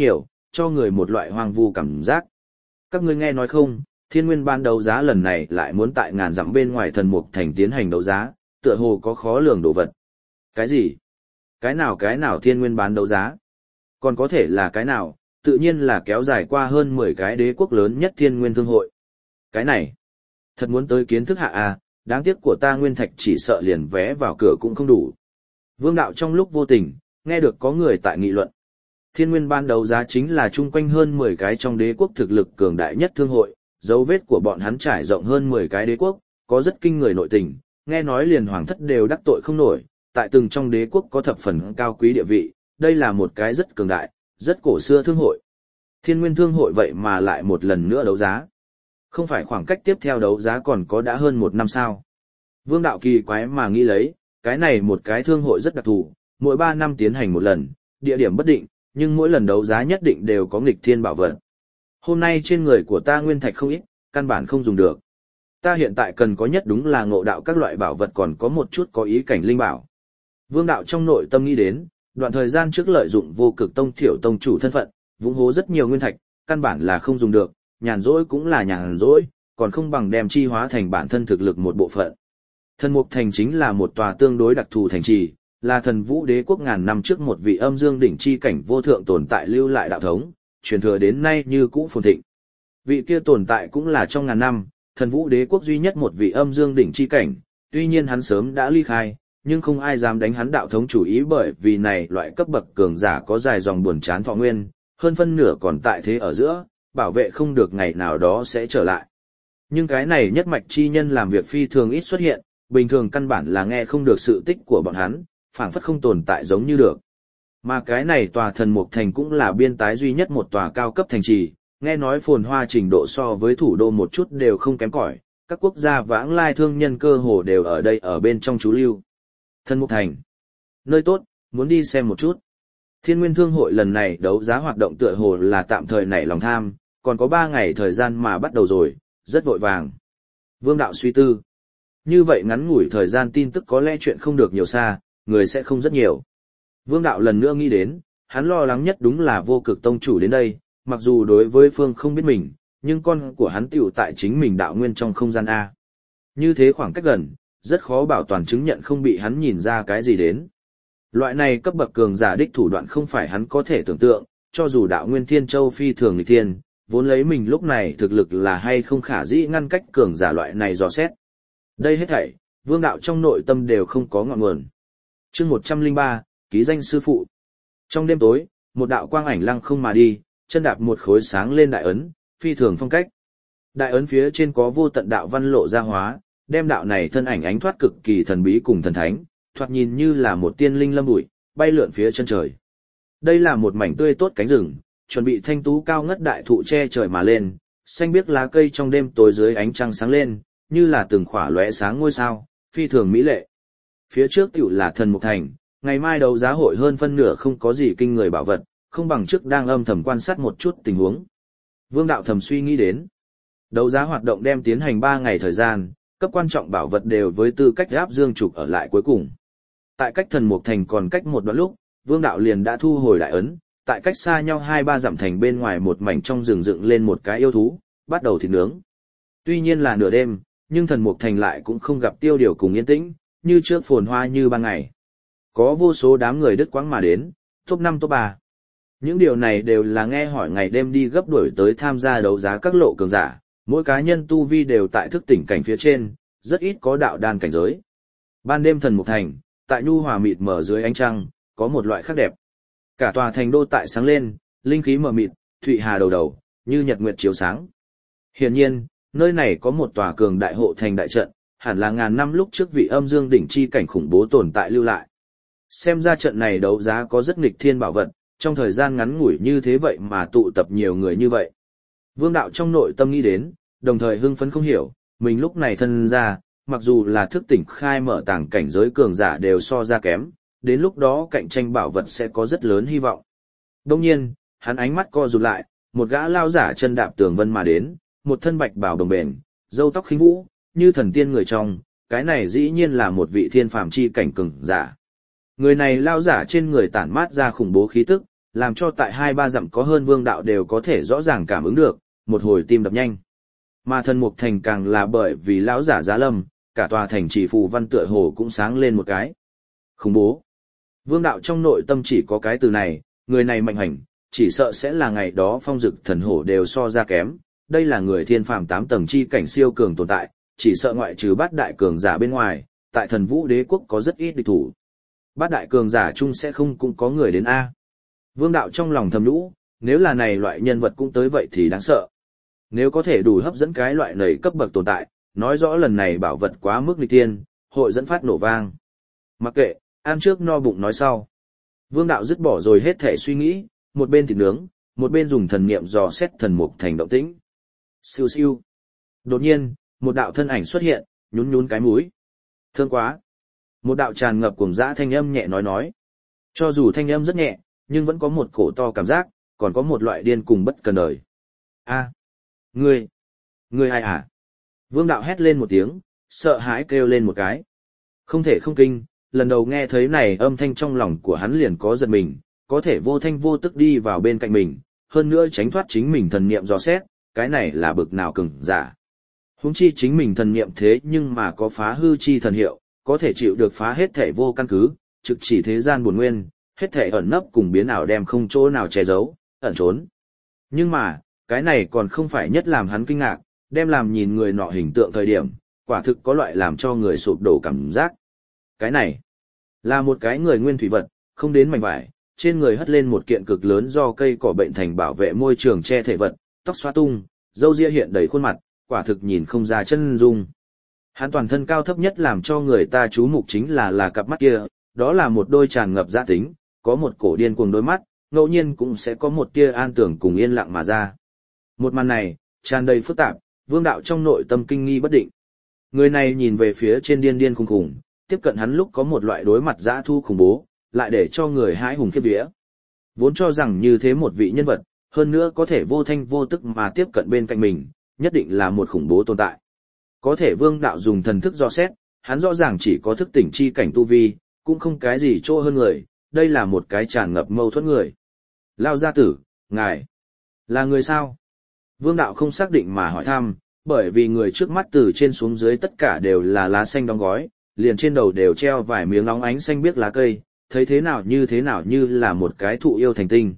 cho người một loại hoang vu cảm giác. Các ngươi nghe nói không, Thiên Nguyên ban đấu giá lần này lại muốn tại ngàn dặm bên ngoài Thần Mục Thành tiến hành đấu giá, tựa hồ có khó lường đồ vật. Cái gì? Cái nào Thiên Nguyên bán đấu giá? Còn có thể là cái nào, tự nhiên là kéo dài qua hơn 10 cái đế quốc lớn nhất Thiên Nguyên Thương hội. Cái này, thật muốn tới kiến thức hạ à, đáng tiếc của ta nguyên thạch chỉ sợ liền vé vào cửa cũng không đủ. Vương đạo trong lúc vô tình, nghe được có người tại nghị luận. Thiên Nguyên ban đấu giá chính là chung quanh hơn 10 cái trong đế quốc thực lực cường đại nhất thương hội, dấu vết của bọn hắn trải rộng hơn 10 cái đế quốc, có rất kinh người nội tình, nghe nói liền hoàng thất đều đắc tội không nổi, tại từng trong đế quốc có thập phần cao quý địa vị, đây là một cái rất cường đại, rất cổ xưa thương hội. Thiên Nguyên thương hội vậy mà lại một lần nữa đấu giá. Không phải khoảng cách tiếp theo đấu giá còn có đã hơn 1 năm sao. Vương đạo kỳ quái mà nghĩ lấy, cái này một cái thương hội rất đặc thù, mỗi 3 năm tiến hành một lần, địa điểm bất định, nhưng mỗi lần đấu giá nhất định đều có nghịch thiên bảo vật. Hôm nay trên người của ta nguyên thạch không ít, căn bản không dùng được. Ta hiện tại cần có nhất đúng là ngộ đạo các loại bảo vật còn có một chút có ý cảnh linh bảo. Vương đạo trong nội tâm nghĩ đến, đoạn thời gian trước lợi dụng vô cực tông thiểu tông chủ thân phận, vung hố rất nhiều nguyên thạch, căn bản là không dùng được, nhàn rỗi cũng là nhàn rỗi, còn không bằng đem chi hóa thành bản thân thực lực một bộ phận. Thần Mục Thành chính là một tòa tương đối đặc thù thành trì, là thần vũ đế quốc ngàn năm trước một vị âm dương đỉnh chi cảnh vô thượng tồn tại lưu lại đạo thống, truyền thừa đến nay như cũ phồn thịnh. Vị kia tồn tại cũng là trong ngàn năm, thần vũ đế quốc duy nhất một vị âm dương đỉnh chi cảnh, tuy nhiên hắn sớm đã ly khai, nhưng không ai dám đánh hắn đạo thống chủ ý bởi vì này loại cấp bậc cường giả có dài dòng buồn chán thọ nguyên, hơn phân nửa còn tại thế ở giữa, bảo vệ không được ngày nào đó sẽ trở lại. Nhưng cái này nhất mạch chi nhân làm việc phi thường ít xuất hiện, bình thường căn bản là nghe không được sự tích của bọn hắn, phảng phất không tồn tại giống như được. Mà cái này tòa thần mục thành cũng là biên tái duy nhất một tòa cao cấp thành trì, nghe nói phồn hoa trình độ so với thủ đô một chút đều không kém cỏi, các quốc gia vãng lai thương nhân cơ hồ đều ở đây ở bên trong trú lưu. Thần mục thành, nơi tốt, muốn đi xem một chút. Thiên Nguyên Thương hội lần này đấu giá hoạt động tựa hồ là tạm thời nảy lòng tham, còn có 3 ngày thời gian mà bắt đầu rồi, rất vội vàng. Vương đạo suy tư. Như vậy ngắn ngủi thời gian tin tức có lẽ chuyện không được nhiều xa, người sẽ không rất nhiều. Vương đạo lần nữa nghĩ đến, hắn lo lắng nhất đúng là vô cực tông chủ đến đây, mặc dù đối với phương không biết mình, nhưng con của hắn tiểu tại chính mình đạo nguyên trong không gian A. Như thế khoảng cách gần, rất khó bảo toàn chứng nhận không bị hắn nhìn ra cái gì đến. Loại này cấp bậc cường giả đích thủ đoạn không phải hắn có thể tưởng tượng, cho dù đạo nguyên thiên châu phi thường nghịch thiên, vốn lấy mình lúc này thực lực là hay không khả dĩ ngăn cách cường giả loại này dò xét. Đây hết thảy, vương đạo trong nội tâm đều không có ngọn nguồn. Chương 103, ký danh sư phụ. Trong đêm tối, một đạo quang ảnh lăng không mà đi, chân đạp một khối sáng lên đại ấn, phi thường phong cách. Đại ấn phía trên có vô tận đạo văn lộ ra hóa, đem đạo này thân ảnh ánh thoát cực kỳ thần bí cùng thần thánh, thoạt nhìn như là một tiên linh lâm bụi, bay lượn phía chân trời. Đây là một mảnh tươi tốt cánh rừng, chuẩn bị thanh tú cao ngất đại thụ che trời mà lên, xanh biếc lá cây trong đêm tối dưới ánh trăng sáng lên, như là từng khỏa lóe sáng ngôi sao, phi thường mỹ lệ. Phía trước tiểu là thần mục thành, ngày mai đấu giá hội hơn phân nửa không có gì kinh người bảo vật, không bằng trước đang âm thầm quan sát một chút tình huống. Vương đạo thầm suy nghĩ đến. Đấu giá hoạt động đem tiến hành 3 ngày thời gian, cấp quan trọng bảo vật đều với tư cách áp dương trục ở lại cuối cùng. Tại cách thần mục thành còn cách một đoạn lúc, Vương đạo liền đã thu hồi đại ấn, tại cách xa nhau 2-3 dặm thành bên ngoài một mảnh trong rừng dựng lên một cái yêu thú, bắt đầu thịt nướng. Tuy nhiên là nửa đêm, nhưng thần mục thành lại cũng không gặp tiêu điều cùng yên tĩnh, như trước phồn hoa như ban ngày. Có vô số đám người đứt quãng mà đến, top 5 top 3. Những điều này đều là nghe hỏi ngày đêm đi gấp đuổi tới tham gia đấu giá các lộ cường giả, mỗi cá nhân tu vi đều tại thức tỉnh cảnh phía trên, rất ít có đạo đan cảnh giới. Ban đêm thần mục thành, tại nhu hòa mịt mờ dưới ánh trăng, có một loại khác đẹp. Cả tòa thành đô tại sáng lên, linh khí mờ mịt, thụy hà đầu đầu, như nhật nguyệt chiếu sáng. Hiển nhiên, nơi này có một tòa cường đại hộ thành đại trận, hẳn là ngàn năm lúc trước vị âm dương đỉnh chi cảnh khủng bố tồn tại lưu lại. Xem ra trận này đấu giá có rất nghịch thiên bảo vật, trong thời gian ngắn ngủi như thế vậy mà tụ tập nhiều người như vậy. Vương đạo trong nội tâm nghĩ đến, đồng thời hưng phấn không hiểu, mình lúc này thân ra, mặc dù là thức tỉnh khai mở tàng cảnh giới cường giả đều so ra kém, đến lúc đó cạnh tranh bảo vật sẽ có rất lớn hy vọng. Đông nhiên, hắn ánh mắt co rụt lại, một gã lao giả chân đạp tường vân mà đến, một thân bạch bào đồng bền, râu tóc khinh vũ, như thần tiên người trong, cái này dĩ nhiên là một vị thiên phàm chi cảnh cường giả. Người này lao giả trên người tản mát ra khủng bố khí tức, làm cho tại 2-3 dặm có hơn Vương đạo đều có thể rõ ràng cảm ứng được, một hồi tim đập nhanh. Mà thần mục thành càng là bởi vì lão giả Giá Lâm, cả tòa thành chỉ phù văn tựa hồ cũng sáng lên một cái. Khủng bố. Vương đạo trong nội tâm chỉ có cái từ này, người này mạnh hành, chỉ sợ sẽ là ngày đó phong dực thần hổ đều so ra kém. Đây là người thiên phàm 8 tầng chi cảnh siêu cường tồn tại, chỉ sợ ngoại trừ bát đại cường giả bên ngoài, tại thần vũ đế quốc có rất ít địch thủ. Bát đại cường giả chung sẽ không cũng có người đến A. Vương đạo trong lòng thầm nhũ, nếu là này loại nhân vật cũng tới vậy thì đáng sợ. Nếu có thể đủ hấp dẫn cái loại này cấp bậc tồn tại, nói rõ lần này bảo vật quá mức nghịch tiên, hội dẫn phát nổ vang. Mặc kệ, ăn trước no bụng nói sau. Vương đạo dứt bỏ rồi hết thể suy nghĩ, một bên thịt nướng, một bên dùng thần niệm dò xét thần mục thành động tĩnh. Siêu siêu. Đột nhiên, một đạo thân ảnh xuất hiện, nhún nhún cái mũi. Thương quá. Một đạo tràn ngập cuồng dã thanh âm nhẹ nói. Cho dù thanh âm rất nhẹ, nhưng vẫn có một cổ to cảm giác, còn có một loại điên cùng bất cần đời. A, ngươi ai à? Vương đạo hét lên một tiếng, sợ hãi kêu lên một cái. Không thể không kinh, lần đầu nghe thấy này âm thanh trong lòng của hắn liền có giật mình, có thể vô thanh vô tức đi vào bên cạnh mình, hơn nữa tránh thoát chính mình thần niệm dò xét, cái này là bực nào cường giả. Huống chi chính mình thần niệm thế nhưng mà có phá hư chi thần hiệu, có thể chịu được phá hết thể vô căn cứ, trực chỉ thế gian buồn nguyên, hết thể ẩn nấp cùng biến ảo đem không chỗ nào che giấu, ẩn trốn. Nhưng mà, cái này còn không phải nhất làm hắn kinh ngạc, đem làm nhìn người nọ hình tượng thời điểm, quả thực có loại làm cho người sụp đổ cảm giác. Cái này, là một cái người nguyên thủy vật, không đến mảnh vải, trên người hất lên một kiện cực lớn do cây cỏ bệnh thành bảo vệ môi trường che thể vật, tóc xóa tung, râu ria hiện đầy khuôn mặt, quả thực nhìn không ra chân dung. Hắn toàn thân cao thấp nhất làm cho người ta chú mục chính là cặp mắt kia, đó là một đôi tràn ngập dã tính, có một cổ điên cuồng đôi mắt, ngẫu nhiên cũng sẽ có một tia an tưởng cùng yên lặng mà ra. Một màn này, tràn đầy phức tạp, Vương đạo trong nội tâm kinh nghi bất định. Người này nhìn về phía trên điên điên khủng khủng, tiếp cận hắn lúc có một loại đối mặt dã thu khủng bố, lại để cho người hãi hùng khiếp vía. Vốn cho rằng như thế một vị nhân vật, hơn nữa có thể vô thanh vô tức mà tiếp cận bên cạnh mình, nhất định là một khủng bố tồn tại. Có thể Vương đạo dùng thần thức dò xét, hắn rõ ràng chỉ có thức tỉnh chi cảnh tu vi, cũng không cái gì chỗ hơn người, đây là một cái tràn ngập mâu thuẫn người. Lao gia tử, ngài, là người sao? Vương đạo không xác định mà hỏi thăm, bởi vì người trước mắt từ trên xuống dưới tất cả đều là lá xanh đóng gói, liền trên đầu đều treo vài miếng óng ánh xanh biếc lá cây, thấy thế nào như là một cái thụ yêu thành tinh.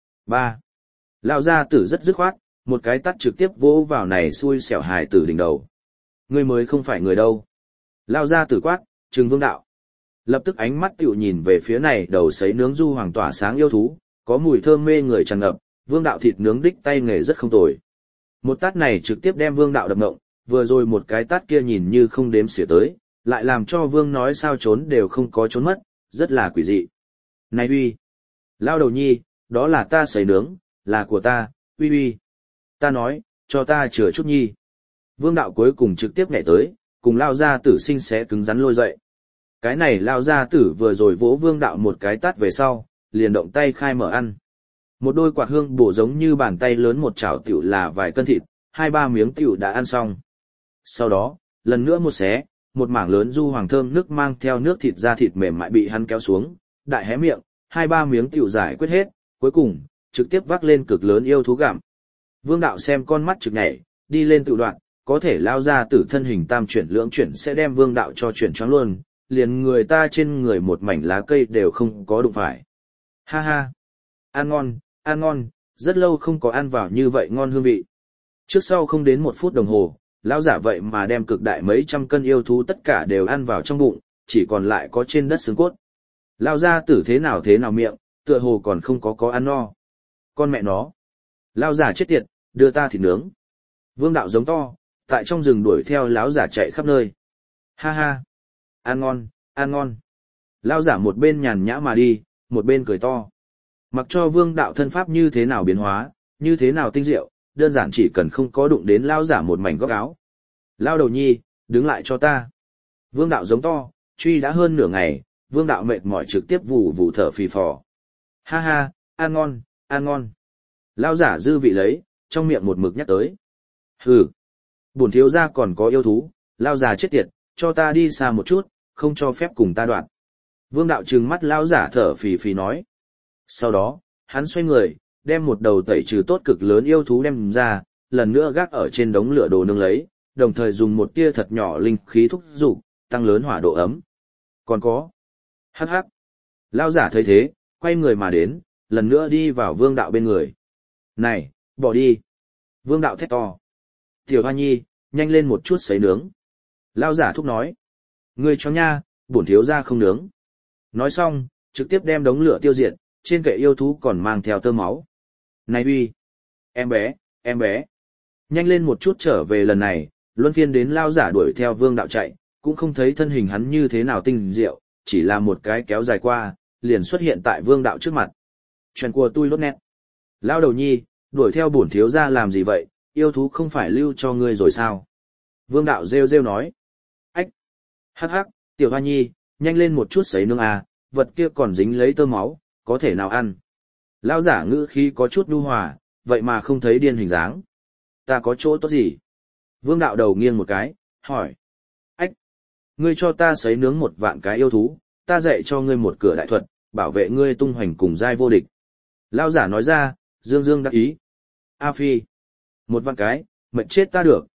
3. Lão gia tử rất dứt khoát, một cái tát trực tiếp vỗ vào này xui xẻo hài tử đỉnh đầu. Ngươi mới không phải người đâu. Lão gia tử quát, trừng Vương đạo. Lập tức ánh mắt tiểu nhìn về phía này đầu sấy nướng du hoàng tỏa sáng yêu thú, có mùi thơm mê người tràn ngập, Vương đạo thịt nướng đích tay nghề rất không tồi. Một tát này trực tiếp đem Vương đạo đập ngộng, vừa rồi một cái tát kia nhìn như không đếm xỉa tới, lại làm cho Vương nói sao trốn đều không có trốn mất, rất là quỷ dị. Này uy, lao đầu nhi, đó là ta sấy nướng, là của ta, uy uy. Ta nói, cho ta chừa chút nhi. Vương đạo cuối cùng trực tiếp nhảy tới, cùng lao gia tử sinh xé cứng rắn lôi dậy. Cái này lao gia tử vừa rồi vỗ Vương đạo một cái tát về sau, liền động tay khai mở ăn. Một đôi quạt hương bổ giống như bàn tay lớn một chảo tiểu là vài cân thịt, 2-3 miếng tiểu đã ăn xong. Sau đó, lần nữa một xé, một mảng lớn du hoàng thơm nước mang theo nước thịt ra thịt mềm mại bị hắn kéo xuống, đại hé miệng, 2-3 miếng tiểu giải quyết hết, cuối cùng, trực tiếp vác lên cực lớn yêu thú gặm. Vương đạo xem con mắt trực nhảy, đi lên tự đoạn, có thể lao ra tử thân hình tam chuyển lưỡng chuyển sẽ đem Vương đạo cho chuyển choáng luôn, liền người ta trên người một mảnh lá cây đều không có đụng phải. Ha ha, ăn ngon, rất lâu không có ăn vào như vậy ngon hương vị. Trước sau không đến 1 phút đồng hồ, lão giả vậy mà đem cực đại mấy trăm cân yêu thú tất cả đều ăn vào trong bụng, chỉ còn lại có trên đất xương cốt. Lão gia tử thế nào miệng, tựa hồ còn không có ăn no. Con mẹ nó. Lão giả chết tiệt, đưa ta thịt nướng. Vương đạo giống to, tại trong rừng đuổi theo lão giả chạy khắp nơi. Ha ha, ăn ngon. Lão giả một bên nhàn nhã mà đi, một bên cười to. Mặc cho Vương đạo thân pháp như thế nào biến hóa, như thế nào tinh diệu, đơn giản chỉ cần không có đụng đến lão giả một mảnh góc áo. Lao đầu nhi, đứng lại cho ta. Vương đạo giống to, truy đã hơn nửa ngày, Vương đạo mệt mỏi trực tiếp vù thở phì phò. Ha ha, ăn ngon. Lão giả dư vị lấy, trong miệng một mực nhắc tới. Hừ, bổn thiếu gia còn có yêu thú, lão già chết tiệt, cho ta đi xa một chút, không cho phép cùng ta đoạn. Vương đạo trừng mắt lão giả thở phì phì nói. Sau đó, hắn xoay người, đem một đầu tẩy trừ tốt cực lớn yêu thú đem ra, lần nữa gác ở trên đống lửa đồ nướng lấy, đồng thời dùng một tia thật nhỏ linh khí thúc dục, tăng lớn hỏa độ ấm. Còn có. Hắc hắc. Lao giả thấy thế, quay người mà đến, lần nữa đi vào vương đạo bên người. Này, bỏ đi. Vương đạo thét to. Tiểu Hoa Nhi, nhanh lên một chút sấy nướng. Lao giả thúc nói. Ngươi cho nha, bổn thiếu gia không nướng. Nói xong, trực tiếp đem đống lửa tiêu diệt, trên kệ yêu thú còn mang theo tơ máu. Này uy. Em bé. Nhanh lên một chút trở về lần này, luân phiên đến lao giả đuổi theo vương đạo chạy, cũng không thấy thân hình hắn như thế nào tinh diệu, chỉ là một cái kéo dài qua, liền xuất hiện tại vương đạo trước mặt. Chuyện của tôi lốt nét. Lao đầu nhi, đuổi theo bổn thiếu gia làm gì vậy, yêu thú không phải lưu cho ngươi rồi sao? Vương đạo rêu rêu nói. Ách. Hắc hắc, tiểu hoa nhi, nhanh lên một chút sấy nướng à, vật kia còn dính lấy tơ máu, có thể nào ăn? Lao giả ngữ khí có chút nhu hòa, vậy mà không thấy điên hình dáng. Ta có chỗ tốt gì? Vương đạo đầu nghiêng một cái, hỏi. Ách. Ngươi cho ta sấy nướng 1.000 cái yêu thú, ta dạy cho ngươi một cửa đại thuật, bảo vệ ngươi tung hoành cùng giai vô địch. Lao giả nói ra, dương dương đắc ý. A Phi. 1.000 cái, mệt chết ta được,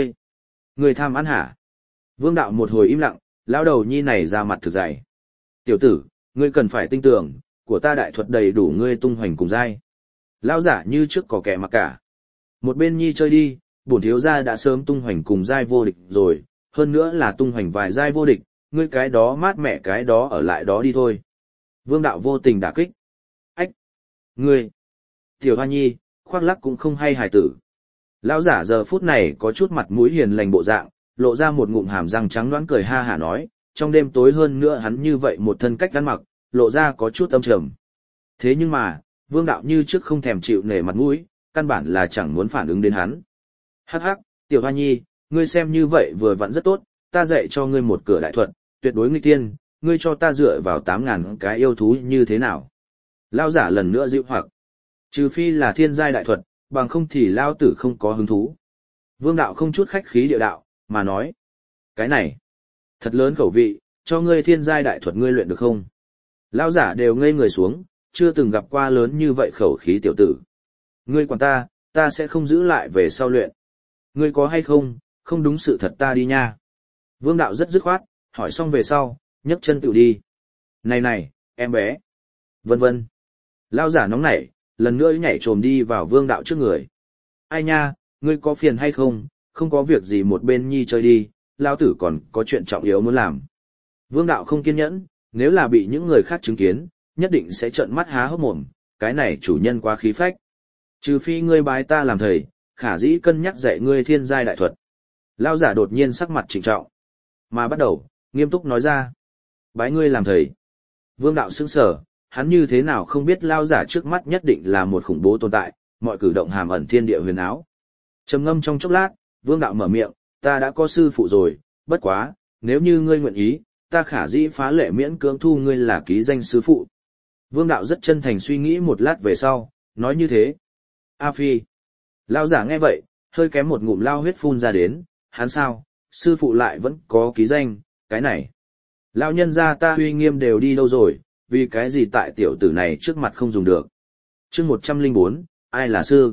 ngươi tham ăn hả? Vương đạo một hồi im lặng, lão đầu nhi này ra mặt thực dày. Tiểu tử, ngươi cần phải tin tưởng, của ta đại thuật đầy đủ ngươi tung hoành cùng giai. Lão giả như trước có kẻ mặc cả. Một bên nhi chơi đi, bổn thiếu gia đã sớm tung hoành cùng giai vô địch rồi, hơn nữa là tung hoành vài giai vô địch, ngươi cái đó mát mẻ cái đó ở lại đó đi thôi. Vương đạo vô tình đả kích. Ách! Ngươi! Tiểu Hoa Nhi, khoác lắc cũng không hay hài tử. Lão giả giờ phút này có chút mặt mũi hiền lành bộ dạng, lộ ra một ngụm hàm răng trắng đoán cười ha hả nói, trong đêm tối hơn nữa hắn như vậy một thân cách ăn mặc, lộ ra có chút âm trầm. Thế nhưng mà, vương đạo như trước không thèm chịu nể mặt mũi, căn bản là chẳng muốn phản ứng đến hắn. Hắc hắc, Tiểu Hoa Nhi, ngươi xem như vậy vừa vặn rất tốt, ta dạy cho ngươi một cửa đại thuật, tuyệt đối nghịch tiên, ngươi cho ta dựa vào 8.000 cái yêu thú như thế nào? Lão giả lần nữa dịu hoặc. Trừ phi là thiên giai đại thuật, bằng không thì lao tử không có hứng thú. Vương đạo không chút khách khí địa đạo, mà nói. Cái này, thật lớn khẩu vị, cho ngươi thiên giai đại thuật ngươi luyện được không? Lao giả đều ngây người xuống, chưa từng gặp qua lớn như vậy khẩu khí tiểu tử. Ngươi quản ta sẽ không giữ lại về sau luyện. Ngươi có hay không, không đúng sự thật ta đi nha. Vương đạo rất dứt khoát, hỏi xong về sau, nhấc chân tự đi. Này, em bé. Vân vân. Lao giả nóng nảy, lần nữa nhảy trồm đi vào vương đạo trước người. Ai nha, ngươi có phiền hay không, không có việc gì một bên nhi chơi đi, lao tử còn có chuyện trọng yếu muốn làm. Vương đạo không kiên nhẫn, nếu là bị những người khác chứng kiến, nhất định sẽ trợn mắt há hốc mồm, cái này chủ nhân quá khí phách. Trừ phi ngươi bái ta làm thầy, khả dĩ cân nhắc dạy ngươi thiên giai đại thuật. Lao giả đột nhiên sắc mặt trịnh trọng, mà bắt đầu, nghiêm túc nói ra. Bái ngươi làm thầy. Vương đạo sững sờ, hắn như thế nào không biết lao giả trước mắt nhất định là một khủng bố tồn tại, mọi cử động hàm ẩn thiên địa huyền áo. Trầm ngâm trong chốc lát, vương đạo mở miệng, ta đã có sư phụ rồi, bất quá, nếu như ngươi nguyện ý, ta khả dĩ phá lệ miễn cưỡng thu ngươi là ký danh sư phụ. Vương đạo rất chân thành suy nghĩ một lát về sau, nói như thế. A Phi. Lao giả nghe vậy, hơi kém một ngụm lao huyết phun ra đến, hắn sao, sư phụ lại vẫn có ký danh, cái này. Lao nhân gia ta uy nghiêm đều đi đâu rồi, vì cái gì tại tiểu tử này trước mặt không dùng được. Chương 104, ai là sư?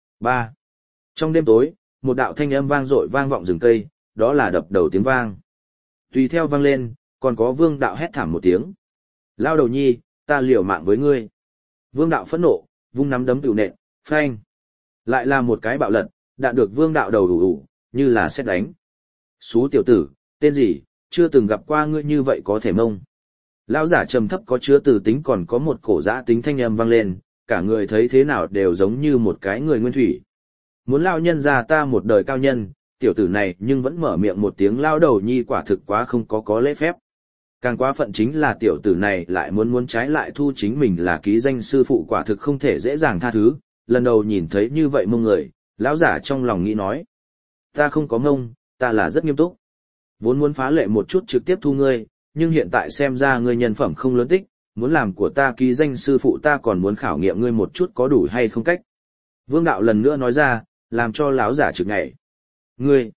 3. Trong đêm tối, một đạo thanh âm vang dội vang vọng rừng cây, đó là đập đầu tiếng vang. Tùy theo vang lên, còn có vương đạo hét thảm một tiếng. Lao đầu nhi, ta liều mạng với ngươi. Vương đạo phẫn nộ, vung nắm đấm tiểu nện, phanh. Lại là một cái bạo lật, đạn được vương đạo đầu đủ, như là sét đánh. Xú tiểu tử, tên gì, chưa từng gặp qua ngươi như vậy có thể mông. Lão giả trầm thấp có chứa từ tính còn có một cổ giã tính thanh âm vang lên, cả người thấy thế nào đều giống như một cái người nguyên thủy. Muốn lao nhân ra ta một đời cao nhân, tiểu tử này nhưng vẫn mở miệng một tiếng lao đầu nhi quả thực quá không có lễ phép. Càng quá phận chính là tiểu tử này lại muốn trái lại thu chính mình là ký danh sư phụ quả thực không thể dễ dàng tha thứ. Lần đầu nhìn thấy như vậy mông người, lão giả trong lòng nghĩ nói. Ta không có mông, ta là rất nghiêm túc. Vốn muốn phá lệ một chút trực tiếp thu ngươi, nhưng hiện tại xem ra ngươi nhân phẩm không lớn tích, muốn làm của ta ký danh sư phụ ta còn muốn khảo nghiệm ngươi một chút có đủ hay không cách. Vương đạo lần nữa nói ra, làm cho lão giả trực nhảy. Ngươi!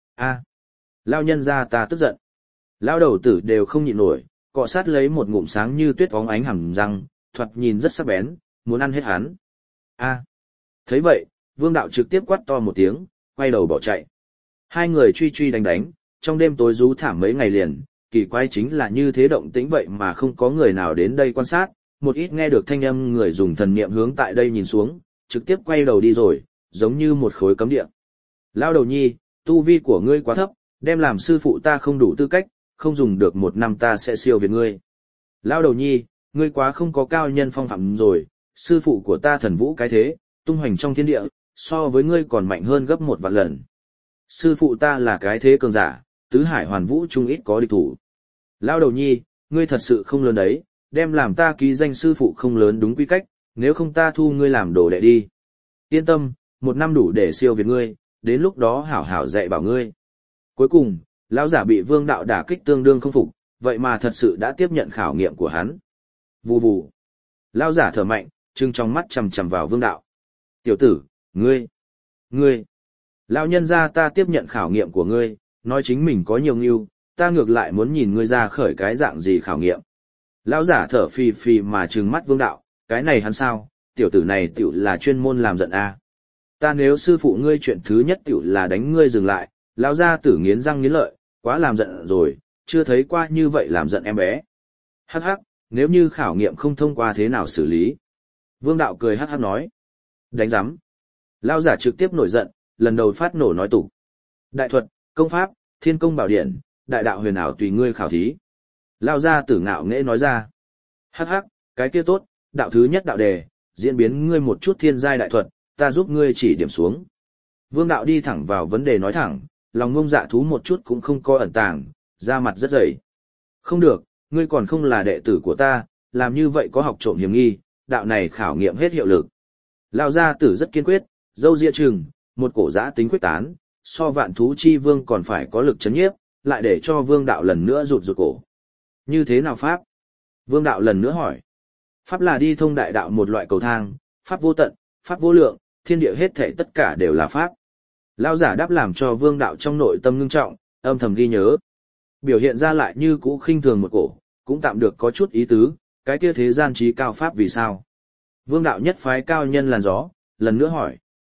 Lao nhân ra ta tức giận. Lao đầu tử đều không nhịn nổi, cọ sát lấy một ngụm sáng như tuyết óng ánh hẳn răng, thoạt nhìn rất sắc bén, muốn ăn hết hắn. A. Thấy vậy, Vương đạo trực tiếp quát to một tiếng, quay đầu bỏ chạy. Hai người truy truy đánh đánh, trong đêm tối rú thảm mấy ngày liền, kỳ quái chính là như thế động tĩnh vậy mà không có người nào đến đây quan sát, một ít nghe được thanh âm người dùng thần niệm hướng tại đây nhìn xuống, trực tiếp quay đầu đi rồi, giống như một khối cấm địa. Lao đầu nhi, tu vi của ngươi quá thấp, đem làm sư phụ ta không đủ tư cách, không dùng được 1 năm ta sẽ siêu việt ngươi. Lao đầu nhi, ngươi quá không có cao nhân phong phạm rồi, sư phụ của ta thần vũ cái thế, tung hoành trong thiên địa, so với ngươi còn mạnh hơn gấp 1 vạn lần. Sư phụ ta là cái thế cường giả, tứ hải hoàn vũ trung ít có địch thủ. Lao đầu nhi, ngươi thật sự không lớn đấy, đem làm ta ký danh sư phụ không lớn đúng quy cách, nếu không ta thu ngươi làm đồ đệ đi. Yên tâm, 1 năm đủ để siêu việt ngươi, đến lúc đó hảo hảo dạy bảo ngươi. Cuối cùng, lão giả bị Vương đạo đả kích tương đương không phục, vậy mà thật sự đã tiếp nhận khảo nghiệm của hắn. Vù vù. Lão giả thở mạnh, trừng trong mắt chằm chằm vào Vương đạo. Tiểu tử, ngươi. Lão nhân gia ta tiếp nhận khảo nghiệm của ngươi, nói chính mình có nhiều ngưu, ta ngược lại muốn nhìn ngươi ra khởi cái dạng gì khảo nghiệm. Lão giả thở phì phì mà trừng mắt Vương đạo, cái này hắn sao, tiểu tử này tiểu là chuyên môn làm giận a. Ta nếu sư phụ ngươi chuyện thứ nhất tiểu là đánh ngươi dừng lại, lão gia tử nghiến răng nghiến lợi, quá làm giận rồi, chưa thấy qua như vậy làm giận em bé. Hắc hắc, nếu như khảo nghiệm không thông qua thế nào xử lý? Vương đạo cười hắc hắc nói. Đánh giám. Lão giả trực tiếp nổi giận, lần đầu phát nổ nói tục. Đại thuật, công pháp, thiên công bảo điển, đại đạo huyền ảo tùy ngươi khảo thí. Lão gia tử ngạo nghễ nói ra. Hắc hắc, cái kia tốt, đạo thứ nhất đạo đề, diễn biến ngươi một chút thiên giai đại thuật, ta giúp ngươi chỉ điểm xuống. Vương đạo đi thẳng vào vấn đề nói thẳng, lòng ngông dạ thú một chút cũng không có ẩn tàng, da mặt rất dày. Không được, ngươi còn không là đệ tử của ta, làm như vậy có học trộm hiểm nghi, đạo này khảo nghiệm hết hiệu lực. Lão gia tử rất kiên quyết, dâu ria trừng, một cổ giã tính quyết tán, so vạn thú chi vương còn phải có lực chấn nhiếp, lại để cho vương đạo lần nữa rụt rụt cổ. Như thế nào pháp? Vương đạo lần nữa hỏi. Pháp là đi thông đại đạo một loại cầu thang, pháp vô tận, pháp vô lượng, thiên địa hết thảy tất cả đều là pháp. Lão giả đáp làm cho vương đạo trong nội tâm ngưng trọng, âm thầm ghi nhớ. Biểu hiện ra lại như cũ khinh thường một cổ, cũng tạm được có chút ý tứ, cái kia thế gian trí cao pháp vì sao? Vương đạo nhất phái cao nhân làn gió, lần nữa hỏi.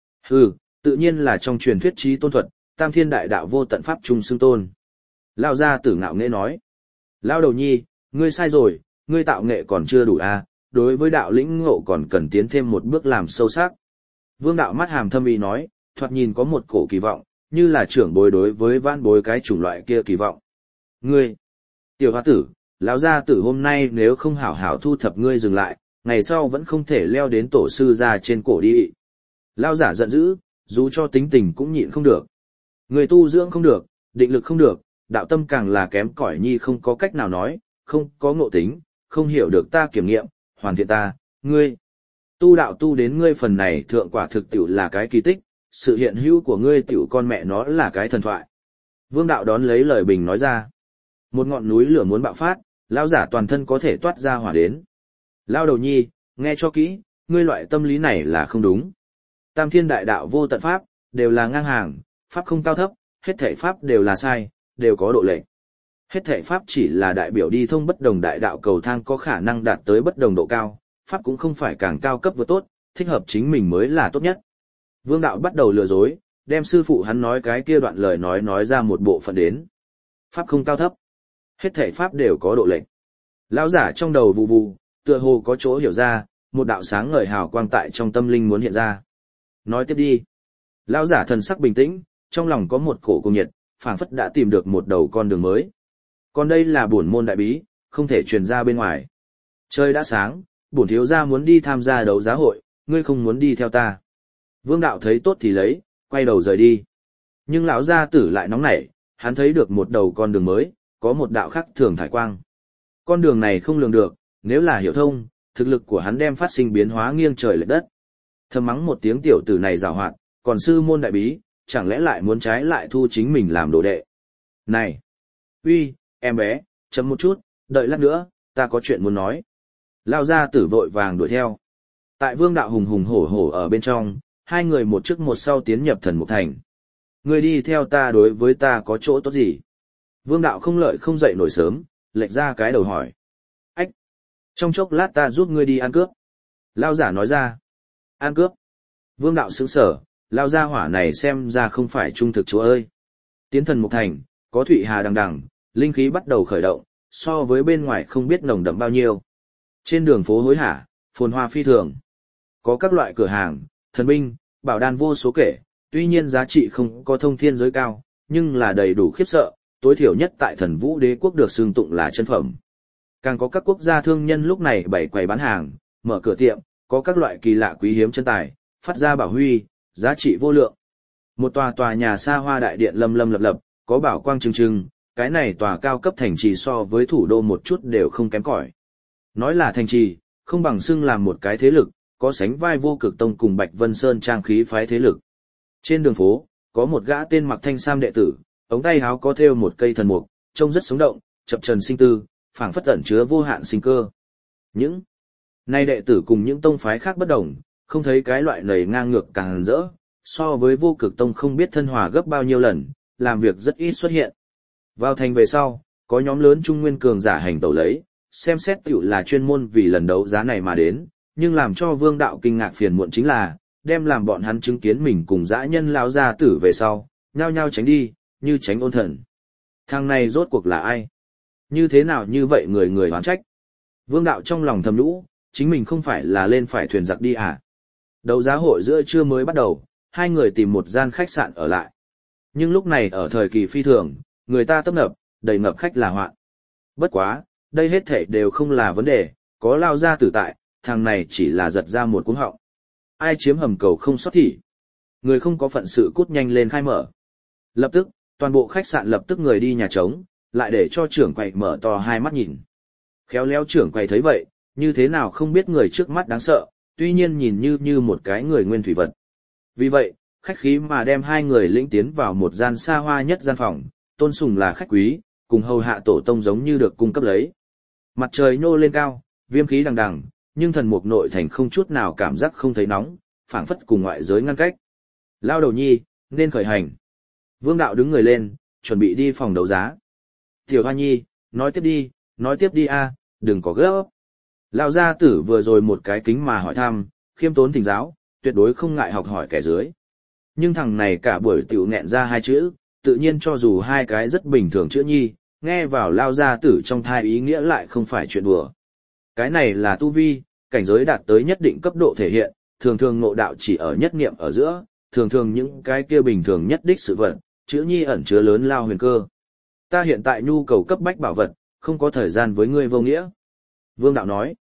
Tự nhiên là trong truyền thuyết trí tôn thuật, tam thiên đại đạo vô tận pháp trung xưng tôn. Lão gia tử ngạo nghễ nói. Lão đầu nhi, ngươi sai rồi, ngươi tạo nghệ còn chưa đủ a, đối với đạo lĩnh ngộ còn cần tiến thêm một bước làm sâu sắc. Vương đạo mắt hàm thâm ý nói, thoạt nhìn có một cổ kỳ vọng, như là trưởng bối đối với vãn bối cái chủng loại kia kỳ vọng. Ngươi, tiểu hoa tử, lão gia tử hôm nay nếu không hảo hảo thu thập ngươi dừng lại, ngày sau vẫn không thể leo đến tổ sư ra trên cổ đi. Lão giả giận dữ, dù cho tính tình cũng nhịn không được. Người tu dưỡng không được, định lực không được, đạo tâm càng là kém cỏi nhi không có cách nào nói, không có ngộ tính, không hiểu được ta kiểm nghiệm, hoàn thiện ta, ngươi. Tu đạo tu đến ngươi phần này thượng quả thực tiểu là cái kỳ tích, sự hiện hữu của ngươi tiểu con mẹ nó là cái thần thoại. Vương đạo đón lấy lời bình nói ra. Một ngọn núi lửa muốn bạo phát, lão giả toàn thân có thể toát ra hỏa đến. Lão đầu nhi, nghe cho kỹ, ngươi loại tâm lý này là không đúng. Tam thiên đại đạo vô tận pháp, đều là ngang hàng, pháp không cao thấp, hết thảy pháp đều là sai, đều có độ lệch. Hết thảy pháp chỉ là đại biểu đi thông bất đồng đại đạo cầu thang có khả năng đạt tới bất đồng độ cao, pháp cũng không phải càng cao cấp vừa tốt, thích hợp chính mình mới là tốt nhất. Vương đạo bắt đầu lừa dối, đem sư phụ hắn nói cái kia đoạn lời nói ra một bộ phận đến. Pháp không cao thấp, hết thảy pháp đều có độ lệch. Lão giả trong đầu vù vù, tựa hồ có chỗ hiểu ra, một đạo sáng ngời hào quang tại trong tâm linh muốn hiện ra. Nói tiếp đi. Lão giả thần sắc bình tĩnh, trong lòng có một cổ cùng nhiệt, phảng phất đã tìm được một đầu con đường mới. Còn đây là bổn môn đại bí, không thể truyền ra bên ngoài. Trời đã sáng, bổn thiếu gia muốn đi tham gia đấu giá hội, ngươi không muốn đi theo ta. Vương đạo thấy tốt thì lấy, quay đầu rời đi. Nhưng lão gia tử lại nóng nảy, hắn thấy được một đầu con đường mới, có một đạo khác thường thải quang. Con đường này không lường được, nếu là hiểu thông, thực lực của hắn đem phát sinh biến hóa nghiêng trời lệch đất. Thầm mắng một tiếng tiểu tử này giàu hoạt, còn sư môn đại bí, chẳng lẽ lại muốn trái lại thu chính mình làm đồ đệ. Này! Uy, em bé, chấm một chút, đợi lát nữa, ta có chuyện muốn nói. Lao gia tử vội vàng đuổi theo. Tại vương đạo hùng hùng hổ hổ ở bên trong, hai người một trước một sau tiến nhập thần mục thành. Người đi theo ta đối với ta có chỗ tốt gì? Vương đạo không lợi không dậy nổi sớm, lệch ra cái đầu hỏi. Ách! Trong chốc lát ta giúp ngươi đi ăn cướp. Lao giả nói ra. An cướp. Vương đạo sững sở, lao gia hỏa này xem ra không phải trung thực chúa ơi. Tiến thần mục thành, có thụy hà đằng đằng, linh khí bắt đầu khởi động, so với bên ngoài không biết nồng đậm bao nhiêu. Trên đường phố hối hả, phồn hoa phi thường. Có các loại cửa hàng, thần binh, bảo đan vô số kể, tuy nhiên giá trị không có thông thiên giới cao, nhưng là đầy đủ khiếp sợ, tối thiểu nhất tại thần vũ đế quốc được xưng tụng là chân phẩm. Càng có các quốc gia thương nhân lúc này bày quầy bán hàng, mở cửa tiệm, có các loại kỳ lạ quý hiếm chân tài, phát ra bảo huy, giá trị vô lượng. Một tòa nhà xa hoa đại điện lâm lâm lập lập, có bảo quang trừng trừng, cái này tòa cao cấp thành trì so với thủ đô một chút đều không kém cỏi. Nói là thành trì, không bằng xưng làm một cái thế lực, có sánh vai Vô Cực Tông cùng Bạch Vân Sơn trang khí phái thế lực. Trên đường phố, có một gã tên mặc thanh sam đệ tử, ống tay áo có thêu một cây thần mục, trông rất sống động, chập trần sinh tư, phảng phất ẩn chứa vô hạn sinh cơ. Những nay đệ tử cùng những tông phái khác bất đồng, không thấy cái loại nầy ngang ngược càng rỡ, so với Vô Cực Tông không biết thân hòa gấp bao nhiêu lần, làm việc rất ít xuất hiện. Vào thành về sau, có nhóm lớn trung nguyên cường giả hành tẩu lấy, xem xét tiểu là chuyên môn vì lần đấu giá này mà đến, nhưng làm cho Vương đạo kinh ngạc phiền muộn chính là, đem làm bọn hắn chứng kiến mình cùng dã nhân lão gia tử về sau, nhao nhao tránh đi, như tránh ôn thần. Thằng này rốt cuộc là ai? Như thế nào như vậy người người oán trách? Vương đạo trong lòng thầm nhũ, chính mình không phải là lên phải thuyền giặc đi à? Đấu giá hội giữa trưa mới bắt đầu, hai người tìm một gian khách sạn ở lại. Nhưng lúc này ở thời kỳ phi thường, người ta tấp nập, đầy ngập khách là hoạn. Bất quá, đây hết thảy đều không là vấn đề, có lao ra tử tại, thằng này chỉ là giật ra một cuống họng. Ai chiếm hầm cầu không sót thì. Người không có phận sự cút nhanh lên khai mở. Lập tức, toàn bộ khách sạn lập tức người đi nhà trống, lại để cho trưởng quầy mở to hai mắt nhìn. Khéo léo trưởng quầy thấy vậy, như thế nào không biết người trước mắt đáng sợ, tuy nhiên nhìn như một cái người nguyên thủy vật. Vì vậy, khách khí mà đem hai người lĩnh tiến vào một gian xa hoa nhất gian phòng, tôn sùng là khách quý, cùng hầu hạ tổ tông giống như được cung cấp lấy. Mặt trời nhô lên cao, viêm khí đằng đằng, nhưng thần mục nội thành không chút nào cảm giác không thấy nóng, phảng phất cùng ngoại giới ngăn cách. Lao đầu nhi, nên khởi hành. Vương đạo đứng người lên, chuẩn bị đi phòng đấu giá. Tiểu Hoa Nhi, nói tiếp đi a, đừng có gấp. Lão gia tử vừa rồi một cái kính mà hỏi thăm, khiêm tốn thỉnh giáo, tuyệt đối không ngại học hỏi kẻ dưới. Nhưng thằng này cả buổi tiểu nghẹn ra hai chữ, tự nhiên cho dù hai cái rất bình thường chữ nhi, nghe vào lao gia tử trong thai ý nghĩa lại không phải chuyện đùa. Cái này là tu vi, cảnh giới đạt tới nhất định cấp độ thể hiện, thường thường ngộ đạo chỉ ở nhất niệm ở giữa, thường thường những cái kia bình thường nhất đích sự vật, chữ nhi ẩn chứa lớn lao huyền cơ. Ta hiện tại nhu cầu cấp bách bảo vật, không có thời gian với ngươi vô nghĩa. Vương đạo nói,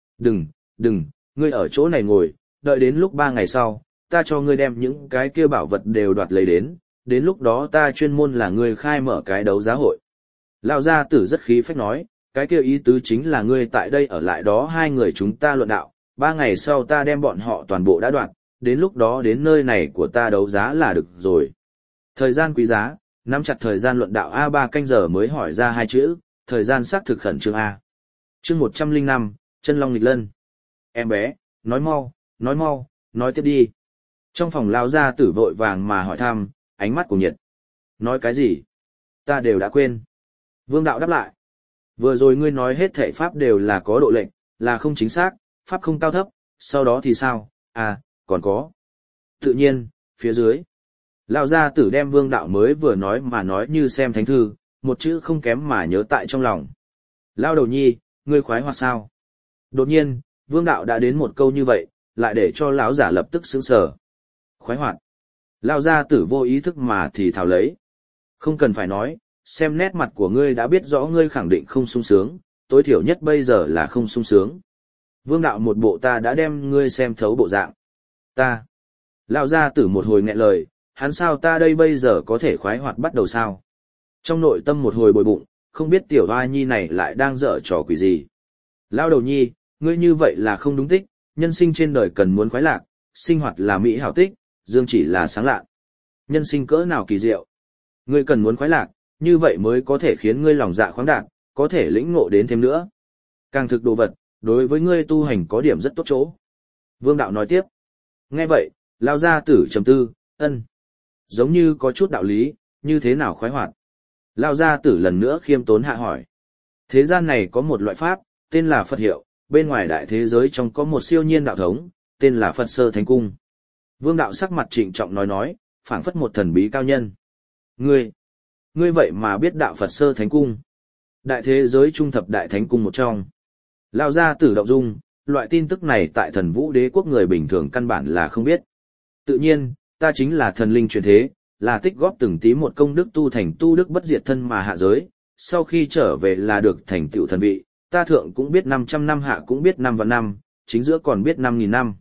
đừng, ngươi ở chỗ này ngồi, đợi đến lúc 3 ngày sau, ta cho ngươi đem những cái kia bảo vật đều đoạt lấy đến lúc đó ta chuyên môn là ngươi khai mở cái đấu giá hội. Lão gia tử rất khí phách nói, cái kia ý tứ chính là ngươi tại đây ở lại đó hai người chúng ta luận đạo, 3 ngày sau ta đem bọn họ toàn bộ đã đoạt, đến lúc đó đến nơi này của ta đấu giá là được rồi. Thời gian quý giá, nắm chặt thời gian luận đạo A3 canh giờ mới hỏi ra hai chữ, thời gian xác thực khẩn trương A. Chương 105, chân long nghịch lân. Em bé, nói mau, nói tiếp đi. Trong phòng lão gia tử vội vàng mà hỏi thăm, ánh mắt của nhiệt. Nói cái gì? Ta đều đã quên. Vương đạo đáp lại. Vừa rồi ngươi nói hết thể pháp đều là có độ lệnh, là không chính xác, pháp không cao thấp, sau đó thì sao? À, còn có. Tự nhiên, phía dưới. Lão gia tử đem vương đạo mới vừa nói mà nói như xem thánh thư, một chữ không kém mà nhớ tại trong lòng. Lao đầu nhi, ngươi khoái hoạt sao? Đột nhiên, vương đạo đã đến một câu như vậy, lại để cho lão giả lập tức sững sờ. Khoái hoạt. Lão gia tử vô ý thức mà thì thào lấy. Không cần phải nói, xem nét mặt của ngươi đã biết rõ ngươi khẳng định không sung sướng, tối thiểu nhất bây giờ là không sung sướng. Vương đạo một bộ ta đã đem ngươi xem thấu bộ dạng. Ta. Lão gia tử một hồi nghẹn lời, hắn sao ta đây bây giờ có thể khoái hoạt bắt đầu sao? Trong nội tâm một hồi bồi bụng, không biết tiểu hoa nhi này lại đang dở trò quỷ gì. Lão đầu nhi, ngươi như vậy là không đúng tích, nhân sinh trên đời cần muốn khoái lạc, sinh hoạt là mỹ hảo tích, dương chỉ là sáng lạ. Nhân sinh cỡ nào kỳ diệu. Ngươi cần muốn khoái lạc, như vậy mới có thể khiến ngươi lòng dạ khoáng đạt, có thể lĩnh ngộ đến thêm nữa. Càng thực đồ vật, đối với ngươi tu hành có điểm rất tốt chỗ. Vương đạo nói tiếp. Nghe vậy, lão gia tử trầm tư, ân. Giống như có chút đạo lý, như thế nào khoái hoạt. Lão gia tử lần nữa khiêm tốn hạ hỏi. Thế gian này có một loại pháp, tên là Phật hiệu, bên ngoài đại thế giới trong có một siêu nhiên đạo thống, tên là Phật Sơ Thánh Cung. Vương đạo sắc mặt trịnh trọng nói, phảng phất một thần bí cao nhân. Ngươi vậy mà biết đạo Phật Sơ Thánh Cung. Đại thế giới trung thập đại thánh cung một trong. Lao ra tử động dung, loại tin tức này tại thần vũ đế quốc người bình thường căn bản là không biết. Tự nhiên, ta chính là thần linh truyền thế, là tích góp từng tí một công đức tu thành tu đức bất diệt thân mà hạ giới, sau khi trở về là được thành tựu thần vị, ta thượng cũng biết 500 năm hạ cũng biết 5 vạn năm, chính giữa còn biết 5.000 năm.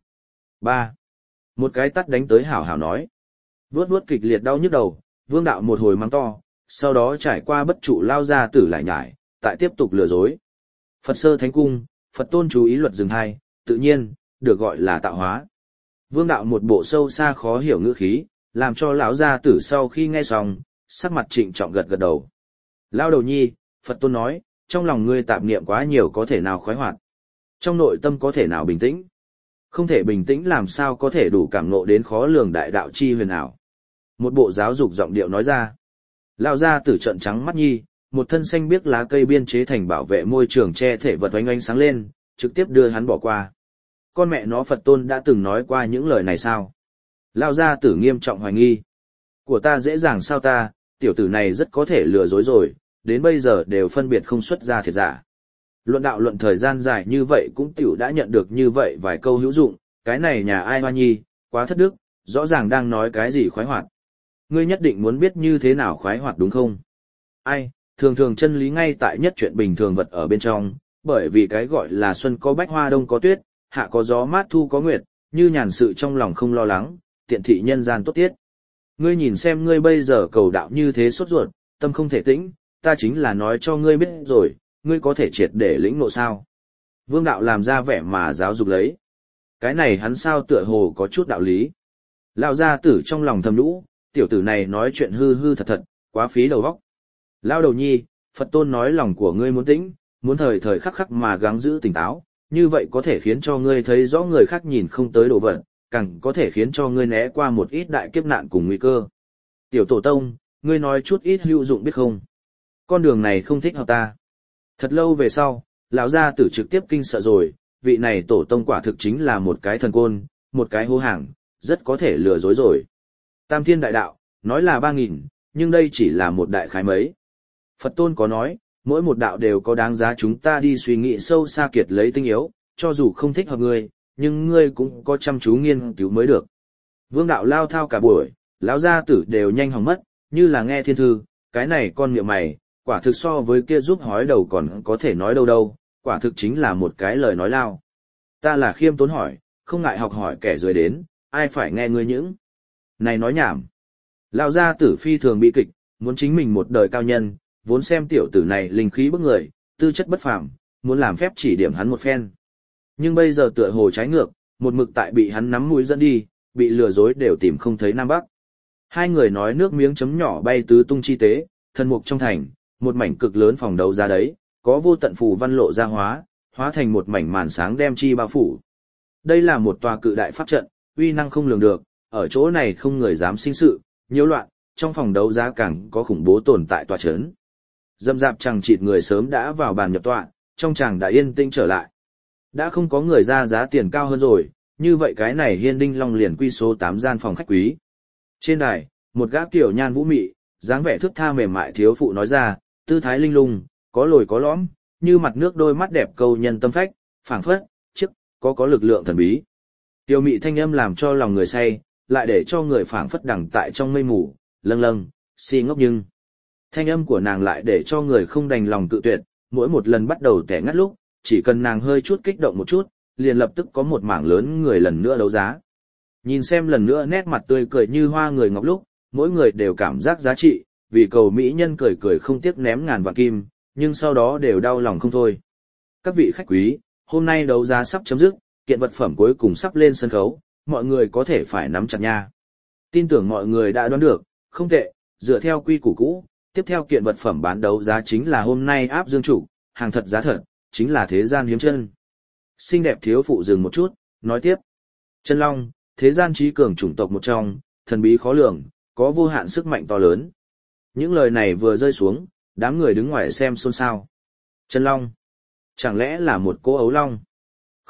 3. Một cái tắt đánh tới hảo hảo nói. Vuốt vuốt kịch liệt đau nhức đầu, vương đạo một hồi mắng to, sau đó trải qua bất trụ lao ra tử lại nhải, tại tiếp tục lừa dối. Phật Sơ Thánh Cung, Phật tôn chú ý luật dừng hai, tự nhiên, được gọi là tạo hóa. Vương đạo một bộ sâu xa khó hiểu ngữ khí, làm cho lão gia tử sau khi nghe xong, sắc mặt trịnh trọng gật gật đầu. Lao đầu nhi, Phật tôn nói, trong lòng ngươi tạp niệm quá nhiều có thể nào khoái hoạt. Trong nội tâm có thể nào bình tĩnh. Không thể bình tĩnh làm sao có thể đủ cảm ngộ đến khó lường đại đạo chi huyền ảo. Một bộ giáo dục giọng điệu nói ra. Lao gia tử trợn trắng mắt nhi, một thân xanh biếc lá cây biên chế thành bảo vệ môi trường che thể vật oanh oanh sáng lên, trực tiếp đưa hắn bỏ qua. Con mẹ nó Phật tôn đã từng nói qua những lời này sao? Lao gia tử nghiêm trọng hoài nghi. Của ta dễ dàng sao ta, tiểu tử này rất có thể lừa dối rồi, đến bây giờ đều phân biệt không xuất ra thiệt giả. Luận đạo luận thời gian dài như vậy cũng tiểu đã nhận được như vậy vài câu hữu dụng, cái này nhà ai hoa nhi, quá thất đức, rõ ràng đang nói cái gì khoái hoạt. Ngươi nhất định muốn biết như thế nào khoái hoạt đúng không? Ai, thường thường chân lý ngay tại nhất chuyện bình thường vật ở bên trong, bởi vì cái gọi là xuân có bách hoa đông có tuyết, hạ có gió mát thu có nguyệt, như nhàn sự trong lòng không lo lắng, tiện thị nhân gian tốt tiết. Ngươi nhìn xem ngươi bây giờ cầu đạo như thế sốt ruột, tâm không thể tĩnh, ta chính là nói cho ngươi biết rồi, ngươi có thể triệt để lĩnh ngộ sao. Vương đạo làm ra vẻ mà giáo dục lấy. Cái này hắn sao tựa hồ có chút đạo lý. Lão gia tử trong lòng thầm nhũ, tiểu tử này nói chuyện hư hư thật thật, quá phí đầu óc. Lão đầu nhi, Phật tôn nói lòng của ngươi muốn tĩnh, muốn thời thời khắc khắc mà gắng giữ tỉnh táo, như vậy có thể khiến cho ngươi thấy rõ người khác nhìn không tới đồ vật, càng có thể khiến cho ngươi né qua một ít đại kiếp nạn cùng nguy cơ. Tiểu tổ tông, ngươi nói chút ít hữu dụng biết không? Con đường này không thích hợp ta. Thật lâu về sau, lão gia tử trực tiếp kinh sợ rồi, vị này tổ tông quả thực chính là một cái thần côn, một cái hô hàng, rất có thể lừa dối rồi. Tam thiên đại đạo, nói là 3.000, nhưng đây chỉ là một đại khái mấy. Phật tôn có nói, mỗi một đạo đều có đáng giá chúng ta đi suy nghĩ sâu xa kiệt lấy tinh yếu, cho dù không thích hợp ngươi, nhưng ngươi cũng có chăm chú nghiên cứu mới được. Vương đạo lao thao cả buổi, lão gia tử đều nhanh hỏng mất, như là nghe thiên thư, cái này con miệng mày, quả thực so với kia giúp hói đầu còn có thể nói đâu, quả thực chính là một cái lời nói lao. Ta là khiêm tốn hỏi, không ngại học hỏi kẻ dưới đến, ai phải nghe ngươi những này nói nhảm. Lão gia tử phi thường bị kịch, muốn chính mình một đời cao nhân, vốn xem tiểu tử này linh khí bức người, tư chất bất phàm, muốn làm phép chỉ điểm hắn một phen. Nhưng bây giờ tựa hồ trái ngược, một mực tại bị hắn nắm mũi dẫn đi, bị lừa dối đều tìm không thấy Nam Bắc. Hai người nói nước miếng chấm nhỏ bay tứ tung chi tế, thân mục trong thành, một mảnh cực lớn phòng đấu giá đấy, có vô tận phù văn lộ ra hóa thành một mảnh màn sáng đem chi bao phủ. Đây là một tòa cự đại pháp trận, uy năng không lường được, ở chỗ này không người dám sinh sự, nhiễu loạn, trong phòng đấu giá càng có khủng bố tồn tại tòa chấn. Dâm dạp chằng chịt người sớm đã vào bàn nhập tọa, trong chàng đã yên tĩnh trở lại. Đã không có người ra giá tiền cao hơn rồi, như vậy cái này Hiên Đinh Long liền quy số 8 gian phòng khách quý. Trên đài, một gã tiểu nhan vũ mị, dáng vẻ thước tha mềm mại thiếu phụ nói ra, tư thái linh lung, có lồi có lõm, như mặt nước đôi mắt đẹp câu nhân tâm phách, phảng phất, chiếc, có lực lượng thần bí. Tiểu mị thanh âm làm cho lòng người say, lại để cho người phảng phất đằng tại trong mây mù, lâng lâng, si ngốc nhưng. Thanh âm của nàng lại để cho người không đành lòng cự tuyệt, mỗi một lần bắt đầu tẻ ngắt lúc, chỉ cần nàng hơi chút kích động một chút, liền lập tức có một mảng lớn người lần nữa đấu giá. Nhìn xem lần nữa nét mặt tươi cười như hoa người ngọc lúc, mỗi người đều cảm giác giá trị, vì cầu mỹ nhân cười cười không tiếc ném ngàn vạn kim, nhưng sau đó đều đau lòng không thôi. Các vị khách quý, hôm nay đấu giá sắp chấm dứt, kiện vật phẩm cuối cùng sắp lên sân khấu, mọi người có thể phải nắm chặt nha. Tin tưởng mọi người đã đoán được, không tệ, dựa theo quy củ cũ, tiếp theo kiện vật phẩm bán đấu giá chính là hôm nay áp dương chủ, hàng thật giá thật, chính là thế gian hiếm chân. Xinh đẹp thiếu phụ dừng một chút, nói tiếp. Chân Long, thế gian trí cường chủng tộc một trong, thần bí khó lường, có vô hạn sức mạnh to lớn. Những lời này vừa rơi xuống, đám người đứng ngoài xem xôn xao. Chân Long, chẳng lẽ là một cô ấu long?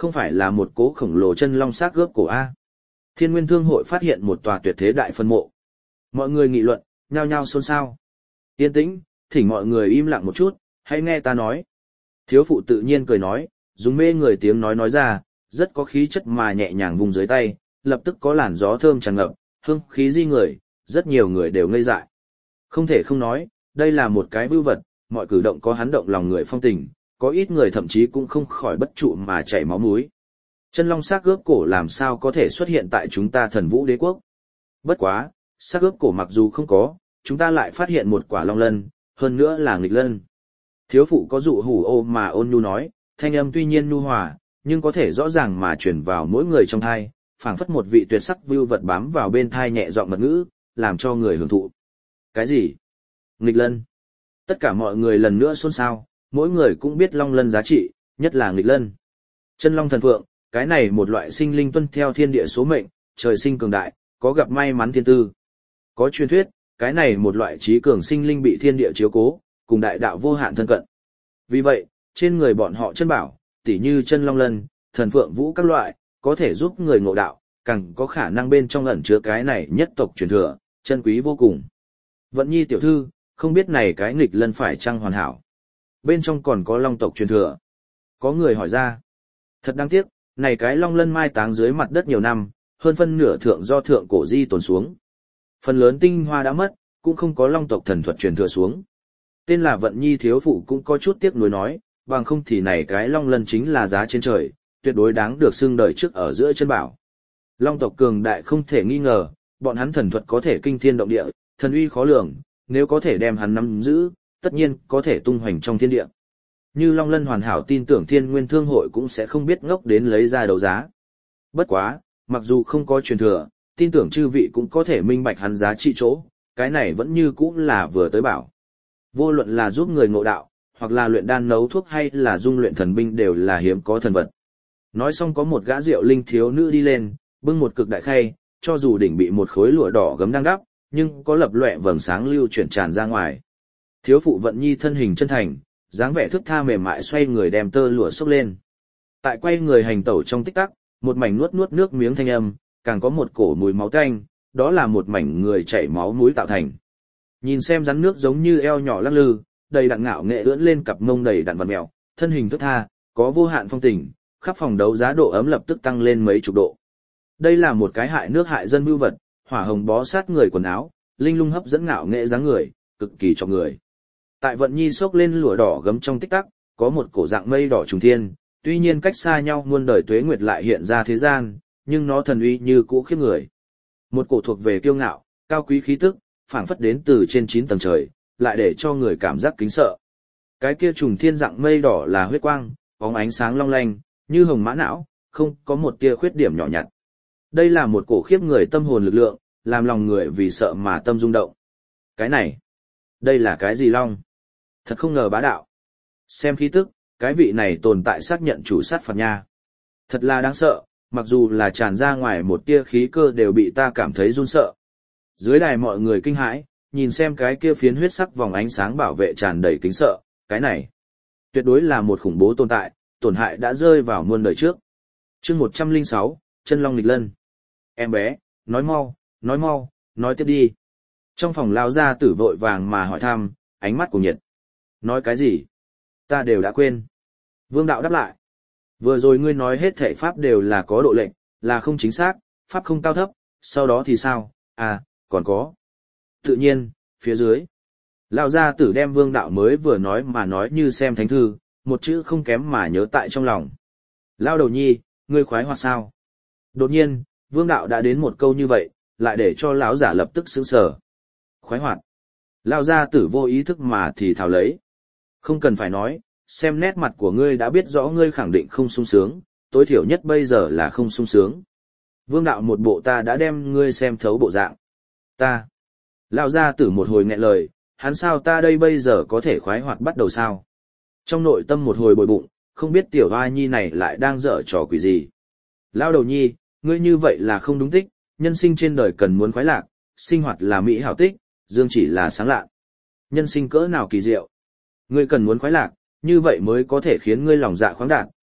Không phải là một cố khổng lồ chân long xác gớp cổ A. Thiên Nguyên Thương hội phát hiện một tòa tuyệt thế đại phân mộ. Mọi người nghị luận, nhao nhao xôn xao. Yên tĩnh, thỉnh mọi người im lặng một chút, hãy nghe ta nói. Thiếu phụ tự nhiên cười nói, dùng mê người tiếng nói ra, rất có khí chất mà nhẹ nhàng vùng dưới tay, lập tức có làn gió thơm tràn ngập, hương khí di người, rất nhiều người đều ngây dại. Không thể không nói, đây là một cái vưu vật, mọi cử động có hắn động lòng người phong tình, có ít người thậm chí cũng không khỏi bất trụ mà chảy máu mũi. Chân long xác gớp cổ làm sao có thể xuất hiện tại chúng ta Thần Vũ Đế quốc? Bất quá, xác gớp cổ mặc dù không có, chúng ta lại phát hiện một quả long lân, hơn nữa là nghịch lân. Thiếu phụ có dụ hủ ô mà ôn nhu nói, thanh âm tuy nhiên nhu hòa, nhưng có thể rõ ràng mà truyền vào mỗi người trong thai, phảng phất một vị tuyệt sắc vưu vật bám vào bên thai nhẹ giọng mật ngữ, làm cho người hưởng thụ. Cái gì? Nghịch lân? Tất cả mọi người lần nữa xôn xao, mỗi người cũng biết long lân giá trị, nhất là nghịch lân. Chân long thần phượng, cái này một loại sinh linh tuân theo thiên địa số mệnh, trời sinh cường đại, có gặp may mắn thiên tư. Có truyền thuyết, cái này một loại trí cường sinh linh bị thiên địa chiếu cố, cùng đại đạo vô hạn thân cận. Vì vậy, trên người bọn họ chân bảo, tỉ như chân long lân, thần phượng vũ các loại, có thể giúp người ngộ đạo, càng có khả năng bên trong ẩn chứa cái này nhất tộc truyền thừa, chân quý vô cùng. Vận Nhi tiểu thư, không biết này cái nghịch lân phải chăng hoàn hảo. Bên trong còn có long tộc truyền thừa. Có người hỏi ra. Thật đáng tiếc, này cái long lân mai táng dưới mặt đất nhiều năm, hơn phân nửa thượng do thượng cổ di tồn xuống. Phần lớn tinh hoa đã mất, cũng không có long tộc thần thuật truyền thừa xuống. Tên là Vận Nhi thiếu phụ cũng có chút tiếc nuối nói, bằng không thì này cái long lân chính là giá trên trời, tuyệt đối đáng được xưng đời trước ở giữa chân bảo. Long tộc cường đại không thể nghi ngờ, bọn hắn thần thuật có thể kinh thiên động địa, thần uy khó lường, nếu có thể đem hắn nắm giữ, tất nhiên có thể tung hoành trong thiên địa. Như Long Lân hoàn hảo tin tưởng Thiên Nguyên Thương hội cũng sẽ không biết ngốc đến lấy ra đấu giá. Bất quá, mặc dù không có truyền thừa, tin tưởng chư vị cũng có thể minh bạch hắn giá trị chỗ, cái này vẫn như cũ là vừa tới bảo. Vô luận là giúp người ngộ đạo, hoặc là luyện đan nấu thuốc hay là dung luyện thần binh đều là hiếm có thần vật. Nói xong có một gã rượu linh thiếu nữ đi lên, bưng một cực đại khay, cho dù đỉnh bị một khối lụa đỏ gấm đang đắp, nhưng có lập loè vầng sáng lưu chuyển tràn ra ngoài. Thiếu phụ Vận Nhi thân hình chân thành, dáng vẻ thước tha mềm mại xoay người đem tơ lụa xốc lên. Tại quay người hành tẩu trong tích tắc, một mảnh nuốt nuốt nước miếng thanh âm, càng có một cổ mùi máu tanh, đó là một mảnh người chảy máu mũi tạo thành. Nhìn xem rắn nước giống như eo nhỏ lắc lư, đầy đặn ngạo nghệ ưỡn lên cặp mông đầy đặn vặn mèo, thân hình thước tha, có vô hạn phong tình, khắp phòng đấu giá độ ấm lập tức tăng lên mấy chục độ. Đây là một cái hại nước hại dân bưu vật, hỏa hồng bó sát người quần áo, linh lung hấp dẫn ngạo nghệ dáng người, cực kỳ cho người. Tại Vận Nhi xốc lên lụa đỏ gấm trong tích tắc, có một cổ dạng mây đỏ trùng thiên, tuy nhiên cách xa nhau muôn đời tuế nguyệt lại hiện ra thế gian, nhưng nó thần uy như cũ khiếp người. Một cổ thuộc về kiêu ngạo, cao quý khí tức, phảng phất đến từ trên 9 tầng trời, lại để cho người cảm giác kính sợ. Cái kia trùng thiên dạng mây đỏ là huyết quang, bóng ánh sáng long lanh, như hồng mã não, không có một tia khuyết điểm nhỏ nhặt. Đây là một cổ khiếp người tâm hồn lực lượng, làm lòng người vì sợ mà tâm rung động. Cái này, đây là cái gì long? Thật không ngờ bá đạo. Xem khí tức, cái vị này tồn tại xác nhận chủ sát phạt nha. Thật là đáng sợ, mặc dù là tràn ra ngoài một tia khí cơ đều bị ta cảm thấy run sợ. Dưới đài mọi người kinh hãi, nhìn xem cái kia phiến huyết sắc vòng ánh sáng bảo vệ tràn đầy kính sợ, cái này tuyệt đối là một khủng bố tồn tại, tổn hại đã rơi vào muôn đời trước. Chương 106, chân long nghịch lân. Em bé, nói mau, nói tiếp đi. Trong phòng lao ra tử vội vàng mà hỏi thăm, ánh mắt cùng nhiệt. Nói cái gì? Ta đều đã quên. Vương đạo đáp lại. Vừa rồi ngươi nói hết thể pháp đều là có độ lệnh, là không chính xác, pháp không cao thấp, sau đó thì sao? À, còn có. Tự nhiên, phía dưới. Lao gia tử đem vương đạo mới vừa nói mà nói như xem thánh thư, một chữ không kém mà nhớ tại trong lòng. Lao đầu nhi, ngươi khoái hoạt sao? Đột nhiên, vương đạo đã đến một câu như vậy, lại để cho lão giả lập tức sững sờ. Khoái hoạt. Lao gia tử vô ý thức mà thì thào lấy. Không cần phải nói, xem nét mặt của ngươi đã biết rõ ngươi khẳng định không sung sướng, tối thiểu nhất bây giờ là không sung sướng. Vương đạo một bộ ta đã đem ngươi xem thấu bộ dạng. Ta. Lao gia tử một hồi nghẹn lời, hắn sao ta đây bây giờ có thể khoái hoạt bắt đầu sao? Trong nội tâm một hồi bồi bụng, không biết tiểu hoa nhi này lại đang dở trò quỷ gì. Lao đầu nhi, ngươi như vậy là không đúng tích, nhân sinh trên đời cần muốn khoái lạc, sinh hoạt là mỹ hảo tích, dương chỉ là sáng lạ. Nhân sinh cỡ nào kỳ diệu. Ngươi cần muốn khoái lạc, như vậy mới có thể khiến ngươi lòng dạ khoáng đạt,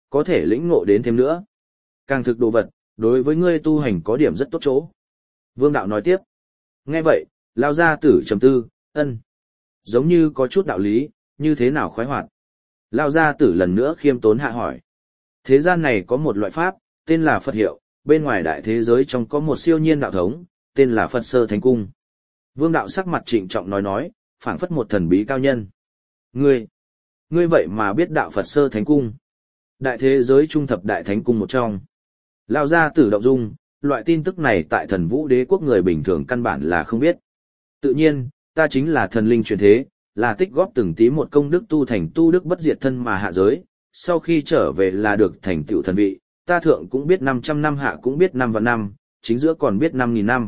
có thể lĩnh ngộ đến thêm nữa. Càng thực đồ vật, đối với ngươi tu hành có điểm rất tốt chỗ. Vương đạo nói tiếp. Nghe vậy, lao gia tử trầm tư, ân. Giống như có chút đạo lý, như thế nào khoái hoạt. Lao gia tử lần nữa khiêm tốn hạ hỏi. Thế gian này có một loại pháp, tên là Phật hiệu, bên ngoài đại thế giới trong có một siêu nhiên đạo thống, tên là Phật Sơ Thánh Cung. Vương đạo sắc mặt trịnh trọng nói, phảng phất một thần bí cao nhân. Ngươi vậy mà biết đạo Phật Sơ Thánh Cung. Đại thế giới trung thập đại thánh cung một trong. Lao gia tử động dung, loại tin tức này tại thần vũ đế quốc người bình thường căn bản là không biết. Tự nhiên, ta chính là thần linh truyền thế, là tích góp từng tí một công đức tu thành tu đức bất diệt thân mà hạ giới, sau khi trở về là được thành tựu thần vị, ta thượng cũng biết 500 năm hạ cũng biết 5 vạn năm, chính giữa còn biết 5.000 năm.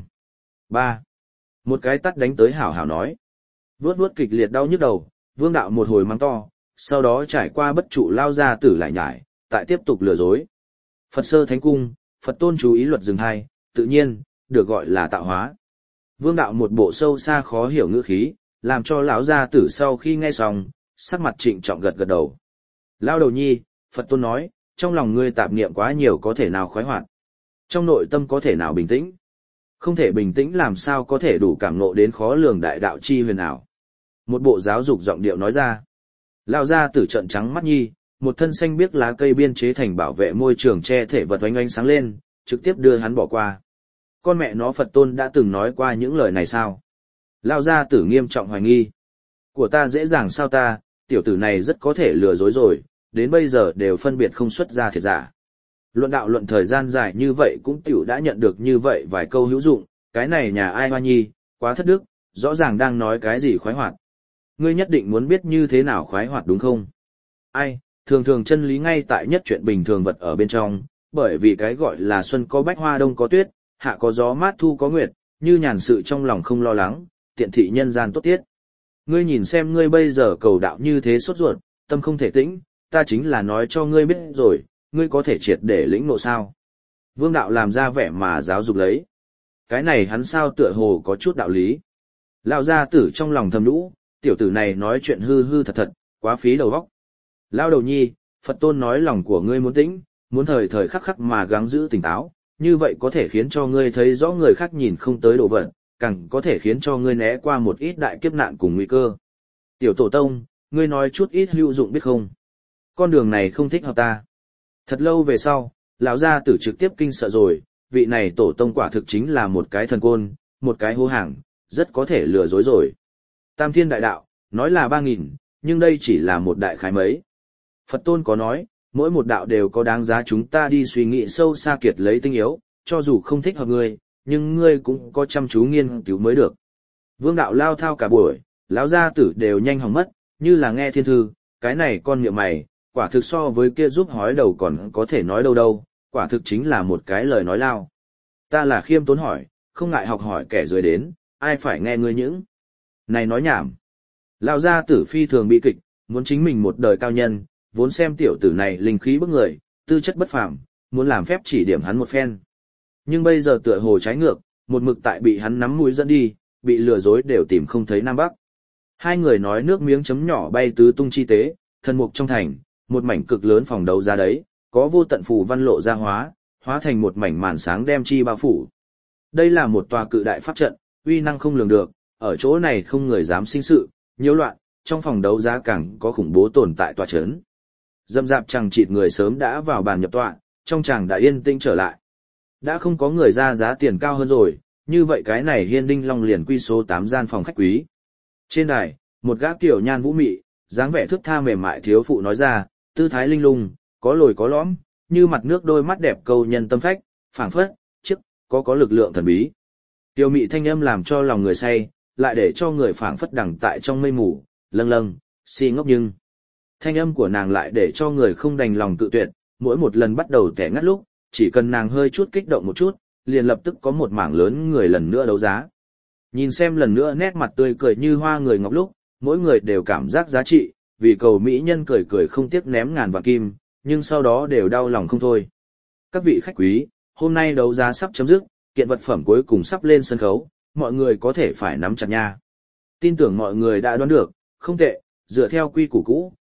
3. Một cái tắt đánh tới hảo hảo nói. Vuốt kịch liệt đau nhức đầu, vương đạo một hồi mắng to, sau đó trải qua bất trụ lao ra tử lại nhải, tại tiếp tục lừa dối. Phật Sơ Thánh Cung, Phật tôn chú ý luật rừng hai, tự nhiên, được gọi là tạo hóa. Vương đạo một bộ sâu xa khó hiểu ngữ khí, làm cho lão gia tử sau khi nghe xong, sắc mặt trịnh trọng gật gật đầu. Lao đầu nhi, Phật tôn nói, trong lòng ngươi tạp niệm quá nhiều có thể nào khoái hoạt. Trong nội tâm có thể nào bình tĩnh. Không thể bình tĩnh làm sao có thể đủ cảm ngộ đến khó lường đại đạo chi huyền ảo. Một bộ giáo dục giọng điệu nói ra. Lao gia tử trợn trắng mắt nhi, một thân xanh biếc lá cây biên chế thành bảo vệ môi trường che thể vật oanh oanh sáng lên, trực tiếp đưa hắn bỏ qua. Con mẹ nó Phật tôn đã từng nói qua những lời này sao? Lao gia tử nghiêm trọng hoài nghi. Của ta dễ dàng sao ta, tiểu tử này rất có thể lừa dối rồi, đến bây giờ đều phân biệt không xuất ra thiệt giả. Luận đạo luận thời gian dài như vậy cũng tiểu đã nhận được như vậy vài câu hữu dụng, cái này nhà ai hoa nhi, quá thất đức, rõ ràng đang nói cái gì khoái hoạt. Ngươi nhất định muốn biết như thế nào khoái hoạt đúng không? Ai, thường thường chân lý ngay tại nhất chuyện bình thường vật ở bên trong, bởi vì cái gọi là xuân có bách hoa đông có tuyết, hạ có gió mát thu có nguyệt, như nhàn sự trong lòng không lo lắng, tiện thị nhân gian tốt tiết. Ngươi nhìn xem ngươi bây giờ cầu đạo như thế sốt ruột, tâm không thể tĩnh, ta chính là nói cho ngươi biết rồi, ngươi có thể triệt để lĩnh ngộ sao. Vương đạo làm ra vẻ mà giáo dục lấy. Cái này hắn sao tựa hồ có chút đạo lý. Lão gia tử trong lòng thầm lũ, tiểu tử này nói chuyện hư hư thật thật, quá phí đầu óc. Lão đầu nhi, Phật tôn nói lòng của ngươi muốn tĩnh, muốn thời thời khắc khắc mà gắng giữ tỉnh táo, như vậy có thể khiến cho ngươi thấy rõ người khác nhìn không tới đồ vật, càng có thể khiến cho ngươi né qua một ít đại kiếp nạn cùng nguy cơ. Tiểu tổ tông, ngươi nói chút ít hữu dụng biết không? Con đường này không thích hợp ta. Thật lâu về sau, lão gia tử trực tiếp kinh sợ rồi, vị này tổ tông quả thực chính là một cái thần côn, một cái hô hàng, rất có thể lừa dối rồi. Tam thiên đại đạo, nói là 3.000, nhưng đây chỉ là một đại khái mấy. Phật tôn có nói, mỗi một đạo đều có đáng giá chúng ta đi suy nghĩ sâu xa kiệt lấy tinh yếu, cho dù không thích hợp ngươi, nhưng ngươi cũng có chăm chú nghiên cứu mới được. Vương đạo lao thao cả buổi, lão gia tử đều nhanh hỏng mất, như là nghe thiên thư, cái này con miệng mày, quả thực so với kia giúp hói đầu còn có thể nói đâu, quả thực chính là một cái lời nói lao. Ta là khiêm tốn hỏi, không ngại học hỏi kẻ dưới đến, ai phải nghe ngươi những này nói nhảm. Lão gia tử phi thường bị kịch, muốn chính mình một đời cao nhân, vốn xem tiểu tử này linh khí bức người, tư chất bất phàm, muốn làm phép chỉ điểm hắn một phen. Nhưng bây giờ tựa hồ trái ngược, một mực tại bị hắn nắm mũi dẫn đi, bị lừa dối đều tìm không thấy Nam Bắc. Hai người nói nước miếng chấm nhỏ bay tứ tung chi tế, thần mục trong thành, một mảnh cực lớn phòng đấu ra đấy, có vô tận phù văn lộ ra hóa thành một mảnh màn sáng đem chi bao phủ. Đây là một tòa cự đại pháp trận, uy năng không lường được, ở chỗ này không người dám sinh sự, nhiễu loạn, trong phòng đấu giá càng có khủng bố tồn tại tòa chấn. Dâm dạp chằng chịt người sớm đã vào bàn nhập tọa, trong chàng đã yên tĩnh trở lại. Đã không có người ra giá tiền cao hơn rồi, như vậy cái này Hiên Đinh Long liền quy số 8 gian phòng khách quý. Trên đài, một gã tiểu nhan vũ mị, dáng vẻ thước tha mềm mại thiếu phụ nói ra, tư thái linh lung, có lồi có lõm, như mặt nước đôi mắt đẹp câu nhân tâm phách, phảng phất, chiếc, có lực lượng thần bí. Tiểu mị thanh âm làm cho lòng người say, lại để cho người phảng phất đằng tại trong mây mù, lâng lâng, si ngốc nhưng. Thanh âm của nàng lại để cho người không đành lòng tự tuyệt, mỗi một lần bắt đầu tẻ ngắt lúc, chỉ cần nàng hơi chút kích động một chút, liền lập tức có một mảng lớn người lần nữa đấu giá. Nhìn xem lần nữa nét mặt tươi cười như hoa người ngọc lúc, mỗi người đều cảm giác giá trị, vì cầu mỹ nhân cười cười không tiếc ném ngàn vạn kim, nhưng sau đó đều đau lòng không thôi. Các vị khách quý, hôm nay đấu giá sắp chấm dứt, kiện vật phẩm cuối cùng sắp lên sân khấu, mọi người có thể phải nắm chặt nha. Tin tưởng mọi người đã đoán được, không tệ, dựa theo quy củ cũ,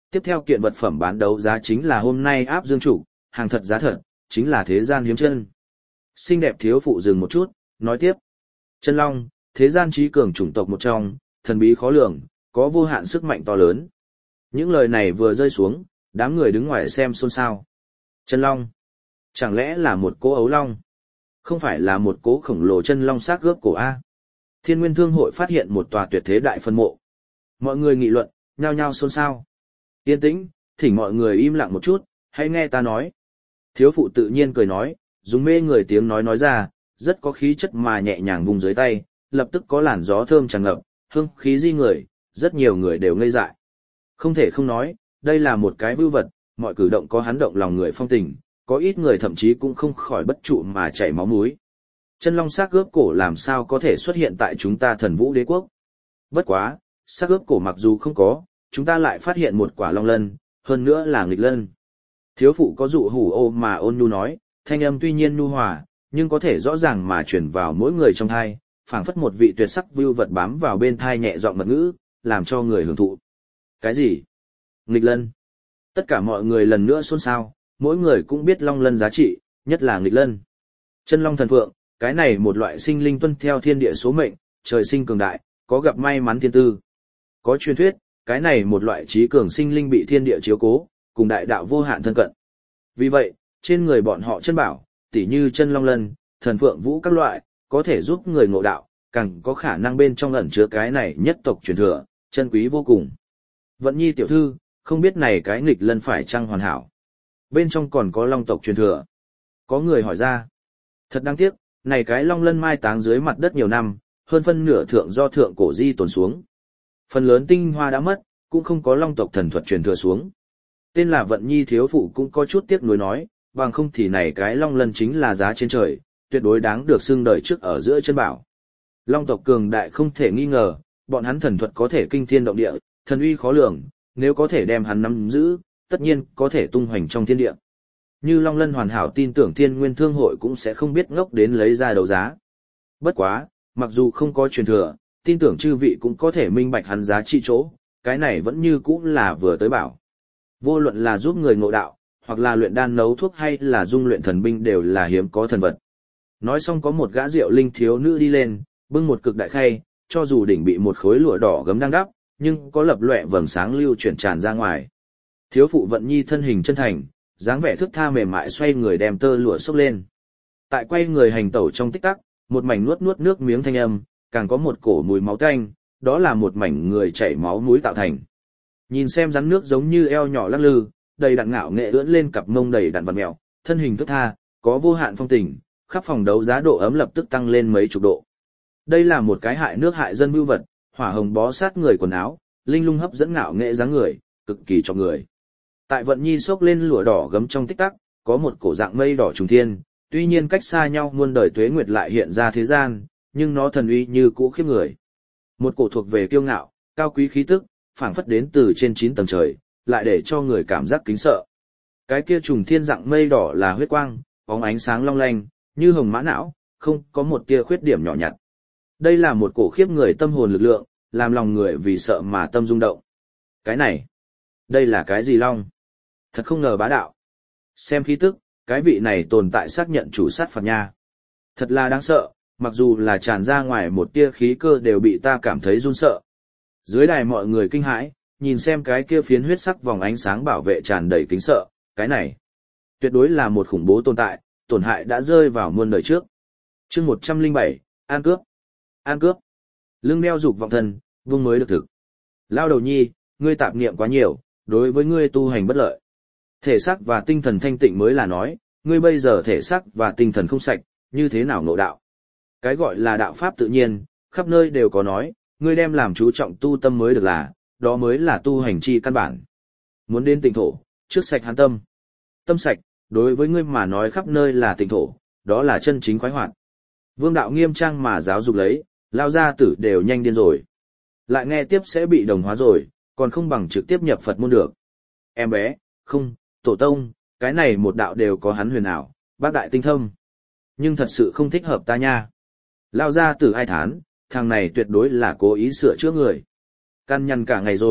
Tiếp theo kiện vật phẩm bán đấu giá chính là hôm nay áp dương chủ, hàng thật giá thật, chính là thế gian hiếm chân. Xinh đẹp thiếu phụ dừng một chút, nói tiếp. Chân long, thế gian trí cường chủng tộc một trong, thần bí khó lường, có vô hạn sức mạnh to lớn. Những lời này vừa rơi xuống, đám người đứng ngoài xem xôn xao. Chân long, chẳng lẽ là một cỗ ấu long? Không phải là một cỗ khổng lồ chân long xác gớp cổ A. Thiên Nguyên Thương hội phát hiện một tòa tuyệt thế đại phân mộ. Mọi người nghị luận, nhao nhao xôn xao. Yên tĩnh, thỉnh mọi người im lặng một chút, hãy nghe ta nói. Thiếu phụ tự nhiên cười nói, dùng mê người tiếng nói ra, rất có khí chất mà nhẹ nhàng vùng dưới tay, lập tức có làn gió thơm tràn ngập, hương khí di người, rất nhiều người đều ngây dại. Không thể không nói, đây là một cái vưu vật, mọi cử động có hắn động lòng người phong tình, có ít người thậm chí cũng không khỏi bất trụ mà chảy máu mũi. Chân long xác gớp cổ làm sao có thể xuất hiện tại chúng ta Thần Vũ Đế quốc? Bất quá, xác gớp cổ mặc dù không có, chúng ta lại phát hiện một quả long lân, hơn nữa là nghịch lân. Thiếu phụ có dụ hủ ô mà ôn nhu nói, thanh âm tuy nhiên nhu hòa, nhưng có thể rõ ràng mà truyền vào mỗi người trong thai, phảng phất một vị tuyệt sắc vưu vật bám vào bên thai nhẹ giọng mật ngữ, làm cho người hưởng thụ. Cái gì? Nghịch lân? Tất cả mọi người lần nữa xôn xao, mỗi người cũng biết long lân giá trị, nhất là nghịch lân. Chân long thần phượng, cái này một loại sinh linh tuân theo thiên địa số mệnh, trời sinh cường đại, có gặp may mắn thiên tư. Có truyền thuyết, cái này một loại trí cường sinh linh bị thiên địa chiếu cố, cùng đại đạo vô hạn thân cận. Vì vậy, trên người bọn họ chân bảo, tỉ như chân long lân, thần phượng vũ các loại, có thể giúp người ngộ đạo, càng có khả năng bên trong ẩn chứa cái này nhất tộc truyền thừa, chân quý vô cùng. Vận Nhi tiểu thư, không biết này cái nghịch lân phải chăng hoàn hảo. Bên trong còn có long tộc truyền thừa. Có người hỏi ra. Thật đáng tiếc, này cái long lân mai táng dưới mặt đất nhiều năm, hơn phân nửa thượng do thượng cổ di tồn xuống. Phần lớn tinh hoa đã mất, cũng không có long tộc thần thuật truyền thừa xuống. Tên là Vận Nhi thiếu phụ cũng có chút tiếc nuối nói, bằng không thì này cái long lân chính là giá trên trời, tuyệt đối đáng được xưng đời trước ở giữa chân bảo. Long tộc cường đại không thể nghi ngờ, bọn hắn thần thuật có thể kinh thiên động địa, thần uy khó lường, nếu có thể đem hắn nắm giữ, tất nhiên có thể tung hoành trong thiên địa. Như long lân hoàn hảo tin tưởng Thiên Nguyên Thương hội cũng sẽ không biết ngốc đến lấy ra đấu giá. Bất quá, mặc dù không có truyền thừa, tin tưởng chư vị cũng có thể minh bạch hắn giá trị chỗ, cái này vẫn như cũ là vừa tới bảo. Vô luận là giúp người ngộ đạo, hoặc là luyện đan nấu thuốc hay là dung luyện thần binh đều là hiếm có thần vật. Nói xong có một gã rượu linh thiếu nữ đi lên, bưng một cực đại khay, cho dù đỉnh bị một khối lụa đỏ gấm đang đắp, nhưng có lập loè vầng sáng lưu chuyển tràn ra ngoài. Thiếu phụ Vận Nhi thân hình chân thành, dáng vẻ thướt tha mềm mại xoay người đem tơ lụa xốc lên. Tại quay người hành tẩu trong tích tắc, một mảnh nuốt nuốt nước miếng thanh âm, càng có một cổ mùi máu tanh, đó là một mảnh người chảy máu mũi tạo thành. Nhìn xem rắn nước giống như eo nhỏ lắc lư, đầy đặn ngạo nghệ ưỡn lên cặp mông đầy đặn vặn mèo, thân hình thướt tha, có vô hạn phong tình, khắp phòng đấu giá độ ấm lập tức tăng lên mấy chục độ. Đây là một cái hại nước hại dân vưu vật, hỏa hồng bó sát người quần áo, linh lung hấp dẫn ngạo nghệ dáng người, cực kỳ cho người. Tại Vận Nhi xốc lên lụa đỏ gấm trong tích tắc, có một cổ dạng mây đỏ trùng thiên, tuy nhiên cách xa nhau muôn đời tuế nguyệt lại hiện ra thế gian, nhưng nó thần uy như cũ khiếp người. Một cổ thuộc về kiêu ngạo, cao quý khí tức, phảng phất đến từ trên 9 tầng trời, lại để cho người cảm giác kính sợ. Cái kia trùng thiên dạng mây đỏ là huyết quang, bóng ánh sáng long lanh, như hồng mã não, không có một tia khuyết điểm nhỏ nhặt. Đây là một cổ khiếp người tâm hồn lực lượng, làm lòng người vì sợ mà tâm rung động. Cái này, đây là cái gì long? Thật không ngờ bá đạo. Xem khí tức, cái vị này tồn tại xác nhận chủ sát phạt nha. Thật là đáng sợ, mặc dù là tràn ra ngoài một tia khí cơ đều bị ta cảm thấy run sợ. Dưới đài mọi người kinh hãi, nhìn xem cái kia phiến huyết sắc vòng ánh sáng bảo vệ tràn đầy kính sợ, cái này tuyệt đối là một khủng bố tồn tại, tổn hại đã rơi vào muôn đời trước. Chương 107, An cướp. An cướp. Lưng đeo dục vọng thần, vương mới được thực. Lao đầu nhi, ngươi tạp niệm quá nhiều, đối với ngươi tu hành bất lợi. Thể xác và tinh thần thanh tịnh mới là nói, ngươi bây giờ thể xác và tinh thần không sạch, như thế nào ngộ đạo? Cái gọi là đạo pháp tự nhiên, khắp nơi đều có nói, ngươi đem làm chú trọng tu tâm mới được là, đó mới là tu hành chi căn bản. Muốn đến tịnh thổ, trước sạch hán tâm. Tâm sạch, đối với ngươi mà nói khắp nơi là tịnh thổ, đó là chân chính khoái hoạt. Vương đạo nghiêm trang mà giáo dục lấy, lao gia tử đều nhanh điên rồi. Lại nghe tiếp sẽ bị đồng hóa rồi, còn không bằng trực tiếp nhập Phật môn được. Em bé, không, tổ tông, cái này một đạo đều có hắn huyền ảo, bác đại tinh thâm. Nhưng thật sự không thích hợp ta nha. Lao gia tử ai thán, thằng này tuyệt đối là cố ý sửa chữa người. Căn nhằn cả ngày rồi,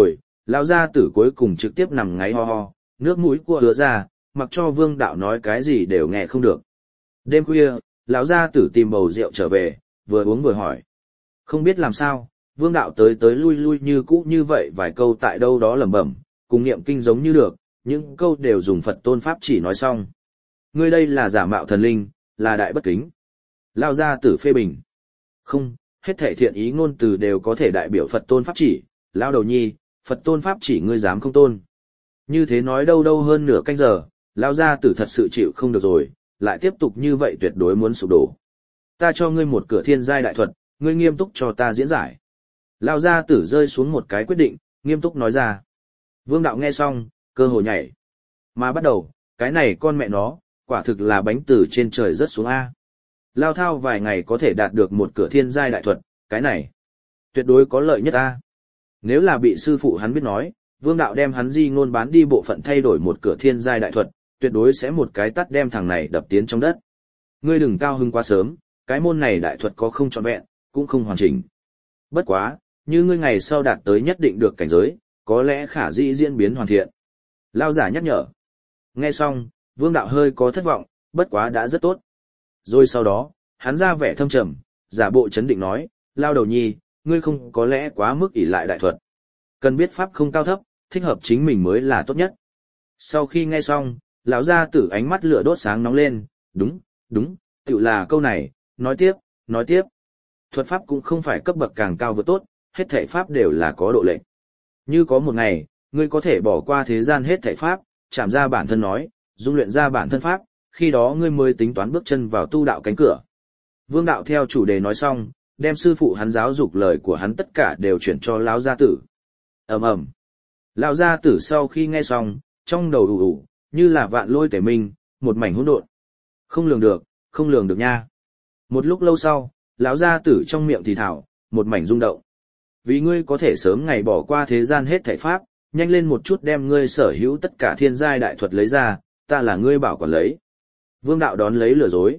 Lão gia tử cuối cùng trực tiếp nằm ngáy ho ho, nước mũi cua hứa ra, mặc cho Vương Đạo nói cái gì đều nghe không được. Đêm khuya, lão gia tử tìm bầu rượu trở về, vừa uống vừa hỏi. Không biết làm sao, Vương Đạo tới tới lui lui như cũ như vậy vài câu tại đâu đó lẩm bẩm, cùng niệm kinh giống như được, những câu đều dùng Phật tôn pháp chỉ nói xong. Ngươi đây là giả mạo thần linh, là đại bất kính. Lão gia tử phê bình. Không, hết thảy thiện ý ngôn từ đều có thể đại biểu Phật tôn pháp chỉ, lão đầu nhi, Phật tôn pháp chỉ ngươi dám không tôn. Như thế nói đâu đâu hơn nửa canh giờ, lão gia tử thật sự chịu không được rồi, lại tiếp tục như vậy tuyệt đối muốn sụp đổ. Ta cho ngươi một cửa thiên giai đại thuật, ngươi nghiêm túc cho ta diễn giải. Lão gia tử rơi xuống một cái quyết định, nghiêm túc nói ra. Vương Đạo nghe xong, cơ hồ nhảy. Mà bắt đầu, cái này con mẹ nó, quả thực là bánh từ trên trời rớt xuống A. Lao thao vài ngày có thể đạt được một cửa thiên giai đại thuật, cái này tuyệt đối có lợi nhất A. Nếu là bị sư phụ hắn biết nói, Vương Đạo đem hắn di ngôn bán đi bộ phận thay đổi một cửa thiên giai đại thuật, tuyệt đối sẽ một cái tắt đem thằng này đập tiến trong đất. Ngươi đừng cao hứng quá sớm, cái môn này đại thuật có không trọn vẹn, cũng không hoàn chỉnh. Bất quá, như ngươi ngày sau đạt tới nhất định được cảnh giới, có lẽ khả dĩ diễn biến hoàn thiện. Lao giả nhắc nhở. Nghe xong, Vương Đạo hơi có thất vọng, bất quá đã rất tốt. Rồi sau đó, hắn ra vẻ thâm trầm, giả bộ chấn định nói, Lao đầu nhi, ngươi không có lẽ quá mức ỷ lại đại thuật. Cần biết pháp không cao thấp, thích hợp chính mình mới là tốt nhất. Sau khi nghe xong, lão gia tử ánh mắt lửa đốt sáng nóng lên, đúng, tựu là câu này, nói tiếp. Thuật pháp cũng không phải cấp bậc càng cao vượt tốt, hết thảy pháp đều là có độ lệch. Như có một ngày, ngươi có thể bỏ qua thế gian hết thảy pháp, chạm ra bản thân nói, dung luyện ra bản thân pháp, khi đó ngươi mới tính toán bước chân vào tu đạo cánh cửa. Vương Đạo theo chủ đề nói xong, đem sư phụ hắn giáo dục lời của hắn tất cả đều chuyển cho lão gia tử. Ầm ầm. Lão gia tử sau khi nghe xong, trong đầu ù ù, như là vạn lôi tể minh, một mảnh hỗn độn. Không lường được nha. Một lúc lâu sau, lão gia tử trong miệng thì thào, một mảnh rung động. Vì ngươi có thể sớm ngày bỏ qua thế gian hết thảy pháp, nhanh lên một chút đem ngươi sở hữu tất cả thiên giai đại thuật lấy ra, ta là ngươi bảo quản lấy. Vương Đạo đón lấy lừa dối.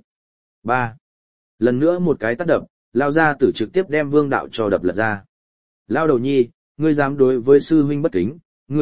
3. Lần nữa một cái tát đập, lão gia tử trực tiếp đem Vương Đạo cho đập lật ra. Lão đầu nhi, ngươi dám đối với sư huynh bất kính,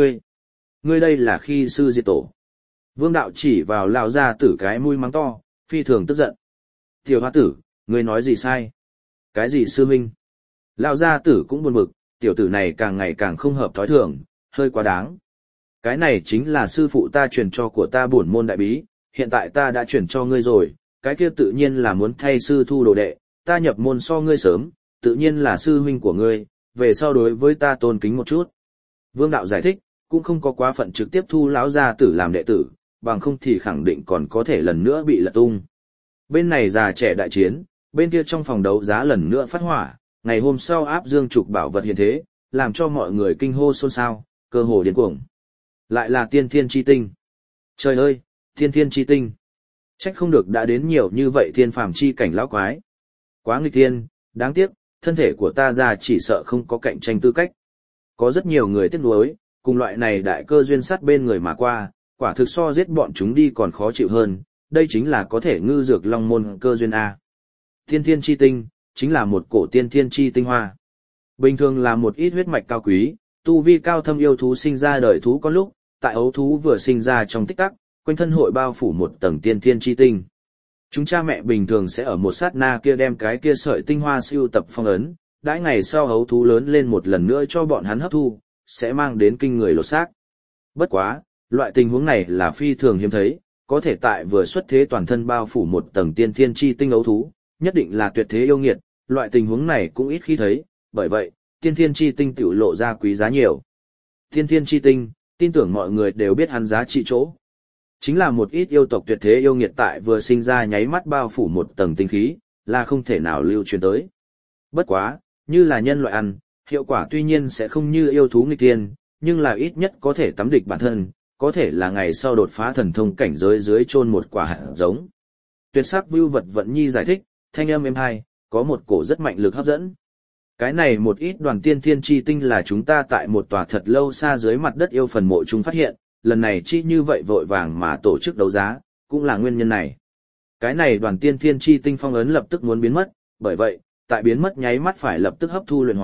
ngươi đây là khi sư diệt tổ. Vương Đạo chỉ vào lão gia tử cái mũi mắng to, phi thường tức giận. Tiểu hoa tử, ngươi nói gì sai? Cái gì sư huynh? Lão gia tử cũng buồn bực, tiểu tử này càng ngày càng không hợp thói thường, hơi quá đáng. Cái này chính là sư phụ ta truyền cho của ta bổn môn đại bí, hiện tại ta đã truyền cho ngươi rồi, cái kia tự nhiên là muốn thay sư thu đồ đệ, ta nhập môn so ngươi sớm, tự nhiên là sư huynh của ngươi, về sau đối với ta tôn kính một chút. Vương Đạo giải thích, cũng không có quá phận trực tiếp thu lão gia tử làm đệ tử, bằng không thì khẳng định còn có thể lần nữa bị lật tung. Bên này già trẻ đại chiến, bên kia trong phòng đấu giá lần nữa phát hỏa, ngày hôm sau áp dương trục bảo vật hiện thế, làm cho mọi người kinh hô xôn xao, cơ hồ điên cuồng. Lại là tiên thiên chi tinh. Trời ơi, tiên thiên chi tinh. Trách không được đã đến nhiều như vậy thiên phàm chi cảnh lão quái. Quá nghịch tiên, đáng tiếc, thân thể của ta già chỉ sợ không có cạnh tranh tư cách. Có rất nhiều người tiếc nuối, cùng loại này đại cơ duyên sát bên người mà qua, quả thực so giết bọn chúng đi còn khó chịu hơn, đây chính là có thể ngư dược long môn cơ duyên A. Tiên thiên chi tinh, chính là một cổ tiên thiên chi tinh hoa. Bình thường là một ít huyết mạch cao quý, tu vi cao thâm yêu thú sinh ra đời thú có lúc, tại ấu thú vừa sinh ra trong tích tắc, quanh thân hội bao phủ một tầng tiên thiên chi tinh. Chúng cha mẹ bình thường sẽ ở một sát na kia đem cái kia sợi tinh hoa siêu tập phong ấn, đãi ngày sau ấu thú lớn lên một lần nữa cho bọn hắn hấp thu, sẽ mang đến kinh người lột xác. Bất quá, loại tình huống này là phi thường hiếm thấy, có thể tại vừa xuất thế toàn thân bao phủ một tầng tiên thiên chi tinh ấu thú, nhất định là tuyệt thế yêu nghiệt, loại tình huống này cũng ít khi thấy, bởi vậy, tiên thiên chi tinh tiểu lộ ra quý giá nhiều. Tiên thiên chi tinh, tin tưởng mọi người đều biết hắn giá trị chỗ. Chính là một ít yêu tộc tuyệt thế yêu nghiệt tại vừa sinh ra nháy mắt bao phủ một tầng tinh khí, là không thể nào lưu truyền tới. Bất quá, như là nhân loại ăn, hiệu quả tuy nhiên sẽ không như yêu thú nghịch tiên, nhưng là ít nhất có thể tắm địch bản thân, có thể là ngày sau đột phá thần thông cảnh giới dưới chôn một quả hạt giống. Tuyệt sắc vưu vật vận nhi giải thích, thanh âm êm hai, có một cổ rất mạnh lực hấp dẫn. Cái này một ít đoàn tiên thiên chi tinh là chúng ta tại một tòa thật lâu xa dưới mặt đất yêu phần mộ chúng phát hiện, lần này chi như vậy vội vàng mà tổ chức đấu giá, cũng là nguyên nhân này. Cái này đoàn tiên thiên chi tinh phong ấn lập tức muốn biến mất, bởi vậy, tại biến mất nháy mắt phải lập tức hấp thu luyện hóa,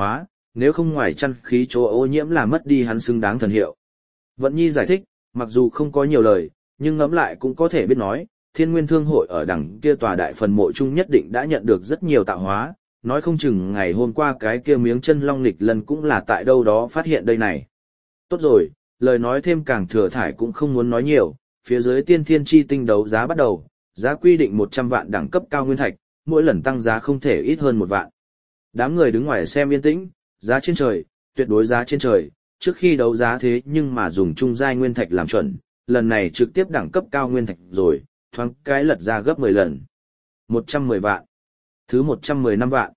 nếu không ngoài chăn khí chỗ ô nhiễm là mất đi hắn xứng đáng thần hiệu. Vận Nhi giải thích, mặc dù không có nhiều lời, nhưng ngẫm lại cũng có thể biết nói, Thiên Nguyên Thương hội ở đằng kia tòa đại phần mộ chung nhất định đã nhận được rất nhiều tạo hóa, nói không chừng ngày hôm qua cái kia miếng chân long nghịch lần cũng là tại đâu đó phát hiện đây này. Tốt rồi, lời nói thêm càng thừa thải cũng không muốn nói nhiều, phía dưới tiên thiên chi tinh đấu giá bắt đầu, giá quy định 100 vạn đẳng cấp cao nguyên thạch, mỗi lần tăng giá không thể ít hơn 1 vạn. Đám người đứng ngoài xem yên tĩnh, giá trên trời, tuyệt đối giá trên trời, trước khi đấu giá thế nhưng mà dùng trung giai nguyên thạch làm chuẩn, lần này trực tiếp đẳng cấp cao nguyên thạch rồi, thoáng cái lật ra gấp 10 lần. 110 vạn, thứ 115 vạn,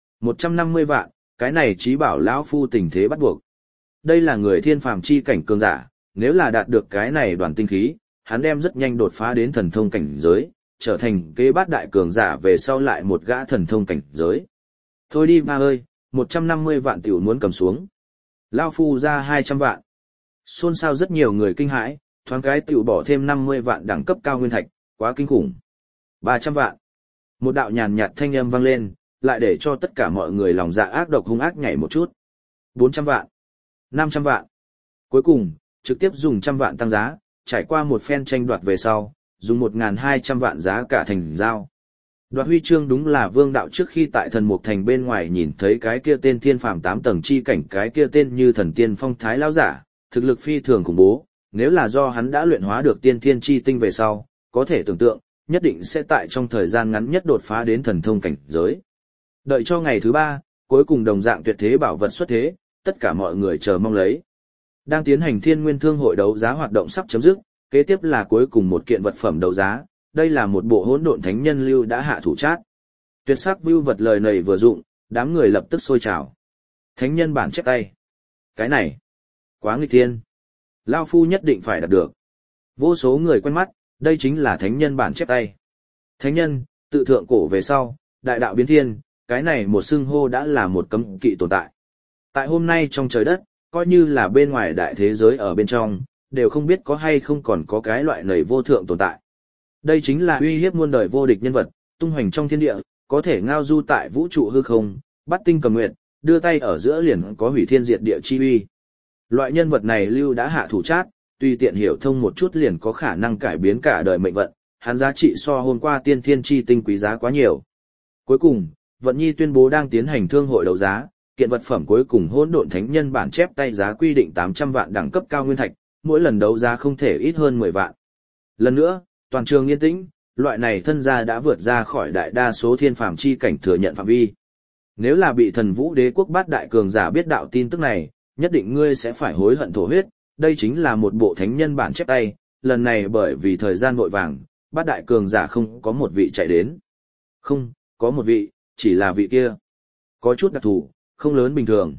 150 vạn, cái này chí bảo lão phu tình thế bắt buộc. Đây là người thiên phàm chi cảnh cường giả, nếu là đạt được cái này đoàn tinh khí, hắn đem rất nhanh đột phá đến thần thông cảnh giới, trở thành kế bát đại cường giả về sau lại một gã thần thông cảnh giới. Thôi đi ba ơi, 150 vạn tiểu muốn cầm xuống. Lão phu ra 200 vạn. Xôn xao rất nhiều người kinh hãi, thoáng cái tiểu bỏ thêm 50 vạn đẳng cấp cao nguyên thạch, quá kinh khủng. 300 vạn. Một đạo nhàn nhạt thanh âm vang lên, lại để cho tất cả mọi người lòng dạ ác độc hung ác nhảy một chút. 400 vạn. 500 vạn. Cuối cùng, trực tiếp dùng 100 vạn tăng giá, trải qua một phen tranh đoạt về sau, dùng 1.200 vạn giá cả thành giao. Đoạt huy chương đúng là Vương Đạo trước khi tại Thần Mục Thành bên ngoài nhìn thấy cái kia tên thiên phàm 8 tầng chi cảnh, cái kia tên như thần tiên phong thái lão giả, thực lực phi thường khủng bố, nếu là do hắn đã luyện hóa được tiên thiên chi tinh về sau, có thể tưởng tượng, nhất định sẽ tại trong thời gian ngắn nhất đột phá đến thần thông cảnh giới. Đợi cho ngày thứ 3, cuối cùng đồng dạng tuyệt thế bảo vật xuất thế, tất cả mọi người chờ mong lấy. Đang tiến hành Thiên Nguyên Thương hội đấu giá hoạt động sắp chấm dứt, kế tiếp là cuối cùng một kiện vật phẩm đấu giá, đây là một bộ hỗn độn thánh nhân lưu đã hạ thủ chát. Tuyệt sắc view vật lời này vừa dụng, đám người lập tức sôi trào. Thánh nhân bản chép tay. Cái này, quá nghịch thiên. Lao phu nhất định phải đạt được. Vô số người quen mắt, đây chính là thánh nhân bản chép tay. Thánh nhân, tự thượng cổ về sau, đại đạo biến thiên, cái này một xưng hô đã là một cấm kỵ tồn tại. Tại hôm nay trong trời đất, coi như là bên ngoài đại thế giới ở bên trong, đều không biết có hay không còn có cái loại này vô thượng tồn tại. Đây chính là uy hiếp muôn đời vô địch nhân vật, tung hoành trong thiên địa, có thể ngao du tại vũ trụ hư không, bắt tinh cầm nguyện, đưa tay ở giữa liền có hủy thiên diệt địa chi uy. Loại nhân vật này lưu đã hạ thủ chát, tùy tiện hiểu thông một chút liền có khả năng cải biến cả đời mệnh vận, hắn giá trị so hôm qua tiên thiên chi tinh quý giá quá nhiều. Cuối cùng, Vận Nhi tuyên bố đang tiến hành thương hội đấu giá, kiện vật phẩm cuối cùng hỗn độn thánh nhân bản chép tay giá quy định 800 vạn đẳng cấp cao nguyên thạch, mỗi lần đấu giá không thể ít hơn 10 vạn. Lần nữa, toàn trường yên tĩnh, loại này thân gia đã vượt ra khỏi đại đa số thiên phàm chi cảnh thừa nhận phạm vi. Nếu là bị Thần Vũ Đế quốc bát đại cường giả biết đạo tin tức này, nhất định ngươi sẽ phải hối hận thổ huyết, đây chính là một bộ thánh nhân bản chép tay, lần này bởi vì thời gian vội vàng, bát đại cường giả không có một vị chạy đến. Không, có một vị, chỉ là vị kia. Có chút đặc thù, không lớn bình thường.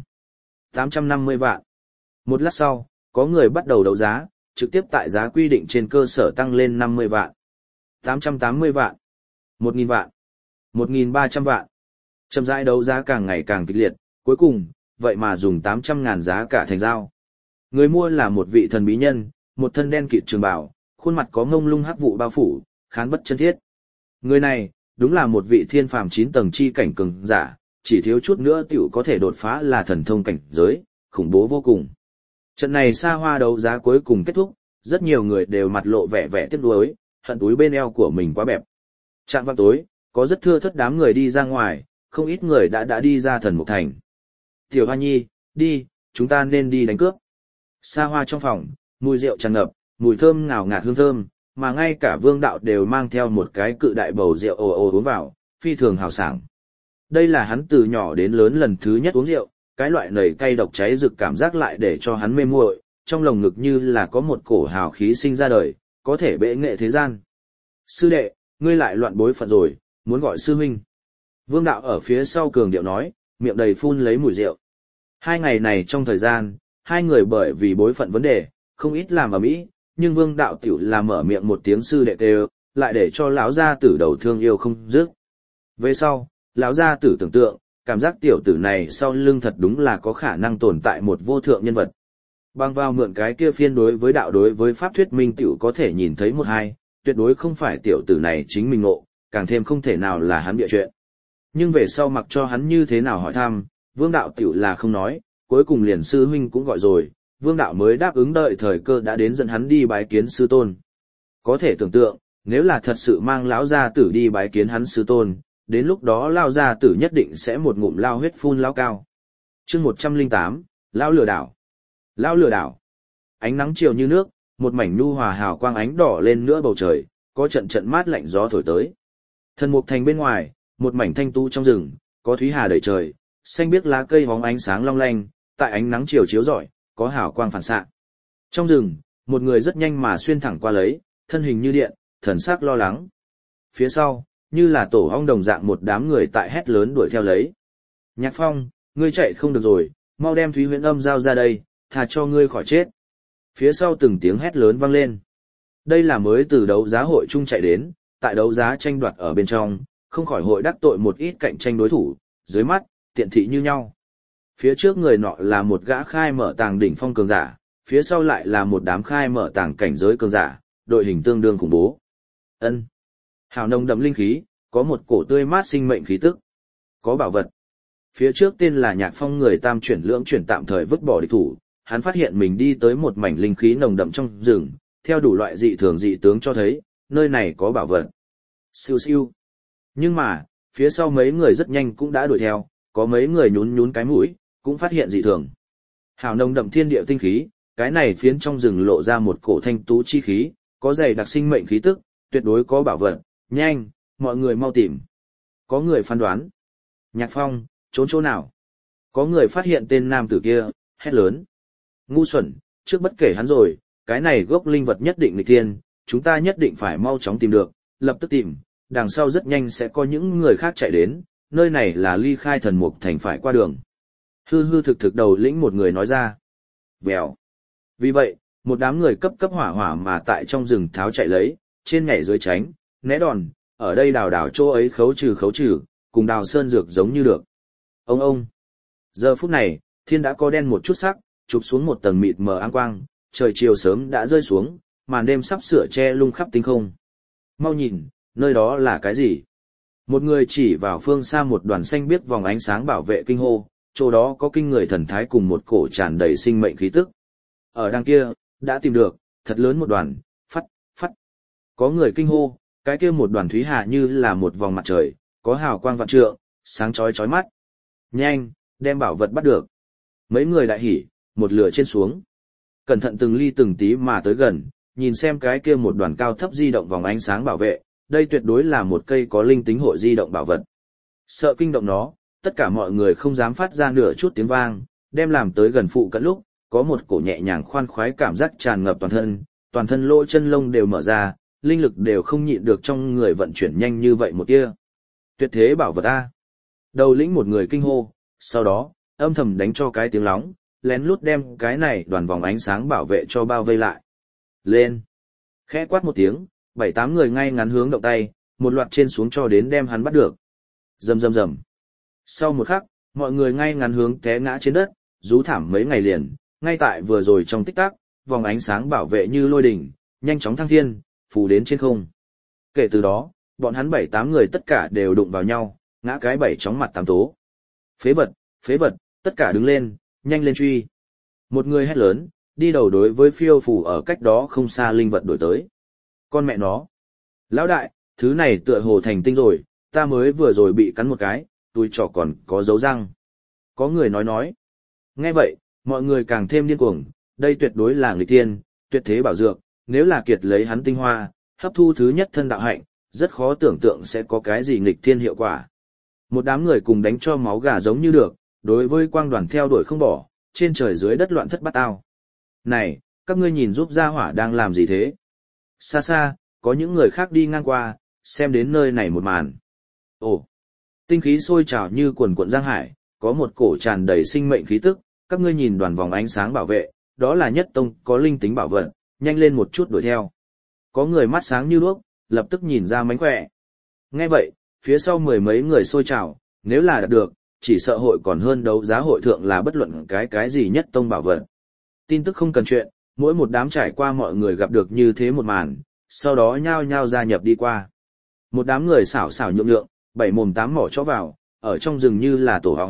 850 vạn. Một lát sau, có người bắt đầu đấu giá, trực tiếp tại giá quy định trên cơ sở tăng lên 50 vạn. 880 vạn. 1.000 vạn. 1.300 vạn. Chậm rãi đấu giá càng ngày càng kịch liệt, cuối cùng, vậy mà dùng 800.000 giá cả thành giao. Người mua là một vị thần bí nhân, một thân đen kịt trường bào, khuôn mặt có ngông lung hắc vụ bao phủ, khán bất chân thiết. Người này, đúng là một vị thiên phàm 9 tầng chi cảnh cường giả, chỉ thiếu chút nữa tiểu có thể đột phá là thần thông cảnh giới, khủng bố vô cùng. Trận này xa hoa đấu giá cuối cùng kết thúc, rất nhiều người đều mặt lộ vẻ vẻ tiếc nuối, hận túi bên eo của mình quá bẹp. Trạm vào tối, có rất thưa thớt đám người đi ra ngoài, không ít người đã đi ra Thần Mục Thành. Tiểu Hoa Nhi, đi, chúng ta nên đi đánh cướp. Xa hoa trong phòng, mùi rượu tràn ngập, mùi thơm ngào ngạt hương thơm, mà ngay cả Vương Đạo đều mang theo một cái cự đại bầu rượu ồ ồ uống vào, phi thường hào sảng. Đây là hắn từ nhỏ đến lớn lần thứ nhất uống rượu, cái loại nảy cay độc cháy rực cảm giác lại để cho hắn mê muội, trong lồng ngực như là có một cổ hào khí sinh ra đời, có thể bệ nghệ thế gian. Sư đệ, ngươi lại loạn bối phận rồi, muốn gọi sư huynh. Vương Đạo ở phía sau cường điệu nói, miệng đầy phun lấy mùi rượu. 2 ngày này trong thời gian, hai người bởi vì bối phận vấn đề, không ít làm ở mỹ, nhưng Vương Đạo tiểu là mở miệng một tiếng sư đệ kêu, lại để cho lão gia tử đầu thương yêu không dứt. Về sau, lão gia tử tưởng tượng, cảm giác tiểu tử này sau lưng thật đúng là có khả năng tồn tại một vô thượng nhân vật. Bằng vào mượn cái kia phiên đối với đạo đối với pháp thuyết minh tiểu có thể nhìn thấy một hai, tuyệt đối không phải tiểu tử này chính mình ngộ, càng thêm không thể nào là hắn bịa chuyện. Nhưng về sau mặc cho hắn như thế nào hỏi thăm, Vương đạo tiểu là không nói, cuối cùng liền sư huynh cũng gọi rồi, vương đạo mới đáp ứng đợi thời cơ đã đến dẫn hắn đi bái kiến sư tôn. Có thể tưởng tượng, nếu là thật sự mang lão gia tử đi bái kiến hắn sư tôn, đến lúc đó lão gia tử nhất định sẽ một ngụm lao huyết phun lão cao. Chương 108, lão lừa đảo. Lão lừa đảo. Ánh nắng chiều như nước, một mảnh nhu hòa hào quang ánh đỏ lên nữa bầu trời, có trận trận mát lạnh gió thổi tới. Thần mục thành bên ngoài, một mảnh thanh tu trong rừng, có thúy hà đầy trời, xanh biếc lá cây hóng ánh sáng long lanh, tại ánh nắng chiều chiếu rọi, có hào quang phản xạ. Trong rừng, một người rất nhanh mà xuyên thẳng qua lấy, thân hình như điện, thần sắc lo lắng. Phía sau, như là tổ ong đồng dạng một đám người tại hét lớn đuổi theo lấy. Nhạc Phong, ngươi chạy không được rồi, mau đem Thúy Huyễn Âm giao ra đây, thà cho ngươi khỏi chết. Phía sau từng tiếng hét lớn vang lên. Đây là mới từ đấu giá hội chung chạy đến, tại đấu giá tranh đoạt ở bên trong, không khỏi hội đắc tội một ít cạnh tranh đối thủ, dưới mắt, tiện thị như nhau. Phía trước người nọ là một gã khai mở tàng đỉnh phong cường giả, phía sau lại là một đám khai mở tàng cảnh giới cường giả, đội hình tương đương khủng bố. Ân, hào nồng đậm linh khí, có một cổ tươi mát sinh mệnh khí tức, có bảo vật. Phía trước tên là Nhạc Phong người tam chuyển lưỡng chuyển tạm thời vứt bỏ địch thủ, hắn phát hiện mình đi tới một mảnh linh khí nồng đậm trong rừng, theo đủ loại dị thường dị tướng cho thấy, nơi này có bảo vật. Siêu siêu. Nhưng mà, phía sau mấy người rất nhanh cũng đã đuổi theo, có mấy người nhún nhún cái mũi, cũng phát hiện dị thường. Hào nồng đậm thiên địa tinh khí, cái này phiến trong rừng lộ ra một cổ thanh tú chi khí, có dày đặc sinh mệnh khí tức, tuyệt đối có bảo vật, nhanh, mọi người mau tìm. Có người phán đoán. Nhạc Phong, trốn chỗ nào? Có người phát hiện tên nam tử kia, hét lớn. Ngu xuẩn, trước bất kể hắn rồi, cái này gốc linh vật nhất định nghịch thiên, chúng ta nhất định phải mau chóng tìm được, lập tức tìm, đằng sau rất nhanh sẽ có những người khác chạy đến, nơi này là ly khai thần mục thành phải qua đường. Hư hư thực thực đầu lĩnh một người nói ra. Vèo. Vì vậy, một đám người cấp cấp hỏa hỏa mà tại trong rừng tháo chạy lấy, trên nhảy dưới tránh, né đòn, ở đây đào đào chỗ ấy khấu trừ, cùng đào sơn dược giống như được. Ông. Giờ phút này, thiên đã có đen một chút sắc, chụp xuống một tầng mịt mờ áng quang, trời chiều sớm đã rơi xuống, màn đêm sắp sửa che lung khắp tinh không. Mau nhìn, nơi đó là cái gì? Một người chỉ vào phương xa một đoàn xanh biếc vòng ánh sáng bảo vệ kinh hô, chỗ đó có kinh người thần thái cùng một cổ tràn đầy sinh mệnh khí tức. Ở đằng kia, đã tìm được, thật lớn một đoàn, phắt. Có người kinh hô, cái kia một đoàn thúy hà như là một vòng mặt trời, có hào quang vạn trượng, sáng chói mắt. Nhanh, đem bảo vật bắt được. Mấy người đại hỉ, một lửa trên xuống. Cẩn thận từng ly từng tí mà tới gần, nhìn xem cái kia một đoàn cao thấp di động vòng ánh sáng bảo vệ, đây tuyệt đối là một cây có linh tính hội di động bảo vật. Sợ kinh động nó, tất cả mọi người không dám phát ra nửa chút tiếng vang, đem làm tới gần phụ cận lúc, có một cổ nhẹ nhàng khoan khoái cảm giác tràn ngập toàn thân lỗ chân lông đều mở ra, linh lực đều không nhịn được trong người vận chuyển nhanh như vậy một tia. Tuyệt thế bảo vật a. Đầu lĩnh một người kinh hô, sau đó, âm thầm đánh cho cái tiếng lóng, lén lút đem cái này đoàn vòng ánh sáng bảo vệ cho bao vây lại. Lên. Khẽ quát một tiếng, 7-8 người ngay ngắn hướng động tay, một loạt trên xuống cho đến đem hắn bắt được. Rầm. Sau một khắc, mọi người ngay ngắn hướng té ngã trên đất, rú thảm mấy ngày liền, ngay tại vừa rồi trong tích tắc, vòng ánh sáng bảo vệ như lôi đỉnh, nhanh chóng thăng thiên, phủ đến trên không. Kể từ đó, bọn hắn 7-8 người tất cả đều đụng vào nhau, ngã cái bảy chóng mặt tám tố. Phế vật, tất cả đứng lên, nhanh lên truy. Một người hét lớn, đi đầu đối với phiêu phù ở cách đó không xa linh vật đổi tới. Con mẹ nó. Lão đại, thứ này tựa hồ thành tinh rồi, ta mới vừa rồi bị cắn một cái, tôi trò còn có dấu răng. Có người nói. Nghe vậy, mọi người càng thêm điên cuồng, đây tuyệt đối là nghịch thiên, tuyệt thế bảo dược, nếu là kiệt lấy hắn tinh hoa, hấp thu thứ nhất thân đạo hạnh, rất khó tưởng tượng sẽ có cái gì nghịch thiên hiệu quả. Một đám người cùng đánh cho máu gà giống như được, đối với quang đoàn theo đuổi không bỏ, trên trời dưới đất loạn thất bát ao. Này, các ngươi nhìn giúp gia hỏa đang làm gì thế? Xa xa, có những người khác đi ngang qua, xem đến nơi này một màn. Ồ, tinh khí sôi trào như quần cuộn giang hải, có một cổ tràn đầy sinh mệnh khí tức, các ngươi nhìn đoàn vòng ánh sáng bảo vệ, đó là nhất tông có linh tính bảo vật, nhanh lên một chút đuổi theo. Có người mắt sáng như đuốc, lập tức nhìn ra mánh khỏe. Nghe vậy, phía sau mười mấy người sôi trào, nếu là đạt được, chỉ sợ hội còn hơn đấu giá hội thượng là bất luận cái gì nhất tông bảo vật. Tin tức không cần chuyện, mỗi một đám trải qua mọi người gặp được như thế một màn, sau đó nhao nhao gia nhập đi qua. Một đám người xảo nhượng, 7 mồm 8 mỏ chó vào, ở trong rừng như là tổ hóng,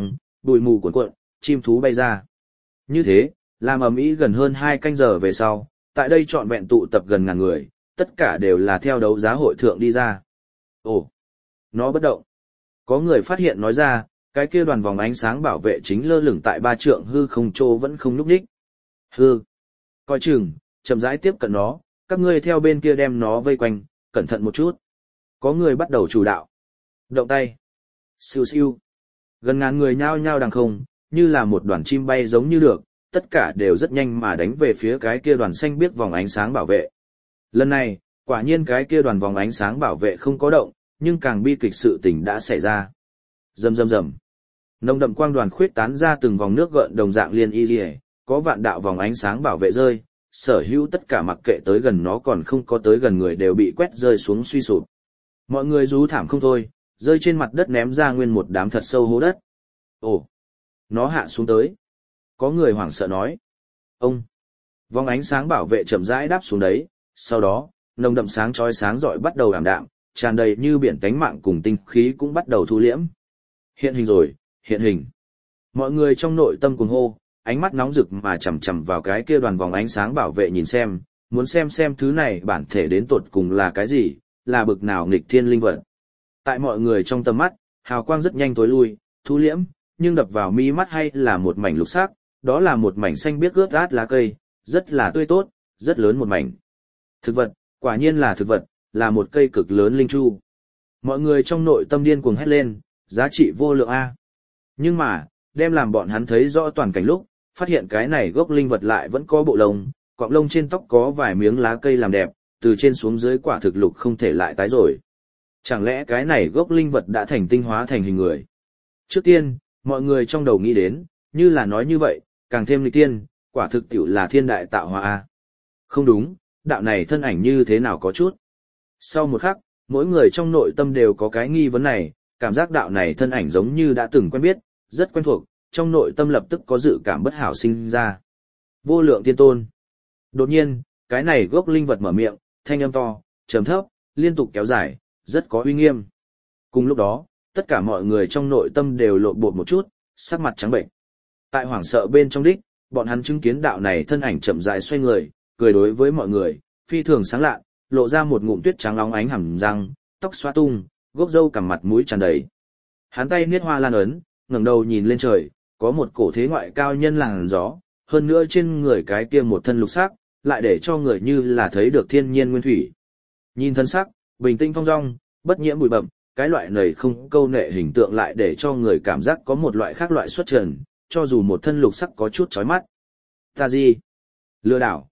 bụi mù cuồn cuộn, chim thú bay ra. Như thế, làm ầm ĩ gần hơn 2 canh giờ về sau, tại đây trọn vẹn tụ tập gần ngàn người, tất cả đều là theo đấu giá hội thượng đi ra. Ồ, nó bất động. Có người phát hiện nói ra, cái kia đoàn vòng ánh sáng bảo vệ chính lơ lửng tại 3 trượng hư không chỗ vẫn không nhúc nhích. Hư. Coi chừng, chậm rãi tiếp cận nó, các ngươi theo bên kia đem nó vây quanh, cẩn thận một chút. Có người bắt đầu chủ đạo. Động tay. Siêu siêu. Gần ngàn người nhao nhao đằng không, như là một đoàn chim bay giống như được, tất cả đều rất nhanh mà đánh về phía cái kia đoàn xanh biếc vòng ánh sáng bảo vệ. Lần này, quả nhiên cái kia đoàn vòng ánh sáng bảo vệ không có động, nhưng càng bi kịch sự tình đã xảy ra. Rầm rầm rầm. Nồng đậm quang đoàn khuyết tán ra từng vòng nước gợn đồng dạng liên y liề, có vạn đạo vòng ánh sáng bảo vệ rơi, sở hữu tất cả mặc kệ tới gần nó còn không có tới gần người đều bị quét rơi xuống suy sụp. Mọi người rú thảm không thôi, rơi trên mặt đất ném ra nguyên một đám thật sâu hố đất. Ồ, nó hạ xuống tới. Có người hoảng sợ nói. Ông, vòng ánh sáng bảo vệ chậm rãi đáp xuống đấy, sau đó, nồng đậm sáng chói sáng rọi bắt đầu ảm đạm, tràn đầy như biển tánh mạng cùng tinh khí cũng bắt đầu thu liễm. Hiện hình rồi, hiện hình. Mọi người trong nội tâm cuồng hô, ánh mắt nóng rực mà chằm chằm vào cái kia đoàn vòng ánh sáng bảo vệ nhìn xem, muốn xem thứ này bản thể đến tột cùng là cái gì, là bực nào nghịch thiên linh vật. Tại mọi người trong tầm mắt, hào quang rất nhanh tối lui, thu liễm, nhưng đập vào mi mắt hay là một mảnh lục sắc, đó là một mảnh xanh biếc ướt át lá cây, rất là tươi tốt, rất lớn một mảnh. Thực vật, quả nhiên là thực vật, là một cây cực lớn linh chu. Mọi người trong nội tâm điên cuồng hét lên, giá trị vô lượng A. Nhưng mà, đem làm bọn hắn thấy rõ toàn cảnh lúc, phát hiện cái này gốc linh vật lại vẫn có bộ lông, cọng lông trên tóc có vài miếng lá cây làm đẹp, từ trên xuống dưới quả thực lục không thể lại tái rồi. Chẳng lẽ cái này gốc linh vật đã thành tinh hóa thành hình người? Trước tiên, mọi người trong đầu nghĩ đến, như là nói như vậy, càng thêm nghịch tiên, quả thực tiểu là thiên đại tạo hóa A. Không đúng, đạo này thân ảnh như thế nào có chút. Sau một khắc, mỗi người trong nội tâm đều có cái nghi vấn này, cảm giác đạo này thân ảnh giống như đã từng quen biết, rất quen thuộc, trong nội tâm lập tức có dự cảm bất hảo sinh ra. Vô lượng tiên tôn. Đột nhiên, cái này gốc linh vật mở miệng, thanh âm to, trầm thấp, liên tục kéo dài, rất có uy nghiêm. Cùng lúc đó, tất cả mọi người trong nội tâm đều lộn bột một chút, sắc mặt trắng bệnh. Tại hoảng sợ bên trong đích, bọn hắn chứng kiến đạo này thân ảnh chậm rãi xoay người, cười đối với mọi người, phi thường sáng lạ, lộ ra một ngụm tuyết trắng óng ánh hàm răng, tóc xóa tung, gốc râu cằm mặt mũi tràn đầy. Hắn tay niết hoa lan ấn, ngẩng đầu nhìn lên trời, có một cổ thế ngoại cao nhân làn gió, hơn nữa trên người cái kia một thân lục sắc, lại để cho người như là thấy được thiên nhiên nguyên thủy. Nhìn thân sắc, bình tĩnh thong dong, bất nhiễm bụi bặm, cái loại này không câu nệ hình tượng lại để cho người cảm giác có một loại khác loại xuất trần, cho dù một thân lục sắc có chút chói mắt. Ta gì? Lừa đảo,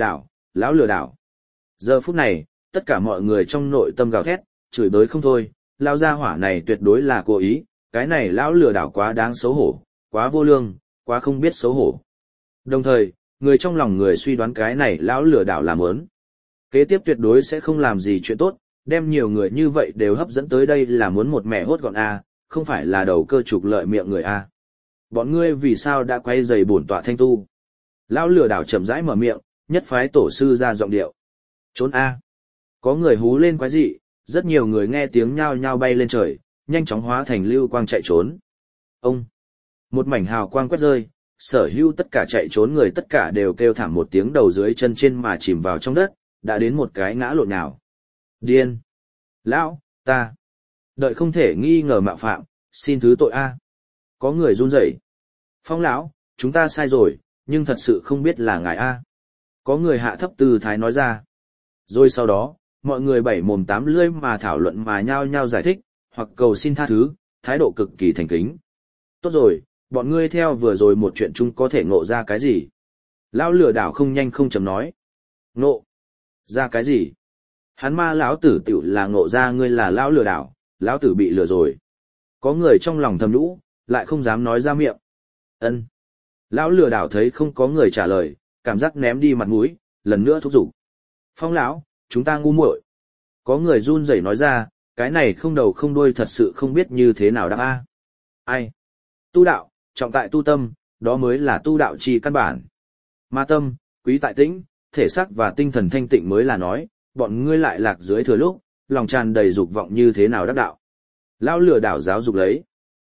lão lừa đảo. Giờ phút này, tất cả mọi người trong nội tâm gào thét, chửi bới không thôi, lao gia hỏa này tuyệt đối là cố ý, cái này lão lừa đảo quá đáng xấu hổ, quá vô lương, quá không biết xấu hổ. Đồng thời, người trong lòng người suy đoán cái này lão lừa đảo làm ớn. Kế tiếp tuyệt đối sẽ không làm gì chuyện tốt, đem nhiều người như vậy đều hấp dẫn tới đây là muốn một mẹ hốt gọn A, không phải là đầu cơ trục lợi miệng người A. Bọn ngươi vì sao đã quay giày bổn tọa thanh tu? Lão lừa đảo chậm rãi mở miệng, nhất phái tổ sư ra giọng điệu. Trốn A. Có người hú lên quái dị, rất nhiều người nghe tiếng nhao nhao bay lên trời, nhanh chóng hóa thành lưu quang chạy trốn. Ông. Một mảnh hào quang quét rơi, sở hữu tất cả chạy trốn người tất cả đều kêu thảm một tiếng đầu dưới chân trên mà chìm vào trong đất, đã đến một cái ngã lộn nào. Điên. Lão, ta. Đợi không thể nghi ngờ mạo phạm, xin thứ tội A. Có người run rẩy. Phong lão, chúng ta sai rồi, nhưng thật sự không biết là ngài A. Có người hạ thấp tư thái nói ra. Rồi sau đó, mọi người bảy mồm tám lưỡi mà thảo luận mà nhao nhao giải thích, hoặc cầu xin tha thứ, thái độ cực kỳ thành kính. Tốt rồi, bọn ngươi theo vừa rồi một chuyện chung có thể ngộ ra cái gì? Lão lừa đảo không nhanh không chậm nói. Ngộ? Ra cái gì? Hắn ma lão tử tiểu là ngộ ra ngươi là lão lừa đảo, lão tử bị lừa rồi. Có người trong lòng thầm nhũ, lại không dám nói ra miệng. Ân. Lão lừa đảo thấy không có người trả lời, cảm giác ném đi mặt mũi, lần nữa thúc giục. Phong lão, chúng ta ngu muội. Có người run rẩy nói ra, cái này không đầu không đuôi thật sự không biết như thế nào đáp a. Ai? Tu đạo, trọng tại tu tâm, đó mới là tu đạo chi căn bản. Ma tâm, quý tại tĩnh, thể xác và tinh thần thanh tịnh mới là nói, bọn ngươi lại lạc dưới thừa lúc, lòng tràn đầy dục vọng như thế nào đắc đạo. Lão lừa đảo giáo dục lấy.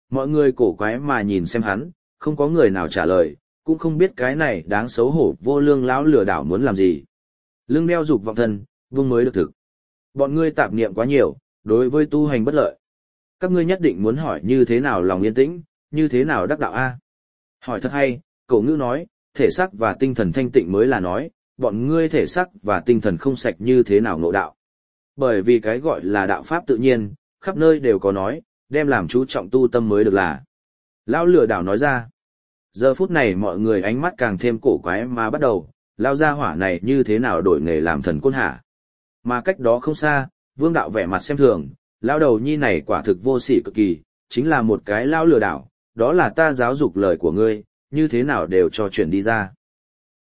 Mọi người cổ quái mà nhìn xem hắn, không có người nào trả lời, cũng không biết cái này đáng xấu hổ vô lương lão lừa đảo muốn làm gì. Lưng đeo dục vọng thân, vương mới được thực. Bọn ngươi tạp niệm quá nhiều, đối với tu hành bất lợi. Các ngươi nhất định muốn hỏi như thế nào lòng yên tĩnh, như thế nào đắc đạo A. Hỏi thật hay, cổ ngữ nói, thể xác và tinh thần thanh tịnh mới là nói, bọn ngươi thể xác và tinh thần không sạch như thế nào ngộ đạo. Bởi vì cái gọi là đạo pháp tự nhiên, khắp nơi đều có nói, đem làm chú trọng tu tâm mới được là. Lão lừa đảo nói ra. Giờ phút này mọi người ánh mắt càng thêm cổ quái mà bắt đầu, lao ra hỏa này như thế nào đổi nghề làm thần côn hả. Mà cách đó không xa, Vương đạo vẻ mặt xem thường, lao đầu nhi này quả thực vô sỉ cực kỳ, chính là một cái lao lừa đảo, đó là ta giáo dục lời của ngươi, như thế nào đều cho chuyển đi ra.